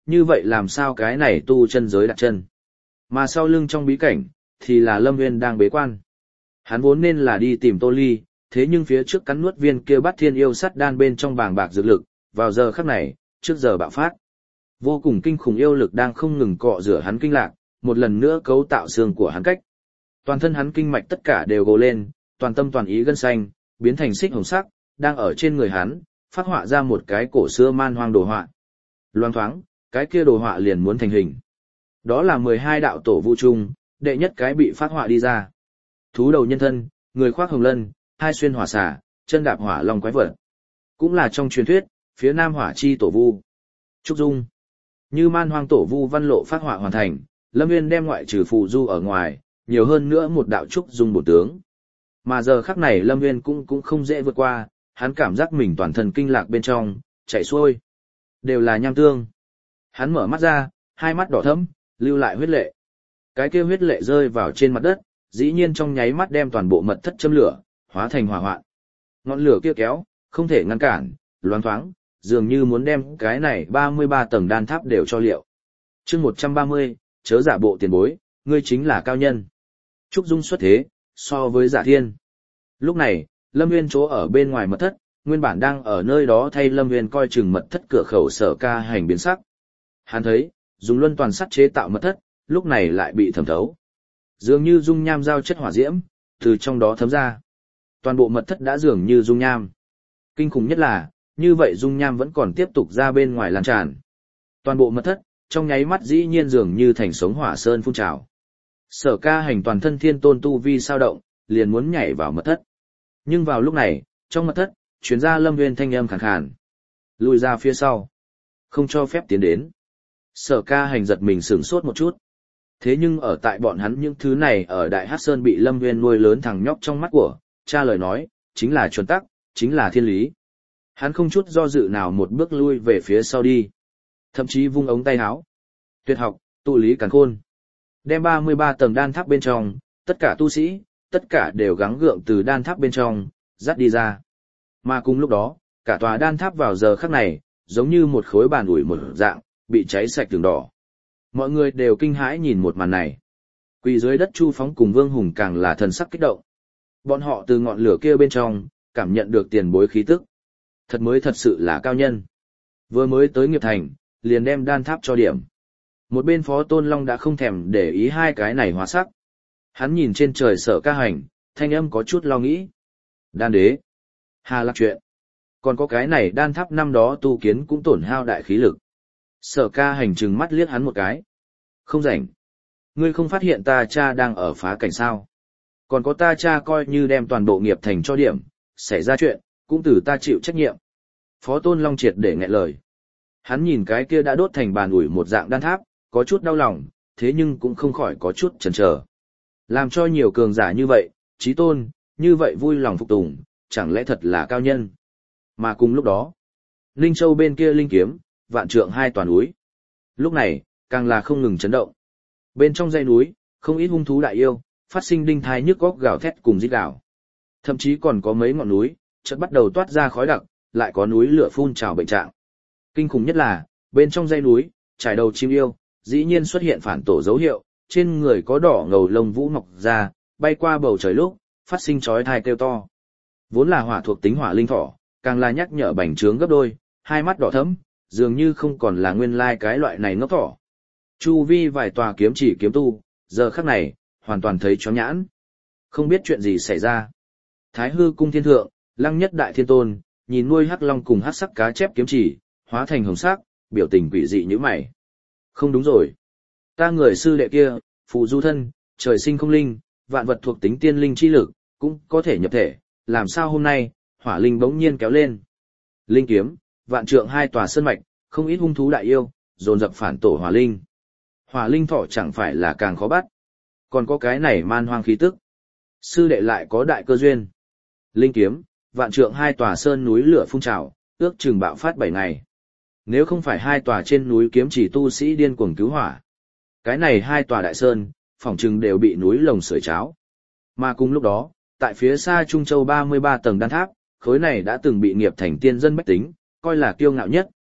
như vậy làm sao cái này tu chân giới đặt chân. Mà sau lưng trong bí cảnh, thì là Lâm Nguyên đang bế quan. Hắn vốn nên là đi tìm Tô Ly, thế nhưng phía trước cắn nuốt viên kia bắt thiên yêu sắt đan bên trong bàng bạc dược lực, vào giờ khắc này, trước giờ bạo phát. Vô cùng kinh khủng yêu lực đang không ngừng cọ rửa hắn kinh lạc, một lần nữa cấu tạo xương của hắn cách. Toàn thân hắn kinh mạch tất cả đều gồ lên, toàn tâm toàn ý gân xanh, biến thành xích hồng sắc, đang ở trên người hắn, phát họa ra một cái cổ xưa man hoang đồ họa. Loang thoáng, cái kia đồ họa liền muốn thành hình. Đó là 12 đạo tổ vu trung, đệ nhất cái bị phát họa đi ra. Thú đầu nhân thân, người khoác hồng lân, hai xuyên hỏa xà, chân đạp hỏa long quái vật. Cũng là trong truyền thuyết, phía nam hỏa chi tổ vu. Trúc Dung. Như man hoang tổ vu văn lộ phát họa hoàn thành, Lâm Nguyên đem ngoại trừ phù du ở ngoài, nhiều hơn nữa một đạo Trúc Dung bổ tướng. Mà giờ khắc này Lâm Nguyên cũng không dễ vượt qua, hắn cảm giác mình toàn thân kinh lạc bên trong, chảy xuôi. Đều là nham tương. Hắn mở mắt ra, hai mắt đỏ thẫm, lưu lại huyết lệ. Cái kia huyết lệ rơi vào trên mặt đất, dĩ nhiên trong nháy mắt đem toàn bộ mật thất châm lửa, hóa thành hỏa hoạn. Ngọn lửa kia kéo, không thể ngăn cản, loáng thoáng, dường như muốn đem cái này 33 tầng đan tháp đều cho liệu. Chương 130, chớ giả bộ tiền bối, ngươi chính là cao nhân. Trúc Dung xuất thế, so với Giả Thiên. Lúc này, Lâm Nguyên chỗ ở bên ngoài mật thất, nguyên bản đang ở nơi đó thay Lâm Nguyên coi chừng mật thất cửa khẩu Sở Ca Hành biến sắc. Hắn thấy, dùng luân toàn sắt chế tạo mật thất, lúc này lại bị thẩm thấu. Dường như dung nham giao chất hỏa diễm, từ trong đó thấm ra. Toàn bộ mật thất đã dường như dung nham. Kinh khủng nhất là, như vậy dung nham vẫn còn tiếp tục ra bên ngoài lan tràn. Toàn bộ mật thất, trong nháy mắt dĩ nhiên dường như thành sống hỏa sơn phun trào. Sở Ca Hành toàn thân thiên tôn tu vi sao động, liền muốn nhảy vào mật thất. Nhưng vào lúc này, trong mật thất, truyền ra Lâm Nguyên thanh âm khàn khàn. Lùi ra phía sau. Không cho phép tiến đến. Sở Ca Hành giật mình sửng sốt một chút. Thế nhưng ở tại bọn hắn những thứ này ở Đại Hắc Sơn bị Lâm Nguyên nuôi lớn thằng nhóc trong mắt của, cha lời nói, chính là chuẩn tắc, chính là thiên lý. Hắn không chút do dự nào một bước lui về phía sau đi. Thậm chí vung ống tay áo. Tuyệt học, tụ lý càn khôn. Đem 33 tầng đan tháp bên trong, tất cả tu sĩ, tất cả đều gắng gượng từ đan tháp bên trong, dắt đi ra. Mà cùng lúc đó, cả tòa đan tháp vào giờ khắc này, giống như một khối bàn ủi một dạng, bị cháy sạch từng đỏ. Mọi người đều kinh hãi nhìn một màn này. Quỳ dưới đất Chu Phóng cùng Vương Hùng càng là thần sắc kích động. Bọn họ từ ngọn lửa kia bên trong, cảm nhận được tiền bối khí tức. Thật sự là cao nhân. Vừa mới tới nghiệp thành, liền đem đan tháp cho điểm. Một bên Phó Tôn Long đã không thèm để ý hai cái này hóa sắc. Hắn nhìn trên trời Sở Ca Hành, thanh âm có chút lo nghĩ. Đan đế. Hà Lạc chuyện. Còn có cái này đan tháp năm đó tu kiến cũng tổn hao đại khí lực. Sở Ca Hành trừng mắt liếc hắn một cái. Không rảnh. Ngươi không phát hiện ta cha đang ở phá cảnh sao. Còn có ta cha coi như đem toàn bộ nghiệp thành cho điểm, xảy ra chuyện, cũng từ ta chịu trách nhiệm. Phó Tôn Long triệt để nghẹn lời. Hắn nhìn cái kia đã đốt thành bàn ủi một dạng đan tháp, có chút đau lòng, thế nhưng cũng không khỏi có chút chần chờ. Làm cho nhiều cường giả như vậy, chí tôn, như vậy vui lòng phục tùng, chẳng lẽ thật là cao nhân. Mà cùng lúc đó, Linh Châu bên kia linh kiếm, vạn trượng hai toàn núi. Lúc này, càng là không ngừng chấn động. Bên trong dãy núi, không ít hung thú đại yêu, phát sinh đinh thai nhức góc gào thét cùng rít gào. Thậm chí còn có mấy ngọn núi, chợt bắt đầu toát ra khói đặc, lại có núi lửa phun trào bệnh trạng. Kinh khủng nhất là, bên trong dãy núi, trải đầu chim yêu, dĩ nhiên xuất hiện phản tổ dấu hiệu, trên người có đỏ ngầu lông vũ mọc ra, bay qua bầu trời lúc, phát sinh chói tai kêu to. Vốn là hỏa thuộc tính hỏa linh thỏ, càng là nhắc nhở bành trướng gấp đôi, hai mắt đỏ thẫm, dường như không còn là nguyên lai cái loại này ngốc thỏ. Chu vi vài tòa kiếm chỉ kiếm tu, giờ khắc này, hoàn toàn thấy chó nhãn. Không biết chuyện gì xảy ra. Thái hư cung thiên thượng, lăng nhất đại thiên tôn, nhìn nuôi hắc long cùng hắc sắc cá chép kiếm chỉ, hóa thành hồng sắc, biểu tình quỷ dị như mày. Không đúng rồi. Ta người sư đệ kia, phù du thân, trời sinh không linh, vạn vật thuộc tính tiên linh chi lực, cũng có thể nhập thể, làm sao hôm nay, hỏa linh bỗng nhiên kéo lên. Linh kiếm, vạn trượng hai tòa sơn mạch, không ít hung thú đại yêu, dồn dập phản tổ hỏa linh. Hỏa linh thọ chẳng phải là càng khó bắt. Còn có cái này man hoang khí tức. Sư đệ lại có đại cơ duyên. Linh kiếm, vạn trượng hai tòa sơn núi lửa phun trào, ước chừng bạo phát 7 ngày. Nếu không phải hai tòa trên núi kiếm chỉ tu sĩ điên cuồng cứu hỏa. Cái này hai tòa đại sơn, phỏng chừng đều bị núi lồng sưởi cháo. Mà cùng lúc đó, tại phía xa Trung Châu 33 tầng đan tháp, khối này đã từng bị nghiệp thành tiên dân bách tính, coi là kiêu ngạo nhất,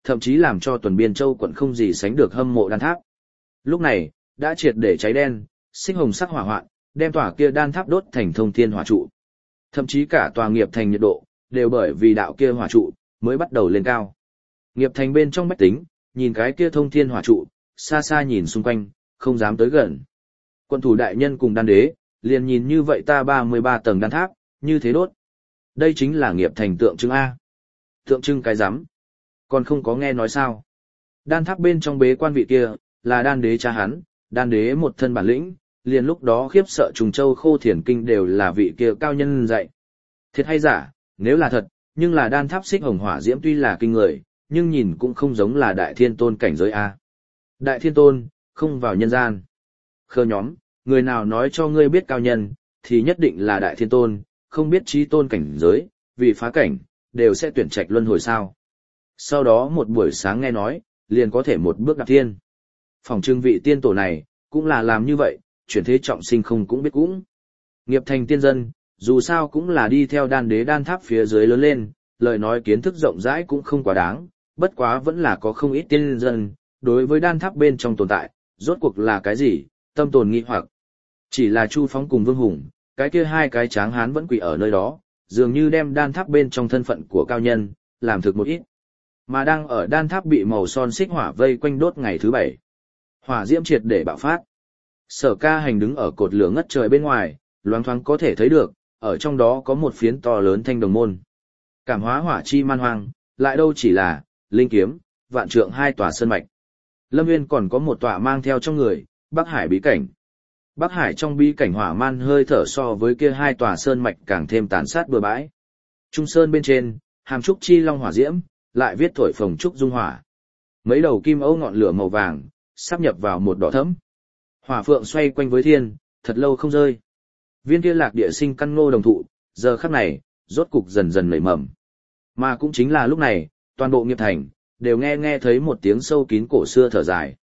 thậm chí làm cho Tuần Biên Châu quận không gì sánh được hâm mộ đan tháp. Lúc này, đã triệt để cháy đen, xích hồng sắc hỏa hoạn, đem tòa kia đan tháp đốt thành thông thiên hỏa trụ. Thậm chí cả tòa nghiệp thành nhiệt độ, đều bởi vì đạo kia hỏa trụ, mới bắt đầu lên cao. Nghiệp thành bên trong bách tính, nhìn cái kia thông thiên hỏa trụ, xa xa nhìn xung quanh, không dám tới gần. Quân thủ đại nhân cùng đan đế, liền nhìn như vậy ta 33 tầng đan tháp, như thế đốt. Đây chính là nghiệp thành tượng trưng A. Tượng trưng cái rắm còn không có nghe nói sao. Đan tháp bên trong bế quan vị kia, là đan đế cha hắn, đan đế một thân bản lĩnh, liền lúc đó khiếp sợ trùng châu khô thiền kinh đều là vị kia cao nhân dạy. Thiệt hay giả, nếu là thật, nhưng là đan tháp xích hồng hỏa diễm tuy là kinh người, nhưng nhìn cũng không giống là đại thiên tôn cảnh giới A. Đại thiên tôn, không vào nhân gian. Khơ nhóm, người nào nói cho ngươi biết cao nhân, thì nhất định là đại thiên tôn, không biết trí tôn cảnh giới, vì phá cảnh, đều sẽ tuyển trạch luân hồi sao. Sau đó một buổi sáng nghe nói, liền có thể một bước đạp thiên. Phòng trưng vị tiên tổ này, cũng là làm như vậy, chuyển thế trọng sinh không cũng biết cũng. Nghiệp thành tiên dân, dù sao cũng là đi theo đan đế đan tháp phía dưới lớn lên, lời nói kiến thức rộng rãi cũng không quá đáng, bất quá vẫn là có không ít tiên dân, đối với đan tháp bên trong tồn tại, rốt cuộc là cái gì, tâm tồn nghi hoặc. Chỉ là Chu Phóng cùng Vương Hùng, cái kia hai cái tráng hán vẫn quỳ ở nơi đó, dường như đem đan tháp bên trong thân phận của cao nhân, làm thực một ít. Mà đang ở đan tháp bị màu son xích hỏa vây quanh đốt ngày thứ 7. Hỏa diễm triệt để bạo phát. Sở Ca Hành đứng ở cột lửa ngất trời bên ngoài, loáng thoáng có thể thấy được, ở trong đó có một phiến to lớn thanh đồng môn. Cảm hóa hỏa chi man hoang, lại đâu chỉ là linh kiếm, vạn trượng hai tòa sơn mạch. Lâm Nguyên còn có một tòa mang theo trong người, Bắc Hải bí cảnh. Bắc Hải trong bí cảnh hỏa man hơi thở so với kia hai tòa sơn mạch càng thêm tàn sát bừa bãi. Trung sơn bên trên, hàm trúc chi long hỏa diễm, lại viết thổi phồng trúc dung hỏa. Mấy đầu kim âu ngọn lửa màu vàng, sáp nhập vào một đỏ thẫm. Hỏa phượng xoay quanh với thiên, thật lâu không rơi. Viên kia lạc địa sinh căn ngô đồng thụ, giờ khắc này, rốt cục dần dần nảy mầm. Mà cũng chính là lúc này, toàn bộ nghiệp thành, đều nghe thấy một tiếng sâu kín cổ xưa thở dài.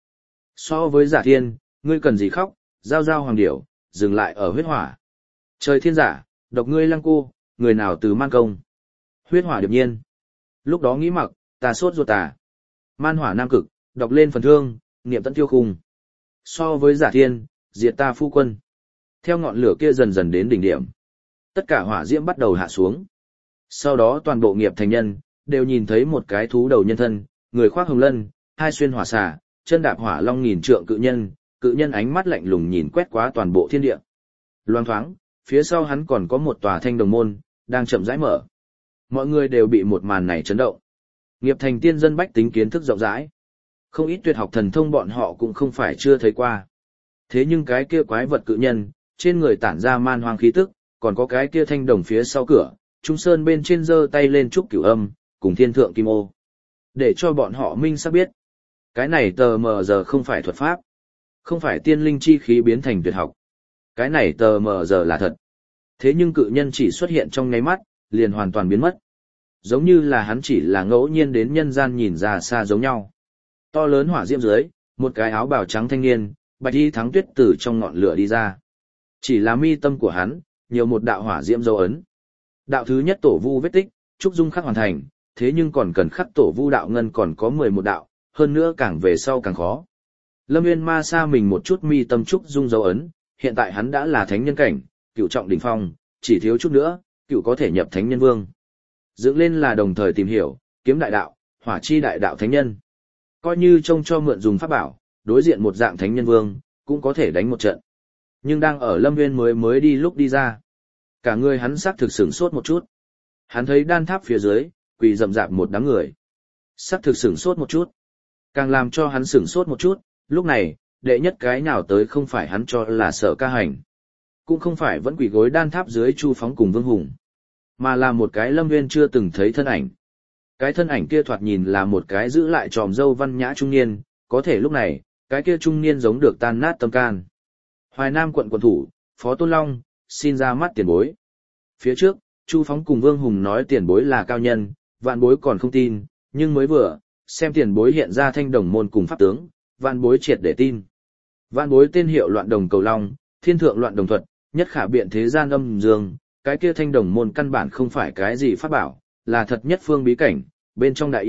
So với giả thiên, ngươi cần gì khóc, giao giao hoàng điểu, dừng lại ở huyết hỏa. Trời thiên giả, độc ngươi lăng cô, người nào từ man công. Huyết hỏa điệp nhiên. Lúc đó nghĩ mặc, ta sốt ruột tà. Man hỏa nam cực, đọc lên phần thương, niệm tận tiêu khung. So với giả thiên, diệt ta phu quân. Theo ngọn lửa kia dần dần đến đỉnh điểm. Tất cả hỏa diễm bắt đầu hạ xuống. Sau đó toàn bộ nghiệp thành nhân, đều nhìn thấy một cái thú đầu nhân thân, người khoác hồng lân, hai xuyên hỏa xà, chân đạp hỏa long nghìn trượng cự nhân ánh mắt lạnh lùng nhìn quét qua toàn bộ thiên địa. Loang thoáng, phía sau hắn còn có một tòa thanh đồng môn, đang chậm rãi mở. Mọi người đều bị một màn này chấn động. Nghiệp thành tiên dân bách tính kiến thức rộng rãi. Không ít tuyệt học thần thông bọn họ cũng không phải chưa thấy qua. Thế nhưng cái kia quái vật cự nhân, trên người tản ra man hoang khí tức, còn có cái kia thanh đồng phía sau cửa, Trung Sơn bên trên giơ tay lên trúc cửu âm, cùng thiên thượng kim ô. Để cho bọn họ minh xác biết. Cái này tờ mờ giờ không phải thuật pháp. Không phải tiên linh chi khí biến thành tuyệt học. Cái này tờ mờ giờ là thật. Thế nhưng cự nhân chỉ xuất hiện trong nháy mắt, liền hoàn toàn biến mất. Giống như là hắn chỉ là ngẫu nhiên đến nhân gian nhìn ra xa giống nhau. To lớn hỏa diễm dưới, một cái áo bào trắng thanh niên, bạch y thắng tuyết từ trong ngọn lửa đi ra. Chỉ là mi tâm của hắn, nhiều một đạo hỏa diễm dấu ấn. Đạo thứ nhất tổ vu vết tích, trúc dung khắc hoàn thành, thế nhưng còn cần khắc tổ vu đạo ngân còn có 11 đạo, hơn nữa càng về sau càng khó. Lâm Nguyên ma sa mình một chút mi tâm trúc dung dấu ấn, hiện tại hắn đã là thánh nhân cảnh, cựu trọng đỉnh phong, chỉ thiếu chút nữa, cựu có thể nhập thánh nhân vương. Dựng lên là đồng thời tìm hiểu, kiếm đại đạo, hỏa chi đại đạo thánh nhân. Coi như trông cho mượn dùng pháp bảo, đối diện một dạng thánh nhân vương, cũng có thể đánh một trận. Nhưng đang ở Lâm Nguyên mới đi lúc đi ra. Cả người hắn sắc thực sửng sốt một chút. Hắn thấy đan tháp phía dưới, quỳ rậm rạp một đám người. Sắc thực sửng sốt một chút. Càng làm cho hắn sửng sốt một chút, lúc này, đệ nhất cái nào tới không phải hắn cho là Sở Ca Hành. Cũng không phải vẫn quỳ gối đan tháp dưới Chu Phóng cùng Vương Hùng. Mà là một cái Lâm Nguyên chưa từng thấy thân ảnh. Cái thân ảnh kia thoạt nhìn là một cái giữ lại tròm râu văn nhã trung niên, có thể lúc này, cái kia trung niên giống được tan nát tâm can. Hoài Nam quận quận thủ, Phó Tôn Long, xin ra mắt tiền bối. Phía trước, Chu Phóng cùng Vương Hùng nói tiền bối là cao nhân, vạn bối còn không tin, nhưng mới vừa, xem tiền bối hiện ra thanh đồng môn cùng pháp tướng, vạn bối triệt để tin. Vạn bối tên hiệu Loạn Đồng Cầu Long, thiên thượng loạn đồng thuật, nhất khả biện thế gian âm dương, cái kia thanh đồng môn căn bản không phải cái gì pháp bảo, là thật nhất phương bí cảnh, bên trong đại yêu,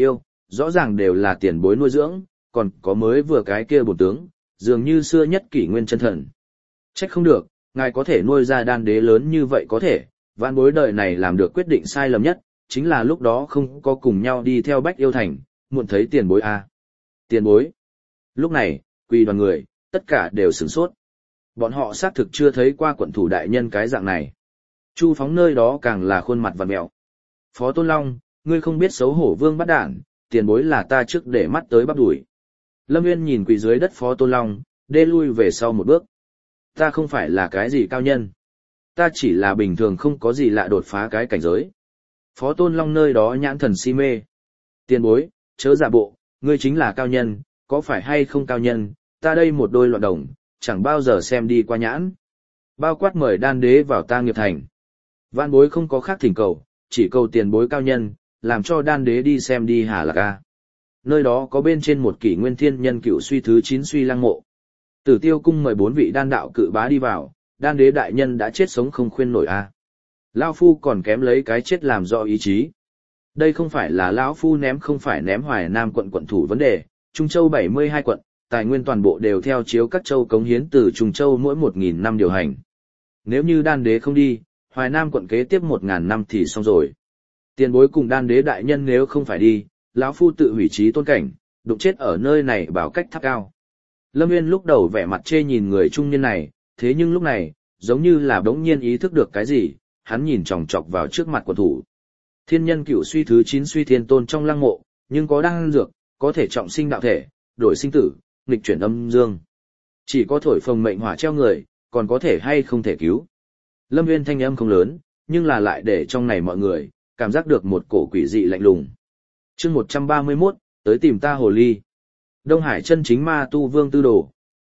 rõ ràng đều là tiền bối nuôi dưỡng, còn có mới vừa cái kia bổn tướng, dường như xưa nhất kỷ nguyên chân thần. Trách không được, ngài có thể nuôi ra đan đế lớn như vậy có thể, vạn bối đời này làm được quyết định sai lầm nhất, chính là lúc đó không có cùng nhau đi theo Bách Yêu Thành, muộn thấy tiền bối a. Tiền bối. Lúc này, quỳ đoàn người, tất cả đều sửng sốt. Bọn họ xác thực chưa thấy qua quận thủ đại nhân cái dạng này. Chu Phóng nơi đó càng là khuôn mặt vặn mẹo. Phó Tôn Long, ngươi không biết xấu hổ vương bắt đản, tiền bối là ta trước để mắt tới bắp đuổi. Lâm Nguyên nhìn quỳ dưới đất Phó Tôn Long, đê lui về sau một bước. Ta không phải là cái gì cao nhân. Ta chỉ là bình thường không có gì lạ đột phá cái cảnh giới. Phó Tôn Long nơi đó nhãn thần si mê. Tiền bối, chớ giả bộ, ngươi chính là cao nhân, có phải hay không cao nhân, ta đây một đôi loạn đồng, chẳng bao giờ xem đi qua nhãn. Bao quát mời đan đế vào ta nghiệp thành. Vạn bối không có khác thỉnh cầu, chỉ cầu tiền bối cao nhân, làm cho đan đế đi xem đi Hà Lạc A. Nơi đó có bên trên một kỷ nguyên thiên nhân cựu suy thứ 9 suy lăng mộ. Tử Tiêu cung mời 4 vị đan đạo cự bá đi vào, đan đế đại nhân đã chết sống không khuyên nổi A. Lão Phu còn kém lấy cái chết làm do ý chí. Đây không phải là Lão Phu ném không phải ném Hoài Nam quận quận thủ vấn đề, Trung Châu 72 quận, tài nguyên toàn bộ đều theo chiếu các châu cống hiến từ Trung Châu mỗi 1.000 năm điều hành. Nếu như đan đế không đi, Hoài Nam quận kế tiếp 1.000 năm thì xong rồi. Tiền bối cùng đan đế đại nhân nếu không phải đi, lão phu tự hủy trí tôn cảnh, đụng chết ở nơi này bảo cách tháp cao. Lâm Nguyên lúc đầu vẻ mặt chê nhìn người trung niên này, thế nhưng lúc này, giống như là đống nhiên ý thức được cái gì, hắn nhìn chòng chọc vào trước mặt quận thủ. Thiên nhân cửu suy thứ 9 suy thiên tôn trong lăng mộ, nhưng có đan dược, có thể trọng sinh đạo thể, đổi sinh tử, nghịch chuyển âm dương. Chỉ có thổi phồng mệnh hỏa treo người, còn có thể hay không thể cứu. Lâm Nguyên thanh âm không lớn, nhưng là lại để trong này mọi người, cảm giác được một cổ quỷ dị lạnh lùng. Chương 131, tới tìm ta hồ ly. Đông Hải chân chính ma tu vương tư đồ.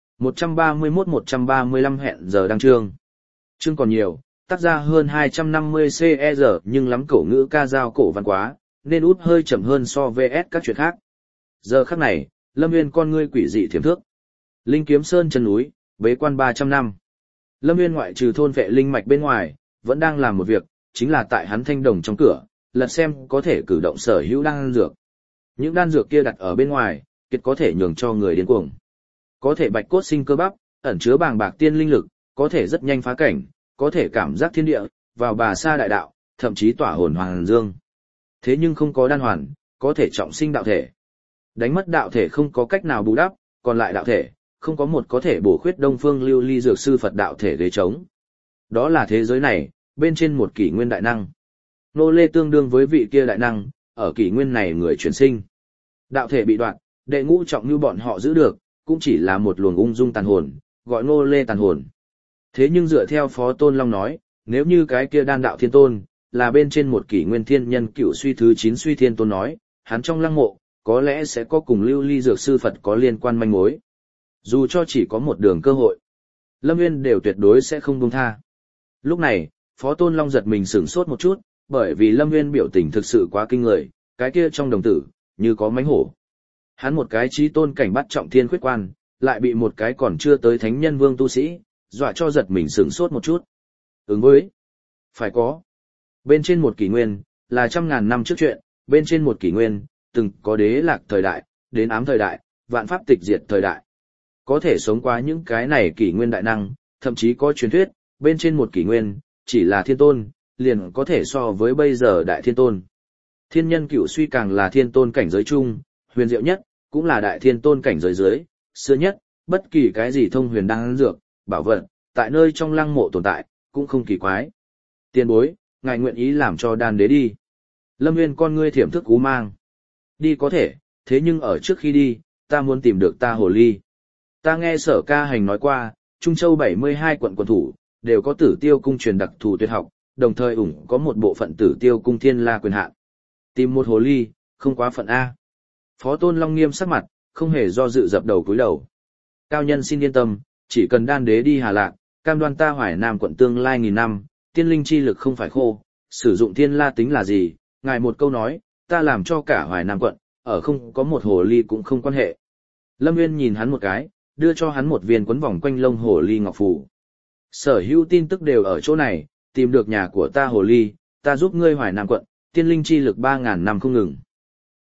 131-135 hẹn giờ đăng chương. Chương còn nhiều, tác ra hơn 250 CE giờ nhưng lắm cổ ngữ ca dao cổ văn quá, nên út hơi chậm hơn so VS các chuyện khác. Giờ khắc này, Lâm Nguyên con ngươi quỷ dị thiểm thước. Linh Kiếm Sơn chân núi, bế quan 300 năm. Lâm Nguyên ngoại trừ thôn vệ linh mạch bên ngoài, vẫn đang làm một việc, chính là tại hắn thanh đồng trong cửa, lật xem có thể cử động sở hữu đan dược. Những đan dược kia đặt ở bên ngoài, kiệt có thể nhường cho người điên cuồng. Có thể bạch cốt sinh cơ bắp, ẩn chứa bàng bạc tiên linh lực, có thể rất nhanh phá cảnh, có thể cảm giác thiên địa, vào bà sa đại đạo, thậm chí tỏa hồn hoàng dương. Thế nhưng không có đan hoàn, có thể trọng sinh đạo thể. Đánh mất đạo thể không có cách nào bù đắp, còn lại đạo thể, không có một có thể bổ khuyết Đông Phương Lưu Ly dược sư Phật đạo thể ghế trống. Đó là thế giới này, bên trên một kỷ nguyên đại năng. Nô lê tương đương với vị kia đại năng, ở kỷ nguyên này người chuyển sinh. Đạo thể bị đoạn, đệ ngũ trọng như bọn họ giữ được, cũng chỉ là một luồng ung dung tàn hồn, gọi nô lê tàn hồn. Thế nhưng dựa theo Phó Tôn Long nói, nếu như cái kia đan đạo thiên tôn, là bên trên một kỷ nguyên thiên nhân cựu suy thứ 9 suy thiên tôn nói, hắn trong lăng mộ, có lẽ sẽ có cùng Lưu Ly dược sư Phật có liên quan manh mối. Dù cho chỉ có một đường cơ hội, Lâm Nguyên đều tuyệt đối sẽ không buông tha. Lúc này, Phó Tôn Long giật mình sửng sốt một chút, bởi vì Lâm Nguyên biểu tình thực sự quá kinh người, cái kia trong đồng tử, như có mánh hổ. Hắn một cái chí tôn cảnh bắt trọng thiên khuyết quan, lại bị một cái còn chưa tới thánh nhân vương tu sĩ, dọa cho giật mình sửng sốt một chút. Ứng với, phải có. Bên trên một kỷ nguyên, là 100.000 năm trước chuyện, bên trên một kỷ nguyên, từng có đế lạc thời đại, đến ám thời đại, vạn pháp tịch diệt thời đại. Có thể sống qua những cái này kỷ nguyên đại năng, thậm chí có truyền thuyết, bên trên một kỷ nguyên, chỉ là thiên tôn, liền có thể so với bây giờ đại thiên tôn. Thiên nhân cửu suy càng là thiên tôn cảnh giới chung, huyền diệu nhất, cũng là đại thiên tôn cảnh giới dưới, xưa nhất, bất kỳ cái gì thông huyền đang dược, bảo vật, tại nơi trong lăng mộ tồn tại, cũng không kỳ quái. Tiền bối, ngài nguyện ý làm cho đan đế đi. Lâm Nguyên con ngươi thiểm thức cú mang. Đi có thể, thế nhưng ở trước khi đi, ta muốn tìm được ta hồ ly. Ta nghe Sở Ca Hành nói qua, Trung Châu 72 quận quận thủ, đều có Tử Tiêu cung truyền đặc thù tuyệt học, đồng thời có một bộ phận Tử Tiêu cung thiên la quyền hạn. Tìm một hồ ly, không quá phận A. Phó Tôn Long nghiêm sắc mặt, không hề do dự dập đầu cúi đầu. Cao nhân xin yên tâm, chỉ cần đan đế đi Hà Lạc, cam đoan ta Hoài Nam quận tương lai 1000 năm, tiên linh chi lực không phải khô, sử dụng thiên la tính là gì, ngài một câu nói, ta làm cho cả Hoài Nam quận, ở không có một hồ ly cũng không quan hệ. Lâm Nguyên nhìn hắn một cái, đưa cho hắn một viên quấn vòng quanh lông hồ ly ngọc phù. Sở hữu tin tức đều ở chỗ này, tìm được nhà của ta hồ ly, ta giúp ngươi Hoài Nam quận, tiên linh chi lực 3.000 năm không ngừng.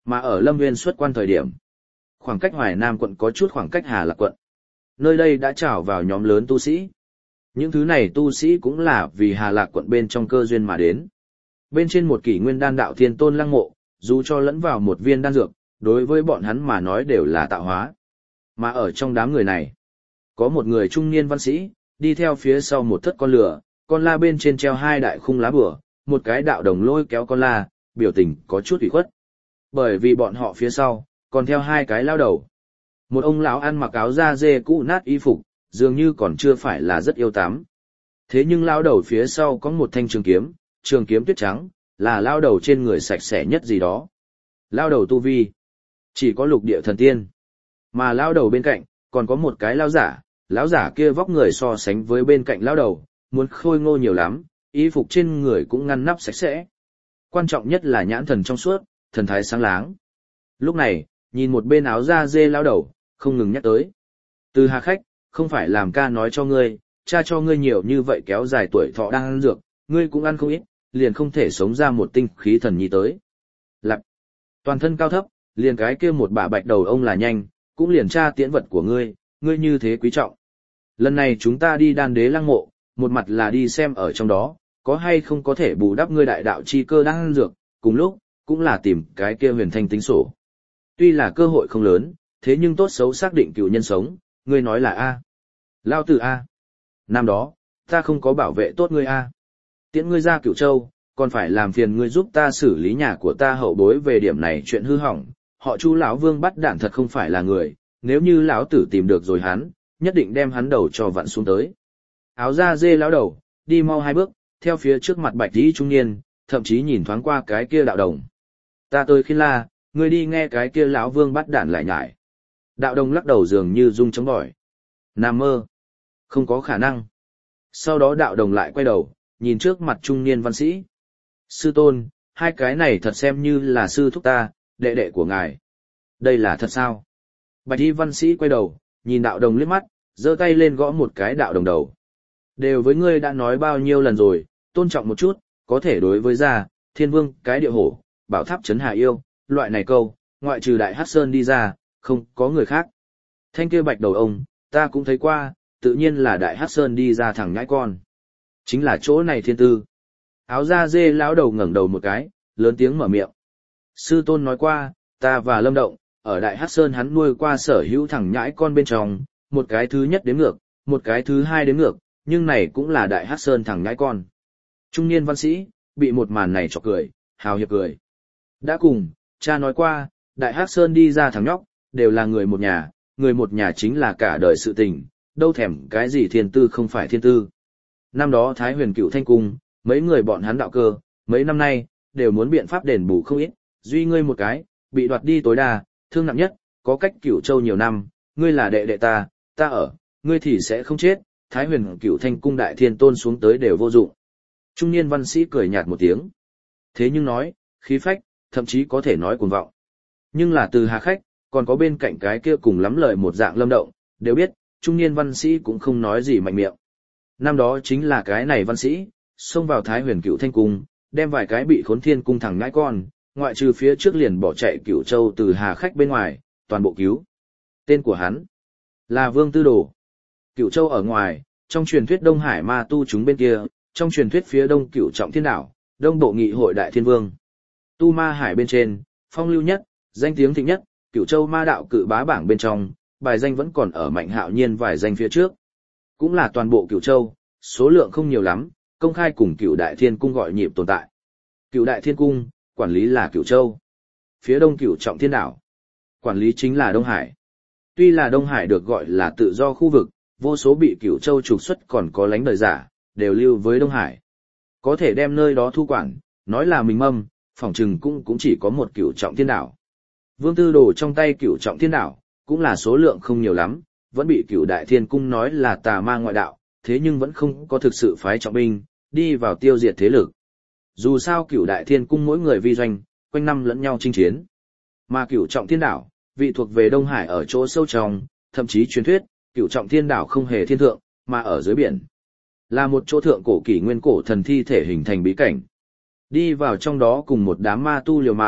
Mà ở Lâm Nguyên xuất quan thời điểm, khoảng cách Hoài Nam quận có chút khoảng cách Hà Lạc quận. Nơi đây đã trào vào nhóm lớn tu sĩ. Những thứ này tu sĩ cũng là vì Hà Lạc quận bên trong cơ duyên mà đến. Bên trên một kỷ nguyên đan đạo thiên tôn lăng mộ, dù cho lẫn vào một viên đan dược, đối với bọn hắn mà nói đều là tạo hóa. Mà ở trong đám người này, có một người trung niên văn sĩ, đi theo phía sau một thất con lửa, con la bên trên treo hai đại khung lá bùa, một cái đạo đồng lôi kéo con la, biểu tình có chút ủy khuất. Bởi vì bọn họ phía sau, còn theo hai cái lao đầu. Một ông lão ăn mặc áo da dê cũ nát y phục, dường như còn chưa phải là rất yêu tắm. Thế nhưng lao đầu phía sau có một thanh trường kiếm tuyết trắng, là lao đầu trên người sạch sẽ nhất gì đó. Lao đầu tu vi, chỉ có lục địa thần tiên. Mà lao đầu bên cạnh, còn có một cái lão giả kia vóc người so sánh với bên cạnh lao đầu, muốn khôi ngô nhiều lắm, y phục trên người cũng ngăn nắp sạch sẽ. Quan trọng nhất là nhãn thần trong suốt, thần thái sáng láng. Lúc này, nhìn một bên áo da dê lao đầu, không ngừng nhắc tới. Từ Hà khách, không phải làm ca nói cho ngươi, cha cho ngươi nhiều như vậy kéo dài tuổi thọ đang ăn dược, ngươi cũng ăn không ít, liền không thể sống ra một tinh khí thần nhi tới. Lặp, toàn thân cao thấp, liền cái kia một bả bạch đầu ông là nhanh, cũng liền tra tiễn vật của ngươi, ngươi như thế quý trọng. Lần này chúng ta đi đan đế lăng mộ, một mặt là đi xem ở trong đó, có hay không có thể bù đắp ngươi đại đạo chi cơ đang ăn dược, cùng lúc, cũng là tìm cái kia huyền thanh tính sổ. Tuy là cơ hội không lớn, thế nhưng tốt xấu xác định cựu nhân sống, ngươi nói là A. Lao tử A. Năm đó, ta không có bảo vệ tốt ngươi A. Tiễn ngươi ra Cửu Châu, còn phải làm phiền ngươi giúp ta xử lý nhà của ta hậu bối về điểm này chuyện hư hỏng. Họ Chu lão Vương bắt đạn thật không phải là người, nếu như lão tử tìm được rồi hắn, nhất định đem hắn đầu cho vặn xuống tới. Áo da dê lão đầu, đi mau hai bước, theo phía trước mặt bạch tí trung niên, thậm chí nhìn thoáng qua cái kia đạo đồng. Ta tới khi la, ngươi đi nghe cái kia lão Vương bắt đạn lại nhải. Đạo đồng lắc đầu dường như rung chống bỏi. Nằm mơ. Không có khả năng. Sau đó đạo đồng lại quay đầu, nhìn trước mặt trung niên văn sĩ. Sư tôn, hai cái này thật xem như là sư thúc ta, đệ đệ của ngài. Đây là thật sao? Bạch y văn sĩ quay đầu, nhìn đạo đồng liếc mắt, giơ tay lên gõ một cái đạo đồng đầu. Đều với ngươi đã nói bao nhiêu lần rồi, tôn trọng một chút, có thể đối với gia, thiên vương, cái địa hổ, bảo tháp trấn hà yêu, loại này câu, ngoại trừ đại hắc sơn đi ra, không có người khác. Thanh kia bạch đầu ông, ta cũng thấy qua, tự nhiên là đại hắc sơn đi ra thằng nhãi con. Chính là chỗ này thiên tư. Áo da dê lão đầu ngẩng đầu một cái, lớn tiếng mở miệng. Sư tôn nói qua, ta và Lâm Động, ở đại hắc sơn hắn nuôi qua sở hữu thằng nhãi con bên trong, một cái thứ nhất đếm ngược, một cái thứ hai đếm ngược, nhưng này cũng là đại hắc sơn thằng nhãi con. Trung niên văn sĩ, bị một màn này chọc cười, hào hiệp cười. Đã cùng, cha nói qua, đại hắc sơn đi ra thằng nhóc, đều là người một nhà chính là cả đời sự tình, đâu thèm cái gì thiên tư không phải thiên tư. Năm đó Thái Huyền Cựu Thanh Cung, mấy người bọn hắn đạo cơ, mấy năm nay, đều muốn biện pháp đền bù không ít, duy ngươi một cái, bị đoạt đi tối đa, thương nặng nhất, có cách Cửu Châu nhiều năm, ngươi là đệ đệ ta ở, ngươi thì sẽ không chết, Thái Huyền Cựu Thanh Cung đại thiên tôn xuống tới đều vô dụng. Trung niên văn sĩ cười nhạt một tiếng. Thế nhưng nói, khí phách, thậm chí có thể nói cuồng vọng. Nhưng là từ Hà khách, còn có bên cạnh cái kia cùng lắm lời một dạng Lâm Động, đều biết, trung niên văn sĩ cũng không nói gì mạnh miệng. Năm đó chính là cái này văn sĩ, xông vào Thái Huyền Cựu Thanh Cung, đem vài cái bị khốn thiên cung thẳng ngãi con, ngoại trừ phía trước liền bỏ chạy Cửu Châu từ Hà khách bên ngoài, toàn bộ cứu. Tên của hắn là Vương Tư Đồ. Cửu Châu ở ngoài, trong truyền thuyết Đông Hải ma tu chúng bên kia, trong truyền thuyết phía đông Cửu Trọng Thiên Đảo, đông bộ nghị hội đại thiên vương. Tu Ma Hải bên trên, phong lưu nhất, danh tiếng thịnh nhất, Cửu Châu ma đạo cự bá bảng bên trong, bài danh vẫn còn ở Mạnh Hạo Nhiên vài danh phía trước. Cũng là toàn bộ Cửu Châu, số lượng không nhiều lắm, công khai cùng Cửu Đại Thiên Cung gọi nhịp tồn tại. Cửu Đại Thiên Cung, quản lý là Cửu Châu. Phía đông Cửu Trọng Thiên Đảo, quản lý chính là Đông Hải. Tuy là Đông Hải được gọi là tự do khu vực, vô số bị Cửu Châu trục xuất còn có lánh đời giả, đều lưu với Đông Hải. Có thể đem nơi đó thu quản, nói là mình mâm, phỏng chừng cũng chỉ có một Cửu Trọng Thiên Đảo. Vương Tư Đồ trong tay Cửu Trọng Thiên Đảo, cũng là số lượng không nhiều lắm, vẫn bị Cửu Đại Thiên Cung nói là tà ma ngoại đạo, thế nhưng vẫn không có thực sự phái trọng binh, đi vào tiêu diệt thế lực. Dù sao Cửu Đại Thiên Cung mỗi người vi doanh, quanh năm lẫn nhau chinh chiến. Mà Cửu Trọng Thiên Đảo, vị thuộc về Đông Hải ở chỗ sâu trong, thậm chí truyền thuyết, Cửu Trọng Thiên Đảo không hề thiên thượng, mà ở dưới biển. Là một chỗ thượng cổ kỷ nguyên cổ thần thi thể hình thành bí cảnh. Đi vào trong đó cùng một đám ma tu liều mạng,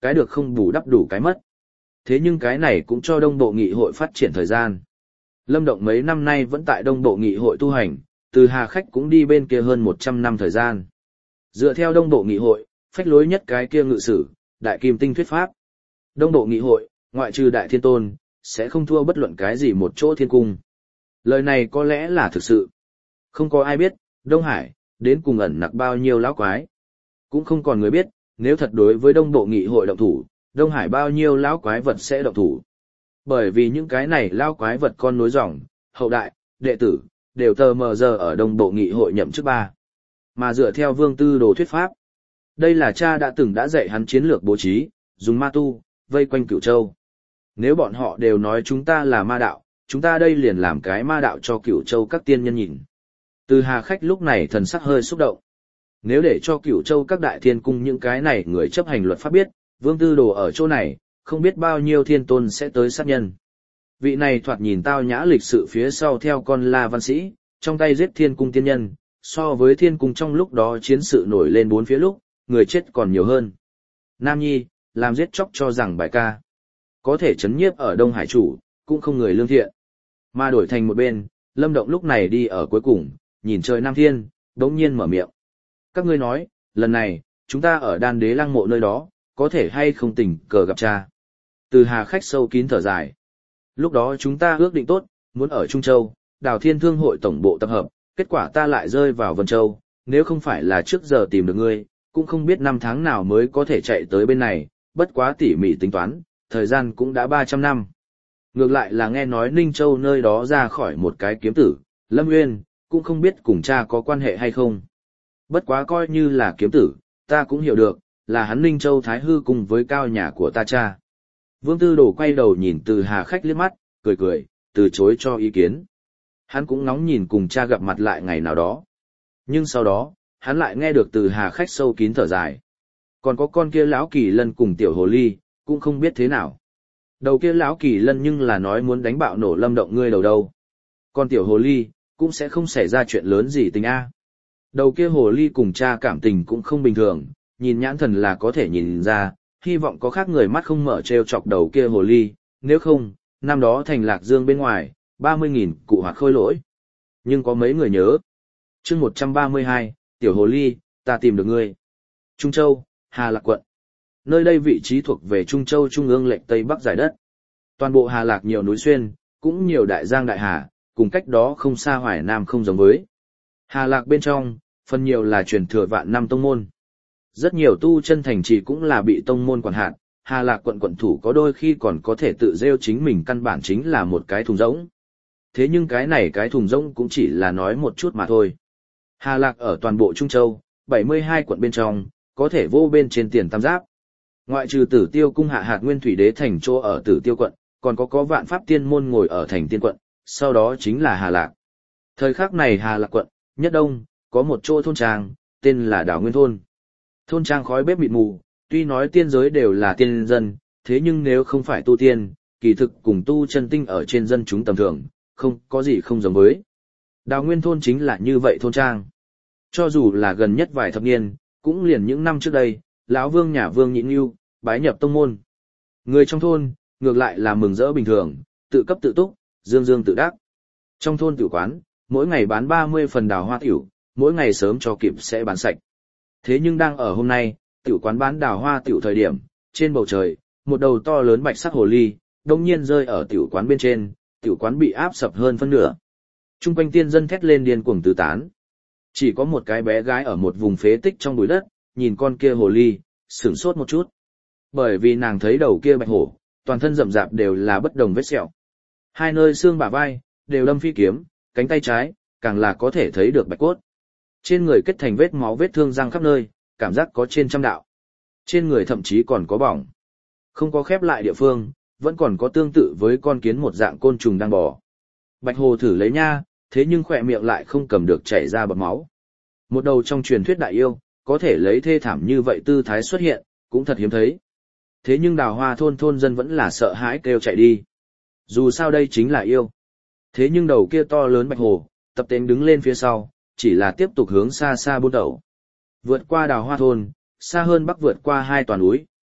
cái được không bù đắp đủ cái mất. Thế nhưng cái này cũng cho Đông Bộ Nghị hội phát triển thời gian. Lâm Động mấy năm nay vẫn tại Đông Bộ Nghị hội tu hành, từ Hà Khách cũng đi bên kia hơn 100 năm thời gian. Dựa theo Đông Bộ Nghị hội, phách lối nhất cái kia ngự sử, Đại Kim Tinh thuyết pháp. Đông Bộ Nghị hội, ngoại trừ Đại Thiên Tôn, sẽ không thua bất luận cái gì một chỗ thiên cung. Lời này có lẽ là thực sự. Không có ai biết, Đông Hải, đến cùng ẩn nặc bao nhiêu lão quái. Cũng không còn người biết, nếu thật đối với Đông Bộ Nghị hội động thủ, Đông Hải bao nhiêu lão quái vật sẽ động thủ. Bởi vì những cái này lão quái vật con nối dòng, hậu đại, đệ tử, đều tờ mờ giờ ở Đông Bộ Nghị hội nhậm chức 3. Mà dựa theo Vương Tư Đồ thuyết pháp, đây là cha đã từng đã dạy hắn chiến lược bố trí, dùng ma tu, vây quanh Cửu Châu. Nếu bọn họ đều nói chúng ta là ma đạo, chúng ta đây liền làm cái ma đạo cho Cửu Châu các tiên nhân nhìn. Từ Hà Khách lúc này thần sắc hơi xúc động. Nếu để cho Cửu Châu các đại thiên cung những cái này người chấp hành luật pháp biết, Vương Tư Đồ ở chỗ này, không biết bao nhiêu thiên tôn sẽ tới sát nhân. Vị này thoạt nhìn tao nhã lịch sự phía sau theo con la văn sĩ, trong tay giết thiên cung tiên nhân, so với thiên cung trong lúc đó chiến sự nổi lên bốn phía lúc, người chết còn nhiều hơn. Nam Nhi, làm giết chóc cho rằng bài ca. Có thể chấn nhiếp ở Đông Hải chủ, cũng không người lương thiện. Mà đổi thành một bên, Lâm Động lúc này đi ở cuối cùng, nhìn trời Nam Thiên, đống nhiên mở miệng. Các ngươi nói, lần này, chúng ta ở Đan Đế Lăng mộ nơi đó, có thể hay không tình cờ gặp cha. Từ Hà Khách sâu kín thở dài. Lúc đó chúng ta ước định tốt, muốn ở Trung Châu, Đào Thiên Thương hội tổng bộ tập hợp, kết quả ta lại rơi vào Vân Châu, nếu không phải là trước giờ tìm được ngươi, cũng không biết năm tháng nào mới có thể chạy tới bên này, bất quá tỉ mỉ tính toán, thời gian cũng đã 300 năm. Ngược lại là nghe nói Ninh Châu nơi đó ra khỏi một cái kiếm tử, Lâm Nguyên, cũng không biết cùng cha có quan hệ hay không. Bất quá coi như là kiếm tử, ta cũng hiểu được, là hắn Ninh Châu Thái Hư cùng với cao nhà của ta cha. Vương Tư Đồ quay đầu nhìn Từ Hà Khách liếc mắt, cười cười, từ chối cho ý kiến. Hắn cũng ngóng nhìn cùng cha gặp mặt lại ngày nào đó. Nhưng sau đó, hắn lại nghe được Từ Hà Khách sâu kín thở dài. Còn có con kia lão Kỳ Lân cùng tiểu hồ ly, cũng không biết thế nào. Đầu kia lão Kỳ Lân nhưng là nói muốn đánh bạo nổ Lâm Động ngươi đầu đâu. Còn tiểu hồ ly, cũng sẽ không xảy ra chuyện lớn gì tình a. Đầu kia hồ ly cùng cha cảm tình cũng không bình thường, nhìn nhãn thần là có thể nhìn ra, hy vọng có khác người mắt không mở treo chọc đầu kia hồ ly, nếu không, năm đó thành Lạc Dương bên ngoài, 30.000 cụ hoạt khôi lỗi. Nhưng có mấy người nhớ. Chương 132, tiểu hồ ly, ta tìm được ngươi. Trung Châu, Hà Lạc quận. Nơi đây vị trí thuộc về Trung Châu trung ương lệch Tây Bắc giải đất. Toàn bộ Hà Lạc nhiều núi xuyên, cũng nhiều đại giang đại hà, cùng cách đó không xa Hoài Nam không giống với. Hà Lạc bên trong, phần nhiều là truyền thừa vạn năm tông môn. Rất nhiều tu chân thành trì cũng là bị tông môn quản hạt, Hà Lạc quận quận thủ có đôi khi còn có thể tự rêu chính mình căn bản chính là một cái thùng rỗng. Thế nhưng cái này cái thùng rỗng cũng chỉ là nói một chút mà thôi. Hà Lạc ở toàn bộ Trung Châu, 72 quận bên trong, có thể vô bên trên tiền tam giáp. Ngoại trừ Tử Tiêu cung hạ hạt Nguyên Thủy Đế thành chỗ ở Tử Tiêu quận, còn có vạn pháp tiên môn ngồi ở thành Tiên quận, sau đó chính là Hà Lạc. Thời khắc này Hà Lạc quận, nhất đông, có một chỗ thôn trang, tên là Đào Nguyên thôn. Thôn trang khói bếp mịt mù, tuy nói tiên giới đều là tiên dân, thế nhưng nếu không phải tu tiên, kỳ thực cùng tu chân tinh ở trên dân chúng tầm thường, không có gì không giống với. Đào Nguyên thôn chính là như vậy thôn trang. Cho dù là gần nhất vài thập niên, cũng liền những năm trước đây, lão vương nhà Vương Nhị Nưu bái nhập tông môn. Người trong thôn, ngược lại là mừng rỡ bình thường, tự cấp tự túc, dương dương tự đắc. Trong thôn tiểu quán, mỗi ngày bán 30 phần đào hoa tiểu, mỗi ngày sớm cho kịp sẽ bán sạch. Thế nhưng đang ở hôm nay, tiểu quán bán đào hoa tiểu thời điểm, trên bầu trời, một đầu to lớn bạch sắc hồ ly, đông nhiên rơi ở tiểu quán bên trên, tiểu quán bị áp sập hơn phân nửa. Trung quanh tiên dân thét lên điên cuồng tứ tán. Chỉ có một cái bé gái ở một vùng phế tích trong bụi đất, nhìn con kia hồ ly, sửng sốt một chút. Bởi vì nàng thấy đầu kia bạch hổ, toàn thân rậm rạp đều là bất đồng vết sẹo. Hai nơi xương bả vai, đều đâm phi kiếm, cánh tay trái, càng là có thể thấy được bạch cốt. Trên người kết thành vết máu vết thương răng khắp nơi, cảm giác có trên trăm đạo. Trên người thậm chí còn có bỏng. Không có khép lại địa phương, vẫn còn có tương tự với con kiến một dạng côn trùng đang bò. Bạch hồ thử lấy nha, thế nhưng khỏe miệng lại không cầm được chảy ra bọt máu. Một đầu trong truyền thuyết đại yêu, có thể lấy thê thảm như vậy tư thái xuất hiện, cũng thật hiếm thấy. Thế nhưng Đào Hoa thôn thôn dân vẫn là sợ hãi kêu chạy đi. Dù sao đây chính là yêu. Thế nhưng đầu kia to lớn bạch hồ, tập tễnh đứng lên phía sau, chỉ là tiếp tục hướng xa xa buôn đầu. Vượt qua Đào Hoa thôn, xa hơn bắc vượt qua 2 toàn núi,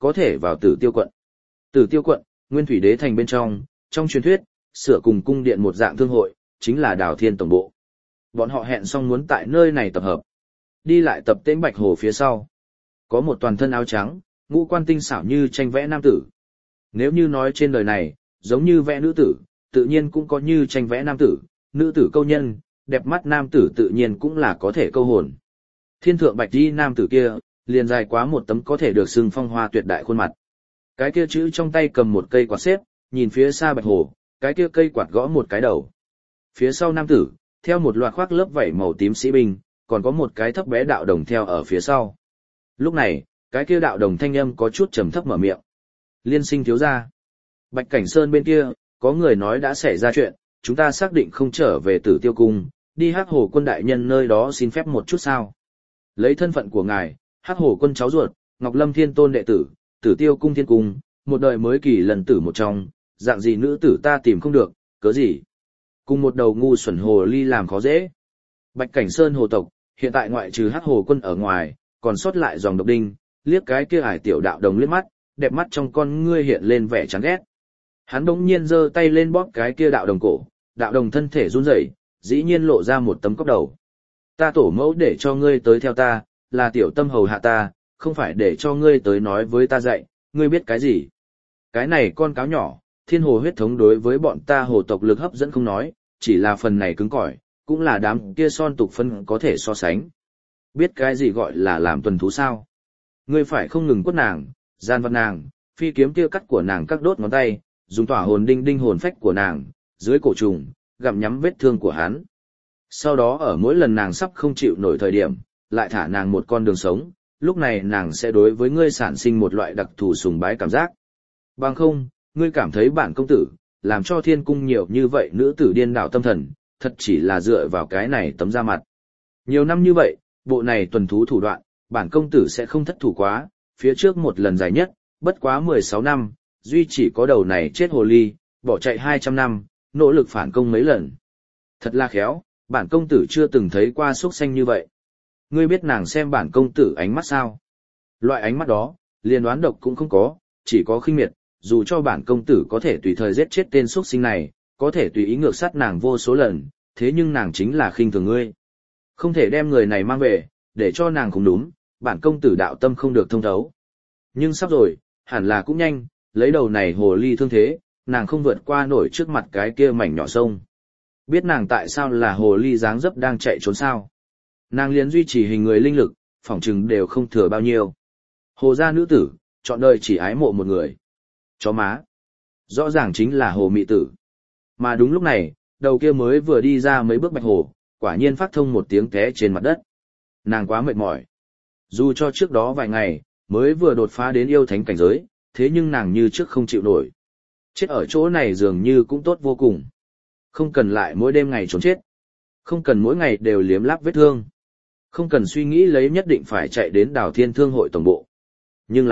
có thể vào Tử Tiêu quận. Tử Tiêu quận, Nguyên Thủy Đế thành bên trong truyền thuyết, sửa cùng cung điện một dạng thương hội, chính là Đào Thiên tổng bộ. Bọn họ hẹn xong muốn tại nơi này tập hợp. Đi lại tập tễnh Bạch Hồ phía sau. Có một toàn thân áo trắng, ngũ quan tinh xảo như tranh vẽ nam tử. Nếu như nói trên đời này, giống như vẽ nữ tử, tự nhiên cũng có như tranh vẽ nam tử, nữ tử câu nhân, đẹp mắt nam tử tự nhiên cũng là có thể câu hồn. Thiên thượng bạch đi nam tử kia, liền dài quá một tấm có thể được xưng phong hoa tuyệt đại khuôn mặt. Cái kia chữ trong tay cầm một cây quạt xếp, nhìn phía xa Bạch Hồ, cái kia cây quạt gõ một cái đầu. Phía sau nam tử, theo một loạt khoác lớp vảy màu tím sĩ binh, còn có một cái thấp bé đạo đồng theo ở phía sau. Lúc này, cái kia đạo đồng thanh âm có chút trầm thấp mở miệng. Liên sinh thiếu gia. Bạch Cảnh Sơn bên kia, có người nói đã xảy ra chuyện, chúng ta xác định không trở về Tử Tiêu cung, đi Hắc Hồ quân đại nhân nơi đó xin phép một chút sao. Lấy thân phận của ngài, Hắc Hồ quân cháu ruột, Ngọc Lâm Thiên Tôn đệ tử, Tử Tiêu cung thiên cung, một đời mới kỳ lần tử một trong, dạng gì nữ tử ta tìm không được, cớ gì. Cùng một đầu ngu xuẩn hồ ly làm khó dễ. Bạch Cảnh Sơn hồ tộc, hiện tại ngoại trừ Hắc Hồ quân ở ngoài, còn sót lại dòng độc đinh, liếc cái kia ải tiểu đạo đồng liếc mắt, đẹp mắt trong con ngươi hiện lên vẻ chán ghét. Hắn bỗng nhiên giơ tay lên bóp cái kia đạo đồng cổ, đạo đồng thân thể run rẩy, dĩ nhiên lộ ra một tấm cốc đầu. Ta tổ mẫu để cho ngươi tới theo ta, là tiểu tâm hầu hạ ta, không phải để cho ngươi tới nói với ta dạy, ngươi biết cái gì. Cái này con cáo nhỏ, thiên hồ huyết thống đối với bọn ta hồ tộc lực hấp dẫn không nói, chỉ là phần này cứng cỏi, cũng là đám kia son tục phân có thể so sánh. Biết cái gì gọi là làm tuần thú sao? Ngươi phải không ngừng quất nàng, gian vật nàng, phi kiếm kia cắt của nàng các đốt ngón tay, dùng tỏa hồn đinh hồn phách của nàng, dưới cổ trùng, gặm nhắm vết thương của hắn. Sau đó ở mỗi lần nàng sắp không chịu nổi thời điểm, lại thả nàng một con đường sống, lúc này nàng sẽ đối với ngươi sản sinh một loại đặc thù sùng bái cảm giác. Bằng không, ngươi cảm thấy bản công tử, làm cho thiên cung nhiều như vậy nữ tử điên đảo tâm thần, thật chỉ là dựa vào cái này tấm da mặt. Nhiều năm như vậy, bộ này tuần thú thủ đoạn, bản công tử sẽ không thất thủ quá, phía trước một lần dài nhất, bất quá 16 năm, duy chỉ có đầu này chết hồ ly, bỏ chạy 200 năm, nỗ lực phản công mấy lần. Thật là khéo, bản công tử chưa từng thấy qua xúc xanh như vậy. Ngươi biết nàng xem bản công tử ánh mắt sao? Loại ánh mắt đó, liền đoán độc cũng không có, chỉ có khinh miệt, dù cho bản công tử có thể tùy thời giết chết tên xúc sinh này, có thể tùy ý ngược sát nàng vô số lần, thế nhưng nàng chính là khinh thường ngươi. Không thể đem người này mang về, để cho nàng cũng đúng, bản công tử đạo tâm không được thông thấu. Nhưng sắp rồi, hẳn là cũng nhanh, lấy đầu này hồ ly thương thế, nàng không vượt qua nổi trước mặt cái kia mảnh nhỏ sông. Biết nàng tại sao là hồ ly dáng dấp đang chạy trốn sao? Nàng liền duy trì hình người linh lực, phỏng chừng đều không thừa bao nhiêu. Hồ gia nữ tử, chọn đời chỉ ái mộ một người. Chó má. Rõ ràng chính là hồ mị tử. Mà đúng lúc này, đầu kia mới vừa đi ra mấy bước Bạch Hồ, quả nhiên phát thông một tiếng té trên mặt đất. Nàng quá mệt mỏi. Dù cho trước đó vài ngày, mới vừa đột phá đến yêu thánh cảnh giới, thế nhưng nàng như trước không chịu nổi. Chết ở chỗ này dường như cũng tốt vô cùng. Không cần lại mỗi đêm ngày trốn chết. Không cần mỗi ngày đều liếm láp vết thương. Không cần suy nghĩ lấy nhất định phải chạy đến Đào Thiên Thương hội tổng bộ. Nhưng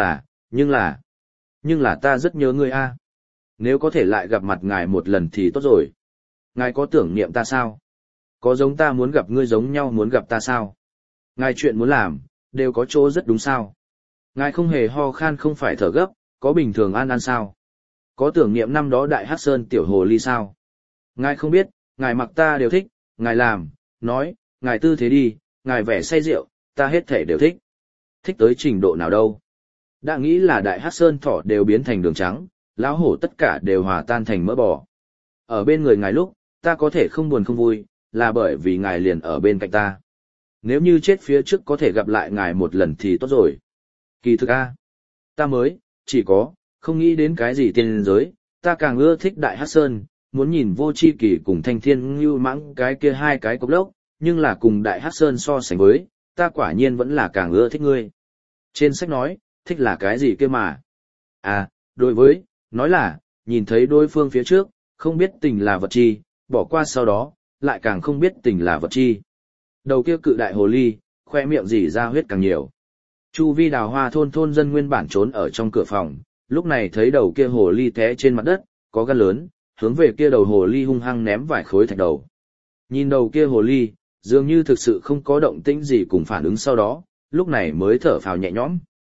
là ta rất nhớ ngươi a. Nếu có thể lại gặp mặt ngài một lần thì tốt rồi. Ngài có tưởng niệm ta sao? Có giống ta muốn gặp ngươi giống nhau muốn gặp ta sao? Ngài chuyện muốn làm, đều có chỗ rất đúng sao? Ngài không hề ho khan không phải thở gấp, có bình thường an sao? Có tưởng niệm năm đó Đại Hắc Sơn tiểu hồ ly sao? Ngài không biết, ngài mặc ta đều thích, ngài làm, nói, ngài tư thế đi, ngài vẻ say rượu, ta hết thể đều thích. Thích tới trình độ nào đâu? Đã nghĩ là Đại Hắc Sơn thỏ đều biến thành đường trắng, lão hổ tất cả đều hòa tan thành mỡ bò. Ở bên người ngài lúc, ta có thể không buồn không vui, là bởi vì ngài liền ở bên cạnh ta. Nếu như chết phía trước có thể gặp lại ngài một lần thì tốt rồi. Kỳ thực a, ta mới, chỉ có, không nghĩ đến cái gì tiên giới, ta càng ưa thích Đại Hắc Sơn, muốn nhìn Vô Chi Kỳ cùng Thanh Thiên Ngưu Mãng cái kia hai cái cục lốc, nhưng là cùng Đại Hắc Sơn so sánh với, ta quả nhiên vẫn là càng ưa thích ngươi. Trên sách nói, thích là cái gì kia mà? À, đối với, nói là, nhìn thấy đối phương phía trước, không biết tình là vật chi, bỏ qua sau đó, lại càng không biết tình là vật chi. Đầu kia cự đại hồ ly, khoe miệng rỉ ra huyết càng nhiều. Chu vi Đào Hoa thôn dân nguyên bản trốn ở trong cửa phòng, lúc này thấy đầu kia hồ ly té trên mặt đất, có gan lớn, hướng về kia đầu hồ ly hung hăng ném vài khối thạch đầu. Nhìn đầu kia hồ ly, dường như thực sự không có động tĩnh gì cùng phản ứng sau đó, lúc này mới thở phào nhẹ nhõm.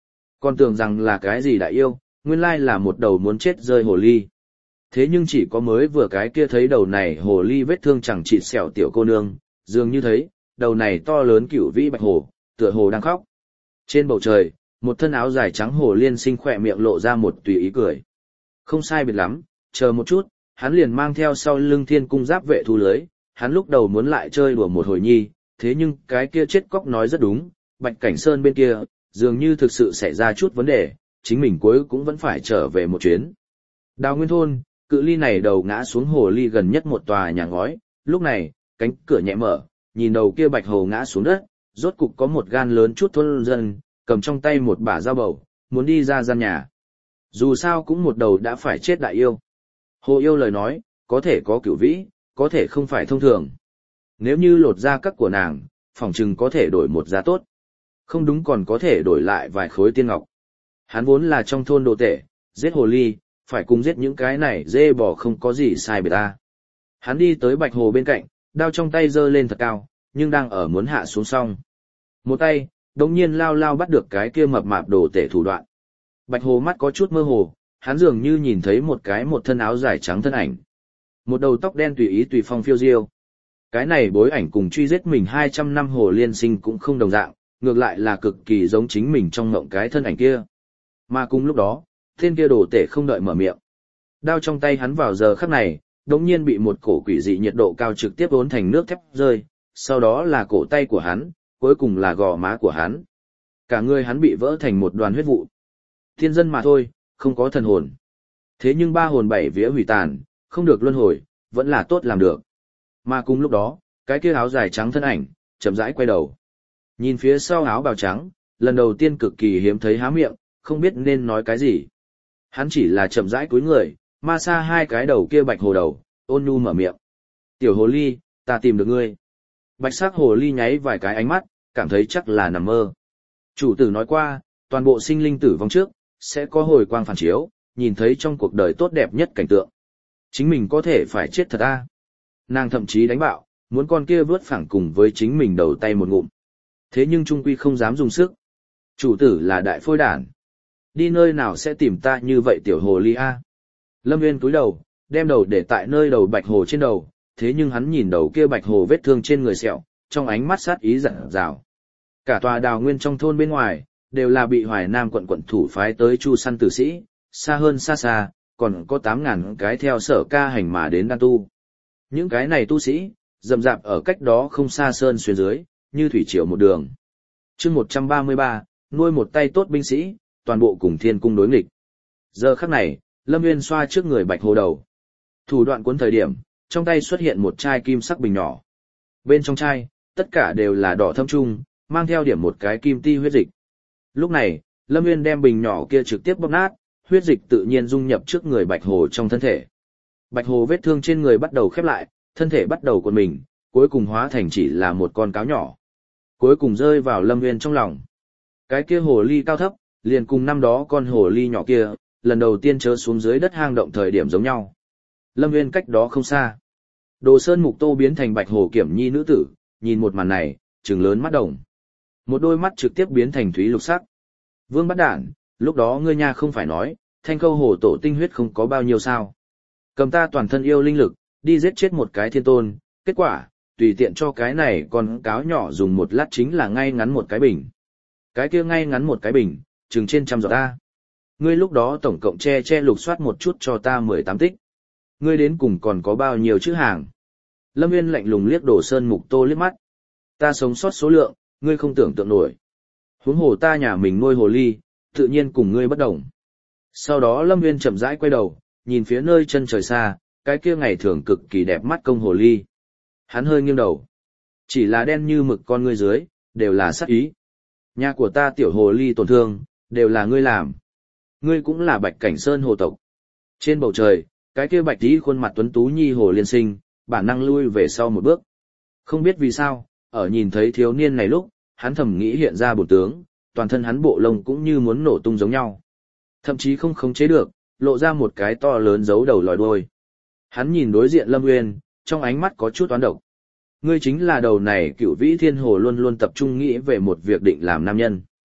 Còn tưởng rằng là cái gì đại yêu, nguyên lai là một đầu muốn chết rơi hồ ly. Thế nhưng chỉ có mới vừa cái kia thấy đầu này hồ ly vết thương chẳng chịt sẹo tiểu cô nương, dường như thấy, đầu này to lớn cửu vĩ bạch hồ, tựa hồ đang khóc. Trên bầu trời, một thân áo dài trắng hồ liên sinh khỏe miệng lộ ra một tùy ý cười. Không sai biệt lắm, chờ một chút, hắn liền mang theo sau lưng thiên cung giáp vệ thu lưới, hắn lúc đầu muốn lại chơi đùa một hồi nhi, thế nhưng cái kia chết cóc nói rất đúng, Bạch Cảnh Sơn bên kia, dường như thực sự xảy ra chút vấn đề, chính mình cuối cũng vẫn phải trở về một chuyến. Đào Nguyên Thôn, cự ly này đầu ngã xuống hồ ly gần nhất một tòa nhà ngói, lúc này, cánh cửa nhẹ mở, nhìn đầu kia bạch hồ ngã xuống đất, rốt cục có một gan lớn chút thôn dân, cầm trong tay một bả dao bầu, muốn đi ra gian nhà. Dù sao cũng một đầu đã phải chết đại yêu. Hồ yêu lời nói, có thể có cửu vĩ, có thể không phải thông thường. Nếu như lột da các của nàng, phỏng chừng có thể đổi một giá tốt. Không đúng còn có thể đổi lại vài khối tiên ngọc. Hắn vốn là trong thôn đồ tể, giết hồ ly, phải cùng giết những cái này dê bò không có gì sai biệt ta. Hắn đi tới bạch hồ bên cạnh, đao trong tay giơ lên thật cao, nhưng đang ở muốn hạ xuống xong. Một tay, đống nhiên lao lao bắt được cái kia mập mạp đồ tể thủ đoạn. Bạch hồ mắt có chút mơ hồ, hắn dường như nhìn thấy một thân áo dài trắng thân ảnh. Một đầu tóc đen tùy ý tùy phong phiêu diêu. Cái này bối ảnh cùng truy giết mình 200 năm hồ liên sinh cũng không đồng dạng, ngược lại là cực kỳ giống chính mình trong ngộng cái thân ảnh kia. Mà cùng lúc đó, tên kia đồ tể không đợi mở miệng. Đao trong tay hắn vào giờ khắc này, đống nhiên bị một cổ quỷ dị nhiệt độ cao trực tiếp uốn thành nước thép rơi, sau đó là cổ tay của hắn, cuối cùng là gò má của hắn. Cả người hắn bị vỡ thành một đoàn huyết vụ. Thiên dân mà thôi, không có thần hồn. Thế nhưng ba hồn bảy vía hủy tàn, không được luân hồi, vẫn là tốt làm được. Mà cùng lúc đó, cái kia áo dài trắng thân ảnh, chậm rãi quay đầu. Nhìn phía sau áo bào trắng, lần đầu tiên cực kỳ hiếm thấy há miệng, không biết nên nói cái gì. Hắn chỉ là chậm rãi cúi người, ma xa hai cái đầu kia bạch hồ đầu, ôn nhu mở miệng. Tiểu hồ ly, ta tìm được ngươi. Bạch sắc hồ ly nháy vài cái ánh mắt, cảm thấy chắc là nằm mơ. Chủ tử nói qua, toàn bộ sinh linh tử vong trước, sẽ có hồi quang phản chiếu, nhìn thấy trong cuộc đời tốt đẹp nhất cảnh tượng. Chính mình có thể phải chết thật à? Nàng thậm chí đánh bạo, muốn con kia vớt phẳng cùng với chính mình đầu tay một ngụm. Thế nhưng trung quy không dám dùng sức. Chủ tử là đại phôi đản. Đi nơi nào sẽ tìm ta như vậy tiểu hồ ly a? Lâm Nguyên cúi đầu, đem đầu để tại nơi đầu bạch hồ trên đầu, thế nhưng hắn nhìn đầu kia bạch hồ vết thương trên người sẹo, trong ánh mắt sát ý rạng rào. Cả tòa Đào Nguyên trong thôn bên ngoài, đều là bị Hoài Nam quận thủ phái tới chu săn tử sĩ, xa hơn xa xa, còn có 8.000 cái theo sở ca hành mà đến đan tu. Những cái này tu sĩ, rầm rạp ở cách đó không xa sơn xuyên dưới, như thủy triều một đường. Chương 133, nuôi một tay tốt binh sĩ, toàn bộ cùng thiên cung đối nghịch. Giờ khắc này, Lâm Nguyên xoa trước người bạch hồ đầu. Thủ đoạn cuốn thời điểm, trong tay xuất hiện một chai kim sắc bình nhỏ. Bên trong chai, tất cả đều là đỏ thâm trung, mang theo điểm một cái kim ti huyết dịch. Lúc này, Lâm Nguyên đem bình nhỏ kia trực tiếp bóp nát, huyết dịch tự nhiên dung nhập trước người bạch hồ trong thân thể. Bạch hồ vết thương trên người bắt đầu khép lại, thân thể bắt đầu cuộn mình, cuối cùng hóa thành chỉ là một con cáo nhỏ. Cuối cùng rơi vào Lâm Nguyên trong lòng. Cái kia hồ ly cao thấp, liền cùng năm đó con hồ ly nhỏ kia, lần đầu tiên chớ xuống dưới đất hang động thời điểm giống nhau. Lâm Nguyên cách đó không xa. Đồ Sơn Mục Tô biến thành bạch hồ kiểm nhi nữ tử, nhìn một màn này, trừng lớn mắt đồng. Một đôi mắt trực tiếp biến thành thúy lục sắc. Vương Bát Đản, lúc đó ngươi nha không phải nói, Thanh Khâu hồ tổ tinh huyết không có bao nhiêu sao? Cầm ta toàn thân yêu linh lực, đi giết chết một cái thiên tôn, kết quả, tùy tiện cho cái này con cáo nhỏ dùng một lát chính là ngay ngắn một cái bình. Cái kia ngay ngắn một cái bình, chừng trên trăm giọt ta. Ngươi lúc đó tổng cộng che lục soát một chút cho ta 18 tích. Ngươi đến cùng còn có bao nhiêu chữ hàng? Lâm Nguyên lạnh lùng liếc Đồ Sơn Mục Tô liếc mắt. Ta sống sót số lượng, ngươi không tưởng tượng nổi. Huống hồ ta nhà mình nuôi hồ ly, tự nhiên cùng ngươi bất đồng. Sau đó Lâm Nguyên chậm rãi quay đầu, nhìn phía nơi chân trời xa, cái kia ngày thường cực kỳ đẹp mắt công hồ ly. Hắn hơi nghiêng đầu. Chỉ là đen như mực con ngươi dưới, đều là sát ý. Nhà của ta tiểu hồ ly tổn thương, đều là ngươi làm. Ngươi cũng là Bạch Cảnh Sơn hồ tộc. Trên bầu trời, cái kia bạch tí khuôn mặt tuấn tú nhi hồ liên sinh, bản năng lui về sau một bước. Không biết vì sao, ở nhìn thấy thiếu niên này lúc, hắn thầm nghĩ hiện ra bổn tướng, toàn thân hắn bộ lông cũng như muốn nổ tung giống nhau. Thậm chí không khống chế được, lộ ra một cái to lớn giấu đầu lòi đuôi. Hắn nhìn đối diện Lâm Nguyên, trong ánh mắt có chút toán độc. Ngươi chính là đầu này Cửu Vĩ Thiên Hồ luôn luôn tập trung nghĩ về một việc định làm nam nhân.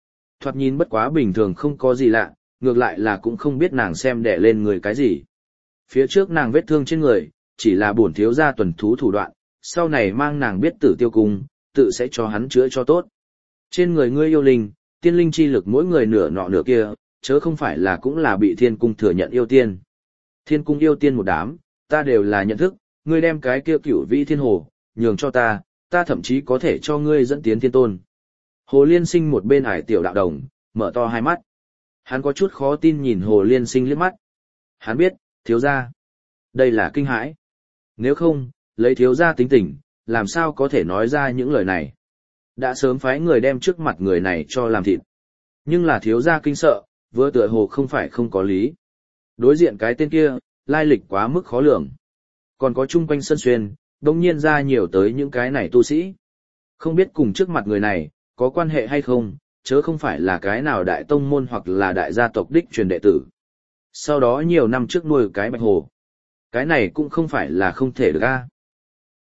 Thoạt nhìn bất quá bình thường không có gì lạ, ngược lại là cũng không biết nàng xem đẻ lên người cái gì. Phía trước nàng vết thương trên người, chỉ là bổn thiếu gia tuần thú thủ đoạn, sau này mang nàng biết Tử Tiêu Cung, tự sẽ cho hắn chữa cho tốt. Trên người ngươi yêu linh, tiên linh chi lực mỗi người nửa nọ nửa kia, chớ không phải là cũng là bị thiên cung thừa nhận yêu tiên. Thiên cung yêu tiên một đám, ta đều là nhận thức, ngươi đem cái kia cửu vĩ thiên hồ, nhường cho ta thậm chí có thể cho ngươi dẫn tiến thiên tôn. Hồ Liên Sinh một bên ải tiểu đạo đồng, mở to hai mắt. Hắn có chút khó tin nhìn Hồ Liên Sinh liếc mắt. Hắn biết, thiếu gia, đây là kinh hãi. Nếu không, lấy thiếu gia tính tình, làm sao có thể nói ra những lời này. Đã sớm phái người đem trước mặt người này cho làm thịt. Nhưng là thiếu gia kinh sợ, vừa tựa hồ không phải không có lý. Đối diện cái tên kia, lai lịch quá mức khó lường. Còn có chung quanh sân xuyên, đông nhiên ra nhiều tới những cái này tu sĩ. Không biết cùng trước mặt người này, có quan hệ hay không, chớ không phải là cái nào đại tông môn hoặc là đại gia tộc đích truyền đệ tử. Sau đó nhiều năm trước nuôi cái bạch hồ. Cái này cũng không phải là không thể được a.